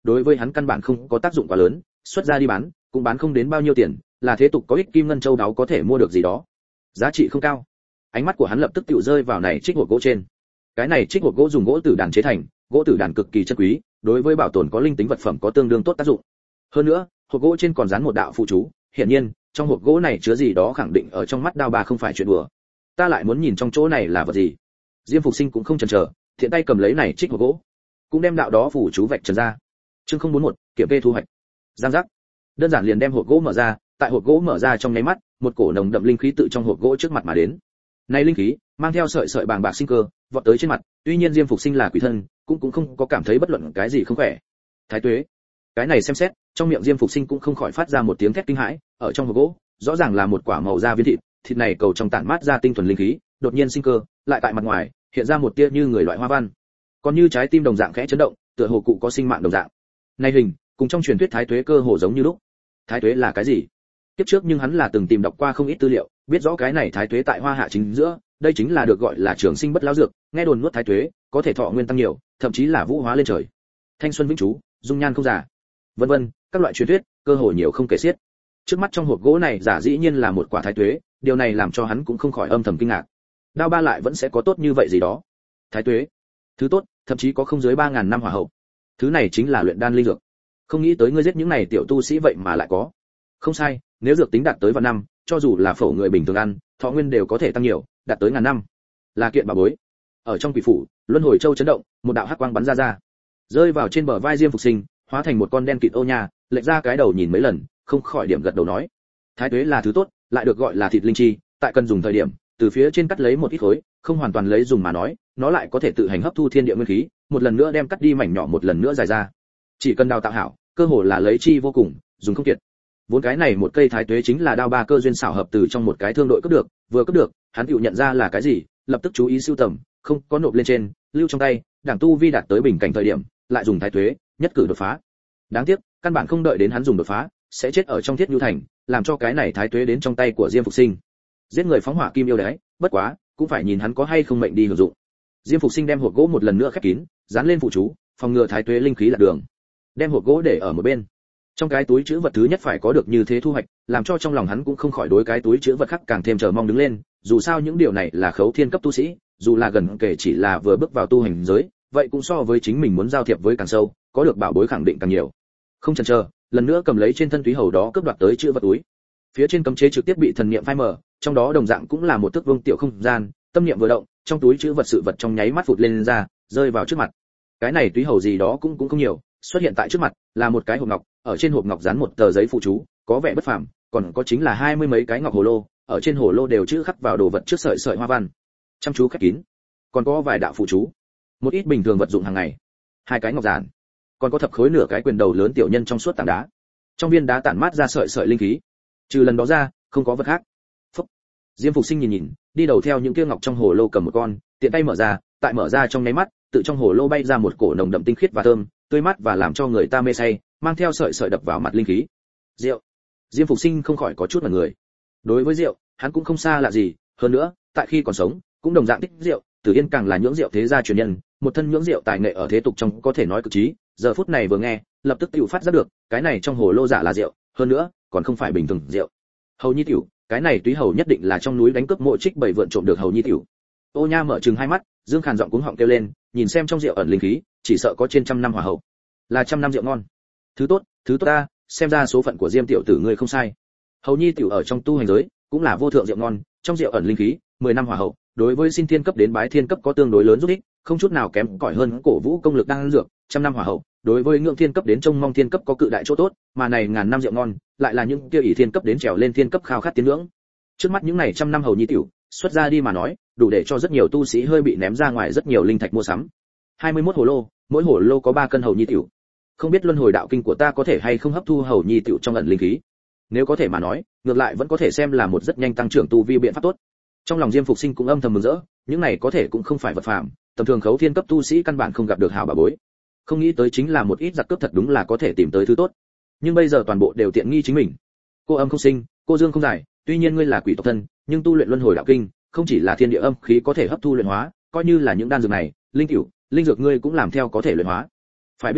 đối với hắn căn bản không có tác dụng quá lớn, xuất ra đi bán, cũng bán không đến bao nhiêu tiền, là thế tục có ích kim ngân châu đáo có thể mua được gì đó, giá trị không cao. Ánh mắt của hắn lập tức tựu rơi vào này trích hộp gỗ trên. Cái này trích hộp gỗ dùng gỗ tử đàn chế thành, gỗ tử đàn cực kỳ chân quý, đối với bảo tồn có linh tính vật phẩm có tương đương tốt tác dụng. Hơn nữa, hộp gỗ trên còn dán một đạo phụ chú, hiển nhiên, trong hộp gỗ này chứa gì đó khẳng định ở trong mắt Đao Ba không phải chuyện đùa. Ta lại muốn nhìn trong chỗ này là vật gì. Diêm Phục Sinh cũng không chần chờ, thiện tay cầm lấy này trích hộp gỗ, cũng đem đạo đó phụ chú vạch trần ra. Chương không bốn mốt, kiểm kê thu hoạch. Giang giác. Đơn giản liền đem hộp gỗ mở ra, tại hộp gỗ mở ra trong nháy mắt, một cổ nồng đậm linh khí tự trong hộp gỗ trước mặt mà đến. Này linh khí mang theo sợi sợi bàng bạc sinh cơ, vọt tới trên mặt, tuy nhiên Diêm Phục Sinh là quỷ thân, cũng cũng không có cảm thấy bất luận cái gì không khỏe. Thái tuế. Cái này xem xét, trong miệng Diêm Phục Sinh cũng không khỏi phát ra một tiếng thét kinh hãi, ở trong hộp gỗ, rõ ràng là một quả màu da viên thịt, thịt này cầu trong tản mát ra tinh thuần linh khí, đột nhiên sinh cơ, lại tại mặt ngoài hiện ra một tia như người loại hoa văn, còn như trái tim đồng dạng khẽ chấn động, tựa hồ cụ có sinh mạng đồng dạng. Này hình, cùng trong truyền thuyết thái tuế cơ hồ giống như lúc. Thái tuế là cái gì? Tiếp trước nhưng hắn là từng tìm đọc qua không ít tư liệu, biết rõ cái này thái tuế tại Hoa Hạ chính giữa, đây chính là được gọi là trường sinh bất lão dược, nghe đồn nuốt thái tuế, có thể thọ nguyên tăng nhiều, thậm chí là vũ hóa lên trời. Thanh xuân vĩnh trú, dung nhan không già. Vân vân, các loại truyền thuyết, cơ hồ nhiều không kể xiết. Trước mắt trong hộp gỗ này giả dĩ nhiên là một quả thái tuế, điều này làm cho hắn cũng không khỏi âm thầm kinh ngạc. Đao Ba lại vẫn sẽ có tốt như vậy gì đó. Thái tuế, thứ tốt, thậm chí có không dưới ba ngàn năm hỏa hậu. Thứ này chính là luyện đan linh dược. Không nghĩ tới ngươi giết những này tiểu tu sĩ vậy mà lại có. Không sai, nếu dược tính đạt tới vạn năm, cho dù là phổ người bình thường ăn, thọ nguyên đều có thể tăng nhiều, đạt tới ngàn năm. Là kiện bảo bối. Ở trong quỷ phủ, luân hồi châu chấn động, một đạo hắc quang bắn ra ra, rơi vào trên bờ vai Diêm Phục Sinh, hóa thành một con đen kịt ô nha, lệch ra cái đầu nhìn mấy lần, không khỏi điểm gật đầu nói: Thái tuế là thứ tốt, lại được gọi là thịt linh chi, tại cần dùng thời điểm, từ phía trên cắt lấy một ít khối, không hoàn toàn lấy dùng mà nói, nó lại có thể tự hành hấp thu thiên địa nguyên khí, một lần nữa đem cắt đi mảnh nhỏ một lần nữa dài ra. Chỉ cần đào tạo hảo, cơ hồ là lấy chi vô cùng, dùng không kiệt. Vốn cái này một cây thái tuế chính là Đao Ba cơ duyên xảo hợp từ trong một cái thương đội cướp được, vừa cướp được, hắn tự nhận ra là cái gì, lập tức chú ý sưu tầm, không có nộp lên trên, lưu trong tay, đảng tu vi đạt tới bình cảnh thời điểm, lại dùng thái tuế, nhất cử đột phá. Đáng tiếc, căn bản không đợi đến hắn dùng đột phá, sẽ chết ở trong Thiết Nhu thành, làm cho cái này thái tuế đến trong tay của Diêm Phục Sinh. Giết người phóng hỏa kim yêu đấy, bất quá, cũng phải nhìn hắn có hay không mệnh đi hưởng dụng. Diêm Phục Sinh đem hộp gỗ một lần nữa khép kín, dán lên phụ chú, phòng ngừa thái tuế linh khí lạc đường. Đem hộp gỗ để ở một bên. Trong cái túi trữ vật thứ nhất phải có được như thế thu hoạch, làm cho trong lòng hắn cũng không khỏi đối cái túi trữ vật khác càng thêm chờ mong đứng lên, dù sao những điều này là khấu thiên cấp tu sĩ, dù là gần kể chỉ là vừa bước vào tu hành giới, vậy cũng so với chính mình muốn giao thiệp với càng sâu, có được bảo bối khẳng định càng nhiều. Không chần chờ, lần nữa cầm lấy trên thân túy hầu đó cướp đoạt tới trữ vật túi. Phía trên cấm chế trực tiếp bị thần niệm phai mờ, trong đó đồng dạng cũng là một thước vuông tiểu không gian, tâm niệm vừa động, trong túi trữ vật sự vật trong nháy mắt phụt lên, lên ra, rơi vào trước mặt. Cái này túy hầu gì đó cũng cũng không nhiều, xuất hiện tại trước mặt là một cái hộp ngọc, ở trên hộp ngọc dán một tờ giấy phụ chú, có vẻ bất phàm, còn có chính là hai mươi mấy cái ngọc hồ lô, ở trên hồ lô đều chữ khắc vào đồ vật trước sợi sợi hoa văn, chăm chú khép kín. Còn có vài đạo phụ chú, một ít bình thường vật dụng hàng ngày, hai cái ngọc giản, còn có thập khối nửa cái quyền đầu lớn tiểu nhân trong suốt tảng đá. Trong viên đá tản mát ra sợi sợi linh khí. Trừ lần đó ra, không có vật khác. Phúc. Diêm Phục Sinh nhìn nhìn, đi đầu theo những kia ngọc trong hồ lô cầm một con, tiện tay mở ra, tại mở ra trong nháy mắt, tự trong hồ lô bay ra một cổ nồng đậm tinh khiết và thơm, tươi mát và làm cho người ta mê say, mang theo sợi sợi đập vào mặt linh khí. Rượu. Diêm Phục Sinh không khỏi có chút là người. Đối với rượu, hắn cũng không xa lạ gì, hơn nữa, tại khi còn sống, cũng đồng dạng thích rượu, Tử Yên càng là nhưỡng rượu thế gia truyền nhân, một thân nhưỡng rượu tài nghệ ở thế tục trong có thể nói cực trí, giờ phút này vừa nghe, lập tức tiểu phát giác được, cái này trong hồ lô giả là rượu, hơn nữa, còn không phải bình thường rượu. Hầu Nhi tiểu, cái này túy hầu nhất định là trong núi đánh cướp mộ trích bảy vượn trộm được Hầu Nhi tiểu. Ô Nha mở trừng hai mắt, Dương Khàn giọng cuống họng kêu lên, nhìn xem trong rượu ẩn linh khí, chỉ sợ có trên trăm năm hỏa hậu. Là trăm năm rượu ngon. Thứ tốt, thứ tốt ta, xem ra số phận của Diêm tiểu tử ngươi không sai. Hầu Nhi tiểu ở trong tu hành giới, cũng là vô thượng rượu ngon, trong rượu ẩn linh khí, mười năm hỏa hậu, đối với sinh thiên cấp đến bái thiên cấp có tương đối lớn giúp ích, không chút nào kém cỏi hơn cổ vũ công lực đang dược, trăm năm hỏa hậu, đối với ngưỡng thiên cấp đến trông mong thiên cấp có cự đại chỗ tốt, mà này ngàn năm rượu ngon, lại là những kia ỷ thiên cấp đến trèo lên thiên cấp khao khát tiến ngưỡng. Trước mắt những này trăm năm hầu nhi tiểu, xuất ra đi mà nói, đủ để cho rất nhiều tu sĩ hơi bị ném ra ngoài rất nhiều linh thạch mua sắm. hai mươi mốt hồ lô, mỗi hồ lô có ba cân hầu nhi tiểu. Không biết luân hồi đạo kinh của ta có thể hay không hấp thu hầu nhi tiểu trong ẩn linh khí. Nếu có thể mà nói, ngược lại vẫn có thể xem là một rất nhanh tăng trưởng tu vi biện pháp tốt. Trong lòng Diêm Phục Sinh cũng âm thầm mừng rỡ, những này có thể cũng không phải vật phàm, tầm thường khấu thiên cấp tu sĩ căn bản không gặp được hảo bà bối. Không nghĩ tới chính là một ít giặc cướp thật đúng là có thể tìm tới thứ tốt. Nhưng bây giờ toàn bộ đều tiện nghi chính mình. Cô âm không sinh, cô dương không giải, tuy nhiên ngươi là quỷ tộc thân, nhưng tu luyện luân hồi đạo kinh, không chỉ là thiên địa âm khí có thể hấp thu luyện hóa, coi như là những đan dược này, linh cửu, linh dược ngươi cũng làm theo có thể luyện hóa. Phải biết rằng,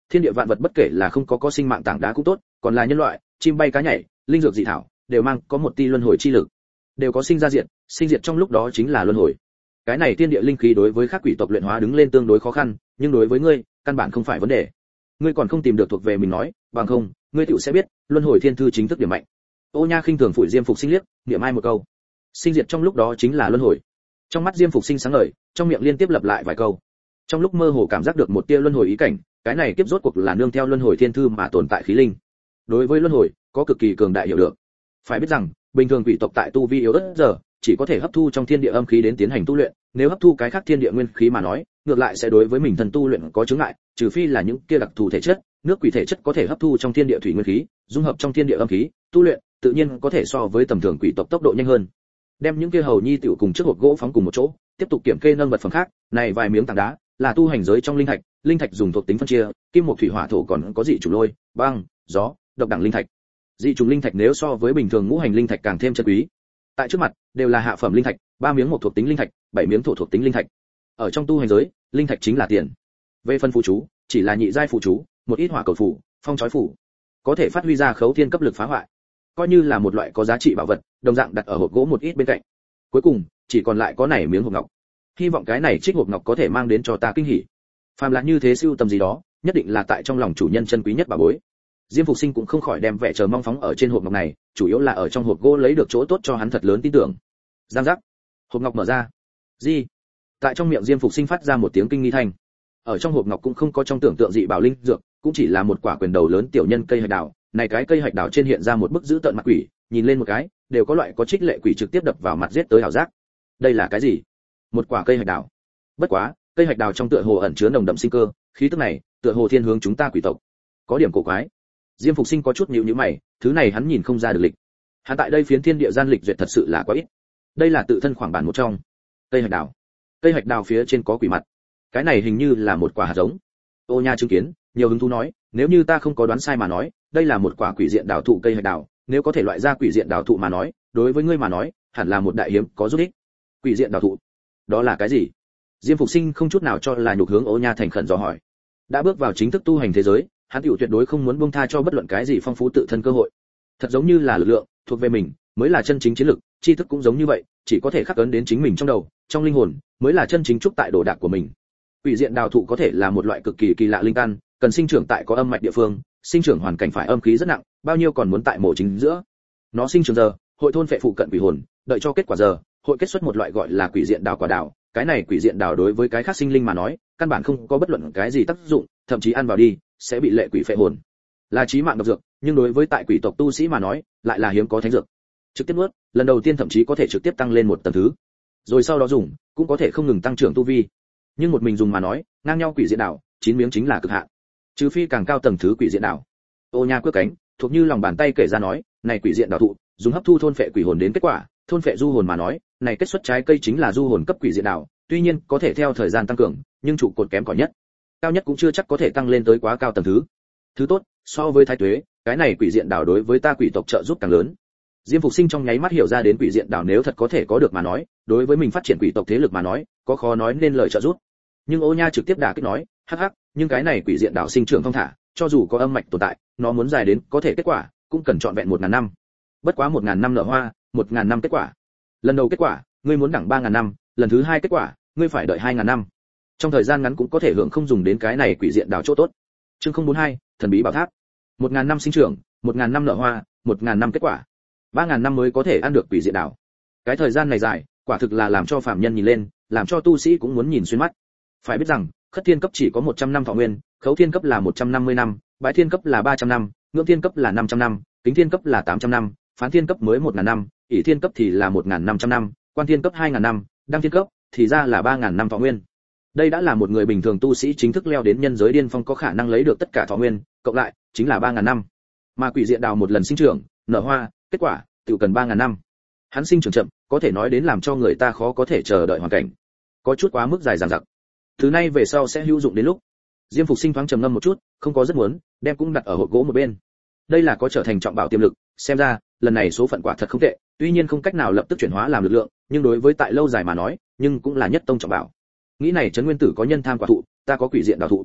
thiên địa vạn vật bất kể là không có có sinh mạng tảng đá cũng tốt, còn là nhân loại, chim bay cá nhảy, linh dược dị thảo, đều mang có một tia luân hồi chi lực, đều có sinh ra diệt, sinh diệt trong lúc đó chính là luân hồi. Cái này thiên địa linh khí đối với các quỷ tộc luyện hóa đứng lên tương đối khó khăn, nhưng đối với ngươi, căn bản không phải vấn đề. Ngươi còn không tìm được thuộc về mình nói, bằng không, ngươi tựu sẽ biết, luân hồi thiên thư chính thức điểm mạnh. Ô Nha khinh thường phủi Diêm Phục Sinh liếc, niệm ai một câu. Sinh diệt trong lúc đó chính là luân hồi. Trong mắt Diêm Phục Sinh sáng ngời, trong miệng liên tiếp lặp lại vài câu. Trong lúc mơ hồ cảm giác được một tia luân hồi ý cảnh, cái này kiếp rốt cuộc là nương theo luân hồi thiên thư mà tồn tại khí linh. Đối với luân hồi, có cực kỳ cường đại hiểu được. Phải biết rằng, bình thường quỷ tộc tại tu vi yếu ớt giờ, chỉ có thể hấp thu trong thiên địa âm khí đến tiến hành tu luyện, nếu hấp thu cái khác thiên địa nguyên khí mà nói, ngược lại sẽ đối với mình thân tu luyện có chướng ngại, trừ phi là những kia đặc thù thể chất, nước quỷ thể chất có thể hấp thu trong thiên địa thủy nguyên khí, dung hợp trong thiên địa âm khí, tu luyện, tự nhiên có thể so với tầm thường quỷ tộc tốc độ nhanh hơn. Đem những kia hầu nhi tiểu cùng trước hộp gỗ phóng cùng một chỗ, tiếp tục kiểm kê nâng vật phẩm khác, này vài miếng tảng đá, là tu hành giới trong linh thạch, linh thạch dùng thuộc tính phân chia, kim một thủy hỏa thổ còn có dị chủng lôi, băng, gió, độc đẳng linh thạch. Dị chủng linh thạch nếu so với bình thường ngũ hành linh thạch càng thêm chân quý. Tại trước mặt, đều là hạ phẩm linh thạch, ba miếng một thuộc tính linh thạch, bảy miếng thổ thuộc tính linh thạch. Ở trong tu hành giới, linh thạch chính là tiền. Về phân phù chú, chỉ là nhị giai phù chú, một ít hỏa cầu phù, phong chói phù, có thể phát huy ra khấu thiên cấp lực phá hoại, coi như là một loại có giá trị bảo vật, đồng dạng đặt ở hộp gỗ một ít bên cạnh. Cuối cùng, chỉ còn lại có này miếng hộp ngọc. Hy vọng cái này trích hộp ngọc có thể mang đến cho ta kinh hỉ. Phàm là như thế siêu tầm gì đó, nhất định là tại trong lòng chủ nhân chân quý nhất bà bối. Diêm Phục Sinh cũng không khỏi đem vẻ chờ mong phóng ở trên hộp ngọc này, chủ yếu là ở trong hộp gỗ lấy được chỗ tốt cho hắn thật lớn tin tưởng. Giang giác, hộp ngọc mở ra. Gì? Tại trong miệng Diêm Phục Sinh phát ra một tiếng kinh nghi thanh. Ở trong hộp ngọc cũng không có trong tưởng tượng dị bảo linh dược, cũng chỉ là một quả quyền đầu lớn tiểu nhân cây hạch đào, này cái cây hạch đào trên hiện ra một bức dữ tợn mặt quỷ, nhìn lên một cái, đều có loại có trích lệ quỷ trực tiếp đập vào mặt giết tới hảo giác. Đây là cái gì? Một quả cây hạch đào. Bất quá, cây hạch đào trong tựa hồ ẩn chứa nồng đậm sinh cơ, khí tức này, tựa hồ thiên hướng chúng ta quỷ tộc. Có điểm cổ quái. Diêm Phục Sinh có chút nhíu nhíu mày, thứ này hắn nhìn không ra được lịch. Hắn tại đây phiến thiên địa gian lịch duyệt thật sự là quá ít. Đây là tự thân khoảng bản một trong. Cây hạch đào. Cây hạch đào phía trên có quỷ mặt. Cái này hình như là một quả hạt giống. Ô Nha chứng kiến, nhiều hứng thú nói, nếu như ta không có đoán sai mà nói, đây là một quả quỷ diện đào thụ cây hạch đào, nếu có thể loại ra quỷ diện đào thụ mà nói, đối với ngươi mà nói, hẳn là một đại hiếm có giúp ích. Quỷ diện đào thụ, đó là cái gì? Diêm Phục Sinh không chút nào cho là nhục hướng Ô Nha thành khẩn dò hỏi. Đã bước vào chính thức tu hành thế giới, hắn tiểu tuyệt đối không muốn buông tha cho bất luận cái gì phong phú tự thân cơ hội. Thật giống như là lực lượng thuộc về mình, mới là chân chính chiến lực, tri thức cũng giống như vậy, chỉ có thể khắc ấn đến chính mình trong đầu, trong linh hồn, mới là chân chính trúc tại đồ đạc của mình. Quỷ diện đào thụ có thể là một loại cực kỳ kỳ lạ linh căn, cần sinh trưởng tại có âm mạch địa phương, sinh trưởng hoàn cảnh phải âm khí rất nặng, bao nhiêu còn muốn tại mổ chính giữa. Nó sinh trưởng giờ, hội thôn phệ phụ cận quỷ hồn, đợi cho kết quả giờ, hội kết xuất một loại gọi là quỷ diện đào quả đào. Cái này quỷ diện đào đối với cái khác sinh linh mà nói, căn bản không có bất luận cái gì tác dụng, thậm chí ăn vào đi sẽ bị lệ quỷ phệ hồn, là chí mạng độc dược, nhưng đối với tại quỷ tộc tu sĩ mà nói, lại là hiếm có thánh dược. Trực tiếp nuốt, lần đầu tiên thậm chí có thể trực tiếp tăng lên một tầng thứ, rồi sau đó dùng, cũng có thể không ngừng tăng trưởng tu vi. Nhưng một mình dùng mà nói, ngang nhau quỷ diện đào, chín miếng chính là cực hạn. Trừ phi càng cao tầng thứ quỷ diện đào. Ô Nha quyết cánh, thuộc như lòng bàn tay kể ra nói, này quỷ diện đào thụ, dùng hấp thu thôn phệ quỷ hồn đến kết quả, thôn phệ du hồn mà nói, này kết xuất trái cây chính là du hồn cấp quỷ diện đào, tuy nhiên có thể theo thời gian tăng cường, nhưng trụ cột kém cỏi nhất, cao nhất cũng chưa chắc có thể tăng lên tới quá cao tầng thứ. Thứ tốt, so với thái tuế, cái này quỷ diện đào đối với ta quỷ tộc trợ giúp càng lớn. Diêm Phục Sinh trong nháy mắt hiểu ra đến quỷ diện đào nếu thật có thể có được mà nói, đối với mình phát triển quỷ tộc thế lực mà nói, có khó nói nên lời trợ giúp. Nhưng Ô Nha trực tiếp đả kích nói, hắc hắc, nhưng cái này quỷ diện đào sinh trưởng thông thả, cho dù có âm mạch tồn tại, nó muốn dài đến có thể kết quả, cũng cần trọn vẹn một ngàn năm. Bất quá một ngàn năm nở hoa, một ngàn năm kết quả. Lần đầu kết quả, ngươi muốn đẳng ba ngàn năm, lần thứ hai kết quả, ngươi phải đợi hai ngàn năm. Trong thời gian ngắn cũng có thể hưởng không dùng đến cái này quỷ diện đào chỗ tốt. Chương không bốn hai, thần bí bảo tháp. một ngàn năm sinh trưởng, một ngàn năm nở hoa, một ngàn năm kết quả. ba ngàn năm mới có thể ăn được quỷ diện đào. Cái thời gian này dài, quả thực là làm cho phàm nhân nhìn lên, làm cho tu sĩ cũng muốn nhìn xuyên mắt. Phải biết rằng, Khất Thiên cấp chỉ có một trăm năm thọ nguyên, Khấu Thiên cấp là một trăm năm mươi năm, Bái Thiên cấp là ba trăm năm, Ngưỡng Thiên cấp là năm trăm năm, Kính Thiên cấp là tám trăm năm, Phán Thiên cấp mới một ngàn năm, ỷ Thiên cấp thì là một ngàn năm trăm năm, Quan Thiên cấp hai ngàn năm, Đăng Thiên cấp thì ra là ba ngàn năm thọ nguyên. Đây đã là một người bình thường tu sĩ chính thức leo đến nhân giới điên phong có khả năng lấy được tất cả thọ nguyên, cộng lại chính là ba ngàn năm. Mà quỷ diện đào một lần sinh trưởng, nở hoa, kết quả, tự cần ba ngàn năm. Hắn sinh trưởng chậm, có thể nói đến làm cho người ta khó có thể chờ đợi hoàn cảnh. Có chút quá mức dài dằng dặc. Thứ này về sau sẽ hữu dụng đến lúc. Diêm Phục Sinh thoáng trầm ngâm một chút, không có rất muốn, đem cũng đặt ở hộp gỗ một bên. Đây là có trở thành trọng bảo tiềm lực, xem ra, lần này số phận quả thật không tệ, tuy nhiên không cách nào lập tức chuyển hóa làm lực lượng, nhưng đối với tại lâu dài mà nói, nhưng cũng là nhất tông trọng bảo. Nghĩ này trấn nguyên tử có nhân tham quả thụ, ta có quỷ diện đào thụ.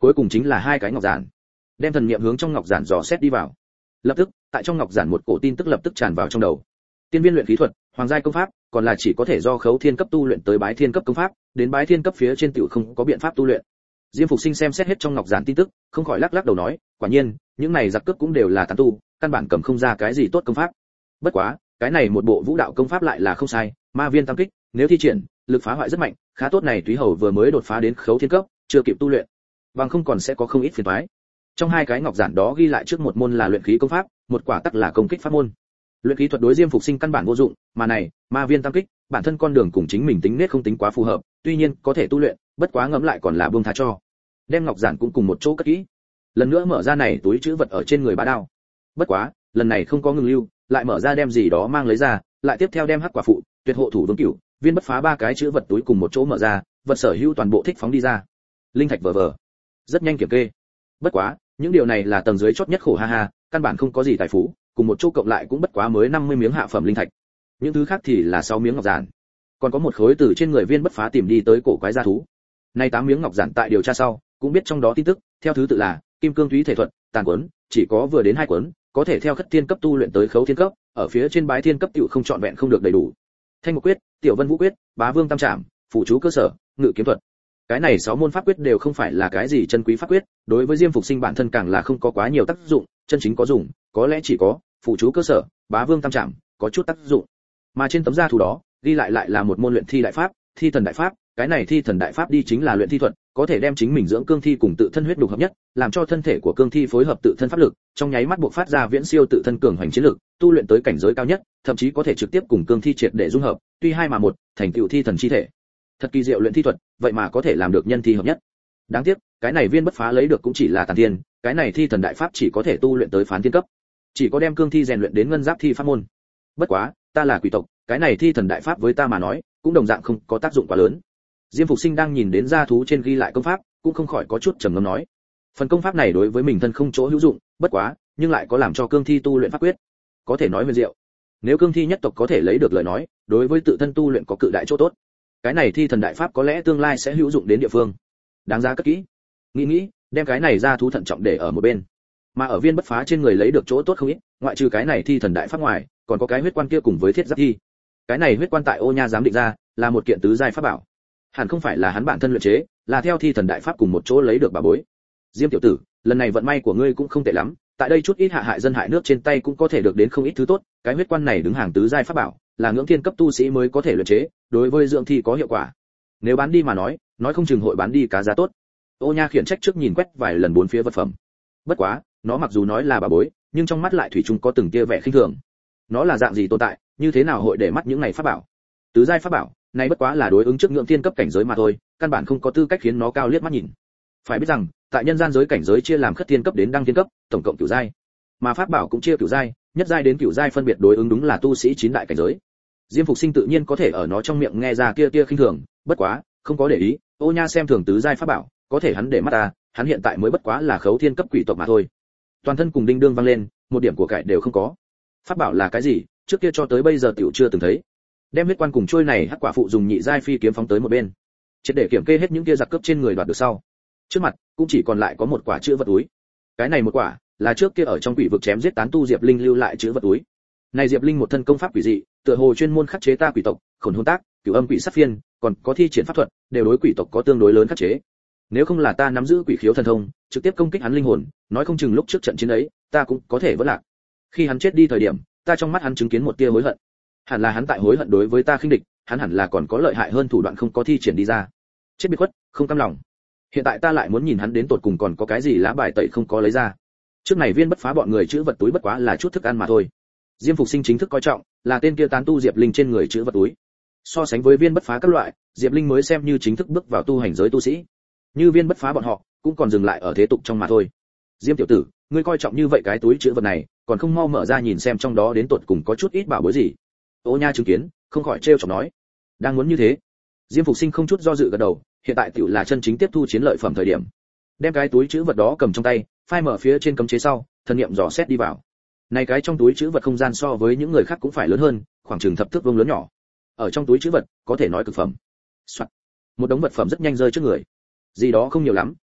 cuối cùng chính là hai cái ngọc giản. Đem thần niệm hướng trong ngọc giản dò xét đi vào. Lập tức, tại trong ngọc giản một cổ tin tức lập tức tràn vào trong đầu. Tiên viên luyện khí thuật, hoàng giai công pháp, còn là chỉ có thể do khấu thiên cấp tu luyện tới bái thiên cấp công pháp, đến bái thiên cấp phía trên tiểu không có biện pháp tu luyện. Diêm Phục Sinh xem xét hết trong ngọc giản tin tức, không khỏi lắc lắc đầu nói, quả nhiên, những này giặc cướp cũng đều là tán tu, căn bản cầm không ra cái gì tốt công pháp. Bất quá, cái này một bộ vũ đạo công pháp lại là không sai, ma viên tam kích, nếu thi triển, lực phá hoại rất mạnh, khá tốt này Túy Hầu vừa mới đột phá đến khấu thiên cấp, chưa kịp tu luyện, bằng không còn sẽ có không ít phiền toái. Trong hai cái ngọc giản đó ghi lại trước một môn là luyện khí công pháp, một quả tắc là công kích pháp môn. Luyện khí thuật đối Diêm Phục Sinh căn bản vô dụng, mà này, ma viên tam kích, bản thân con đường cùng chính mình tính nết không tính quá phù hợp, tuy nhiên có thể tu luyện, bất quá ngẫm lại còn là buông tha cho. Đem ngọc giản cũng cùng một chỗ cất kỹ. Lần nữa mở ra này túi trữ vật ở trên người bá đao. Bất quá, lần này không có ngừng lưu, lại mở ra đem gì đó mang lấy ra, lại tiếp theo đem hắc quả phụ, tuyệt hộ thủ vương cửu, viên bất phá ba cái trữ vật túi cùng một chỗ mở ra, vật sở hữu toàn bộ thích phóng đi ra. Linh thạch vờ vờ, rất nhanh kiểm kê. Bất quá, những điều này là tầng dưới chót nhất khổ ha ha, căn bản không có gì tài phú, cùng một chỗ cộng lại cũng bất quá mới năm mươi miếng hạ phẩm linh thạch. Những thứ khác thì là sáu miếng ngọc giản. Còn có một khối từ trên người viên bất phá tìm đi tới cổ quái gia thú. Nay tám miếng ngọc giản tại điều tra sau, cũng biết trong đó tin tức, theo thứ tự là kim cương thúy thể thuật, tàn cuốn, chỉ có vừa đến hai cuốn, có thể theo khất thiên cấp tu luyện tới khấu thiên cấp, ở phía trên bái thiên cấp tiểu không chọn vẹn không được đầy đủ. Thanh Mục quyết, Tiểu Vân Vũ quyết, Bá Vương Tam Trảm, phụ chú cơ sở, ngự kiếm thuật. Cái này sáu môn pháp quyết đều không phải là cái gì chân quý pháp quyết, đối với Diêm Phục Sinh bản thân càng là không có quá nhiều tác dụng, chân chính có dùng, có lẽ chỉ có phụ chú cơ sở, Bá Vương Tam Trảm có chút tác dụng. Mà trên tấm da thú đó, ghi lại lại là một môn luyện thi đại pháp, thi thần đại pháp, cái này thi thần đại pháp đi chính là luyện thi thuật, có thể đem chính mình dưỡng cương thi cùng tự thân huyết đục hợp nhất, làm cho thân thể của cương thi phối hợp tự thân pháp lực, trong nháy mắt buộc phát ra viễn siêu tự thân cường hành chiến lực, tu luyện tới cảnh giới cao nhất, thậm chí có thể trực tiếp cùng cương thi triệt để dung hợp, tuy hai mà một, thành tựu thi thần chi thể. Thật kỳ diệu luyện thi thuật, vậy mà có thể làm được nhân thi hợp nhất. Đáng tiếc, cái này viên bất phá lấy được cũng chỉ là tàn thiên, cái này thi thần đại pháp chỉ có thể tu luyện tới phán thiên cấp, chỉ có đem cương thi rèn luyện đến ngân giáp thi pháp môn. Bất quá, ta là quỷ tộc, cái này thi thần đại pháp với ta mà nói, cũng đồng dạng không có tác dụng quá lớn. Diêm Phục Sinh đang nhìn đến gia thú trên ghi lại công pháp, cũng không khỏi có chút trầm ngâm nói, phần công pháp này đối với mình thân không chỗ hữu dụng, bất quá, nhưng lại có làm cho cương thi tu luyện pháp quyết, có thể nói huyền diệu. Nếu cương thi nhất tộc có thể lấy được lời nói, đối với tự thân tu luyện có cự đại chỗ tốt. Cái này thi thần đại pháp có lẽ tương lai sẽ hữu dụng đến địa phương, đáng giá cất kỹ. Nghĩ nghĩ, đem cái này gia thú thận trọng để ở một bên. Mà ở viên bất phá trên người lấy được chỗ tốt không ít, ngoại trừ cái này thi thần đại pháp ngoài, còn có cái huyết quan kia cùng với thiết giáp thi. Cái này huyết quan tại Ô Nha giám định ra, là một kiện tứ giai pháp bảo. Hẳn không phải là hắn bản thân luyện chế, là theo thi thần đại pháp cùng một chỗ lấy được bà bối. Diêm tiểu tử, lần này vận may của ngươi cũng không tệ lắm, tại đây chút ít hạ hại dân hại nước trên tay cũng có thể được đến không ít thứ tốt, cái huyết quan này đứng hàng tứ giai pháp bảo, là ngưỡng thiên cấp tu sĩ mới có thể luyện chế, đối với dưỡng thi có hiệu quả. Nếu bán đi mà nói, nói không chừng hội bán đi cá giá tốt. Ô Nha khiển trách trước nhìn quét vài lần bốn phía vật phẩm. Bất quá, nó mặc dù nói là bà bối, nhưng trong mắt lại thủy chung có từng tia vẻ khinh thường. Nó là dạng gì tồn tại, như thế nào hội để mắt những này pháp bảo? Tứ giai pháp bảo, này bất quá là đối ứng trước ngưỡng thiên cấp cảnh giới mà thôi, căn bản không có tư cách khiến nó cao liếc mắt nhìn. Phải biết rằng, tại nhân gian giới cảnh giới chia làm khất thiên cấp đến đăng thiên cấp, tổng cộng cửu giai. Mà pháp bảo cũng chia cửu giai, nhất giai đến cửu giai phân biệt đối ứng đúng là tu sĩ chín đại cảnh giới. Diêm Phục Sinh tự nhiên có thể ở nó trong miệng nghe ra kia kia khinh thường, bất quá, không có để ý, Ô Nha xem thường tứ giai pháp bảo, có thể hắn để mắt ta, hắn hiện tại mới bất quá là khấu thiên cấp quỷ tộc mà thôi. Toàn thân cùng đinh đương vang lên, một điểm của cải đều không có. Pháp bảo là cái gì, trước kia cho tới bây giờ tiểu chưa từng thấy. Đem huyết quan cùng trôi này hắc quả phụ dùng nhị giai phi kiếm phóng tới một bên, triệt để kiểm kê hết những kia giặc cướp trên người đoạt được sau. Trước mặt cũng chỉ còn lại có một quả chữ vật túi. Cái này một quả là trước kia ở trong quỷ vực chém giết tán tu Diệp Linh lưu lại chữ vật túi. Này Diệp Linh một thân công pháp quỷ dị, tựa hồ chuyên môn khắc chế ta quỷ tộc, khổn hồn tác, cửu âm quỷ sát phiên, còn có thi triển pháp thuật, đều đối quỷ tộc có tương đối lớn khắc chế. Nếu không là ta nắm giữ quỷ khiếu thần thông, trực tiếp công kích hắn linh hồn, nói không chừng lúc trước trận chiến ấy, ta cũng có thể vỡ lạc. Khi hắn chết đi thời điểm, ta trong mắt hắn chứng kiến một tia hối hận. Hẳn là hắn tại hối hận đối với ta khinh địch, hắn hẳn là còn có lợi hại hơn thủ đoạn không có thi triển đi ra. Chết biệt khuất, không cam lòng. Hiện tại ta lại muốn nhìn hắn đến tột cùng còn có cái gì lá bài tẩy không có lấy ra. Trước này viên bất phá bọn người chữ vật túi bất quá là chút thức ăn mà thôi. Diêm Phục Sinh chính thức coi trọng là tên kia tán tu Diệp Linh trên người chữ vật túi. So sánh với viên bất phá các loại, Diệp Linh mới xem như chính thức bước vào tu hành giới tu sĩ. Như viên bất phá bọn họ, cũng còn dừng lại ở thế tục trong mà thôi. Diêm tiểu tử, ngươi coi trọng như vậy cái túi chữ vật này, còn không mau mở ra nhìn xem trong đó đến tột cùng có chút ít bảo bối gì. Ô Nha chứng kiến, không khỏi trêu chọc nói. Đang muốn như thế. Diêm Phục Sinh không chút do dự gật đầu, hiện tại tiểu là chân chính tiếp thu chiến lợi phẩm thời điểm. Đem cái túi chữ vật đó cầm trong tay, phai mở phía trên cấm chế sau, thần niệm dò xét đi vào. Này cái trong túi chữ vật không gian so với những người khác cũng phải lớn hơn, khoảng chừng thập thước vuông lớn nhỏ. Ở trong túi chữ vật, có thể nói cực phẩm. Soạn. Một đống vật phẩm rất nhanh rơi trước người. Gì đó không nhiều lắm,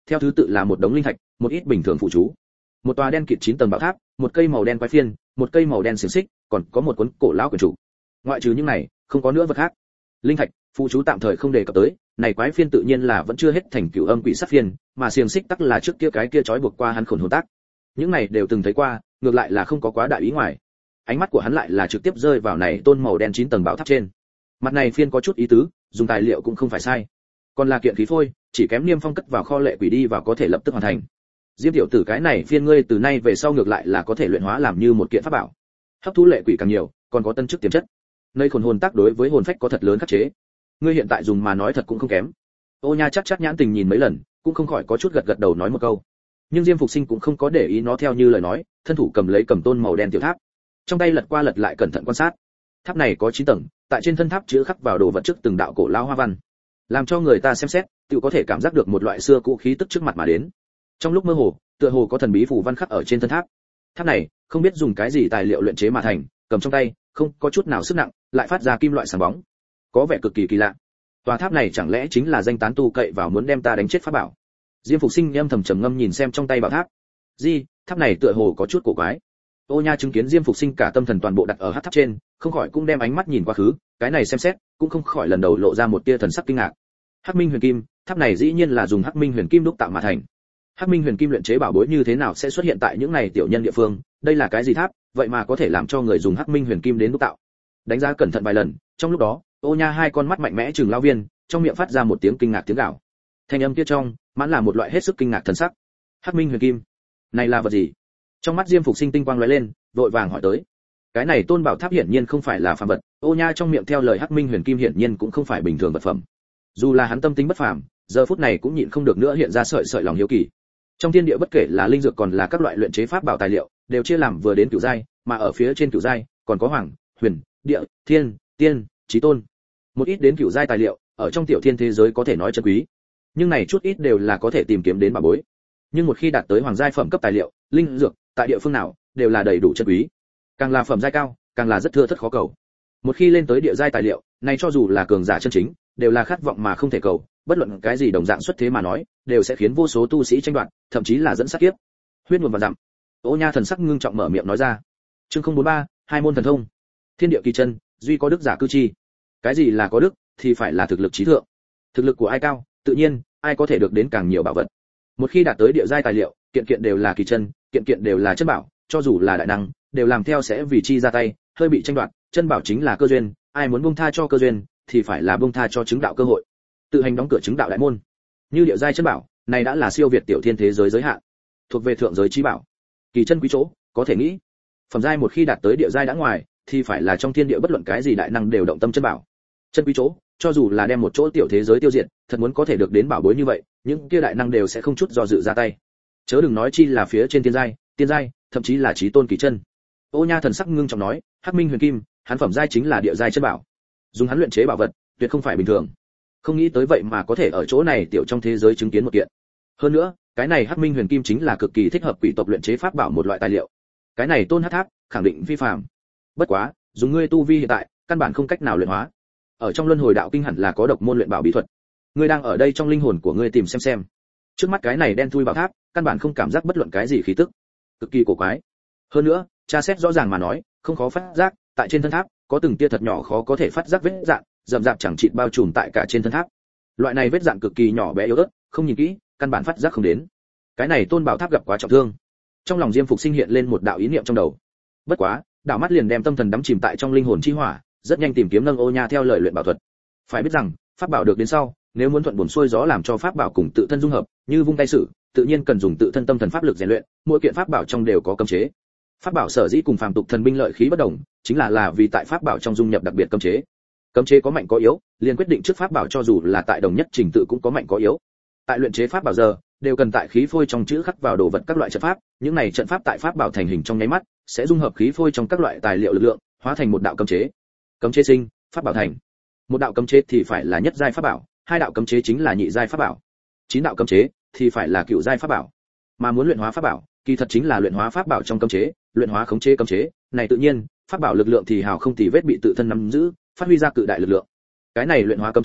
theo thứ tự là một đống linh thạch, một ít bình thường phụ chú, một tòa đen kịt chín tầng bảo tháp, một cây màu đen quái phiên, một cây màu đen xiềng xích, còn có một cuốn cổ lão quyển trục. Ngoại trừ những này, không có nữa vật khác. Linh thạch, phụ chú tạm thời không đề cập tới, này quái phiên tự nhiên là vẫn chưa hết thành cửu âm quỷ sát phiên, mà xiềng xích tắc là trước kia cái kia trói buộc qua hắn khổn hồn tác. Những này đều từng thấy qua, ngược lại là không có quá đại ý ngoài. Ánh mắt của hắn lại là trực tiếp rơi vào này tôn màu đen chín tầng bảo tháp trên. Mặt này phiên có chút ý tứ, dùng tài liệu cũng không phải sai. Còn là kiện khí phôi, chỉ kém niêm phong cất vào kho lệ quỷ đi vào có thể lập tức hoàn thành. Diêm tiểu tử cái này phiên ngươi từ nay về sau ngược lại là có thể luyện hóa làm như một kiện pháp bảo. Hấp thu lệ quỷ càng nhiều, còn có tân chức tiềm chất. Nơi khổn hồn tác đối với hồn phách có thật lớn khắc chế. Ngươi hiện tại dùng mà nói thật cũng không kém. Ô Nha chắc chắc nhãn tình nhìn mấy lần, cũng không khỏi có chút gật gật đầu nói một câu. Nhưng Diêm Phục Sinh cũng không có để ý nó theo như lời nói, thân thủ cầm lấy cầm tôn màu đen tiểu tháp, trong tay lật qua lật lại cẩn thận quan sát. Tháp này có chín tầng, tại trên thân tháp chứa khắc vào đồ vật trước từng đạo cổ lao hoa văn, làm cho người ta xem xét, tự có thể cảm giác được một loại xưa cũ khí tức trước mặt mà đến. Trong lúc mơ hồ, tựa hồ có thần bí phù văn khắc ở trên thân tháp. Tháp này, không biết dùng cái gì tài liệu luyện chế mà thành, cầm trong tay, không có chút nào sức nặng, lại phát ra kim loại sáng bóng, có vẻ cực kỳ kỳ lạ. Tòa tháp này chẳng lẽ chính là danh tán tu cậy vào muốn đem ta đánh chết pháp bảo? Diêm Phục Sinh âm thầm trầm ngâm nhìn xem trong tay bảo tháp. Gì, tháp này tựa hồ có chút cổ quái. Ô Nha chứng kiến Diêm Phục Sinh cả tâm thần toàn bộ đặt ở hắc tháp trên, không khỏi cũng đem ánh mắt nhìn qua khứ, cái này xem xét, cũng không khỏi lần đầu lộ ra một tia thần sắc kinh ngạc. Hắc Minh Huyền Kim, tháp này dĩ nhiên là dùng Hắc Minh Huyền Kim đúc tạo mà thành. Hắc Minh Huyền Kim luyện chế bảo bối như thế nào sẽ xuất hiện tại những này tiểu nhân địa phương, đây là cái gì tháp, vậy mà có thể làm cho người dùng Hắc Minh Huyền Kim đến đúc tạo. Đánh giá cẩn thận vài lần, trong lúc đó, Ô Nha hai con mắt mạnh mẽ trừng lão viên, trong miệng phát ra một tiếng kinh ngạc tiếng gào. Thanh âm kia trong, mãn là một loại hết sức kinh ngạc thần sắc. Hắc Minh Huyền Kim, này là vật gì? Trong mắt Diêm Phục Sinh tinh quang lóe lên, vội vàng hỏi tới. Cái này tôn bảo tháp hiển nhiên không phải là phàm vật, Ô Nha trong miệng theo lời Hắc Minh Huyền Kim hiển nhiên cũng không phải bình thường vật phẩm. Dù là hắn tâm tính bất phàm, giờ phút này cũng nhịn không được nữa hiện ra sợi sợi lòng hiếu kỳ. Trong thiên địa bất kể là linh dược còn là các loại luyện chế pháp bảo tài liệu, đều chia làm vừa đến cửu giai, mà ở phía trên cửu giai còn có hoàng, huyền, địa, thiên, tiên, chí tôn. Một ít đến cửu giai tài liệu, ở trong tiểu thiên thế giới có thể nói chân quý. Nhưng này chút ít đều là có thể tìm kiếm đến bảo bối. Nhưng một khi đạt tới hoàng giai phẩm cấp tài liệu, linh dược, tại địa phương nào, đều là đầy đủ chân quý. Càng là phẩm giai cao, càng là rất thưa thất khó cầu. Một khi lên tới địa giai tài liệu, này cho dù là cường giả chân chính, đều là khát vọng mà không thể cầu, bất luận cái gì đồng dạng xuất thế mà nói, đều sẽ khiến vô số tu sĩ tranh đoạt, thậm chí là dẫn sát kiếp. Huyết nguồn và dặm. Ô Nha thần sắc ngưng trọng mở miệng nói ra. Chương không bốn ba, hai môn thần thông. Thiên địa kỳ chân, duy có đức giả cư chi. Cái gì là có đức, thì phải là thực lực trí thượng. Thực lực của ai cao, tự nhiên, ai có thể được đến càng nhiều bảo vật. Một khi đạt tới địa giai tài liệu, kiện kiện đều là kỳ chân, kiện kiện đều là chân bảo, cho dù là đại năng, đều làm theo sẽ vì chi ra tay, hơi bị tranh đoạt, chân bảo chính là cơ duyên, ai muốn buông tha cho cơ duyên, thì phải là buông tha cho chứng đạo cơ hội. Tự hành đóng cửa chứng đạo đại môn. Như địa giai chân bảo, này đã là siêu việt tiểu thiên thế giới giới hạn, thuộc về thượng giới chí bảo. Kỳ chân quý chỗ, có thể nghĩ, phẩm giai một khi đạt tới địa giai đã ngoài, thì phải là trong thiên địa bất luận cái gì đại năng đều động tâm chân bảo. Chân quý chỗ, cho dù là đem một chỗ tiểu thế giới tiêu diệt, thật muốn có thể được đến bảo bối như vậy, những kia đại năng đều sẽ không chút do dự ra tay. Chớ đừng nói chi là phía trên thiên giai, tiên giai, thậm chí là chí tôn kỳ chân. Ô Nha thần sắc ngưng trọng nói, Hắc Minh Huyền Kim, hắn phẩm giai chính là địa giai chân bảo. Dùng hắn luyện chế bảo vật, tuyệt không phải bình thường. Không nghĩ tới vậy mà có thể ở chỗ này tiểu trong thế giới chứng kiến một kiện. Hơn nữa, cái này Hắc Minh Huyền Kim chính là cực kỳ thích hợp quỷ tộc luyện chế pháp bảo một loại tài liệu. Cái này tôn hắc tháp, khẳng định vi phàm. Bất quá, dùng ngươi tu vi hiện tại, căn bản không cách nào luyện hóa. Ở trong luân hồi đạo kinh hẳn là có độc môn luyện bảo bí thuật. Ngươi đang ở đây trong linh hồn của ngươi tìm xem xem. Trước mắt cái này đen thui bảo tháp, căn bản không cảm giác bất luận cái gì khí tức, cực kỳ cổ quái. Hơn nữa, tra xét rõ ràng mà nói, không khó phát giác, tại trên thân tháp có từng tia thật nhỏ khó có thể phát giác vết dạn, rậm rạp chẳng chịt bao trùm tại cả trên thân tháp. Loại này vết dạn cực kỳ nhỏ bé yếu ớt, không nhìn kỹ, căn bản phát giác không đến. Cái này tôn bảo tháp gặp quá trọng thương. Trong lòng Diêm Phục Sinh hiện lên một đạo ý niệm trong đầu. Bất quá, đạo mắt liền đem tâm thần đắm chìm tại trong linh hồn chi hỏa, rất nhanh tìm kiếm nâng Ô Nha theo lời luyện bảo thuật. Phải biết rằng, pháp bảo được đến sau, nếu muốn thuận buồm xuôi gió làm cho pháp bảo cùng tự thân dung hợp, như vung tay sử, tự nhiên cần dùng tự thân tâm thần pháp lực rèn luyện, mỗi kiện pháp bảo trong đều có cấm chế. Pháp bảo sở dĩ cùng phàm tục thần binh lợi khí bất đồng, chính là là vì tại pháp bảo trong dung nhập đặc biệt cấm chế. Cấm chế có mạnh có yếu, liền quyết định trước pháp bảo cho dù là tại đồng nhất trình tự cũng có mạnh có yếu. Tại luyện chế pháp bảo giờ, đều cần tại khí phôi trong chữ khắc vào đồ vật các loại trận pháp, những này trận pháp tại pháp bảo thành hình trong nháy mắt, sẽ dung hợp khí phôi trong các loại tài liệu lực lượng, hóa thành một đạo cấm chế. Cấm chế sinh, pháp bảo thành. Một đạo cấm chế thì phải là nhất giai pháp bảo, hai đạo cấm chế chính là nhị giai pháp bảo, chín đạo cấm chế thì phải là cựu giai pháp bảo. Mà muốn luyện hóa pháp bảo, kỳ thật chính là luyện hóa pháp bảo trong cấm chế, luyện hóa khống chế cấm chế, này tự nhiên, pháp bảo lực lượng thì hào không tì vết bị tự thân nắm giữ, phát huy ra cự đại lực lượng. Cái này luyện hóa cấm chế,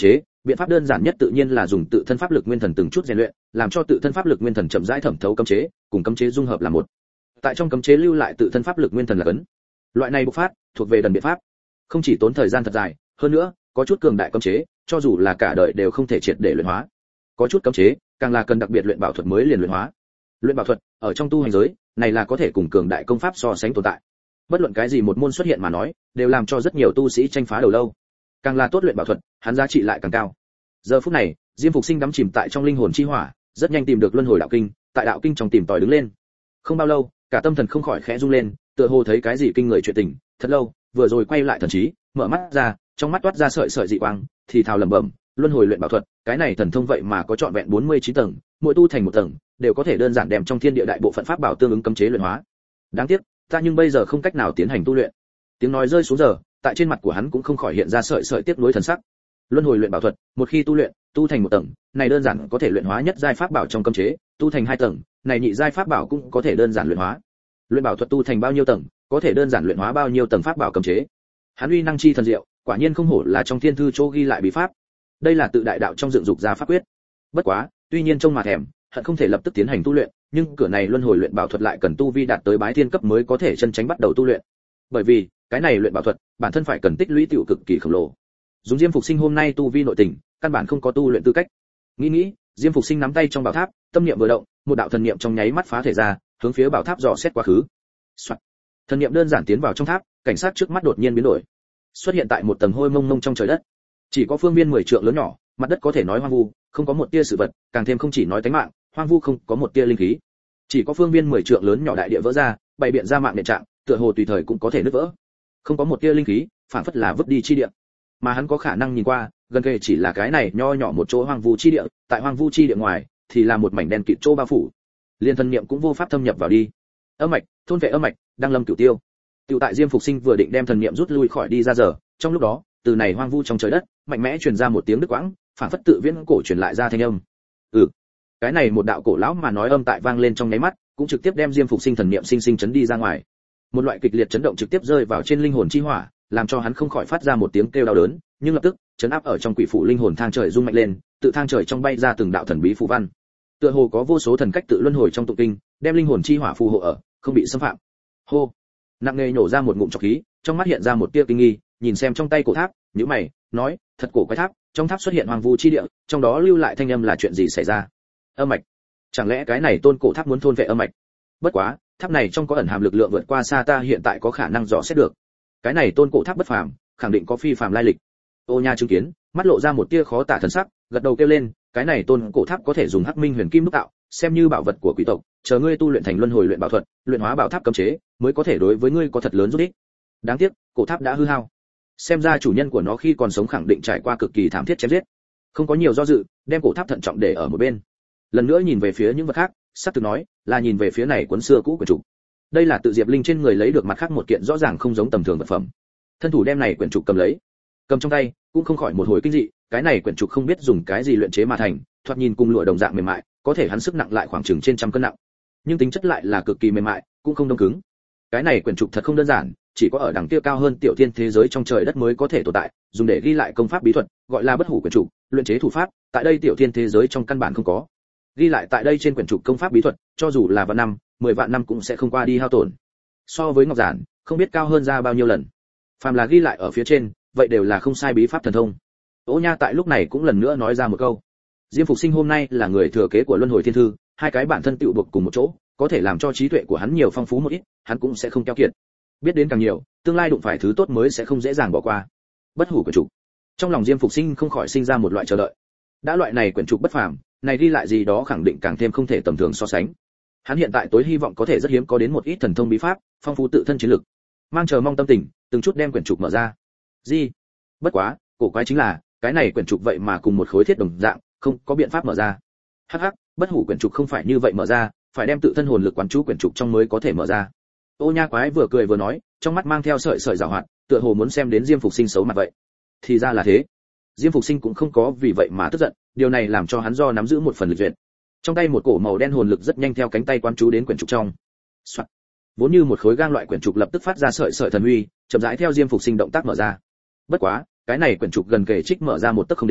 Biện pháp đơn giản nhất tự nhiên là dùng tự thân pháp lực nguyên thần từng chút rèn luyện, làm cho tự thân pháp lực nguyên thần chậm rãi thẩm thấu cấm chế, cùng cấm chế dung hợp làm một. Tại trong cấm chế lưu lại tự thân pháp lực nguyên thần là cấn. Loại này bộc phát thuộc về đần biện pháp, không chỉ tốn thời gian thật dài, hơn nữa có chút cường đại cấm chế, cho dù là cả đời đều không thể triệt để luyện hóa. Có chút cấm chế, càng là cần đặc biệt luyện bảo thuật mới liền luyện hóa. Luyện bảo thuật ở trong tu hành giới, này là có thể cùng cường đại công pháp so sánh tồn tại. Bất luận cái gì một môn xuất hiện mà nói, đều làm cho rất nhiều tu sĩ tranh phá đầu lâu. Càng là tốt luyện bảo thuật, hắn giá trị lại càng cao. Giờ phút này, Diêm Phục Sinh đắm chìm tại trong linh hồn chi hỏa, rất nhanh tìm được luân hồi đạo kinh, tại đạo kinh trong tìm tòi đứng lên. Không bao lâu, cả tâm thần không khỏi khẽ rung lên, tựa hồ thấy cái gì kinh người chuyện tình, thật lâu, vừa rồi quay lại thần trí, mở mắt ra, trong mắt toát ra sợi sợi dị quang, thì thào lẩm bẩm, luân hồi luyện bảo thuật, cái này thần thông vậy mà có trọn vẹn bốn mươi chín tầng, mỗi tu thành một tầng, đều có thể đơn giản đem trong thiên địa đại bộ phận pháp bảo tương ứng cấm chế luyện hóa. Đáng tiếc, ta nhưng bây giờ không cách nào tiến hành tu luyện. Tiếng nói rơi xuống giờ, tại trên mặt của hắn cũng không khỏi hiện ra sợi sợi tiếc nuối thần sắc. Luân hồi luyện bảo thuật, một khi tu luyện, tu thành một tầng, này đơn giản có thể luyện hóa nhất giai pháp bảo trong cấm chế, tu thành hai tầng, này nhị giai pháp bảo cũng có thể đơn giản luyện hóa. Luyện bảo thuật tu thành bao nhiêu tầng, có thể đơn giản luyện hóa bao nhiêu tầng pháp bảo cấm chế. Hắn uy năng chi thần diệu, quả nhiên không hổ là trong thiên thư chỗ ghi lại bí pháp. Đây là tự đại đạo trong dựng dục ra pháp quyết. Bất quá, tuy nhiên trông mà thèm, hận không thể lập tức tiến hành tu luyện, nhưng cửa này luân hồi luyện bảo thuật lại cần tu vi đạt tới bái thiên cấp mới có thể chân chính bắt đầu tu luyện. Bởi vì, cái này luyện bảo thuật, bản thân phải cần tích lũy tiểu cực kỳ khổng lồ. Dùng Diêm Phục Sinh hôm nay tu vi nội tình, căn bản không có tu luyện tư cách. Nghĩ nghĩ, Diêm Phục Sinh nắm tay trong bảo tháp, tâm niệm vừa động, một đạo thần niệm trong nháy mắt phá thể ra, hướng phía bảo tháp dò xét quá khứ. Soạt. Thần niệm đơn giản tiến vào trong tháp, cảnh sát trước mắt đột nhiên biến đổi. Xuất hiện tại một tầng hôi mông mông trong trời đất. Chỉ có phương viên mười trượng lớn nhỏ, mặt đất có thể nói hoang vu, không có một tia sự vật, càng thêm không chỉ nói tánh mạng, hoang vu không có một tia linh khí. Chỉ có phương viên mười trượng lớn nhỏ đại địa vỡ ra, bày biện ra mạng nền trạng, tựa hồ tùy thời cũng có thể nứt vỡ. Không có một tia linh khí, phản phất là vứt đi chi địa. Mà hắn có khả năng nhìn qua, gần kề chỉ là cái này nho nhỏ một chỗ hoang vu chi địa, tại hoang vu chi địa ngoài thì là một mảnh đen kịt chỗ bao phủ. Liên thân niệm cũng vô pháp thâm nhập vào đi. Âm mạch, thôn vệ âm mạch, đang lâm cửu tiêu. Tiểu tại Diêm Phục Sinh vừa định đem thần niệm rút lui khỏi đi ra giờ, trong lúc đó, từ này hoang vu trong trời đất, mạnh mẽ truyền ra một tiếng đứt quãng, phản phất tự viễn cổ truyền lại ra thanh âm. Ừ, cái này một đạo cổ lão mà nói âm tại vang lên trong nháy mắt, cũng trực tiếp đem Diêm Phục Sinh thần niệm sinh sinh chấn đi ra ngoài. Một loại kịch liệt chấn động trực tiếp rơi vào trên linh hồn chi hỏa, làm cho hắn không khỏi phát ra một tiếng kêu đau đớn, nhưng lập tức, chấn áp ở trong quỷ phủ linh hồn thang trời rung mạnh lên, tự thang trời trong bay ra từng đạo thần bí phù văn. Tựa hồ có vô số thần cách tự luân hồi trong tụng kinh, đem linh hồn chi hỏa phù hộ ở, không bị xâm phạm. Hô, nặng nề nhổ ra một ngụm trọc khí, trong mắt hiện ra một tia kinh nghi, nhìn xem trong tay cổ tháp, nhíu mày, nói, thật cổ quái tháp, trong tháp xuất hiện hoàng vu chi địa, trong đó lưu lại thanh âm là chuyện gì xảy ra? Âm mạch, chẳng lẽ cái này tôn cổ tháp muốn thôn vệ âm mạch? Bất quá, tháp này trong có ẩn hàm lực lượng vượt qua xa ta hiện tại có khả năng dò xét được. Cái này tôn cổ tháp bất phàm, khẳng định có phi phàm lai lịch. Ô Nha chứng kiến, mắt lộ ra một tia khó tả thần sắc, gật đầu kêu lên, cái này tôn cổ tháp có thể dùng hắc minh huyền kim đúc tạo, xem như bảo vật của quý tộc, chờ ngươi tu luyện thành luân hồi luyện bảo thuật, luyện hóa bảo tháp cấm chế, mới có thể đối với ngươi có thật lớn giúp ích. Đáng tiếc, cổ tháp đã hư hao. Xem ra chủ nhân của nó khi còn sống khẳng định trải qua cực kỳ thảm thiết chém giết. Không có nhiều do dự, đem cổ tháp thận trọng để ở một bên. Lần nữa nhìn về phía những vật khác, sắp từ nói, là nhìn về phía này cuốn xưa cũ quyển trục. Đây là tự Diệp Linh trên người lấy được mặt khác một kiện rõ ràng không giống tầm thường vật phẩm. Thân thủ đem này quyển trục cầm lấy, cầm trong tay, cũng không khỏi một hồi kinh dị, cái này quyển trục không biết dùng cái gì luyện chế mà thành, thoạt nhìn cùng lụa đồng dạng mềm mại, có thể hắn sức nặng lại khoảng chừng trên trăm cân nặng, nhưng tính chất lại là cực kỳ mềm mại, cũng không đông cứng. Cái này quyển trục thật không đơn giản, chỉ có ở đẳng kia cao hơn tiểu thiên thế giới trong trời đất mới có thể tồn tại, dùng để ghi lại công pháp bí thuật, gọi là bất hủ quyển trục, luyện chế thủ pháp, tại đây tiểu thiên thế giới trong căn bản không có. Ghi lại tại đây trên quyển trục công pháp bí thuật, cho dù là vạn năm, mười vạn năm cũng sẽ không qua đi hao tổn. So với ngọc giản, không biết cao hơn ra bao nhiêu lần. Phàm là ghi lại ở phía trên, vậy đều là không sai bí pháp thần thông. Ô Nha tại lúc này cũng lần nữa nói ra một câu. Diêm Phục Sinh hôm nay là người thừa kế của Luân Hồi Thiên Thư, hai cái bản thân tựu buộc cùng một chỗ, có thể làm cho trí tuệ của hắn nhiều phong phú một ít, hắn cũng sẽ không keo kiệt. Biết đến càng nhiều, tương lai đụng phải thứ tốt mới sẽ không dễ dàng bỏ qua. Bất hủ quyển trục. Trong lòng Diêm Phục Sinh không khỏi sinh ra một loại chờ đợi. Đã loại này quyển trục bất phàm, này đi lại gì đó khẳng định càng thêm không thể tầm thường so sánh. Hắn hiện tại tối hy vọng có thể rất hiếm có đến một ít thần thông bí pháp, phong phú tự thân chiến lực. Mang chờ mong tâm tình, từng chút đem quyển trục mở ra. Gì? Bất quá, cổ quái chính là, cái này quyển trục vậy mà cùng một khối thiết đồng dạng, không có biện pháp mở ra. Hắc hắc, bất hủ quyển trục không phải như vậy mở ra, phải đem tự thân hồn lực quán chú quyển trục trong mới có thể mở ra. Ô Nha quái vừa cười vừa nói, trong mắt mang theo sợi sợi giảo hoạt, tựa hồ muốn xem đến Diêm Phục Sinh xấu mặt vậy. Thì ra là thế. Diêm Phục Sinh cũng không có vì vậy mà tức giận, điều này làm cho hắn do nắm giữ một phần lực duyệt. Trong tay một cổ màu đen hồn lực rất nhanh theo cánh tay quán chú đến quyển trục trong. Soạt. Vốn như một khối gang loại quyển trục lập tức phát ra sợi sợi thần uy, chậm rãi theo Diêm Phục Sinh động tác mở ra. Bất quá, cái này quyển trục gần kề trích mở ra một tấc không đến,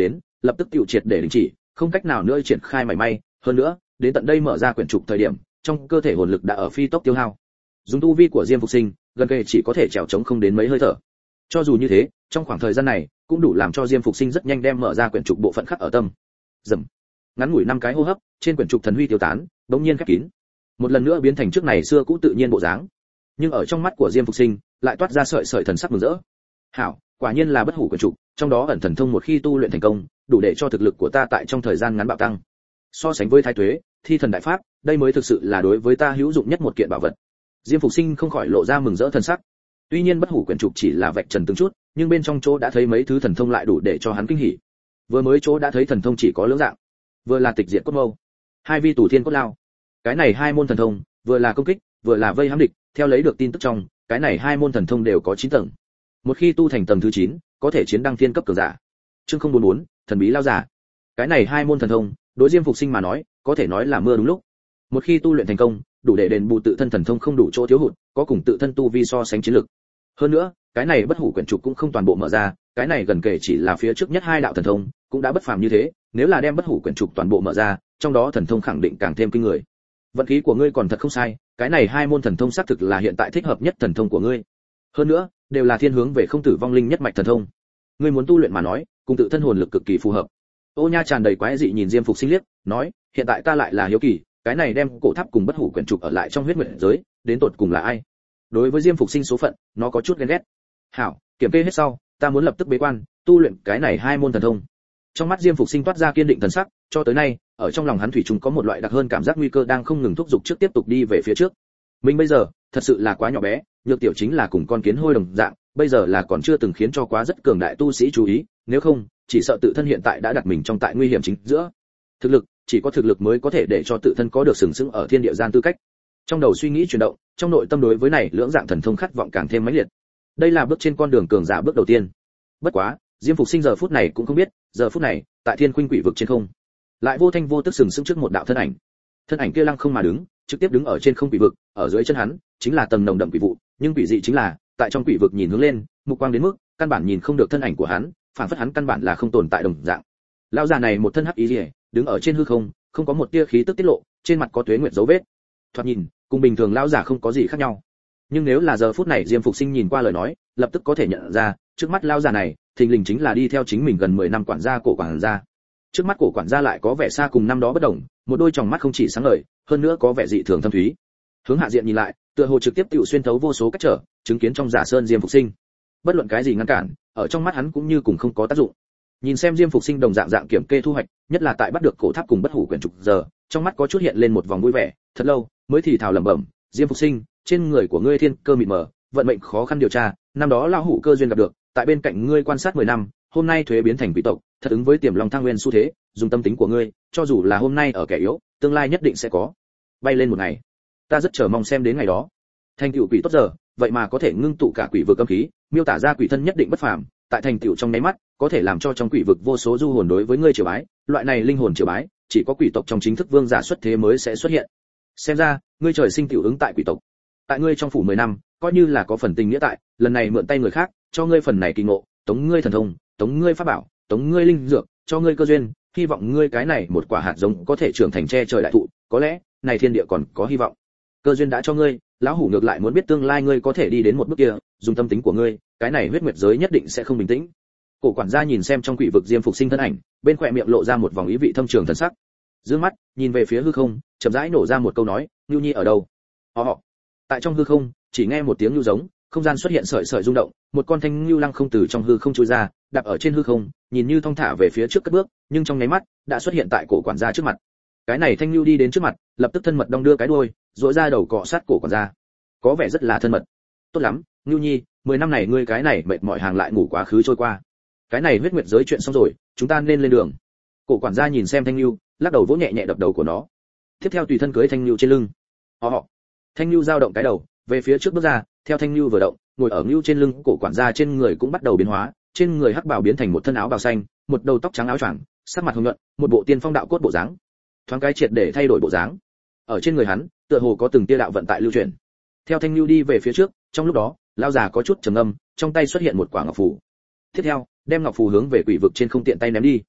lập tức tiêu triệt để đình chỉ, không cách nào nữa triển khai mảy may, hơn nữa, đến tận đây mở ra quyển trục thời điểm, trong cơ thể hồn lực đã ở phi tốc tiêu hao. Dùng tu vi của Diêm Phục Sinh, gần kề chỉ có thể trèo chống không đến mấy hơi thở. Cho dù như thế, trong khoảng thời gian này, cũng đủ làm cho Diêm Phục Sinh rất nhanh đem mở ra quyển trục bộ phận khắc ở tâm. Rầm. Ngắn ngủi năm cái hô hấp, trên quyển trục thần huy tiêu tán, bỗng nhiên khép kín. Một lần nữa biến thành trước này xưa cũ tự nhiên bộ dáng. Nhưng ở trong mắt của Diêm Phục Sinh, lại toát ra sợi sợi thần sắc mừng rỡ. Hảo, quả nhiên là bất hủ quyển trục, trong đó ẩn thần thông một khi tu luyện thành công, đủ để cho thực lực của ta tại trong thời gian ngắn bạo tăng. So sánh với thái tuế, thi thần đại pháp, đây mới thực sự là đối với ta hữu dụng nhất một kiện bảo vật. Diêm Phục Sinh không khỏi lộ ra mừng rỡ thần sắc. Tuy nhiên bất hủ quyển trục chỉ là vạch trần từng chút, nhưng bên trong chỗ đã thấy mấy thứ thần thông lại đủ để cho hắn kinh hỉ. Vừa mới chỗ đã thấy thần thông chỉ có lưỡng dạng, vừa là tịch diệt cốt mâu, hai vi tù thiên cốt lao. Cái này hai môn thần thông, vừa là công kích, vừa là vây hãm địch, theo lấy được tin tức trong, cái này hai môn thần thông đều có chín tầng. Một khi tu thành tầng thứ chín, có thể chiến đăng thiên cấp cường giả. Chương không bốn bốn, thần bí lao giả. Cái này hai môn thần thông, đối Diêm Phục Sinh mà nói, có thể nói là mưa đúng lúc. Một khi tu luyện thành công, đủ để đền bù tự thân thần thông không đủ chỗ thiếu hụt, có cùng tự thân tu vi so sánh chiến lực. Hơn nữa, cái này bất hủ quyển trục cũng không toàn bộ mở ra, cái này gần kể chỉ là phía trước nhất hai đạo thần thông, cũng đã bất phàm như thế, nếu là đem bất hủ quyển trục toàn bộ mở ra, trong đó thần thông khẳng định càng thêm kinh người. Vận khí của ngươi còn thật không sai, cái này hai môn thần thông xác thực là hiện tại thích hợp nhất thần thông của ngươi. Hơn nữa, đều là thiên hướng về không tử vong linh nhất mạch thần thông. Ngươi muốn tu luyện mà nói, cùng tự thân hồn lực cực kỳ phù hợp. Ô Nha tràn đầy quái dị nhìn Diêm Phục Sinh liếc, nói, hiện tại ta lại là hiếu kỳ, cái này đem cổ tháp cùng bất hủ quyển trục ở lại trong huyết nguyệt giới, đến tột cùng là ai? Đối với Diêm Phục Sinh số phận, nó có chút ghen ghét. Hảo, kiểm kê hết sau, ta muốn lập tức bế quan, tu luyện cái này hai môn thần thông. Trong mắt Diêm Phục Sinh toát ra kiên định thần sắc, cho tới nay, ở trong lòng hắn thủy chung có một loại đặc hơn cảm giác nguy cơ đang không ngừng thúc giục trước tiếp tục đi về phía trước. Mình bây giờ, thật sự là quá nhỏ bé, nhược tiểu chính là cùng con kiến hôi đồng dạng, bây giờ là còn chưa từng khiến cho quá rất cường đại tu sĩ chú ý, nếu không, chỉ sợ tự thân hiện tại đã đặt mình trong tại nguy hiểm chính giữa. Thực lực, chỉ có thực lực mới có thể để cho tự thân có được sừng sững ở thiên địa gian tư cách. Trong đầu suy nghĩ chuyển động, trong nội tâm đối với này lưỡng dạng thần thông khát vọng càng thêm mãnh liệt. Đây là bước trên con đường cường giả bước đầu tiên. Bất quá, Diêm Phục Sinh giờ phút này cũng không biết, giờ phút này, tại Thiên Khuynh Quỷ vực trên không, lại vô thanh vô tức sừng sững trước một đạo thân ảnh. Thân ảnh kia lăng không mà đứng, trực tiếp đứng ở trên không quỷ vực, ở dưới chân hắn chính là tầng nồng đậm quỷ vụ, nhưng quỷ dị chính là, tại trong quỷ vực nhìn hướng lên, mục quang đến mức căn bản nhìn không được thân ảnh của hắn, phản phất hắn căn bản là không tồn tại đồng dạng. Lão già này một thân hắc ý liễu, đứng ở trên hư không, không có một tia khí tức tiết lộ, trên mặt có tuế nguyệt dấu vết. Thoạt nhìn, cùng bình thường lão giả không có gì khác nhau. Nhưng nếu là giờ phút này Diêm Phục Sinh nhìn qua lời nói, lập tức có thể nhận ra, trước mắt lão già này, thình lình chính là đi theo chính mình gần mười năm quản gia cổ quản gia. Trước mắt cổ quản gia lại có vẻ xa cùng năm đó bất đồng, một đôi tròng mắt không chỉ sáng ngời, hơn nữa có vẻ dị thường thâm thúy. Hướng hạ diện nhìn lại, tựa hồ trực tiếp tiểu xuyên thấu vô số cách trở, chứng kiến trong giả sơn Diêm Phục Sinh. Bất luận cái gì ngăn cản, ở trong mắt hắn cũng như cùng không có tác dụng. Nhìn xem Diêm Phục Sinh đồng dạng dạng kiểm kê thu hoạch, nhất là tại bắt được cổ tháp cùng bất hủ quyển trục giờ, trong mắt có chút hiện lên một vòng vui vẻ, thật lâu mới thì thào lẩm bẩm, Diêm Phục Sinh, trên người của ngươi thiên cơ mịt mờ, vận mệnh khó khăn điều tra, năm đó lão hủ cơ duyên gặp được, tại bên cạnh ngươi quan sát mười năm, hôm nay thuế biến thành quỷ tộc, thật ứng với tiềm long thăng nguyên xu thế, dùng tâm tính của ngươi, cho dù là hôm nay ở kẻ yếu, tương lai nhất định sẽ có bay lên một ngày. Ta rất chờ mong xem đến ngày đó. Thành tựu quỷ tốt giờ, vậy mà có thể ngưng tụ cả quỷ vực âm khí, miêu tả ra quỷ thân nhất định bất phàm, tại thành tựu trong nháy mắt, có thể làm cho trong quỷ vực vô số du hồn đối với ngươi triều bái, loại này linh hồn triều bái, chỉ có quỷ tộc trong chính thức vương giả xuất thế mới sẽ xuất hiện. Xem ra, ngươi trời sinh tiểu ứng tại quỷ tộc. Tại ngươi trong phủ mười năm, coi như là có phần tình nghĩa tại, lần này mượn tay người khác, cho ngươi phần này kỳ ngộ, tống ngươi thần thông, tống ngươi pháp bảo, tống ngươi linh dược, cho ngươi cơ duyên, hy vọng ngươi cái này một quả hạt giống có thể trưởng thành che trời đại thụ, có lẽ, này thiên địa còn có hy vọng. Cơ duyên đã cho ngươi, lão hủ ngược lại muốn biết tương lai ngươi có thể đi đến một bước kia, dùng tâm tính của ngươi, cái này huyết nguyệt giới nhất định sẽ không bình tĩnh. Cổ quản gia nhìn xem trong quỷ vực Diêm Phục Sinh thân ảnh, bên khóe miệng lộ ra một vòng ý vị thâm trường thần sắc. Dương mắt, nhìn về phía hư không, chậm rãi nổ ra một câu nói, Nưu Nhi ở đâu? Họ. Tại trong hư không, chỉ nghe một tiếng nhu giống, không gian xuất hiện sợi sợi rung động, một con thanh nưu lăng không từ trong hư không chui ra, đạp ở trên hư không, nhìn như thong thả về phía trước cất bước, nhưng trong nháy mắt đã xuất hiện tại cổ quản gia trước mặt. Cái này thanh nưu đi đến trước mặt, lập tức thân mật đong đưa cái đuôi, rũa ra đầu cọ sát cổ quản gia. Có vẻ rất là thân mật. Tốt lắm, Nưu Nhi, mười năm này ngươi cái này mệt mỏi hàng lại ngủ quá khứ trôi qua. Cái này huyết nguyệt giới chuyện xong rồi, chúng ta nên lên đường. Cổ quản gia nhìn xem thanh nưu, lắc đầu vỗ nhẹ nhẹ đập đầu của nó. Tiếp theo tùy thân cưới thanh nưu trên lưng. Họ. Thanh nưu dao động cái đầu, về phía trước bước ra, theo thanh nưu vừa động, ngồi ở nưu trên lưng, cổ quản gia trên người cũng bắt đầu biến hóa, trên người hắc bào biến thành một thân áo bào xanh, một đầu tóc trắng áo choàng, sắc mặt hồng nhuận, một bộ tiên phong đạo cốt bộ dáng. Thoáng cái triệt để thay đổi bộ dáng. Ở trên người hắn, tựa hồ có từng tia đạo vận tại lưu truyền. Theo thanh nưu đi về phía trước, trong lúc đó, lão già có chút trầm ngâm, trong tay xuất hiện một quả ngọc phù. Tiếp theo, đem ngọc phù hướng về quỷ vực trên không tiện tay ném đi.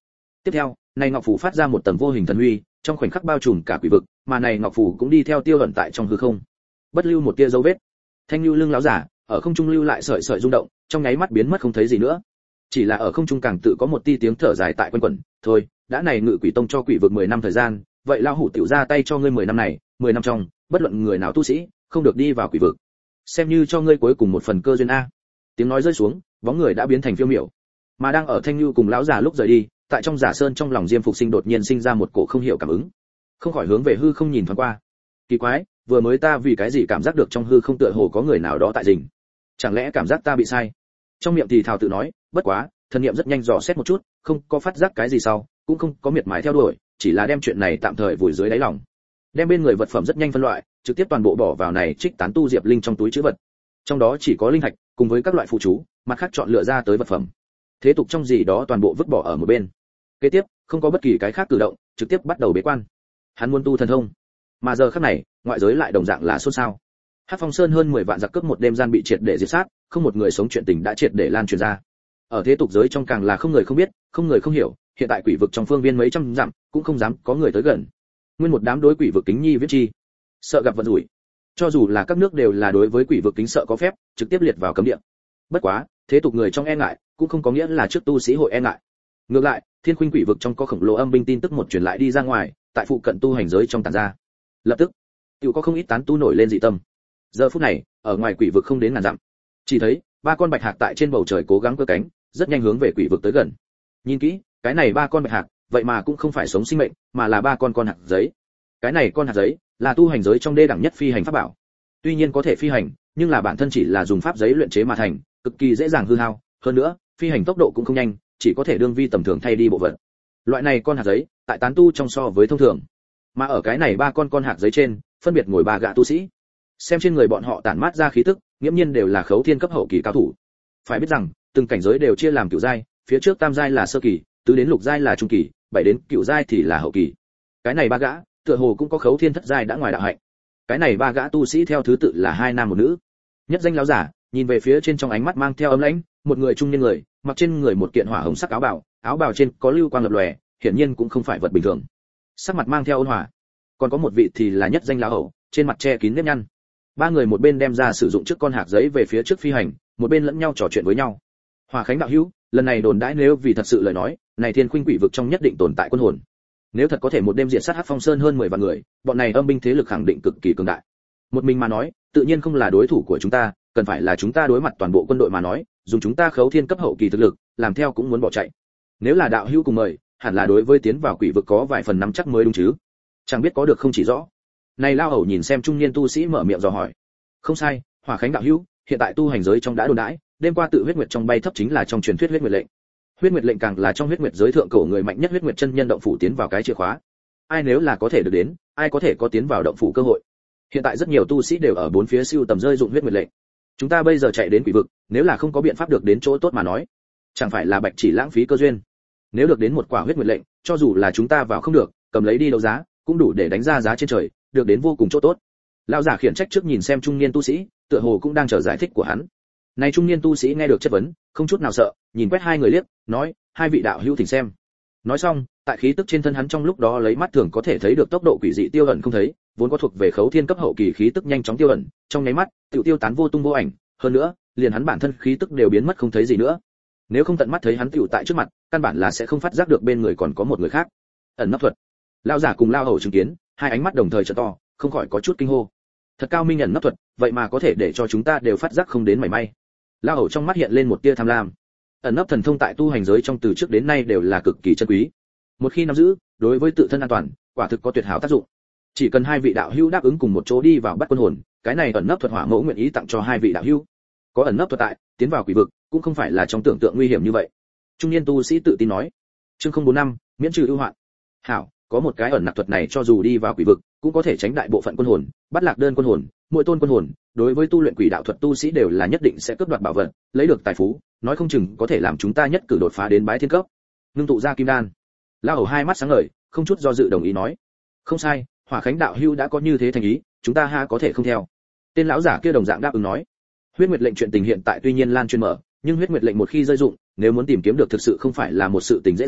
Tiếp theo, này ngọc phù phát ra một tầng vô hình thần huy, trong khoảnh khắc bao trùm cả quỷ vực, mà này ngọc phù cũng đi theo tiêu ẩn tại trong hư không, bất lưu một tia dấu vết. Thanh lưu lưng láo giả ở không trung lưu lại sợi sợi rung động, trong nháy mắt biến mất không thấy gì nữa. Chỉ là ở không trung càng tự có một tia tiếng thở dài tại quanh quẩn, thôi, đã này ngự quỷ tông cho quỷ vực mười năm thời gian, vậy lão hủ tiểu ra tay cho ngươi mười năm này, mười năm trong, bất luận người nào tu sĩ, không được đi vào quỷ vực. Xem như cho ngươi cuối cùng một phần cơ duyên a. Tiếng nói rơi xuống, bóng người đã biến thành phiêu miểu. Mà đang ở Thanh lưu cùng lão già lúc rời đi, tại trong giả sơn trong lòng Diêm Phục Sinh đột nhiên sinh ra một cổ không hiểu cảm ứng, không khỏi hướng về hư không nhìn thoáng qua. Kỳ quái, vừa mới ta vì cái gì cảm giác được trong hư không tựa hồ có người nào đó tại rình, chẳng lẽ cảm giác ta bị sai? Trong miệng thì thào tự nói, bất quá, thần niệm rất nhanh dò xét một chút, không có phát giác cái gì sau, cũng không có miệt mài theo đuổi, chỉ là đem chuyện này tạm thời vùi dưới đáy lòng. Đem bên người vật phẩm rất nhanh phân loại, trực tiếp toàn bộ bỏ vào này trích tán tu diệp linh trong túi trữ vật. Trong đó chỉ có linh thạch cùng với các loại phụ chú, mặt khác chọn lựa ra tới vật phẩm. Thế tục trong gì đó toàn bộ vứt bỏ ở một bên. Kế tiếp, không có bất kỳ cái khác cử động, trực tiếp bắt đầu bế quan. Hắn muốn tu thần thông. Mà giờ khắc này, ngoại giới lại đồng dạng là xôn xao. Hắc Phong Sơn hơn mười vạn giặc cướp một đêm gian bị triệt để diệt sát, không một người sống, chuyện tình đã triệt để lan truyền ra. Ở thế tục giới trong càng là không người không biết, không người không hiểu, hiện tại quỷ vực trong phương viên mấy trăm dặm, cũng không dám có người tới gần. Nguyên một đám đối quỷ vực kính nhi viết chi, sợ gặp vận rủi. Cho dù là các nước đều là đối với quỷ vực kính sợ có phép, trực tiếp liệt vào cấm địa. Bất quá, thế tục người trong e ngại, cũng không có nghĩa là trước tu sĩ hội e ngại. Ngược lại, Thiên Khuynh quỷ vực trong có khổng lồ âm binh tin tức một truyền lại đi ra ngoài, tại phụ cận tu hành giới trong tản ra. Lập tức, tiểu có không ít tán tu nổi lên dị tâm. Giờ phút này, ở ngoài quỷ vực không đến ngàn dặm, chỉ thấy ba con bạch hạc tại trên bầu trời cố gắng cơ cánh, rất nhanh hướng về quỷ vực tới gần. Nhìn kỹ, cái này ba con bạch hạc, vậy mà cũng không phải sống sinh mệnh, mà là ba con con hạc giấy. Cái này con hạc giấy là tu hành giới trong đê đẳng nhất phi hành pháp bảo. Tuy nhiên có thể phi hành, nhưng là bản thân chỉ là dùng pháp giấy luyện chế mà thành, cực kỳ dễ dàng hư hao, hơn nữa, phi hành tốc độ cũng không nhanh, chỉ có thể đương vi tầm thường thay đi bộ vật. Loại này con hạt giấy, tại tán tu trong so với thông thường. Mà ở cái này ba con con hạt giấy trên, phân biệt ngồi ba gã tu sĩ. Xem trên người bọn họ tản mát ra khí tức, nghiễm nhiên đều là khấu thiên cấp hậu kỳ cao thủ. Phải biết rằng, từng cảnh giới đều chia làm cửu giai, phía trước tam giai là sơ kỳ, tứ đến lục giai là trung kỳ, bảy đến cửu giai thì là hậu kỳ. Cái này ba gã, tựa hồ cũng có khấu thiên thất giai đã ngoài đạo hạnh. Cái này ba gã tu sĩ theo thứ tự là hai nam một nữ. Nhất danh lão giả, nhìn về phía trên trong ánh mắt mang theo âm lãnh, một người trung niên người, mặc trên người một kiện hỏa hồng sắc áo bào, áo bào trên có lưu quang lập lòe, hiển nhiên cũng không phải vật bình thường. Sắc mặt mang theo ôn hòa. Còn có một vị thì là nhất danh lão hậu, trên mặt che kín nếp nhăn. Ba người một bên đem ra sử dụng trước con hạc giấy về phía trước phi hành, một bên lẫn nhau trò chuyện với nhau. Hòa Khánh đạo hữu, lần này đồn đãi nếu vì thật sự lời nói, này Thiên Khuynh quỷ vực trong nhất định tồn tại quân hồn. Nếu thật có thể một đêm diệt sát Hắc Phong Sơn hơn mười vạn người, bọn này âm binh thế lực khẳng định cực kỳ cường đại. Một mình mà nói, tự nhiên không là đối thủ của chúng ta, cần phải là chúng ta đối mặt toàn bộ quân đội mà nói, dùng chúng ta khấu thiên cấp hậu kỳ thực lực, làm theo cũng muốn bỏ chạy. Nếu là đạo hữu cùng mời, hẳn là đối với tiến vào quỷ vực có vài phần nắm chắc mới đúng chứ? Chẳng biết có được không chỉ rõ. Này lao hầu nhìn xem trung niên tu sĩ mở miệng dò hỏi. Không sai, Hỏa Khánh đạo hữu, hiện tại tu hành giới trong đã đồn đãi, đêm qua tự huyết nguyệt trong bay thấp chính là trong truyền thuyết huyết nguyệt lệnh. Huyết nguyệt lệnh càng là trong huyết nguyệt giới thượng cổ người mạnh nhất huyết nguyệt chân nhân động phủ tiến vào cái chìa khóa. Ai nếu là có thể được đến, ai có thể có tiến vào động phủ cơ hội. Hiện tại rất nhiều tu sĩ đều ở bốn phía siêu tầm rơi dụng huyết nguyệt lệnh. Chúng ta bây giờ chạy đến quỷ vực, nếu là không có biện pháp được đến chỗ tốt mà nói, chẳng phải là bạch chỉ lãng phí cơ duyên. Nếu được đến một quả huyết nguyệt lệnh, cho dù là chúng ta vào không được, cầm lấy đi đấu giá, cũng đủ để đánh ra giá trên trời, được đến vô cùng chỗ tốt. Lão giả khiển trách trước nhìn xem trung niên tu sĩ, tựa hồ cũng đang chờ giải thích của hắn. Này trung niên tu sĩ nghe được chất vấn, không chút nào sợ, nhìn quét hai người liếc, nói, hai vị đạo hữu thỉnh xem. Nói xong, tại khí tức trên thân hắn trong lúc đó lấy mắt thường có thể thấy được tốc độ quỷ dị tiêu ẩn không thấy, vốn có thuộc về khấu thiên cấp hậu kỳ khí tức nhanh chóng tiêu ẩn, trong nháy mắt, tiểu tiêu tán vô tung vô ảnh, hơn nữa, liền hắn bản thân khí tức đều biến mất không thấy gì nữa. Nếu không tận mắt thấy hắn tiểu tại trước mặt, căn bản là sẽ không phát giác được bên người còn có một người khác. Ẩn nấp thuật. Lão giả cùng lao hầu chứng kiến, hai ánh mắt đồng thời trợ to, không khỏi có chút kinh hô. Thật cao minh ẩn nấp thuật, vậy mà có thể để cho chúng ta đều phát giác không đến mảy may. Lao hầu trong mắt hiện lên một tia tham lam. Ẩn nấp thần thông tại tu hành giới trong từ trước đến nay đều là cực kỳ chân quý. Một khi nắm giữ, đối với tự thân an toàn, quả thực có tuyệt hảo tác dụng. Chỉ cần hai vị đạo hữu đáp ứng cùng một chỗ đi vào bắt quân hồn, cái này ẩn nấp thuật hỏa mẫu nguyện ý tặng cho hai vị đạo hữu. Có ẩn nấp thuật tại, tiến vào quỷ vực cũng không phải là trong tưởng tượng nguy hiểm như vậy. Trung niên tu sĩ tự tin nói. Chương không bốn năm, miễn trừ ưu hoạn. Hảo, có một cái ẩn nặc thuật này cho dù đi vào quỷ vực, cũng có thể tránh đại bộ phận quân hồn, bắt lạc đơn quân hồn, mỗi tôn quân hồn, đối với tu luyện quỷ đạo thuật tu sĩ đều là nhất định sẽ cướp đoạt bảo vật, lấy được tài phú, nói không chừng có thể làm chúng ta nhất cử đột phá đến bái thiên cấp. Ngưng tụ ra kim đan. Lão hầu hai mắt sáng ngời, không chút do dự đồng ý nói. Không sai, Hỏa Khánh đạo hữu đã có như thế thành ý, chúng ta ha có thể không theo. Tên lão giả kia đồng dạng đáp ứng nói. Huyết Nguyệt lệnh chuyện tình hiện tại tuy nhiên lan truyền mở, nhưng Huyết Nguyệt lệnh một khi rơi dụng, nếu muốn tìm kiếm được thực sự không phải là một sự tình dễ dàng,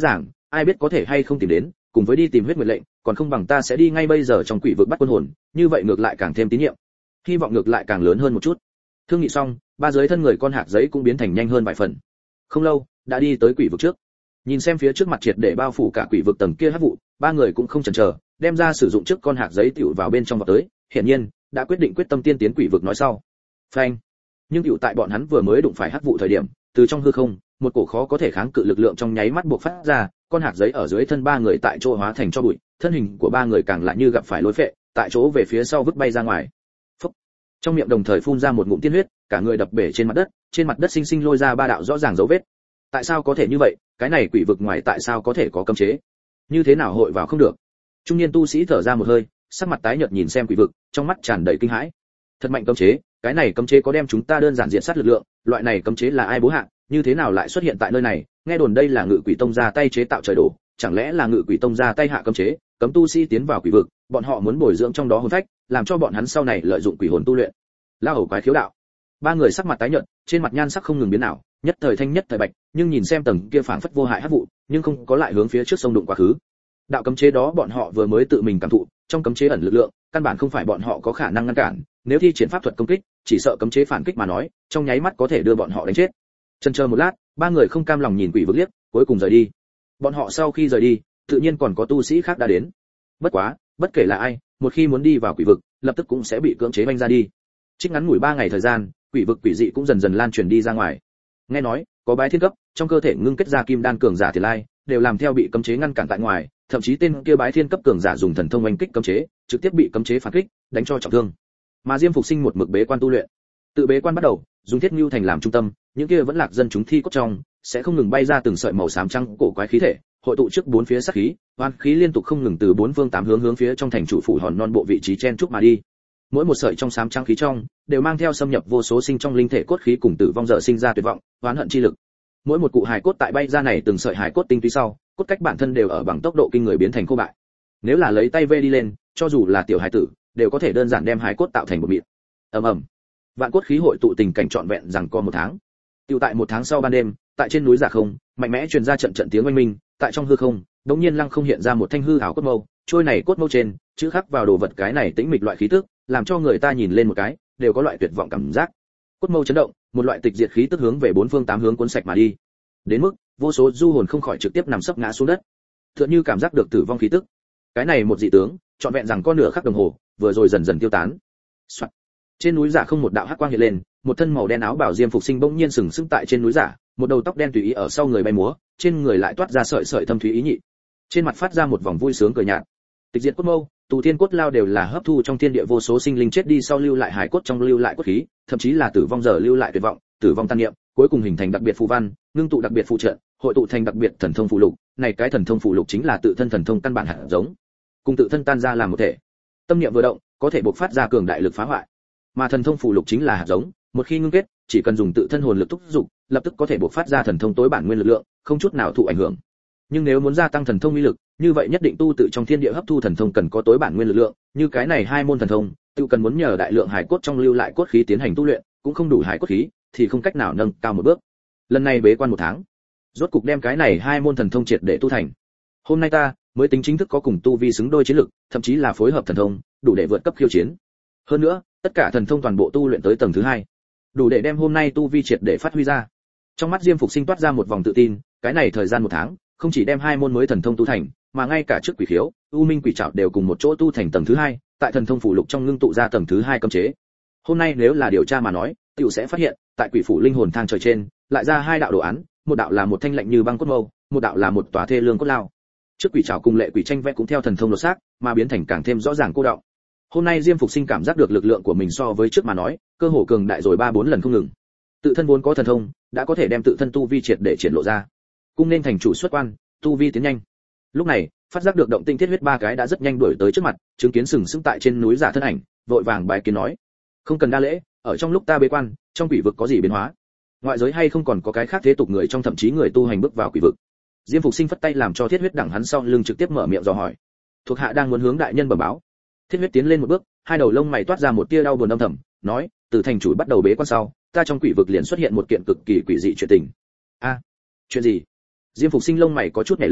ai biết có thể hay không tìm đến, cùng với đi tìm huyết nguyệt lệnh, còn không bằng ta sẽ đi ngay bây giờ trong quỷ vực bắt quân hồn, như vậy ngược lại càng thêm tín nhiệm, hy vọng ngược lại càng lớn hơn một chút. Thương nghị xong, ba dưới thân người con hạc giấy cũng biến thành nhanh hơn vài phần. Không lâu, đã đi tới quỷ vực trước. Nhìn xem phía trước mặt triệt để bao phủ cả quỷ vực tầng kia hắc vụ, ba người cũng không chần chờ, đem ra sử dụng trước con hạc giấy tiểu vào bên trong vào tới, hiển nhiên đã quyết định quyết tâm tiên tiến quỷ vực nói sau. Phanh. Nhưng tiểu tại bọn hắn vừa mới đụng phải hắc vụ thời điểm, từ trong hư không, một cổ khó có thể kháng cự lực lượng trong nháy mắt buộc phát ra, con hạc giấy ở dưới thân ba người tại chỗ hóa thành cho bụi, thân hình của ba người càng lại như gặp phải lối phệ, tại chỗ về phía sau vứt bay ra ngoài. Phốc. Trong miệng đồng thời phun ra một ngụm tiên huyết, cả người đập bể trên mặt đất, trên mặt đất sinh sinh lôi ra ba đạo rõ ràng dấu vết. Tại sao có thể như vậy, cái này quỷ vực ngoài tại sao có thể có cấm chế? Như thế nào hội vào không được? Trung niên tu sĩ thở ra một hơi, sắc mặt tái nhợt nhìn xem quỷ vực, trong mắt tràn đầy kinh hãi. Thật mạnh cấm chế, cái này cấm chế có đem chúng ta đơn giản diện sát lực lượng, loại này cấm chế là ai bố hạ, như thế nào lại xuất hiện tại nơi này? Nghe đồn đây là Ngự Quỷ Tông ra tay chế tạo trời đổ, chẳng lẽ là Ngự Quỷ Tông ra tay hạ cấm chế, cấm tu sĩ tiến vào quỷ vực, bọn họ muốn bồi dưỡng trong đó hồn phách, làm cho bọn hắn sau này lợi dụng quỷ hồn tu luyện. La Hầu quái khiếu đạo. Ba người sắc mặt tái nhợt, trên mặt nhan sắc không ngừng biến ảo, nhất thời thanh nhất thời bạch, nhưng nhìn xem tầng kia phảng phất vô hại hắc vụ, nhưng không có lại hướng phía trước sông đụng quá khứ. Đạo cấm chế đó bọn họ vừa mới tự mình cảm thụ, trong cấm chế ẩn lực lượng, căn bản không phải bọn họ có khả năng ngăn cản, nếu thi triển pháp thuật công kích, chỉ sợ cấm chế phản kích mà nói, trong nháy mắt có thể đưa bọn họ đánh chết. Chần chờ một lát, ba người không cam lòng nhìn quỷ vực liếc, cuối cùng rời đi. Bọn họ sau khi rời đi, tự nhiên còn có tu sĩ khác đã đến. Bất quá, bất kể là ai, một khi muốn đi vào quỷ vực, lập tức cũng sẽ bị cưỡng chế vanh ra đi. Trích ngắn ngủi ba ngày thời gian, quỷ vực quỷ dị cũng dần dần lan truyền đi ra ngoài. Nghe nói, có bái thiên cấp, trong cơ thể ngưng kết ra kim đan cường giả Tiền Lai, đều làm theo bị cấm chế ngăn cản tại ngoài, thậm chí tên kia bái thiên cấp cường giả dùng thần thông oanh kích cấm chế, trực tiếp bị cấm chế phản kích, đánh cho trọng thương. Mà Diêm Phục Sinh một mực bế quan tu luyện. Tự bế quan bắt đầu, dùng Thiết Nưu thành làm trung tâm, những kia vẫn lạc dân chúng thi cốt trong, sẽ không ngừng bay ra từng sợi màu xám trắng cổ quái khí thể, hội tụ trước bốn phía sát khí, oan khí liên tục không ngừng từ bốn phương tám hướng hướng phía trong thành chủ phủ hòn non bộ vị trí chen trúc mà đi. Mỗi một sợi trong xám trắng khí trong, đều mang theo xâm nhập vô số sinh trong linh thể cốt khí cùng tử vong giờ sinh ra tuyệt vọng, oán hận chi lực. Mỗi một cụ hài cốt tại bay ra này từng sợi hài cốt tinh túy sau, cốt cách bản thân đều ở bằng tốc độ kinh người biến thành khô bại. Nếu là lấy tay vê đi lên, cho dù là tiểu hài tử, đều có thể đơn giản đem hài cốt tạo thành một mịn. Ầm ầm. Vạn cốt khí hội tụ tình cảnh trọn vẹn rằng có một tháng. Tiêu tại một tháng sau ban đêm, tại trên núi Giả Không, mạnh mẽ truyền ra trận trận tiếng oanh minh, tại trong hư không, đống nhiên lăng không hiện ra một thanh hư ảo cốt mâu, trôi này cốt mâu trên, chữ khắc vào đồ vật cái này tĩnh mịch loại khí tức, làm cho người ta nhìn lên một cái, đều có loại tuyệt vọng cảm giác. Cốt mâu chấn động, một loại tịch diệt khí tức hướng về bốn phương tám hướng cuốn sạch mà đi. Đến mức, vô số du hồn không khỏi trực tiếp nằm sấp ngã xuống đất. Tựa như cảm giác được tử vong khí tức. Cái này một dị tướng, trọn vẹn rằng con nửa khắc đồng hồ, vừa rồi dần dần tiêu tán. Soạn. Trên núi Giả Không một đạo hắc quang hiện lên, một thân màu đen áo bào Diêm Phục Sinh bỗng nhiên sừng sững tại trên núi giả, một đầu tóc đen tùy ý ở sau người bay múa, trên người lại toát ra sợi sợi thâm thúy ý nhị. Trên mặt phát ra một vòng vui sướng cười nhạt. Tịch diệt cốt mâu, tù thiên cốt lao đều là hấp thu trong thiên địa vô số sinh linh chết đi sau lưu lại hải cốt trong lưu lại cốt khí, thậm chí là tử vong giờ lưu lại tuyệt vọng, tử vong tan niệm, cuối cùng hình thành đặc biệt phù văn, ngưng tụ đặc biệt phụ trợ, hội tụ thành đặc biệt thần thông phụ lục, này cái thần thông phụ lục chính là tự thân thần thông căn bản hạt giống, cùng tự thân tan ra làm một thể. Tâm niệm vừa động, có thể bộc phát ra cường đại lực phá hoại. Mà thần thông phụ lục chính là hạt giống, một khi ngưng kết, chỉ cần dùng tự thân hồn lực thúc dục, lập tức có thể bộc phát ra thần thông tối bản nguyên lực lượng, không chút nào thụ ảnh hưởng. Nhưng nếu muốn gia tăng thần thông uy lực, như vậy nhất định tu tự trong thiên địa hấp thu thần thông cần có tối bản nguyên lực lượng, như cái này hai môn thần thông, tự cần muốn nhờ đại lượng hải cốt trong lưu lại cốt khí tiến hành tu luyện, cũng không đủ hải cốt khí, thì không cách nào nâng cao một bước. Lần này bế quan một tháng, rốt cục đem cái này hai môn thần thông triệt để tu thành. Hôm nay ta mới tính chính thức có cùng tu vi xứng đôi chiến lực, thậm chí là phối hợp thần thông, đủ để vượt cấp khiêu chiến. Hơn nữa, tất cả thần thông toàn bộ tu luyện tới tầng thứ hai, đủ để đem hôm nay tu vi triệt để phát huy ra. Trong mắt Diêm Phục Sinh toát ra một vòng tự tin, cái này thời gian một tháng, không chỉ đem hai môn mới thần thông tu thành, mà ngay cả trước quỷ khiếu, u minh quỷ trảo đều cùng một chỗ tu thành tầng thứ hai, tại thần thông phủ lục trong ngưng tụ ra tầng thứ hai cấm chế. Hôm nay nếu là điều tra mà nói, tiểu sẽ phát hiện, tại quỷ phủ linh hồn thang trời trên, lại ra hai đạo đồ án, một đạo là một thanh lạnh như băng cốt mâu, một đạo là một tòa thê lương cốt lao. Trước quỷ trảo cùng lệ quỷ tranh vẽ cũng theo thần thông lột xác, mà biến thành càng thêm rõ ràng cô đọng. Hôm nay Diêm Phục Sinh cảm giác được lực lượng của mình so với trước mà nói, cơ hồ cường đại rồi ba bốn lần không ngừng. Tự thân vốn có thần thông, đã có thể đem tự thân tu vi triệt để triển lộ ra. Cung nên thành chủ xuất quan, tu vi tiến nhanh. Lúc này, phát giác được động tinh thiết huyết ba cái đã rất nhanh đuổi tới trước mặt, chứng kiến sừng sững tại trên núi giả thân ảnh, vội vàng bái kiến nói: "Không cần đa lễ, ở trong lúc ta bế quan, trong quỷ vực có gì biến hóa? Ngoại giới hay không còn có cái khác thế tục người trong thậm chí người tu hành bước vào quỷ vực?" Diêm Phục Sinh phất tay làm cho thiết huyết đẳng hắn sau lưng trực tiếp mở miệng dò hỏi. Thuộc hạ đang muốn hướng đại nhân bẩm báo. Thiết huyết tiến lên một bước, hai đầu lông mày toát ra một tia đau buồn âm thầm, nói: "Từ thành chủ bắt đầu bế quan sau, ta trong quỷ vực liền xuất hiện một kiện cực kỳ quỷ dị chuyện tình." "A, chuyện gì?" Diêm Phục Sinh lông mày có chút nhảy lên,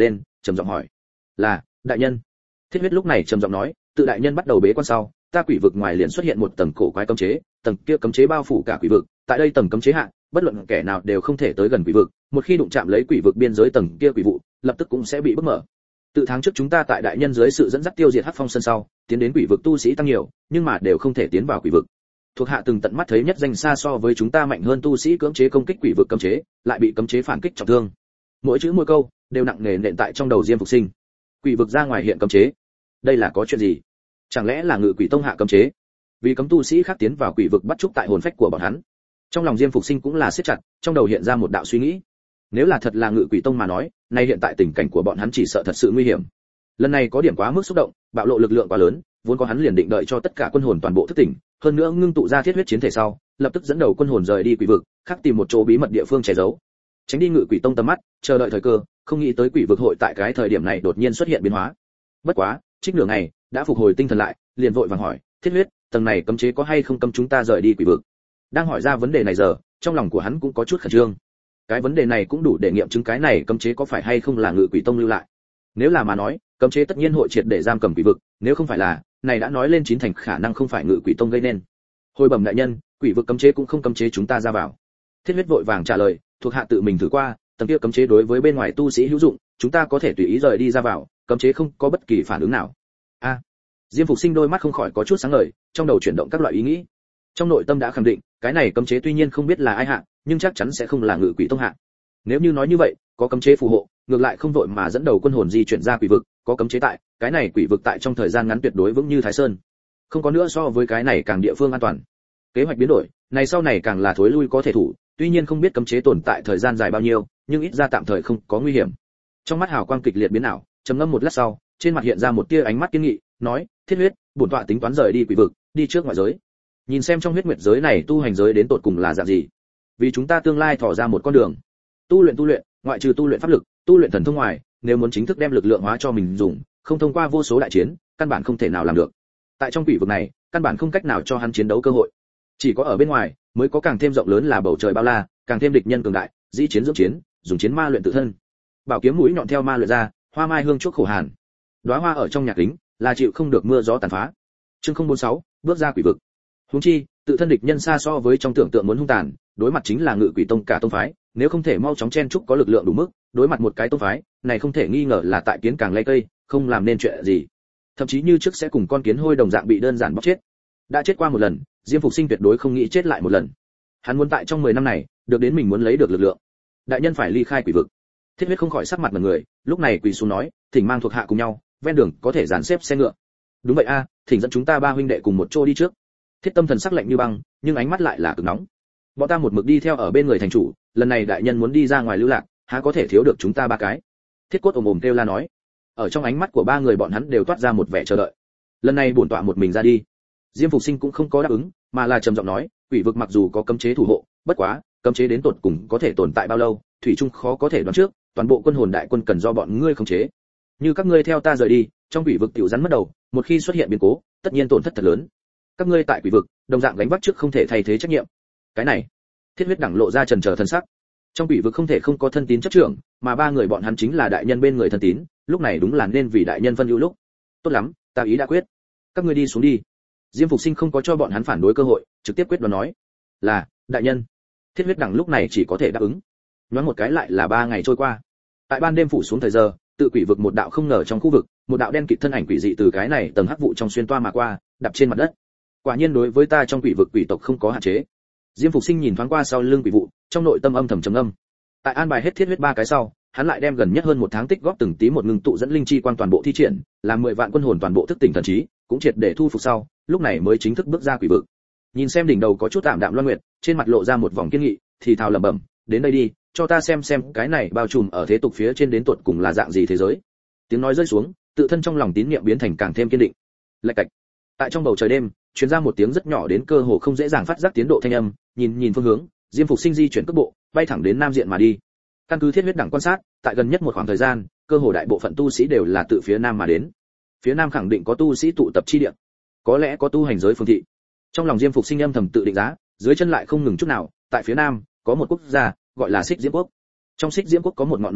trầm giọng hỏi. Là, đại nhân. Thiết Huyết lúc này trầm giọng nói, tự đại nhân bắt đầu bế quan sau, ta quỷ vực ngoài liền xuất hiện một tầng cổ quái cấm chế, tầng kia cấm chế bao phủ cả quỷ vực, tại đây tầng cấm chế hạ, bất luận kẻ nào đều không thể tới gần quỷ vực, một khi đụng chạm lấy quỷ vực biên giới tầng kia quỷ vụ, lập tức cũng sẽ bị bức mở. Từ tháng trước chúng ta tại đại nhân dưới sự dẫn dắt tiêu diệt Hắc Phong Sơn sau, tiến đến quỷ vực tu sĩ tăng nhiều, nhưng mà đều không thể tiến vào quỷ vực. Thuộc hạ từng tận mắt thấy nhất danh xa so với chúng ta mạnh hơn tu sĩ cưỡng chế công kích quỷ vực cấm chế, lại bị cấm chế phản kích trọng thương. Mỗi chữ mỗi câu đều nặng nề nện tại trong đầu Diêm Phục Sinh. Quỷ vực ra ngoài hiện cấm chế, đây là có chuyện gì? Chẳng lẽ là Ngự Quỷ Tông hạ cấm chế? Vì cấm tu sĩ khác tiến vào quỷ vực bắt chúc tại hồn phách của bọn hắn. Trong lòng Diêm Phục Sinh cũng là siết chặt, trong đầu hiện ra một đạo suy nghĩ. Nếu là thật là Ngự Quỷ Tông mà nói, nay hiện tại tình cảnh của bọn hắn chỉ sợ thật sự nguy hiểm. Lần này có điểm quá mức xúc động, bạo lộ lực lượng quá lớn, vốn có hắn liền định đợi cho tất cả quân hồn toàn bộ thức tỉnh, hơn nữa ngưng tụ ra thiết huyết chiến thể sau, lập tức dẫn đầu quân hồn rời đi quỷ vực, khác tìm một chỗ bí mật địa phương che giấu, tránh đi Ngự Quỷ Tông tầm mắt, chờ đợi thời cơ, không nghĩ tới quỷ vực hội tại cái thời điểm này đột nhiên xuất hiện biến hóa. Bất quá, trích nửa ngày, đã phục hồi tinh thần lại, liền vội vàng hỏi, thiết huyết, tầng này cấm chế có hay không cấm chúng ta rời đi quỷ vực? Đang hỏi ra vấn đề này giờ, trong lòng của hắn cũng có chút khẩn trương. Cái vấn đề này cũng đủ để nghiệm chứng cái này cấm chế có phải hay không là Ngự Quỷ Tông lưu lại. Nếu là mà nói, cấm chế tất nhiên hội triệt để giam cầm quỷ vực, nếu không phải là, này đã nói lên chín thành khả năng không phải Ngự Quỷ Tông gây nên. Hồi bẩm đại nhân, quỷ vực cấm chế cũng không cấm chế chúng ta ra vào. Thiết huyết vội vàng trả lời, thuộc hạ tự mình thử qua, tầng kia cấm chế đối với bên ngoài tu sĩ hữu dụng, chúng ta có thể tùy ý rời đi ra vào, cấm chế không có bất kỳ phản ứng nào. A. À, Diêm Phục Sinh đôi mắt không khỏi có chút sáng ngời, trong đầu chuyển động các loại ý nghĩ. Trong nội tâm đã khẳng định, cái này cấm chế tuy nhiên không biết là ai hạ, nhưng chắc chắn sẽ không là Ngự Quỷ Tông hạ. Nếu như nói như vậy, có cấm chế phù hộ, ngược lại không vội mà dẫn đầu quân hồn di chuyển ra quỷ vực, có cấm chế tại, cái này quỷ vực tại trong thời gian ngắn tuyệt đối vững như Thái Sơn. Không có nữa so với cái này càng địa phương an toàn. Kế hoạch biến đổi, này sau này càng là thối lui có thể thủ, tuy nhiên không biết cấm chế tồn tại thời gian dài bao nhiêu, nhưng ít ra tạm thời không có nguy hiểm. Trong mắt hào quang kịch liệt biến ảo, trầm ngâm một lát sau, trên mặt hiện ra một tia ánh mắt kiên nghị, nói, thiết huyết, bổn tọa tính toán rời đi quỷ vực, đi trước ngoại giới. Nhìn xem trong huyết nguyệt giới này tu hành giới đến tột cùng là dạng gì. Vì chúng ta tương lai thỏ ra một con đường. Tu luyện tu luyện, ngoại trừ tu luyện pháp lực, tu luyện thần thông ngoài, nếu muốn chính thức đem lực lượng hóa cho mình dùng, không thông qua vô số đại chiến, căn bản không thể nào làm được. Tại trong quỷ vực này, căn bản không cách nào cho hắn chiến đấu cơ hội. Chỉ có ở bên ngoài, mới có càng thêm rộng lớn là bầu trời bao la, càng thêm địch nhân cường đại, dĩ chiến dưỡng chiến, dùng chiến ma luyện tự thân. Bảo kiếm mũi nhọn theo ma luyện ra, hoa mai hương chuốc khổ hàn. Đóa hoa ở trong nhạc kính, là chịu không được mưa gió tàn phá. Chương không bốn sáu, bước ra quỷ vực. Huống chi, tự thân địch nhân xa so với trong tưởng tượng muốn hung tàn, đối mặt chính là Ngự Quỷ Tông cả tông phái, nếu không thể mau chóng chen chúc có lực lượng đủ mức, đối mặt một cái tông phái, này không thể nghi ngờ là tại kiến càng lay cây, không làm nên chuyện gì. Thậm chí như trước sẽ cùng con kiến hôi đồng dạng bị đơn giản bóc chết. Đã chết qua một lần, Diêm Phục Sinh tuyệt đối không nghĩ chết lại một lần. Hắn muốn tại trong mười năm này, được đến mình muốn lấy được lực lượng. Đại nhân phải ly khai quỷ vực. Thiết huyết không khỏi sắc mặt mọi người, lúc này quỳ xuống nói, thỉnh mang thuộc hạ cùng nhau, ven đường có thể dàn xếp xe ngựa. Đúng vậy a, thỉnh dẫn chúng ta ba huynh đệ cùng một chỗ đi trước. Thiết Tâm thần sắc lạnh như băng, nhưng ánh mắt lại là cực nóng. Bọn ta một mực đi theo ở bên người thành chủ, lần này đại nhân muốn đi ra ngoài lưu lạc, há có thể thiếu được chúng ta ba cái. Thiết Cốt ồm ồm kêu la nói. Ở trong ánh mắt của ba người bọn hắn đều toát ra một vẻ chờ đợi. Lần này bổn tọa một mình ra đi. Diêm Phục Sinh cũng không có đáp ứng, mà là trầm giọng nói, quỷ vực mặc dù có cấm chế thủ hộ, bất quá, cấm chế đến tột cùng có thể tồn tại bao lâu, thủy chung khó có thể đoán trước, toàn bộ quân hồn đại quân cần do bọn ngươi khống chế. Như các ngươi theo ta rời đi, trong quỷ vực tiểu rắn mất đầu, một khi xuất hiện biến cố, tất nhiên tổn thất thật lớn. Các ngươi tại quỷ vực, đồng dạng gánh vác trước không thể thay thế trách nhiệm. Cái này, Thiết huyết đẳng lộ ra trần chờ thân sắc. Trong quỷ vực không thể không có thân tín chấp trưởng, mà ba người bọn hắn chính là đại nhân bên người thân tín, lúc này đúng là nên vì đại nhân phân ưu lúc. Tốt lắm, ta ý đã quyết. Các ngươi đi xuống đi. Diêm Phục Sinh không có cho bọn hắn phản đối cơ hội, trực tiếp quyết đoán nói, là đại nhân. Thiết huyết đẳng lúc này chỉ có thể đáp ứng. Nhoáng một cái lại là ba ngày trôi qua. Tại ban đêm phủ xuống thời giờ, tự quỷ vực một đạo không ngờ trong khu vực, một đạo đen kịt thân ảnh quỷ dị từ cái này tầng hắc vụ trong xuyên toa mà qua, đập trên mặt đất. Quả nhiên đối với ta trong quỷ vực quỷ tộc không có hạn chế. Diêm Phục Sinh nhìn thoáng qua sau lưng quỷ vụ, trong nội tâm âm thầm trầm ngâm. Tại an bài hết thiết huyết ba cái sau, hắn lại đem gần nhất hơn một tháng tích góp từng tí một ngừng tụ dẫn linh chi quan toàn bộ thi triển, làm mười vạn quân hồn toàn bộ thức tỉnh thần trí, cũng triệt để thu phục sau, lúc này mới chính thức bước ra quỷ vực. Nhìn xem đỉnh đầu có chút tạm đạm loan nguyệt, trên mặt lộ ra một vòng kiên nghị, thì thào lẩm bẩm, đến đây đi, cho ta xem xem cái này bao trùm ở thế tục phía trên đến tuột cùng là dạng gì thế giới. Tiếng nói rơi xuống, tự thân trong lòng tín niệm biến thành càng thêm kiên định. Lạch cạch. Tại trong bầu trời đêm, truyền ra một tiếng rất nhỏ đến cơ hồ không dễ dàng phát giác tiến độ thanh âm, nhìn nhìn phương hướng, Diêm Phục Sinh di chuyển cước bộ, bay thẳng đến nam diện mà đi. Căn cứ thiết huyết đẳng quan sát, tại gần nhất một khoảng thời gian, cơ hồ đại bộ phận tu sĩ đều là từ phía nam mà đến. Phía nam khẳng định có tu sĩ tụ tập chi địa, có lẽ có tu hành giới phương thị. Trong lòng Diêm Phục Sinh âm thầm tự định giá, dưới chân lại không ngừng chút nào, tại phía nam có một quốc gia gọi là Xích Diễm quốc. Trong Xích Diễm quốc có một ngọn núi lửa,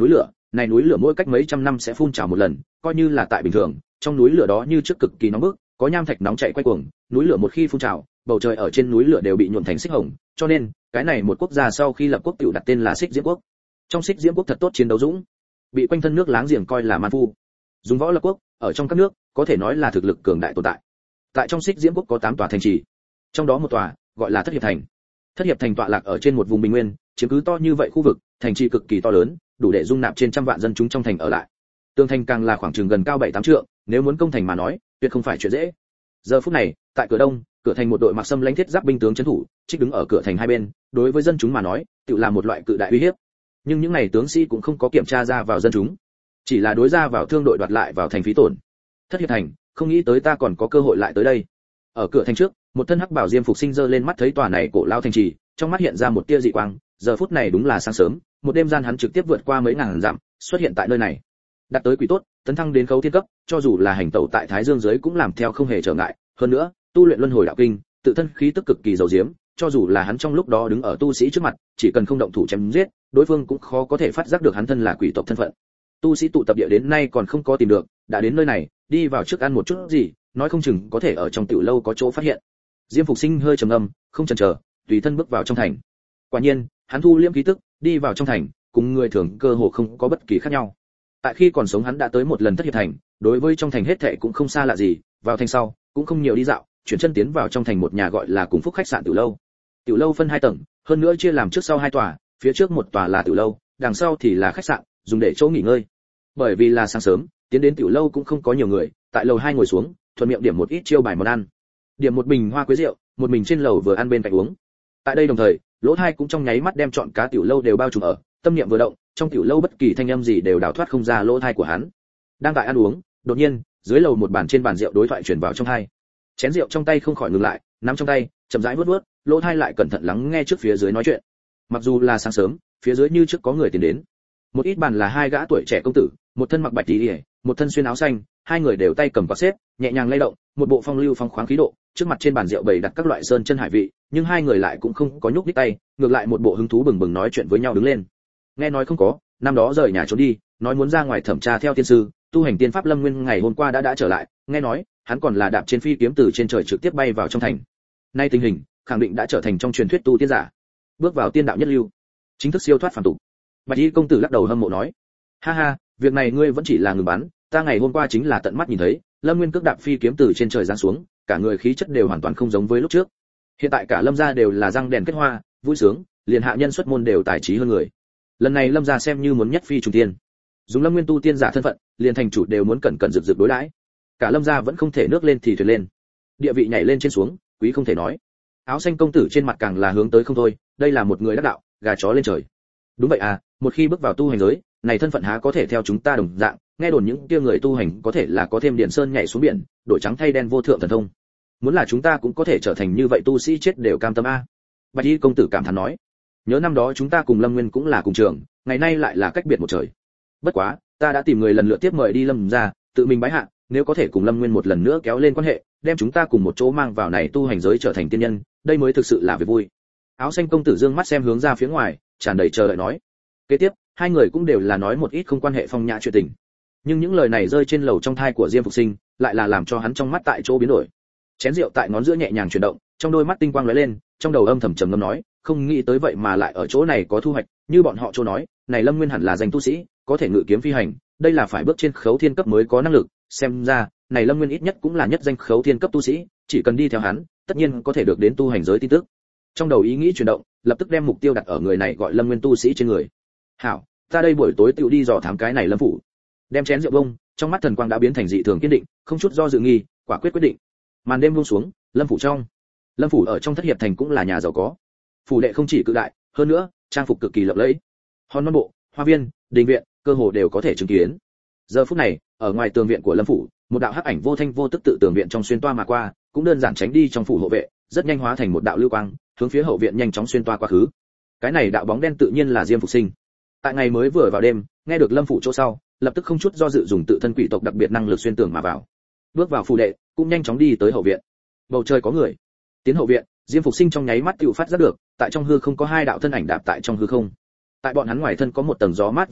này núi lửa mỗi cách mấy trăm năm sẽ phun trào một lần, coi như là tại bình thường, trong núi lửa đó như trước cực kỳ nóng bức, có nham thạch nóng chảy quay cuồng, núi lửa một khi phun trào, bầu trời ở trên núi lửa đều bị nhuộm thành xích hồng, cho nên, cái này một quốc gia sau khi lập quốc tiểu đặt tên là Xích Diễm quốc. Trong Xích Diễm quốc thật tốt chiến đấu dũng, bị quanh thân nước láng giềng coi là man phu. Dùng võ lập quốc, ở trong các nước, có thể nói là thực lực cường đại tồn tại. Tại trong Xích Diễm quốc có tám tòa thành trì, trong đó một tòa gọi là Thất Hiệp thành. Thất Hiệp thành tọa lạc ở trên một vùng bình nguyên, chiếm cứ to như vậy khu vực, thành trì cực kỳ to lớn, đủ để dung nạp trên trăm vạn dân chúng trong thành ở lại. Tường thành càng là khoảng chừng gần cao bảy tám trượng, nếu muốn công thành mà nói, tuyệt không phải chuyện dễ. Giờ phút này, tại cửa đông, cửa thành một đội mặc sâm lãnh thiết giáp binh tướng trấn thủ, trích đứng ở cửa thành hai bên, đối với dân chúng mà nói, tự là một loại cự đại uy hiếp. Nhưng những này tướng sĩ cũng không có kiểm tra ra vào dân chúng, chỉ là đối ra vào thương đội đoạt lại vào thành phí tổn. Thất Hiệp thành, không nghĩ tới ta còn có cơ hội lại tới đây. Ở cửa thành trước, một thân hắc bảo diêm phục sinh giơ lên mắt thấy tòa này cổ lao thành trì, trong mắt hiện ra một tia dị quang, giờ phút này đúng là sáng sớm, một đêm gian hắn trực tiếp vượt qua mấy ngàn dặm, xuất hiện tại nơi này. Đạt tới quỷ tốt, tấn thăng đến khấu thiên cấp, cho dù là hành tẩu tại thái dương giới cũng làm theo không hề trở ngại, hơn nữa, tu luyện luân hồi đạo kinh, tự thân khí tức cực kỳ dầu diếm, cho dù là hắn trong lúc đó đứng ở tu sĩ trước mặt, chỉ cần không động thủ chém giết, đối phương cũng khó có thể phát giác được hắn thân là quỷ tộc thân phận. Tu sĩ tụ tập địa đến nay còn không có tìm được, đã đến nơi này, đi vào trước ăn một chút gì, nói không chừng có thể ở trong tiểu lâu có chỗ phát hiện. Diêm Phục Sinh hơi trầm ngâm, không chần chờ, tùy thân bước vào trong thành. Quả nhiên, hắn thu liễm khí tức, đi vào trong thành, cùng người thường cơ hồ không có bất kỳ khác nhau. Tại khi còn sống hắn đã tới một lần Thất Hiệp thành, đối với trong thành hết thảy cũng không xa lạ gì, vào thành sau, cũng không nhiều đi dạo, chuyển chân tiến vào trong thành một nhà gọi là Cùng Phúc khách sạn tiểu lâu. Tiểu lâu phân hai tầng, hơn nữa chia làm trước sau hai tòa, phía trước một tòa là tiểu lâu, đằng sau thì là khách sạn, dùng để chỗ nghỉ ngơi. Bởi vì là sáng sớm, tiến đến tiểu lâu cũng không có nhiều người, tại lầu hai ngồi xuống, thuận miệng điểm một ít chiêu bài món ăn. Điểm một bình hoa quế rượu, một mình trên lầu vừa ăn bên cạnh uống. Tại đây đồng thời, lỗ hai cũng trong nháy mắt đem trọn cá tiểu lâu đều bao trùm ở, tâm niệm vừa động, trong tiểu lâu bất kỳ thanh âm gì đều đào thoát không ra lỗ tai của hắn. Đang tại ăn uống, đột nhiên, dưới lầu một bàn trên bàn rượu đối thoại truyền vào trong tai. Chén rượu trong tay không khỏi ngừng lại, nắm trong tay, chậm rãi vuốt vuốt, lỗ tai lại cẩn thận lắng nghe trước phía dưới nói chuyện. Mặc dù là sáng sớm, phía dưới như trước có người tiến đến. Một ít bàn là hai gã tuổi trẻ công tử, một thân mặc bạch y, một thân xuyên áo xanh, hai người đều tay cầm quạt xếp, nhẹ nhàng lay động, một bộ phong lưu phong khoáng khí độ, trước mặt trên bàn rượu bày đặt các loại sơn chân hải vị, nhưng hai người lại cũng không có nhúc nhích tay, ngược lại một bộ hứng thú bừng bừng nói chuyện với nhau đứng lên. Nghe nói không có, năm đó rời nhà trốn đi, nói muốn ra ngoài thẩm tra theo tiên sư, tu hành tiên pháp Lâm Nguyên ngày hôm qua đã đã trở lại, nghe nói, hắn còn là đạp trên phi kiếm từ trên trời trực tiếp bay vào trong thành. Nay tình hình, khẳng định đã trở thành trong truyền thuyết tu tiên giả, bước vào tiên đạo nhất lưu, chính thức siêu thoát phàm tục. Bạch Y công tử lắc đầu hâm mộ nói: "Ha ha, việc này ngươi vẫn chỉ là ngừng bắn, ta ngày hôm qua chính là tận mắt nhìn thấy, Lâm Nguyên cước đạp phi kiếm từ trên trời giáng xuống, cả người khí chất đều hoàn toàn không giống với lúc trước. Hiện tại cả Lâm gia đều là răng đèn kết hoa, vui sướng, liền hạ nhân xuất môn đều tài trí hơn người. Lần này Lâm gia xem như muốn nhất phi trùng tiên. Dùng Lâm Nguyên tu tiên giả thân phận, liền thành chủ đều muốn cẩn cẩn rực rực đối đãi. Cả Lâm gia vẫn không thể nước lên thì thuyền lên. Địa vị nhảy lên trên xuống, quý không thể nói." Áo xanh công tử trên mặt càng là hướng tới không thôi, đây là một người đắc đạo, gà chó lên trời. Đúng vậy à, một khi bước vào tu hành giới, này thân phận há có thể theo chúng ta đồng dạng, nghe đồn những kia người tu hành có thể là có thêm điện sơn nhảy xuống biển, đổi trắng thay đen vô thượng thần thông. Muốn là chúng ta cũng có thể trở thành như vậy, tu sĩ chết đều cam tâm a. Bạch Y công tử cảm thán nói: "Nhớ năm đó chúng ta cùng Lâm Nguyên cũng là cùng trường, ngày nay lại là cách biệt một trời. Bất quá, ta đã tìm người lần lượt tiếp mời đi Lâm gia, tự mình bái hạ, nếu có thể cùng Lâm Nguyên một lần nữa kéo lên quan hệ, đem chúng ta cùng một chỗ mang vào này tu hành giới trở thành tiên nhân, đây mới thực sự là việc vui." Áo xanh công tử dương mắt xem hướng ra phía ngoài, tràn đầy chờ đợi nói. Kế tiếp, hai người cũng đều là nói một ít không quan hệ phong nhã chuyện tình. Nhưng những lời này rơi trên lầu trong thai của Diêm Phục Sinh, lại là làm cho hắn trong mắt tại chỗ biến đổi. Chén rượu tại ngón giữa nhẹ nhàng chuyển động, trong đôi mắt tinh quang lóe lên, trong đầu âm thầm trầm ngâm nói, không nghĩ tới vậy mà lại ở chỗ này có thu hoạch, như bọn họ chỗ nói, này Lâm Nguyên hẳn là danh tu sĩ, có thể ngự kiếm phi hành, đây là phải bước trên khấu thiên cấp mới có năng lực, xem ra, này Lâm Nguyên ít nhất cũng là nhất danh khấu thiên cấp tu sĩ, chỉ cần đi theo hắn, tất nhiên có thể được đến tu hành giới tin tức. Trong đầu ý nghĩ chuyển động, lập tức đem mục tiêu đặt ở người này gọi Lâm Nguyên tu sĩ trên người. Hảo, ta đây buổi tối tựu đi dò thám cái này Lâm phủ. Đem chén rượu bông, trong mắt thần quang đã biến thành dị thường kiên định, không chút do dự nghi, quả quyết quyết định. Màn đêm buông xuống, Lâm phủ trong. Lâm phủ ở trong Thất Hiệp thành cũng là nhà giàu có. Phủ đệ không chỉ cự đại, hơn nữa, trang phục cực kỳ lộng lẫy. Hòn non bộ, hoa viên, đình viện, cơ hồ đều có thể chứng kiến. Giờ phút này, ở ngoài tường viện của Lâm phủ, một đạo hắc ảnh vô thanh vô tức tự tường viện trong xuyên toa mà qua, cũng đơn giản tránh đi trong phủ hộ vệ, rất nhanh hóa thành một đạo lưu quang, hướng phía hậu viện nhanh chóng xuyên toa qua khứ. Cái này đạo bóng đen tự nhiên là Diêm Phục Sinh. Tại ngày mới vừa vào đêm, nghe được Lâm phủ chỗ sau, lập tức không chút do dự dùng tự thân quỷ tộc đặc biệt năng lực xuyên tường mà vào. Bước vào phủ đệ, cũng nhanh chóng đi tới hậu viện. Bầu trời có người. Tiến hậu viện, Diêm Phục Sinh trong nháy mắt tựu phát giác được, tại trong hư không có hai đạo thân ảnh đạp tại trong hư không. Tại bọn hắn ngoài thân có một tầng gió mát vần quanh,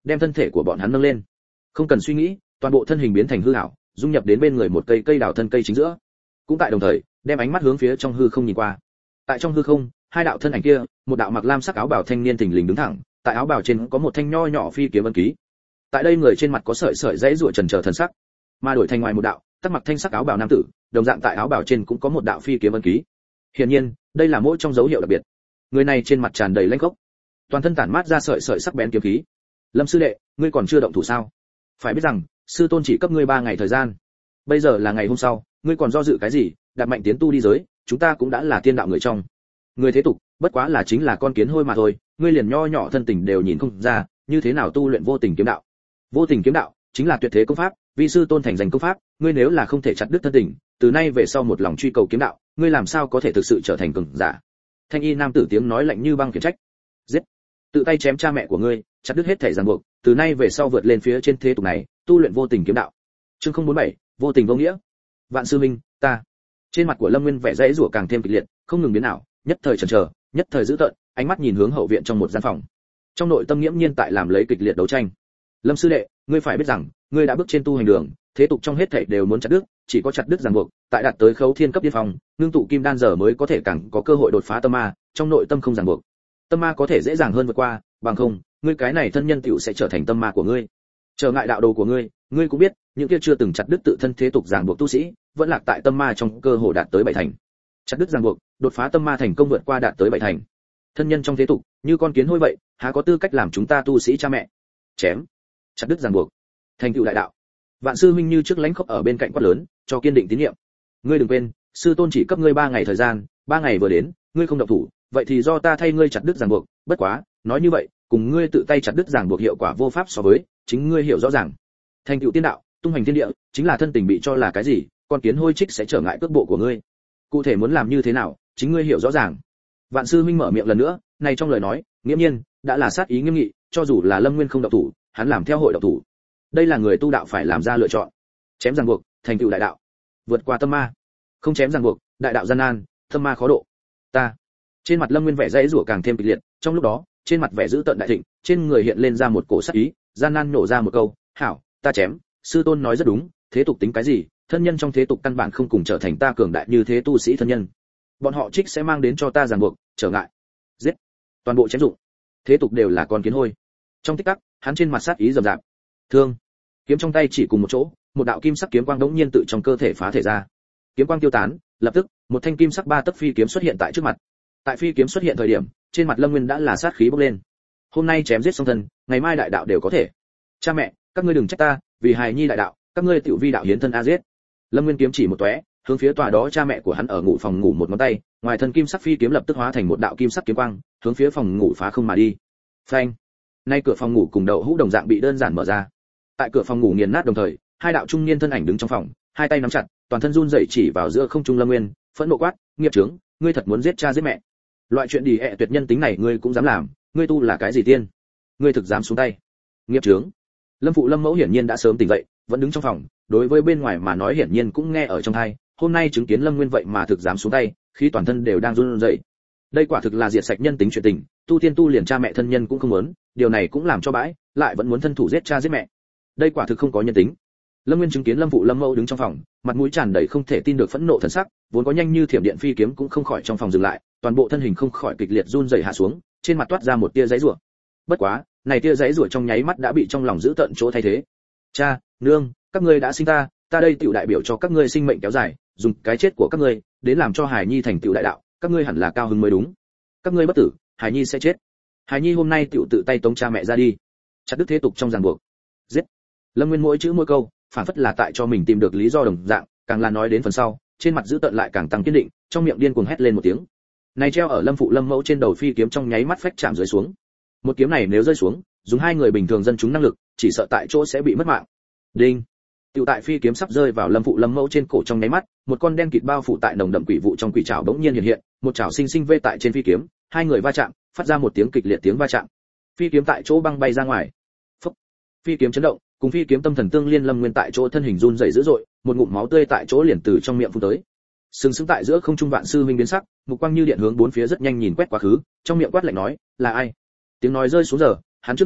đem thân thể của bọn hắn nâng lên. Không cần suy nghĩ, toàn bộ thân hình biến thành hư ảo, dung nhập đến bên người một cây cây đào thân cây chính giữa. Cũng tại đồng thời, đem ánh mắt hướng phía trong hư không nhìn qua. Tại trong hư không, hai đạo thân ảnh kia, một đạo mặc lam sắc áo bào thanh niên thình lình đứng thẳng, tại áo bào trên có một thanh nho nhỏ phi kiếm ấn ký. Tại đây người trên mặt có sợi sợi dãy rụa trần chờ thần sắc, mà đổi thành ngoài một đạo, tắc mặc thanh sắc áo bào nam tử, đồng dạng tại áo bào trên cũng có một đạo phi kiếm ấn ký. Hiển nhiên, đây là mỗi trong dấu hiệu đặc biệt. Người này trên mặt tràn đầy lãnh khốc, toàn thân tản mát ra sợi sợi sắc bén kiếm khí. Lâm sư đệ, ngươi còn chưa động thủ sao? Phải biết rằng, sư tôn chỉ cấp ngươi ba ngày thời gian. Bây giờ là ngày hôm sau, ngươi còn do dự cái gì? Đạp mạnh tiến tu đi giới, chúng ta cũng đã là tiên đạo người trong. Người thế tục, bất quá là chính là con kiến hôi mà thôi, ngươi liền nho nhỏ thân tình đều nhìn không ra, như thế nào tu luyện vô tình kiếm đạo? Vô tình kiếm đạo chính là tuyệt thế công pháp, vi sư tôn thành danh công pháp, ngươi nếu là không thể chặt đứt thân tình, từ nay về sau một lòng truy cầu kiếm đạo, ngươi làm sao có thể thực sự trở thành cường giả? Thanh y nam tử tiếng nói lạnh như băng khiển trách. Giết! Tự tay chém cha mẹ của ngươi, chặt đứt hết thể ràng buộc, từ nay về sau vượt lên phía trên thế tục này, tu luyện vô tình kiếm đạo. Chương không bốn bảy, vô tình vô nghĩa. Vạn sư minh, ta. Trên mặt của Lâm Nguyên vẻ dãy rủa càng thêm kịch liệt, không ngừng biến ảo, nhất thời chần chờ, nhất thời dữ tợn, ánh mắt nhìn hướng hậu viện trong một gian phòng. Trong nội tâm nghiễm nhiên tại làm lấy kịch liệt đấu tranh. Lâm sư đệ, ngươi phải biết rằng, ngươi đã bước trên tu hành đường, thế tục trong hết thảy đều muốn chặt đứt, chỉ có chặt đứt ràng buộc, tại đạt tới khấu thiên cấp điên phòng, ngưng tụ kim đan giờ mới có thể càng có cơ hội đột phá tâm ma, trong nội tâm không ràng buộc. Tâm ma có thể dễ dàng hơn vượt qua, bằng không, ngươi cái này thân nhân tiểu sẽ trở thành tâm ma của ngươi. Trở ngại đạo đồ của ngươi, ngươi cũng biết, những kia chưa từng chặt đứt tự thân thế tục ràng buộc tu sĩ, vẫn lạc tại tâm ma trong cơ hội đạt tới bảy thành. Chặt đứt ràng buộc, đột phá tâm ma thành công vượt qua đạt tới bảy thành. Thân nhân trong thế tục, như con kiến hôi vậy, há có tư cách làm chúng ta tu sĩ cha mẹ. Chém, chặt đứt ràng buộc, thành tựu đại đạo. Vạn sư huynh như trước lãnh khốc ở bên cạnh quát lớn, cho kiên định tín nhiệm. Ngươi đừng quên, sư tôn chỉ cấp ngươi ba ngày thời gian, ba ngày vừa đến, ngươi không động thủ, vậy thì do ta thay ngươi chặt đứt ràng buộc, bất quá, nói như vậy, cùng ngươi tự tay chặt đứt ràng buộc hiệu quả vô pháp so với, chính ngươi hiểu rõ ràng. Thành tựu tiên đạo, tung hành thiên địa, chính là thân tình bị cho là cái gì, con kiến hôi trích sẽ trở ngại cước bộ của ngươi. Cụ thể muốn làm như thế nào, chính ngươi hiểu rõ ràng. Vạn sư huynh mở miệng lần nữa, này trong lời nói, nghiêm nhiên, đã là sát ý nghiêm nghị, cho dù là Lâm Nguyên không động thủ, hắn làm theo hội động thủ. Đây là người tu đạo phải làm ra lựa chọn. Chém ràng buộc, thành tựu đại đạo. Vượt qua tâm ma. Không chém ràng buộc, đại đạo gian nan, tâm ma khó độ. Ta. Trên mặt Lâm Nguyên vẻ dãy rủa càng thêm kịch liệt, trong lúc đó, trên mặt vẻ dữ tợn đại thịnh, trên người hiện lên ra một cổ sát ý, gian nan nổ ra một câu, "Hảo, ta chém." Sư tôn nói rất đúng, thế tục tính cái gì, thân nhân trong thế tục căn bản không cùng trở thành ta cường đại như thế tu sĩ thân nhân. Bọn họ trích sẽ mang đến cho ta ràng buộc, trở ngại. Giết. Toàn bộ chém dụng. Thế tục đều là con kiến hôi. Trong tích tắc, hắn trên mặt sát ý rầm rạp. Thương. Kiếm trong tay chỉ cùng một chỗ, một đạo kim sắc kiếm quang đống nhiên tự trong cơ thể phá thể ra. Kiếm quang tiêu tán, lập tức, một thanh kim sắc ba tấc phi kiếm xuất hiện tại trước mặt. Tại phi kiếm xuất hiện thời điểm, trên mặt Lâm Nguyên đã là sát khí bốc lên. Hôm nay chém giết xong thân, ngày mai đại đạo đều có thể. Cha mẹ, các ngươi đừng trách ta, vì hài nhi đại đạo, các ngươi tiểu vi đạo hiến thân a giết. Lâm Nguyên kiếm chỉ một tóe, hướng phía tòa đó cha mẹ của hắn ở ngủ phòng ngủ một ngón tay, ngoài thân kim sắc phi kiếm lập tức hóa thành một đạo kim sắc kiếm quang, hướng phía phòng ngủ phá không mà đi. Phanh. Nay cửa phòng ngủ cùng đậu hũ đồng dạng bị đơn giản mở ra. Tại cửa phòng ngủ nghiền nát đồng thời, hai đạo trung niên thân ảnh đứng trong phòng, hai tay nắm chặt, toàn thân run rẩy chỉ vào giữa không trung Lâm Nguyên, phẫn nộ quát, nghiệp chướng, ngươi thật muốn giết cha giết mẹ? Loại chuyện đi ẹ tuyệt nhân tính này ngươi cũng dám làm, ngươi tu là cái gì tiên? Ngươi thực dám xuống tay? Nghiệp chướng. Lâm phụ Lâm mẫu hiển nhiên đã sớm tỉnh dậy, vẫn đứng trong phòng, đối với bên ngoài mà nói hiển nhiên cũng nghe ở trong tai, hôm nay chứng kiến Lâm Nguyên vậy mà thực dám xuống tay, khi toàn thân đều đang run rẩy. Đây quả thực là diệt sạch nhân tính chuyện tình, tu tiên tu liền cha mẹ thân nhân cũng không muốn, điều này cũng làm cho bãi, lại vẫn muốn thân thủ giết cha giết mẹ. Đây quả thực không có nhân tính. Lâm Nguyên chứng kiến Lâm phụ Lâm mẫu đứng trong phòng, mặt mũi tràn đầy không thể tin được phẫn nộ thần sắc, vốn có nhanh như thiểm điện phi kiếm cũng không khỏi trong phòng dừng lại, toàn bộ thân hình không khỏi kịch liệt run rẩy hạ xuống, trên mặt toát ra một tia giãy giụa. Bất quá, này tia giãy giụa trong nháy mắt đã bị trong lòng giữ tận chỗ thay thế. Cha, nương, các ngươi đã sinh ta, ta đây tiểu đại biểu cho các ngươi sinh mệnh kéo dài, dùng cái chết của các ngươi đến làm cho Hải Nhi thành tựu đại đạo, các ngươi hẳn là cao hứng mới đúng. Các ngươi bất tử, Hải Nhi sẽ chết. Hải Nhi hôm nay tiểu tự tay tống cha mẹ ra đi, chặt đứt thế tục trong ràng buộc. Giết. Lâm Nguyên mỗi chữ mỗi câu, phản phất là tại cho mình tìm được lý do đồng dạng, càng là nói đến phần sau, trên mặt giữ tợn lại càng tăng kiên định, trong miệng điên cuồng hét lên một tiếng. Này treo ở Lâm phụ Lâm mẫu trên đầu phi kiếm trong nháy mắt phách chạm rơi xuống. Một kiếm này nếu rơi xuống, dùng hai người bình thường dân chúng năng lực, chỉ sợ tại chỗ sẽ bị mất mạng. Đinh. Tiểu tại phi kiếm sắp rơi vào Lâm phụ Lâm mẫu trên cổ trong nháy mắt, một con đen kịt bao phủ tại nồng đậm quỷ vụ trong quỷ trảo bỗng nhiên hiện hiện, một trảo sinh sinh vê tại trên phi kiếm, hai người va chạm, phát ra một tiếng kịch liệt tiếng va chạm. Phi kiếm tại chỗ băng bay ra ngoài. Phốc. Phi kiếm chấn động, cùng phi kiếm tâm thần tương liên, Lâm Nguyên tại chỗ thân hình run rẩy dữ dội, một ngụm máu tươi tại chỗ liền từ trong miệng phun tới. Sừng sững tại giữa không trung Vạn sư huynh biến sắc, mục quang như điện hướng bốn phía rất nhanh nhìn quét quá khứ, trong miệng quát lạnh nói, là ai? Tiếng nói rơi xuống giờ, hắn trước người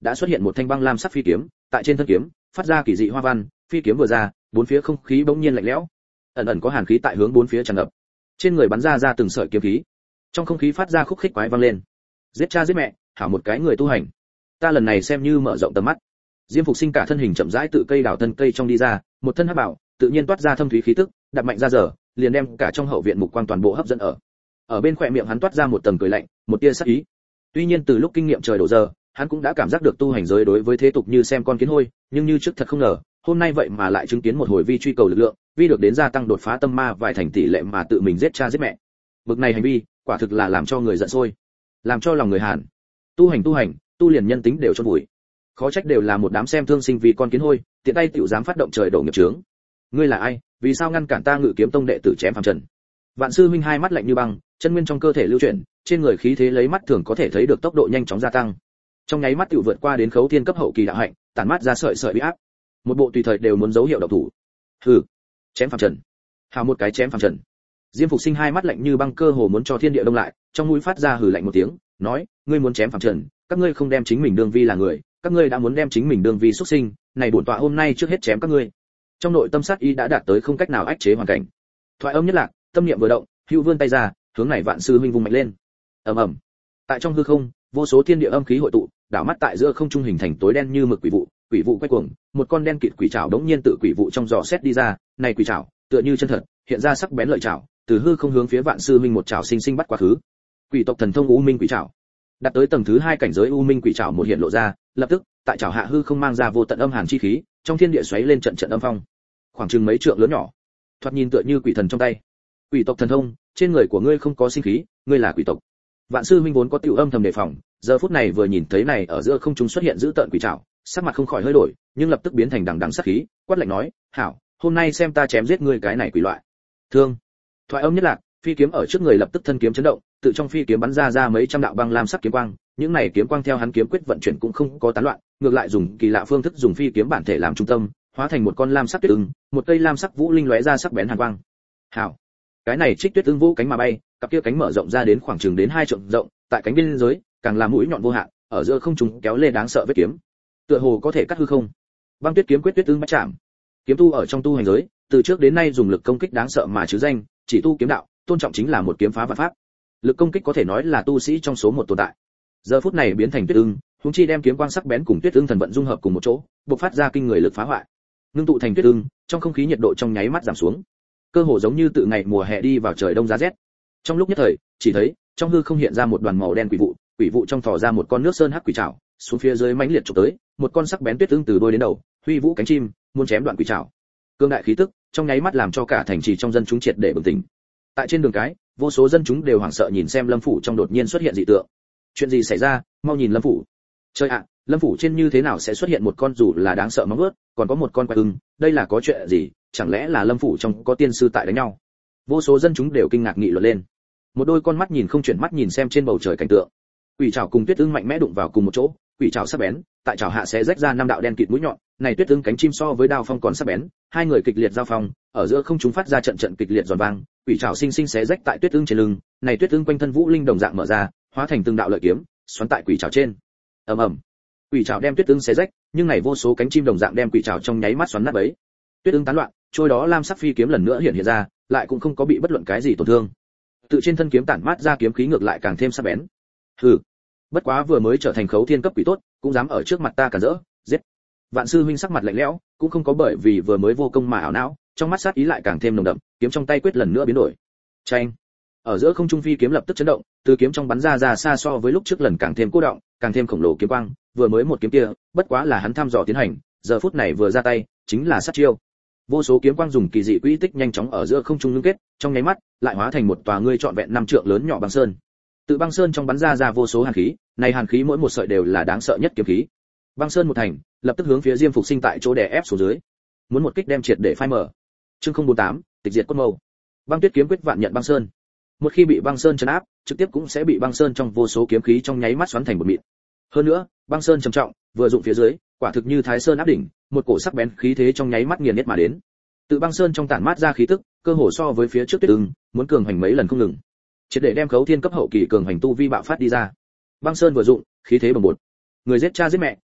đã xuất hiện một thanh băng lam sắc phi kiếm, tại trên thân kiếm phát ra kỳ dị hoa văn, phi kiếm vừa ra, bốn phía không khí bỗng nhiên lạnh lẽo, ẩn ẩn có hàn khí tại hướng bốn phía tràn ngập. Trên người bắn ra ra từng sợi kiếm khí, trong không khí phát ra khúc khích quái vang lên. Giết cha giết mẹ, hảo một cái người tu hành. Ta lần này xem như mở rộng tầm mắt. Diêm Phục Sinh cả thân hình chậm rãi tự cây đào thân cây trong đi ra, một thân hắc bảo, tự nhiên toát ra thâm thúy khí tức, đạp mạnh ra giờ, liền đem cả trong hậu viện mục quang toàn bộ hấp dẫn ở. Ở bên khóe miệng hắn toát ra một tầng cười lạnh, một tia sắc ý. Tuy nhiên từ lúc kinh nghiệm trời đổ giờ, hắn cũng đã cảm giác được tu hành giới đối với thế tục như xem con kiến hôi, nhưng như trước thật không ngờ, hôm nay vậy mà lại chứng kiến một hồi vi truy cầu lực lượng, vi được đến gia tăng đột phá tâm ma vài thành tỷ lệ mà tự mình giết cha giết mẹ. Bực này hành vi, quả thực là làm cho người giận sôi, làm cho lòng người hàn. Tu hành tu hành, tu liền nhân tính đều chôn vùi. Khó trách đều là một đám xem thương sinh vì con kiến hôi, tiện tay tiểu dám phát động trời đổ nghiệp chướng. Ngươi là ai, vì sao ngăn cản ta Ngự Kiếm Tông đệ tử chém phàm trần? Vạn sư huynh hai mắt lạnh như băng, chân nguyên trong cơ thể lưu chuyển, trên người khí thế lấy mắt thường có thể thấy được tốc độ nhanh chóng gia tăng. Trong nháy mắt tiểu vượt qua đến khấu thiên cấp hậu kỳ đạo hạnh, tản mát ra sợi sợi uy áp. Một bộ tùy thời đều muốn dấu hiệu động thủ. Hừ, chém phàm trần. Hào một cái chém phàm trần. Diêm Phục Sinh hai mắt lạnh như băng cơ hồ muốn cho thiên địa đông lại, trong mũi phát ra hừ lạnh một tiếng, nói, ngươi muốn chém phàm trần, các ngươi không đem chính mình đương vi là người, các ngươi đã muốn đem chính mình đương vi xuất sinh, này bổn tọa hôm nay trước hết chém các ngươi. Trong nội tâm sát ý đã đạt tới không cách nào ách chế hoàn cảnh. Thoại âm nhất lạc, tâm niệm vừa động, hữu vươn tay ra, hướng này Vạn sư huynh vung mạnh lên. Ầm ầm. Tại trong hư không, vô số thiên địa âm khí hội tụ, đảo mắt tại giữa không trung hình thành tối đen như mực quỷ vụ, quỷ vụ quay cuồng, một con đen kịt quỷ trảo đống nhiên tự quỷ vụ trong giò xét đi ra, này quỷ trảo, tựa như chân thật, hiện ra sắc bén lợi trảo, từ hư không hướng phía Vạn sư huynh một trảo sinh sinh bắt quá khứ. Quỷ tộc thần thông U Minh quỷ trảo, đạt tới tầng thứ hai cảnh giới U Minh quỷ trảo một hiện lộ ra, lập tức, tại trảo hạ hư không mang ra vô tận âm hàn chi khí, trong thiên địa xoáy lên trận trận âm phong. Khoảng chừng mấy trượng lớn nhỏ, thoạt nhìn tựa như quỷ thần trong tay. Quỷ tộc thần thông, trên người của ngươi không có sinh khí, ngươi là quỷ tộc. Vạn sư huynh vốn có tiểu âm thầm đề phòng, giờ phút này vừa nhìn thấy này ở giữa không trung xuất hiện dữ tợn quỷ trảo, sắc mặt không khỏi hơi đổi, nhưng lập tức biến thành đằng đằng sát khí, quát lạnh nói, "Hảo, hôm nay xem ta chém giết ngươi cái này quỷ loại." Thương. Thoại âm nhất lạc, phi kiếm ở trước người lập tức thân kiếm chấn động, tự trong phi kiếm bắn ra ra mấy trăm đạo băng lam sắc kiếm quang, những này kiếm quang theo hắn kiếm quyết vận chuyển cũng không có tán loạn, ngược lại dùng kỳ lạ phương thức dùng phi kiếm bản thể làm trung tâm, hóa thành một con lam sắc tuyết ưng, một cây lam sắc vũ linh lóe ra sắc bén hàn quang. Hảo. Cái này Trích Tuyết ưng vũ cánh mà bay, cặp kia cánh mở rộng ra đến khoảng chừng đến hai trượng rộng, tại cánh biên giới, càng là mũi nhọn vô hạn, ở giữa không trung kéo lê đáng sợ vết kiếm. Tựa hồ có thể cắt hư không. Băng Tuyết kiếm quyết Tuyết ưng bách chạm. Kiếm tu ở trong tu hành giới, từ trước đến nay dùng lực công kích đáng sợ mà chứ danh, chỉ tu kiếm đạo, tôn trọng chính là một kiếm phá vạn pháp. Lực công kích có thể nói là tu sĩ trong số một tồn tại. Giờ phút này biến thành Tuyết ưng, huống chi đem kiếm quang sắc bén cùng Tuyết ưng thần vận dung hợp cùng một chỗ, bộc phát ra kinh người lực phá hoại. Ngưng tụ thành Tuyết ưng, trong không khí nhiệt độ trong nháy mắt giảm xuống, cơ hồ giống như tự ngày mùa hè đi vào trời đông giá rét. Trong lúc nhất thời, chỉ thấy trong hư không hiện ra một đoàn màu đen quỷ vụ, quỷ vụ trong thò ra một con nước sơn hắc quỷ trảo, xuống phía dưới mãnh liệt chụp tới, một con sắc bén tuyết ưng từ đuôi đến đầu, huy vũ cánh chim, muốn chém đoạn quỷ trảo. Cương đại khí tức, trong nháy mắt làm cho cả thành trì trong dân chúng triệt để bừng tỉnh. Tại trên đường cái, vô số dân chúng đều hoảng sợ nhìn xem Lâm phủ trong đột nhiên xuất hiện dị tượng. Chuyện gì xảy ra, mau nhìn Lâm phủ. Trời ạ, Lâm phủ trên như thế nào sẽ xuất hiện một con dù là đáng sợ móng vuốt, còn có một con quái ưng, đây là có chuyện gì, chẳng lẽ là Lâm phủ trong có tiên sư tại đánh nhau? Vô số dân chúng đều kinh ngạc nghị luận lên. Một đôi con mắt nhìn không chuyển mắt nhìn xem trên bầu trời cảnh tượng. Quỷ trảo cùng tuyết ưng mạnh mẽ đụng vào cùng một chỗ, quỷ trảo sắc bén, tại trảo hạ sẽ rách ra năm đạo đen kịt mũi nhọn, này tuyết ưng cánh chim so với đao phong còn sắc bén, hai người kịch liệt giao phong, ở giữa không chúng phát ra trận trận kịch liệt giòn vang, quỷ trảo sinh sinh xé rách tại tuyết ưng trên lưng, này tuyết ưng quanh thân vũ linh đồng dạng mở ra, hóa thành từng đạo lợi kiếm, xoắn tại quỷ trảo trên. Ầm ầm. Quỷ trảo đem tuyết ưng xé rách, nhưng này vô số cánh chim đồng dạng đem quỷ trảo trong nháy mắt xoắn nát bấy. Tuyết ưng tán loạn, trôi đó lam sắc phi kiếm lần nữa hiện hiện ra, lại cũng không có bị bất luận cái gì tổn thương. Tự trên thân kiếm tản mát ra kiếm khí ngược lại càng thêm sắc bén. Hừ, bất quá vừa mới trở thành khấu thiên cấp quỷ tốt, cũng dám ở trước mặt ta cản rỡ, giết. Vạn sư huynh sắc mặt lạnh lẽo, cũng không có bởi vì vừa mới vô công mà ảo não, trong mắt sát ý lại càng thêm nồng đậm, kiếm trong tay quyết lần nữa biến đổi. Chanh. Ở giữa không trung phi kiếm lập tức chấn động, từ kiếm trong bắn ra ra xa so với lúc trước lần càng thêm cô động, càng thêm khổng lồ kiếm quang, vừa mới một kiếm kia, bất quá là hắn thăm dò tiến hành, giờ phút này vừa ra tay, chính là sát chiêu. Vô số kiếm quang dùng kỳ dị quỹ tích nhanh chóng ở giữa không trung ngưng kết, trong nháy mắt, lại hóa thành một tòa ngươi trọn vẹn năm trượng lớn nhỏ băng sơn. Từ băng sơn trong bắn ra ra vô số hàn khí, này hàn khí mỗi một sợi đều là đáng sợ nhất kiếm khí. Băng sơn một thành, lập tức hướng phía Diêm Phục Sinh tại chỗ đè ép xuống dưới. Muốn một kích đem triệt để phai mở. Chương không bốn tám, tịch diệt cốt mâu. Băng Tuyết kiếm quyết vạn nhận băng sơn. Một khi bị băng sơn trấn áp, trực tiếp cũng sẽ bị băng sơn trong vô số kiếm khí trong nháy mắt xoắn thành bột mịn. Hơn nữa, băng sơn trầm trọng, vừa dụng phía dưới, quả thực như Thái Sơn áp đỉnh, một cổ sắc bén khí thế trong nháy mắt nghiền nứt mà đến. Tự băng sơn trong tản mát ra khí tức, cơ hồ so với phía trước tuyết ưng, muốn cường hành mấy lần không ngừng. Triệt để đem khấu thiên cấp hậu kỳ cường hành tu vi bạo phát đi ra. Băng sơn vừa dụng, khí thế bồng bột. Người giết cha giết mẹ,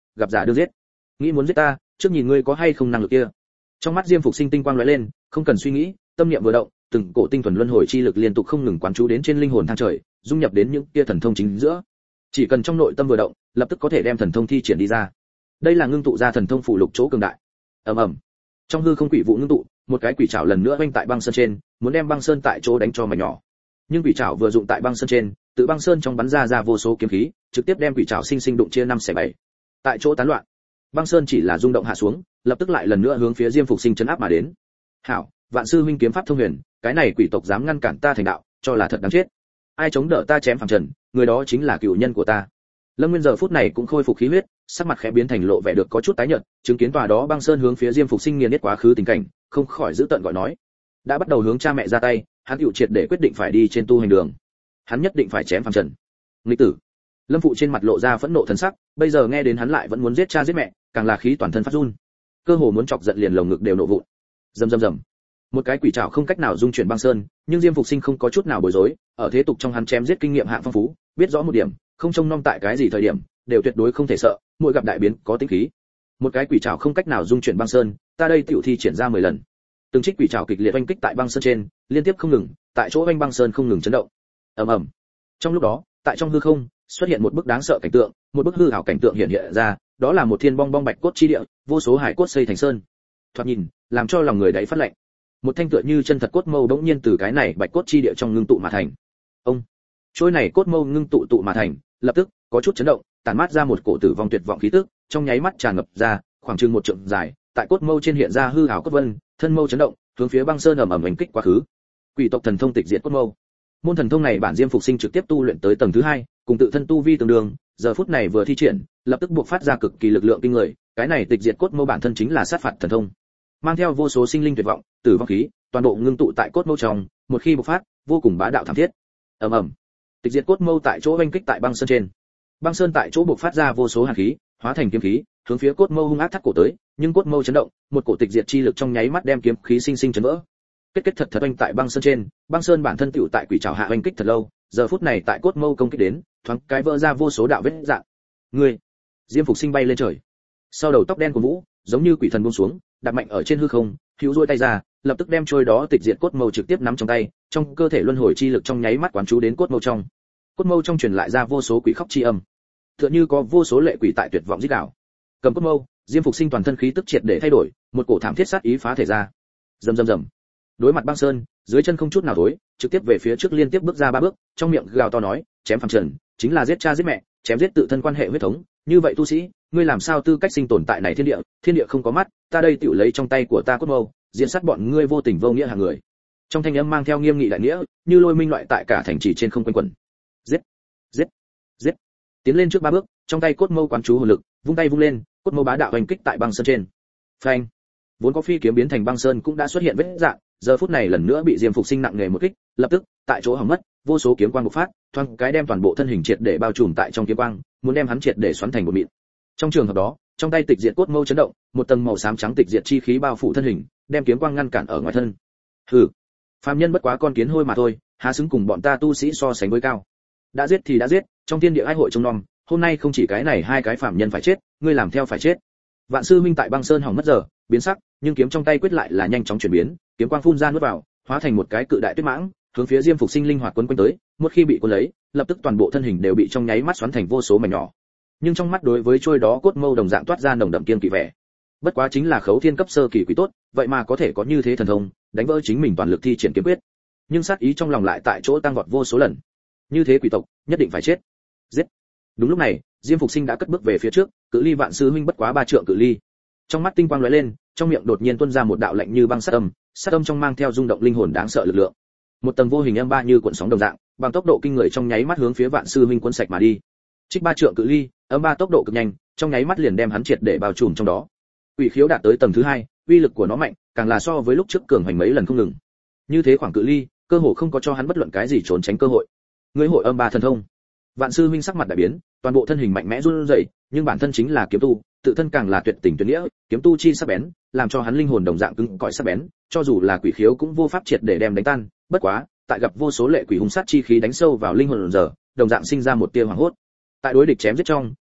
gặp giả đưa giết. Nghĩ muốn giết ta, trước nhìn ngươi có hay không năng lực kia. Trong mắt Diêm Phục Sinh tinh quang lóe lên, không cần suy nghĩ, tâm niệm vừa động, từng cổ tinh thuần luân hồi chi lực liên tục không ngừng quán chú đến trên linh hồn thang trời, dung nhập đến những kia thần thông chính giữa. Chỉ cần trong nội tâm vừa động, lập tức có thể đem thần thông thi triển đi ra. Đây là ngưng tụ ra thần thông phụ lục chỗ cường đại. Ầm ầm. Trong hư không quỷ vụ ngưng tụ, một cái quỷ trảo lần nữa vênh tại băng sơn trên, muốn đem băng sơn tại chỗ đánh cho mảnh nhỏ. Nhưng quỷ trảo vừa dụng tại băng sơn trên, tự băng sơn trong bắn ra ra vô số kiếm khí, trực tiếp đem quỷ trảo sinh sinh đụng chia năm xẻ bảy. Tại chỗ tán loạn. Băng sơn chỉ là rung động hạ xuống, lập tức lại lần nữa hướng phía Diêm Phục Sinh chấn áp mà đến. Hảo, Vạn sư huynh kiếm pháp thông huyền, cái này quỷ tộc dám ngăn cản ta thành đạo, cho là thật đáng chết. Ai chống đỡ ta chém phàm trần, người đó chính là cựu nhân của ta. Lâm Nguyên giờ phút này cũng khôi phục khí huyết, sắc mặt khẽ biến thành lộ vẻ được có chút tái nhợt, chứng kiến tòa đó băng sơn hướng phía Diêm Phục Sinh nghiền nát quá khứ tình cảnh, không khỏi giữ tợn gọi nói: đã bắt đầu hướng cha mẹ ra tay, hắn hữu triệt để quyết định phải đi trên tu hành đường. Hắn nhất định phải chém phàm trần. Nghịch tử. Lâm phụ trên mặt lộ ra phẫn nộ thần sắc, bây giờ nghe đến hắn lại vẫn muốn giết cha giết mẹ, càng là khí toàn thân phát run, cơ hồ muốn chọc giận liền lồng ngực đều nổ vụn. Rầm rầm rầm. Một cái quỷ trảo không cách nào dung chuyển băng sơn, nhưng Diêm Phục Sinh không có chút nào bối rối, ở thế tục trong hắn chém giết kinh nghiệm hạng phong phú, biết rõ một điểm, không trông nom tại cái gì thời điểm, đều tuyệt đối không thể sợ, mỗi gặp đại biến có tính khí. Một cái quỷ trảo không cách nào dung chuyển băng sơn, ta đây tiểu thi triển ra mười lần. Từng trích quỷ trảo kịch liệt oanh kích tại băng sơn trên, liên tiếp không ngừng, tại chỗ oanh băng sơn không ngừng chấn động. Ầm ầm. Trong lúc đó, tại trong hư không, xuất hiện một bức đáng sợ cảnh tượng, một bức hư ảo cảnh tượng hiện hiện ra, đó là một thiên bong bong bạch cốt chi địa, vô số hải cốt xây thành sơn. Thoạt nhìn, làm cho lòng người đáy phát lạnh. Một thanh tựa như chân thật cốt mâu bỗng nhiên từ cái này bạch cốt chi địa trong ngưng tụ mà thành. Ông, trôi này cốt mâu ngưng tụ tụ mà thành, lập tức có chút chấn động, tản mát ra một cổ tử vong tuyệt vọng khí tức, trong nháy mắt tràn ngập ra, khoảng chừng một trượng dài, tại cốt mâu trên hiện ra hư ảo cốt vân, thân mâu chấn động, hướng phía băng sơn ầm ầm đánh kích quá khứ. Quỷ tộc thần thông tịch diệt cốt mâu. Môn thần thông này bản Diêm Phục Sinh trực tiếp tu luyện tới tầng thứ hai, cùng tự thân tu vi tương đương, giờ phút này vừa thi triển, lập tức buộc phát ra cực kỳ lực lượng kinh người, cái này tịch diệt cốt mâu bản thân chính là sát phạt thần thông, mang theo vô số sinh linh tuyệt vọng, tử vong khí, toàn bộ ngưng tụ tại cốt mâu trong, một khi bộc phát, vô cùng bá đạo thảm thiết. Ầm ầm. Tịch diệt cốt mâu tại chỗ oanh kích tại băng sơn trên. Băng sơn tại chỗ bộc phát ra vô số hàn khí, hóa thành kiếm khí, hướng phía cốt mâu hung ác thắt cổ tới, nhưng cốt mâu chấn động, một cổ tịch diệt chi lực trong nháy mắt đem kiếm khí sinh sinh chấn vỡ. Kết kết thật thật oanh tại băng sơn trên, băng sơn bản thân tựu tại quỷ trảo hạ oanh kích thật lâu, giờ phút này tại cốt mâu công kích đến, thoáng cái vỡ ra vô số đạo vết rạn. Ngươi, Diêm Phục Sinh bay lên trời, sau đầu tóc đen của vũ, giống như quỷ thần buông xuống, đặt mạnh ở trên hư không, hữu duỗi tay ra, lập tức đem trôi đó tịch diệt cốt mâu trực tiếp nắm trong tay, trong cơ thể luân hồi chi lực trong nháy mắt quán chú đến cốt mâu trong. Cốt mâu trong truyền lại ra vô số quỷ khóc chi âm, tựa như có vô số lệ quỷ tại tuyệt vọng rít gào. Cầm cốt mâu, Diêm Phục Sinh toàn thân khí tức triệt để thay đổi, một cổ thảm thiết sát ý phá thể ra. Rầm rầm rầm. Đối mặt băng sơn, dưới chân không chút nào thối, trực tiếp về phía trước liên tiếp bước ra ba bước, trong miệng gào to nói, chém phàm trần, chính là giết cha giết mẹ, chém giết tự thân quan hệ huyết thống, như vậy tu sĩ, ngươi làm sao tư cách sinh tồn tại này thiên địa, thiên địa không có mắt, ta đây tiểu lấy trong tay của ta cốt mâu, diễn sát bọn ngươi vô tình vô nghĩa hàng người. Trong thanh âm mang theo nghiêm nghị đại nghĩa, như lôi minh loại tại cả thành trì trên không quanh quẩn. Giết, giết, giết. Tiến lên trước ba bước, trong tay cốt mâu quán chú hồn lực, vung tay vung lên, cốt mâu bá đạo hành kích tại băng sơn trên. Phanh. Vốn có phi kiếm biến thành băng sơn cũng đã xuất hiện vết rạn, giờ phút này lần nữa bị Diêm Phục Sinh nặng nề một kích, lập tức, tại chỗ hỏng mất, vô số kiếm quang bộc phát, thoáng cái đem toàn bộ thân hình triệt để bao trùm tại trong kiếm quang, muốn đem hắn triệt để xoắn thành một mịn. Trong trường hợp đó, trong tay tịch diệt cốt mâu chấn động, một tầng màu xám trắng tịch diệt chi khí bao phủ thân hình, đem kiếm quang ngăn cản ở ngoài thân. Hừ, phàm nhân bất quá con kiến hôi mà thôi, há xứng cùng bọn ta tu sĩ so sánh với cao. Đã giết thì đã giết, trong thiên địa ai hội trông nom, hôm nay không chỉ cái này hai cái phàm nhân phải chết, ngươi làm theo phải chết. Vạn sư huynh tại băng sơn hỏng mất giờ, biến sắc, nhưng kiếm trong tay quyết lại là nhanh chóng chuyển biến, kiếm quang phun ra nuốt vào, hóa thành một cái cự đại tuyết mãng, hướng phía Diêm Phục Sinh linh hoạt quấn quanh tới, một khi bị cuốn lấy, lập tức toàn bộ thân hình đều bị trong nháy mắt xoắn thành vô số mảnh nhỏ. Nhưng trong mắt đối với trôi đó cốt mâu đồng dạng toát ra nồng đậm kiên kỵ vẻ. Bất quá chính là khấu thiên cấp sơ kỳ quỷ tốt, vậy mà có thể có như thế thần thông, đánh vỡ chính mình toàn lực thi triển kiếm quyết. Nhưng sát ý trong lòng lại tại chỗ tăng vọt vô số lần. Như thế quỷ tộc, nhất định phải chết. Giết. Đúng lúc này, Diêm Phục Sinh đã cất bước về phía trước, cự ly Vạn sư huynh bất quá ba trượng cự ly. Trong mắt tinh quang lóe lên, trong miệng đột nhiên tuôn ra một đạo lạnh như băng sát âm, sát âm trong mang theo rung động linh hồn đáng sợ lực lượng. Một tầng vô hình âm ba như cuộn sóng đồng dạng, bằng tốc độ kinh người trong nháy mắt hướng phía Vạn sư huynh cuốn sạch mà đi. Trích ba trượng cự ly, âm ba tốc độ cực nhanh, trong nháy mắt liền đem hắn triệt để bao trùm trong đó. Quỷ khiếu đạt tới tầng thứ hai, uy lực của nó mạnh, càng là so với lúc trước cường hành mấy lần không ngừng. Như thế khoảng cự ly, cơ hồ không có cho hắn bất luận cái gì trốn tránh cơ hội. Ngươi hội âm ba thần thông. Vạn sư huynh sắc mặt đại biến, toàn bộ thân hình mạnh mẽ run rẩy, nhưng bản thân chính là kiếm tu, tự thân càng là tuyệt tình tuyệt nghĩa, kiếm tu chi sắc bén, làm cho hắn linh hồn đồng dạng cứng cỏi sắc bén, cho dù là quỷ khiếu cũng vô pháp triệt để đem đánh tan. Bất quá, tại gặp vô số lệ quỷ hung sát chi khí đánh sâu vào linh hồn giờ, đồng dạng sinh ra một tia hoảng hốt. Tại đối địch chém giết trong,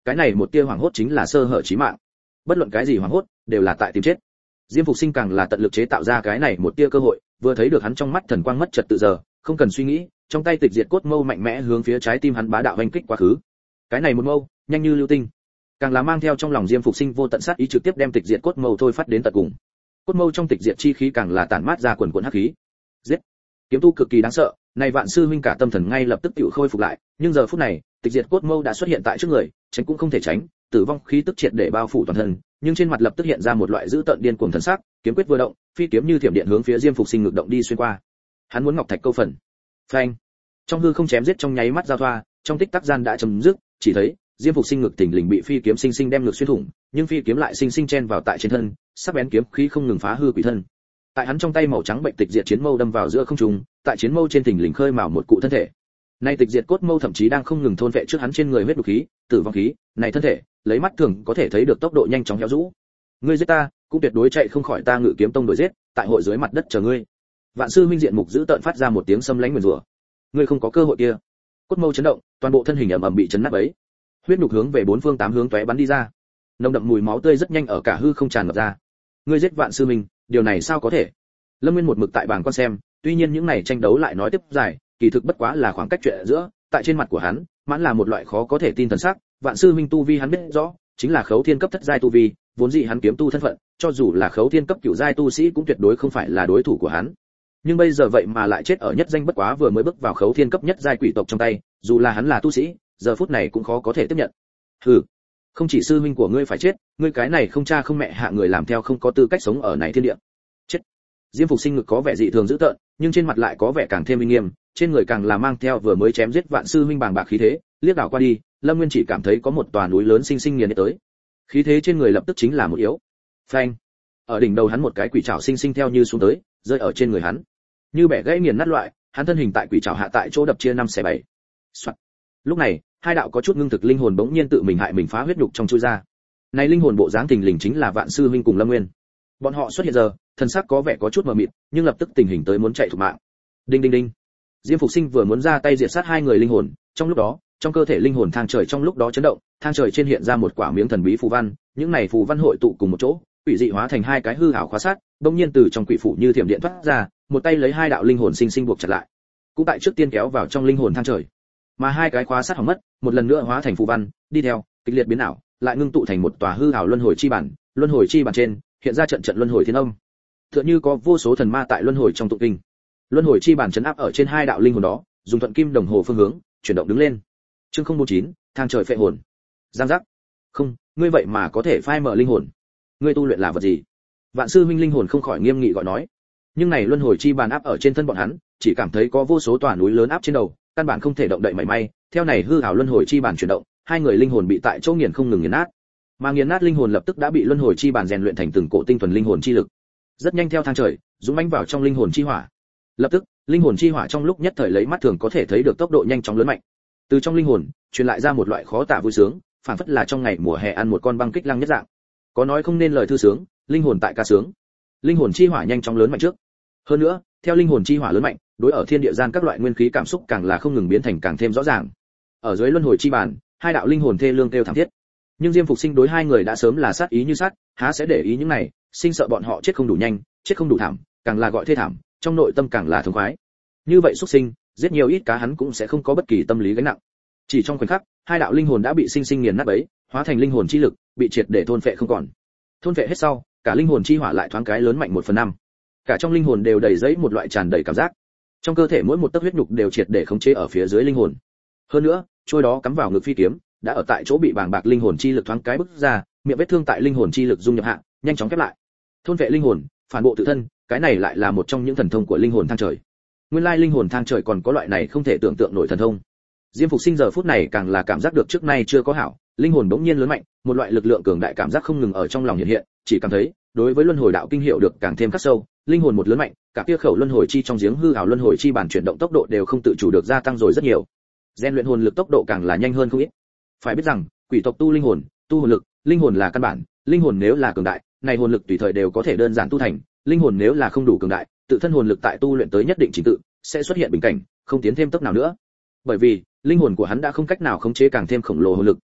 cái này một tia hoảng hốt chính là sơ hở chí mạng. Bất luận cái gì hoảng hốt, đều là tại tìm chết. Diêm Phục Sinh càng là tận lực chế tạo ra cái này một tia cơ hội, vừa thấy được hắn trong mắt thần quang mất trật tự giờ, không cần suy nghĩ, trong tay tịch diệt cốt mâu mạnh mẽ hướng phía trái tim hắn bá đạo vành kích quá khứ. Cái này một mâu, nhanh như lưu tinh, càng là mang theo trong lòng Diêm Phục Sinh vô tận sát ý trực tiếp đem tịch diệt cốt mâu thôi phát đến tận cùng. Cốt mâu trong tịch diệt chi khí càng là tản mát ra quần quần hắc khí. Giết! Kiếm tu cực kỳ đáng sợ, này Vạn sư huynh cả tâm thần ngay lập tức tự khôi phục lại, nhưng giờ phút này, tịch diệt cốt mâu đã xuất hiện tại trước người, tránh cũng không thể tránh, tử vong khí tức triệt để bao phủ toàn thân, nhưng trên mặt lập tức hiện ra một loại dữ tợn điên cuồng thần sắc, kiếm quyết vừa động, phi kiếm như thiểm điện hướng phía Diêm Phục Sinh ngược động đi xuyên qua. Hắn muốn ngọc thạch câu phần. Phanh! Trong hư không chém giết trong nháy mắt giao thoa, trong tích tắc gian đã chấm dứt, chỉ thấy Diêm Phục Sinh ngực thình lình bị phi kiếm sinh sinh đem ngực xuyên thủng, nhưng phi kiếm lại sinh sinh chen vào tại trên thân, sắc bén kiếm khí không ngừng phá hư quỷ thân. Tại hắn trong tay màu trắng bệnh tịch diệt chiến mâu đâm vào giữa không trung, tại chiến mâu trên thình lình khơi mào một cụ thân thể. Nay tịch diệt cốt mâu thậm chí đang không ngừng thôn vệ trước hắn trên người huyết đục khí, tử vong khí, này thân thể, lấy mắt thường có thể thấy được tốc độ nhanh chóng héo rũ. Ngươi giết ta, cũng tuyệt đối chạy không khỏi ta Ngự Kiếm Tông đuổi giết, tại hội dưới mặt đất chờ ngươi. Vạn sư huynh diện mục giữ tợn phát ra một tiếng xâm lãnh nguyền rủa. Ngươi không có cơ hội kia. Cốt mâu chấn động, toàn bộ thân hình ầm ầm bị chấn nát bấy. Huyết nhục hướng về bốn phương tám hướng tóe bắn đi ra. Nồng đậm mùi máu tươi rất nhanh ở cả hư không tràn ngập ra. Ngươi giết Vạn sư huynh, điều này sao có thể? Lâm Nguyên một mực tại bảng quan xem, tuy nhiên những này tranh đấu lại nói tiếp dài, kỳ thực bất quá là khoảng cách chuyện ở giữa, tại trên mặt của hắn, mãn là một loại khó có thể tin thần sắc, Vạn sư huynh tu vi hắn biết rõ, chính là Khấu Thiên cấp thất giai tu vi, vốn dĩ hắn kiếm tu thân phận, cho dù là Khấu Thiên cấp cửu giai tu sĩ cũng tuyệt đối không phải là đối thủ của hắn. Nhưng bây giờ vậy mà lại chết ở nhất danh bất quá vừa mới bước vào Khấu Thiên cấp nhất giai quỷ tộc trong tay, dù là hắn là tu sĩ, giờ phút này cũng khó có thể tiếp nhận. Hừ, không chỉ sư huynh của ngươi phải chết, ngươi cái này không cha không mẹ hạ người làm theo không có tư cách sống ở này thiên địa. Chết. Diêm Phục Sinh ngực có vẻ dị thường dữ tợn, nhưng trên mặt lại có vẻ càng thêm uy nghiêm, trên người càng là mang theo vừa mới chém giết Vạn sư huynh bàng bạc khí thế, liếc đảo qua đi, Lâm Nguyên chỉ cảm thấy có một tòa núi lớn sinh sinh nghiền tới. Khí thế trên người lập tức chính là một yếu. Phanh! Ở đỉnh đầu hắn một cái quỷ trảo sinh sinh theo như xuống tới, rơi ở trên người hắn. Như bẻ gãy nghiền nát loại, hắn thân hình tại quỷ trảo hạ tại chỗ đập chia năm xẻ bảy. Soạt. Lúc này, hai đạo có chút ngưng thực linh hồn bỗng nhiên tự mình hại mình phá huyết nhục trong chui ra. Này linh hồn bộ dáng thình lình chính là Vạn sư huynh cùng Lâm Nguyên. Bọn họ xuất hiện giờ, thân xác có vẻ có chút mờ mịt, nhưng lập tức tình hình tới muốn chạy thục mạng. Đinh đinh đinh. Diêm Phục Sinh vừa muốn ra tay diệt sát hai người linh hồn, trong lúc đó, trong cơ thể linh hồn thang trời trong lúc đó chấn động, thang trời trên hiện ra một quả miếng thần bí phù văn, những này phù văn hội tụ cùng một chỗ, quỷ dị hóa thành hai cái hư ảo khóa sát, bỗng nhiên từ trong quỷ phủ như thiểm điện thoát ra, một tay lấy hai đạo linh hồn sinh sinh buộc chặt lại, cũng tại trước tiên kéo vào trong linh hồn thang trời. Mà hai cái khóa sát hỏng mất, một lần nữa hóa thành phù văn, đi theo, kịch liệt biến ảo, lại ngưng tụ thành một tòa hư ảo luân hồi chi bản, luân hồi chi bản trên hiện ra trận trận luân hồi thiên âm. Tựa như có vô số thần ma tại luân hồi trong tụng kinh. Luân hồi chi bản trấn áp ở trên hai đạo linh hồn đó, dùng thuận kim đồng hồ phương hướng, chuyển động đứng lên. Chương không bốn chín, thang trời phệ hồn. Giang giác. Không, ngươi vậy mà có thể phai mở linh hồn. Ngươi tu luyện là vật gì? Vạn sư huynh linh hồn không khỏi nghiêm nghị gọi nói. Nhưng này luân hồi chi bàn áp ở trên thân bọn hắn, chỉ cảm thấy có vô số tòa núi lớn áp trên đầu, căn bản không thể động đậy mảy may. Theo này hư ảo luân hồi chi bàn chuyển động, hai người linh hồn bị tại chỗ nghiền không ngừng nghiền nát. Mà nghiền nát linh hồn lập tức đã bị luân hồi chi bàn rèn luyện thành từng cổ tinh thuần linh hồn chi lực. Rất nhanh theo thang trời, dũng mãnh vào trong linh hồn chi hỏa. Lập tức, linh hồn chi hỏa trong lúc nhất thời lấy mắt thường có thể thấy được tốc độ nhanh chóng lớn mạnh. Từ trong linh hồn, truyền lại ra một loại khó tả vui sướng, phảng phất là trong ngày mùa hè ăn một con băng kích lăng nhất dạng. Có nói không nên lời thư sướng, linh hồn tại ca sướng. Linh hồn chi hỏa nhanh chóng lớn mạnh trước. Hơn nữa, theo linh hồn chi hỏa lớn mạnh, đối ở thiên địa gian các loại nguyên khí cảm xúc càng là không ngừng biến thành càng thêm rõ ràng. Ở dưới luân hồi chi bàn, hai đạo linh hồn thê lương kêu thảm thiết. Nhưng Diêm Phục Sinh đối hai người đã sớm là sát ý như sát, há sẽ để ý những này, sinh sợ bọn họ chết không đủ nhanh, chết không đủ thảm, càng là gọi thê thảm, trong nội tâm càng là thống khoái. Như vậy xuất sinh, giết nhiều ít cá hắn cũng sẽ không có bất kỳ tâm lý gánh nặng. Chỉ trong khoảnh khắc, hai đạo linh hồn đã bị sinh sinh nghiền nát bấy, hóa thành linh hồn chi lực, bị triệt để thôn phệ không còn. Thôn phệ hết sau, cả linh hồn chi hỏa lại thoáng cái lớn mạnh một phần năm. Cả trong linh hồn đều đầy dẫy một loại tràn đầy cảm giác. Trong cơ thể mỗi một tấc huyết nhục đều triệt để khống chế ở phía dưới linh hồn. Hơn nữa, trôi đó cắm vào ngực phi kiếm, đã ở tại chỗ bị bàng bạc linh hồn chi lực thoáng cái bứt ra, miệng vết thương tại linh hồn chi lực dung nhập hạ, nhanh chóng khép lại. Thôn phệ linh hồn, phản bộ tự thân, cái này lại là một trong những thần thông của linh hồn thang trời. Nguyên lai linh hồn thang trời còn có loại này không thể tưởng tượng nổi thần thông. Diêm Phục Sinh giờ phút này càng là cảm giác được trước nay chưa có hảo, linh hồn bỗng nhiên lớn mạnh, một loại lực lượng cường đại cảm giác không ngừng ở trong lòng hiện hiện, chỉ cảm thấy, đối với luân hồi đạo kinh hiểu được càng thêm khắc sâu, linh hồn một lớn mạnh, cả kia khẩu luân hồi chi trong giếng hư ảo luân hồi chi bản chuyển động tốc độ đều không tự chủ được gia tăng rồi rất nhiều. Gen luyện hồn lực tốc độ càng là nhanh hơn không ít. Phải biết rằng, quỷ tộc tu linh hồn, tu hồn lực, linh hồn là căn bản, linh hồn nếu là cường đại, này hồn lực tùy thời đều có thể đơn giản tu thành, linh hồn nếu là không đủ cường đại, tự thân hồn lực tại tu luyện tới nhất định trình tự, sẽ xuất hiện bình cảnh, không tiến thêm tốc nào nữa. Bởi vì, linh hồn của hắn đã không cách nào khống chế càng thêm khổng lồ hồn lực,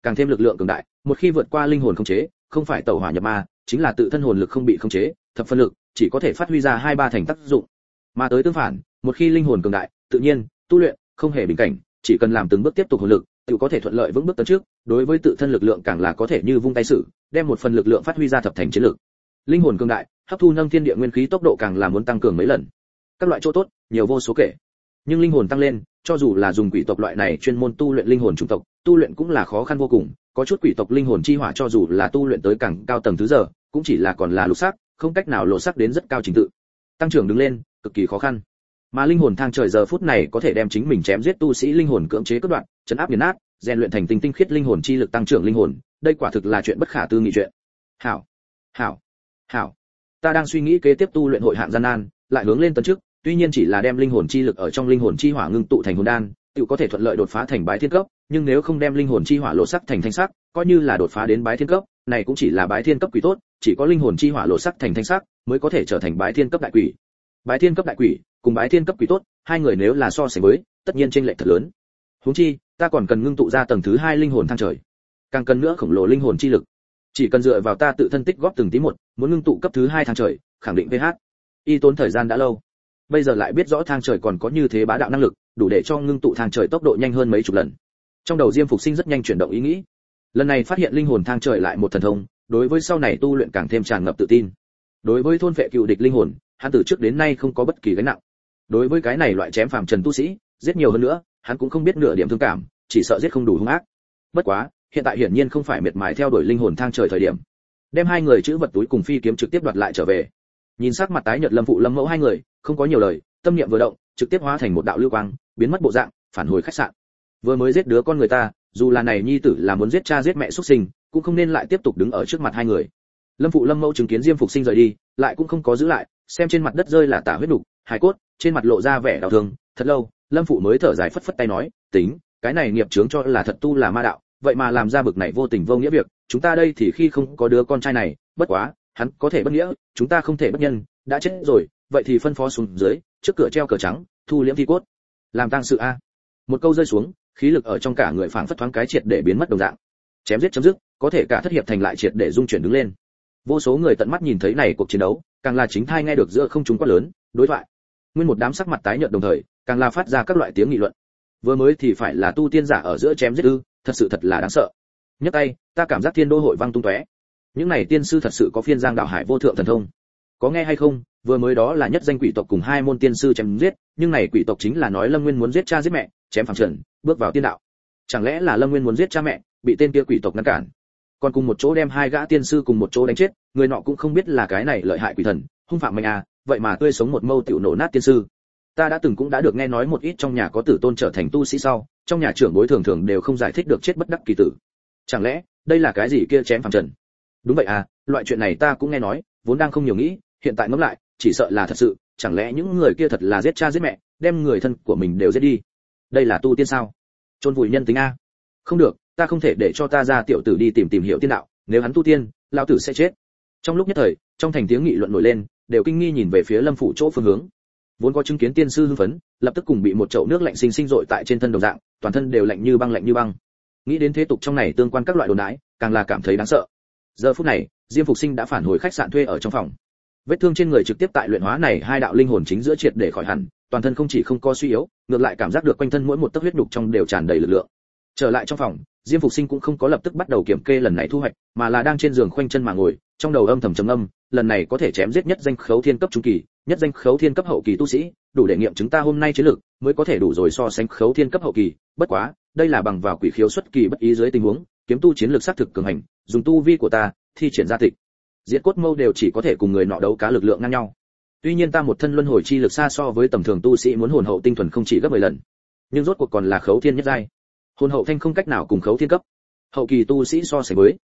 càng thêm lực lượng cường đại, một khi vượt qua linh hồn khống chế, không phải tẩu hỏa nhập ma, chính là tự thân hồn lực không bị khống chế, thập phân lực chỉ có thể phát huy ra hai ba thành tác dụng. Mà tới tương phản, một khi linh hồn cường đại, tự nhiên tu luyện không hề bình cảnh, chỉ cần làm từng bước tiếp tục hồn lực, tự có thể thuận lợi vững bước tấn trước, đối với tự thân lực lượng càng là có thể như vung tay sử, đem một phần lực lượng phát huy ra thập thành chiến lực. Linh hồn cường đại, hấp thu nâng thiên địa nguyên khí tốc độ càng là muốn tăng cường mấy lần. Các loại chỗ tốt, nhiều vô số kể. Nhưng linh hồn tăng lên, cho dù là dùng quỷ tộc loại này chuyên môn tu luyện linh hồn chủng tộc, tu luyện cũng là khó khăn vô cùng, có chút quỷ tộc linh hồn chi hỏa cho dù là tu luyện tới càng cao tầng thứ giờ, cũng chỉ là còn là lục sắc, không cách nào lộ sắc đến rất cao trình tự. Tăng trưởng đứng lên, cực kỳ khó khăn. Mà linh hồn thang trời giờ phút này có thể đem chính mình chém giết tu sĩ linh hồn cưỡng chế cắt đoạn, chấn áp nghiền nát, rèn luyện thành tinh tinh khiết linh hồn chi lực tăng trưởng linh hồn, đây quả thực là chuyện bất khả tư nghị chuyện. Hảo, hảo, hảo. Ta đang suy nghĩ kế tiếp tu luyện hội hạng gian nan, lại hướng lên tấn trước, tuy nhiên chỉ là đem linh hồn chi lực ở trong linh hồn chi hỏa ngưng tụ thành hồn đan, tự có thể thuận lợi đột phá thành bái thiên cấp, nhưng nếu không đem linh hồn chi hỏa lộ sắc thành thanh sắc, coi như là đột phá đến bái thiên cấp, này cũng chỉ là bái thiên cấp quỷ tốt, chỉ có linh hồn chi hỏa lộ sắc thành thanh sắc, mới có thể trở thành bái thiên cấp đại quỷ. Bái thiên cấp đại quỷ cùng bái thiên cấp quỷ tốt, hai người nếu là so sánh với, tất nhiên chênh lệch thật lớn. Huống chi, ta còn cần ngưng tụ ra tầng thứ hai linh hồn thang trời, càng cần nữa khổng lồ linh hồn chi lực. Chỉ cần dựa vào ta tự thân tích góp từng tí một, muốn ngưng tụ cấp thứ hai thang trời, khẳng định pê hát. Y tốn thời gian đã lâu. Bây giờ lại biết rõ thang trời còn có như thế bá đạo năng lực, đủ để cho ngưng tụ thang trời tốc độ nhanh hơn mấy chục lần. Trong đầu Diêm Phục Sinh rất nhanh chuyển động ý nghĩ. Lần này phát hiện linh hồn thang trời lại một thần thông, đối với sau này tu luyện càng thêm tràn ngập tự tin. Đối với thôn phệ cựu địch linh hồn, hắn từ trước đến nay không có bất kỳ gánh nặng. Đối với cái này loại chém phàm trần tu sĩ, giết nhiều hơn nữa, hắn cũng không biết nửa điểm thương cảm, chỉ sợ giết không đủ hung ác. Bất quá, hiện tại hiển nhiên không phải miệt mài theo đuổi linh hồn thang trời thời điểm. Đem hai người chữ vật túi cùng phi kiếm trực tiếp đoạt lại trở về. Nhìn sắc mặt tái nhợt Lâm phụ Lâm mẫu hai người, không có nhiều lời, tâm niệm vừa động, trực tiếp hóa thành một đạo lưu quang, biến mất bộ dạng, phản hồi khách sạn. Vừa mới giết đứa con người ta, dù là này nhi tử là muốn giết cha giết mẹ xuất sinh, cũng không nên lại tiếp tục đứng ở trước mặt hai người. Lâm phụ Lâm mẫu chứng kiến Diêm Phục Sinh rời đi, lại cũng không có giữ lại, xem trên mặt đất rơi là tả huyết đục, hài cốt, trên mặt lộ ra vẻ đau thương, thật lâu, Lâm phụ mới thở dài phất phất tay nói, tính, cái này nghiệp chướng cho là thật tu là ma đạo, vậy mà làm ra bực này vô tình vô nghĩa việc, chúng ta đây thì khi không có đứa con trai này, bất quá, hắn có thể bất nghĩa, chúng ta không thể bất nhân, đã chết rồi, vậy thì phân phó xuống dưới, trước cửa treo cờ trắng, thu liễm thi cốt, làm tang sự a. Một câu rơi xuống, khí lực ở trong cả người phảng phất thoáng cái triệt để biến mất đồng dạng. Chém giết chấm dứt, có thể cả thất hiệp thành lại triệt để dung chuyển đứng lên. Vô số người tận mắt nhìn thấy này cuộc chiến đấu, càng là chính thai nghe được giữa không trung quát lớn, đối thoại. Nguyên một đám sắc mặt tái nhợt đồng thời, càng là phát ra các loại tiếng nghị luận. Vừa mới thì phải là tu tiên giả ở giữa chém giết ư, thật sự thật là đáng sợ. Nhấc tay, ta cảm giác thiên đô hội vang tung tóe. Những này tiên sư thật sự có phiên giang đạo hải vô thượng thần thông. Có nghe hay không, vừa mới đó là nhất danh quỷ tộc cùng hai môn tiên sư chém giết, nhưng này quỷ tộc chính là nói Lâm Nguyên muốn giết cha giết mẹ, chém phàm trần, bước vào tiên đạo. Chẳng lẽ là Lâm Nguyên muốn giết cha mẹ, bị tên kia quỷ tộc ngăn cản. Còn cùng một chỗ đem hai gã tiên sư cùng một chỗ đánh chết, người nọ cũng không biết là cái này lợi hại quỷ thần, hung phạm mạnh à, vậy mà tươi sống một mâu tiểu nổ nát tiên sư. Ta đã từng cũng đã được nghe nói một ít trong nhà có tử tôn trở thành tu sĩ sau, trong nhà trưởng bối thường thường đều không giải thích được chết bất đắc kỳ tử. Chẳng lẽ, đây là cái gì kia chém phàm trần? Đúng vậy à, loại chuyện này ta cũng nghe nói, vốn đang không nhiều nghĩ, hiện tại ngẫm lại, chỉ sợ là thật sự, chẳng lẽ những người kia thật là giết cha giết mẹ, đem người thân của mình đều giết đi. Đây là tu tiên sao? Chôn vùi nhân tính a. Không được, ta không thể để cho ta ra tiểu tử đi tìm tìm hiểu tiên đạo, nếu hắn tu tiên, lão tử sẽ chết. Trong lúc nhất thời, trong thành tiếng nghị luận nổi lên, đều kinh nghi nhìn về phía Lâm phủ chỗ phương hướng. Vốn có chứng kiến tiên sư hưng phấn, lập tức cùng bị một chậu nước lạnh sinh sinh dội tại trên thân đồng dạng, toàn thân đều lạnh như băng lạnh như băng. Nghĩ đến thế tục trong này tương quan các loại đồn đãi, càng là cảm thấy đáng sợ. Giờ phút này, Diêm Phục Sinh đã phản hồi khách sạn thuê ở trong phòng. Vết thương trên người trực tiếp tại luyện hóa này hai đạo linh hồn chính giữa triệt để khỏi hẳn, toàn thân không chỉ không có suy yếu, ngược lại cảm giác được quanh thân mỗi một tấc huyết nhục trong đều tràn đầy lực lượng. Trở lại trong phòng, Diêm Phục Sinh cũng không có lập tức bắt đầu kiểm kê lần này thu hoạch, mà là đang trên giường khoanh chân mà ngồi, trong đầu âm thầm trầm âm, lần này có thể chém giết nhất danh khấu thiên cấp trung kỳ, nhất danh khấu thiên cấp hậu kỳ tu sĩ, đủ để nghiệm chứng ta hôm nay chiến lực, mới có thể đủ rồi so sánh khấu thiên cấp hậu kỳ, bất quá, đây là bằng vào quỷ khiếu xuất kỳ bất ý dưới tình huống, kiếm tu chiến lược xác thực cường hành, dùng tu vi của ta, thi triển ra tịch diệt cốt mâu đều chỉ có thể cùng người nọ đấu cá lực lượng ngang nhau. Tuy nhiên ta một thân luân hồi chi lực xa so với tầm thường tu sĩ muốn hồn hậu tinh thuần không chỉ gấp mười lần, nhưng rốt cuộc còn là khấu thiên nhất giai. Hồn hậu thanh không cách nào cùng khấu thiên cấp hậu kỳ tu sĩ so sánh với.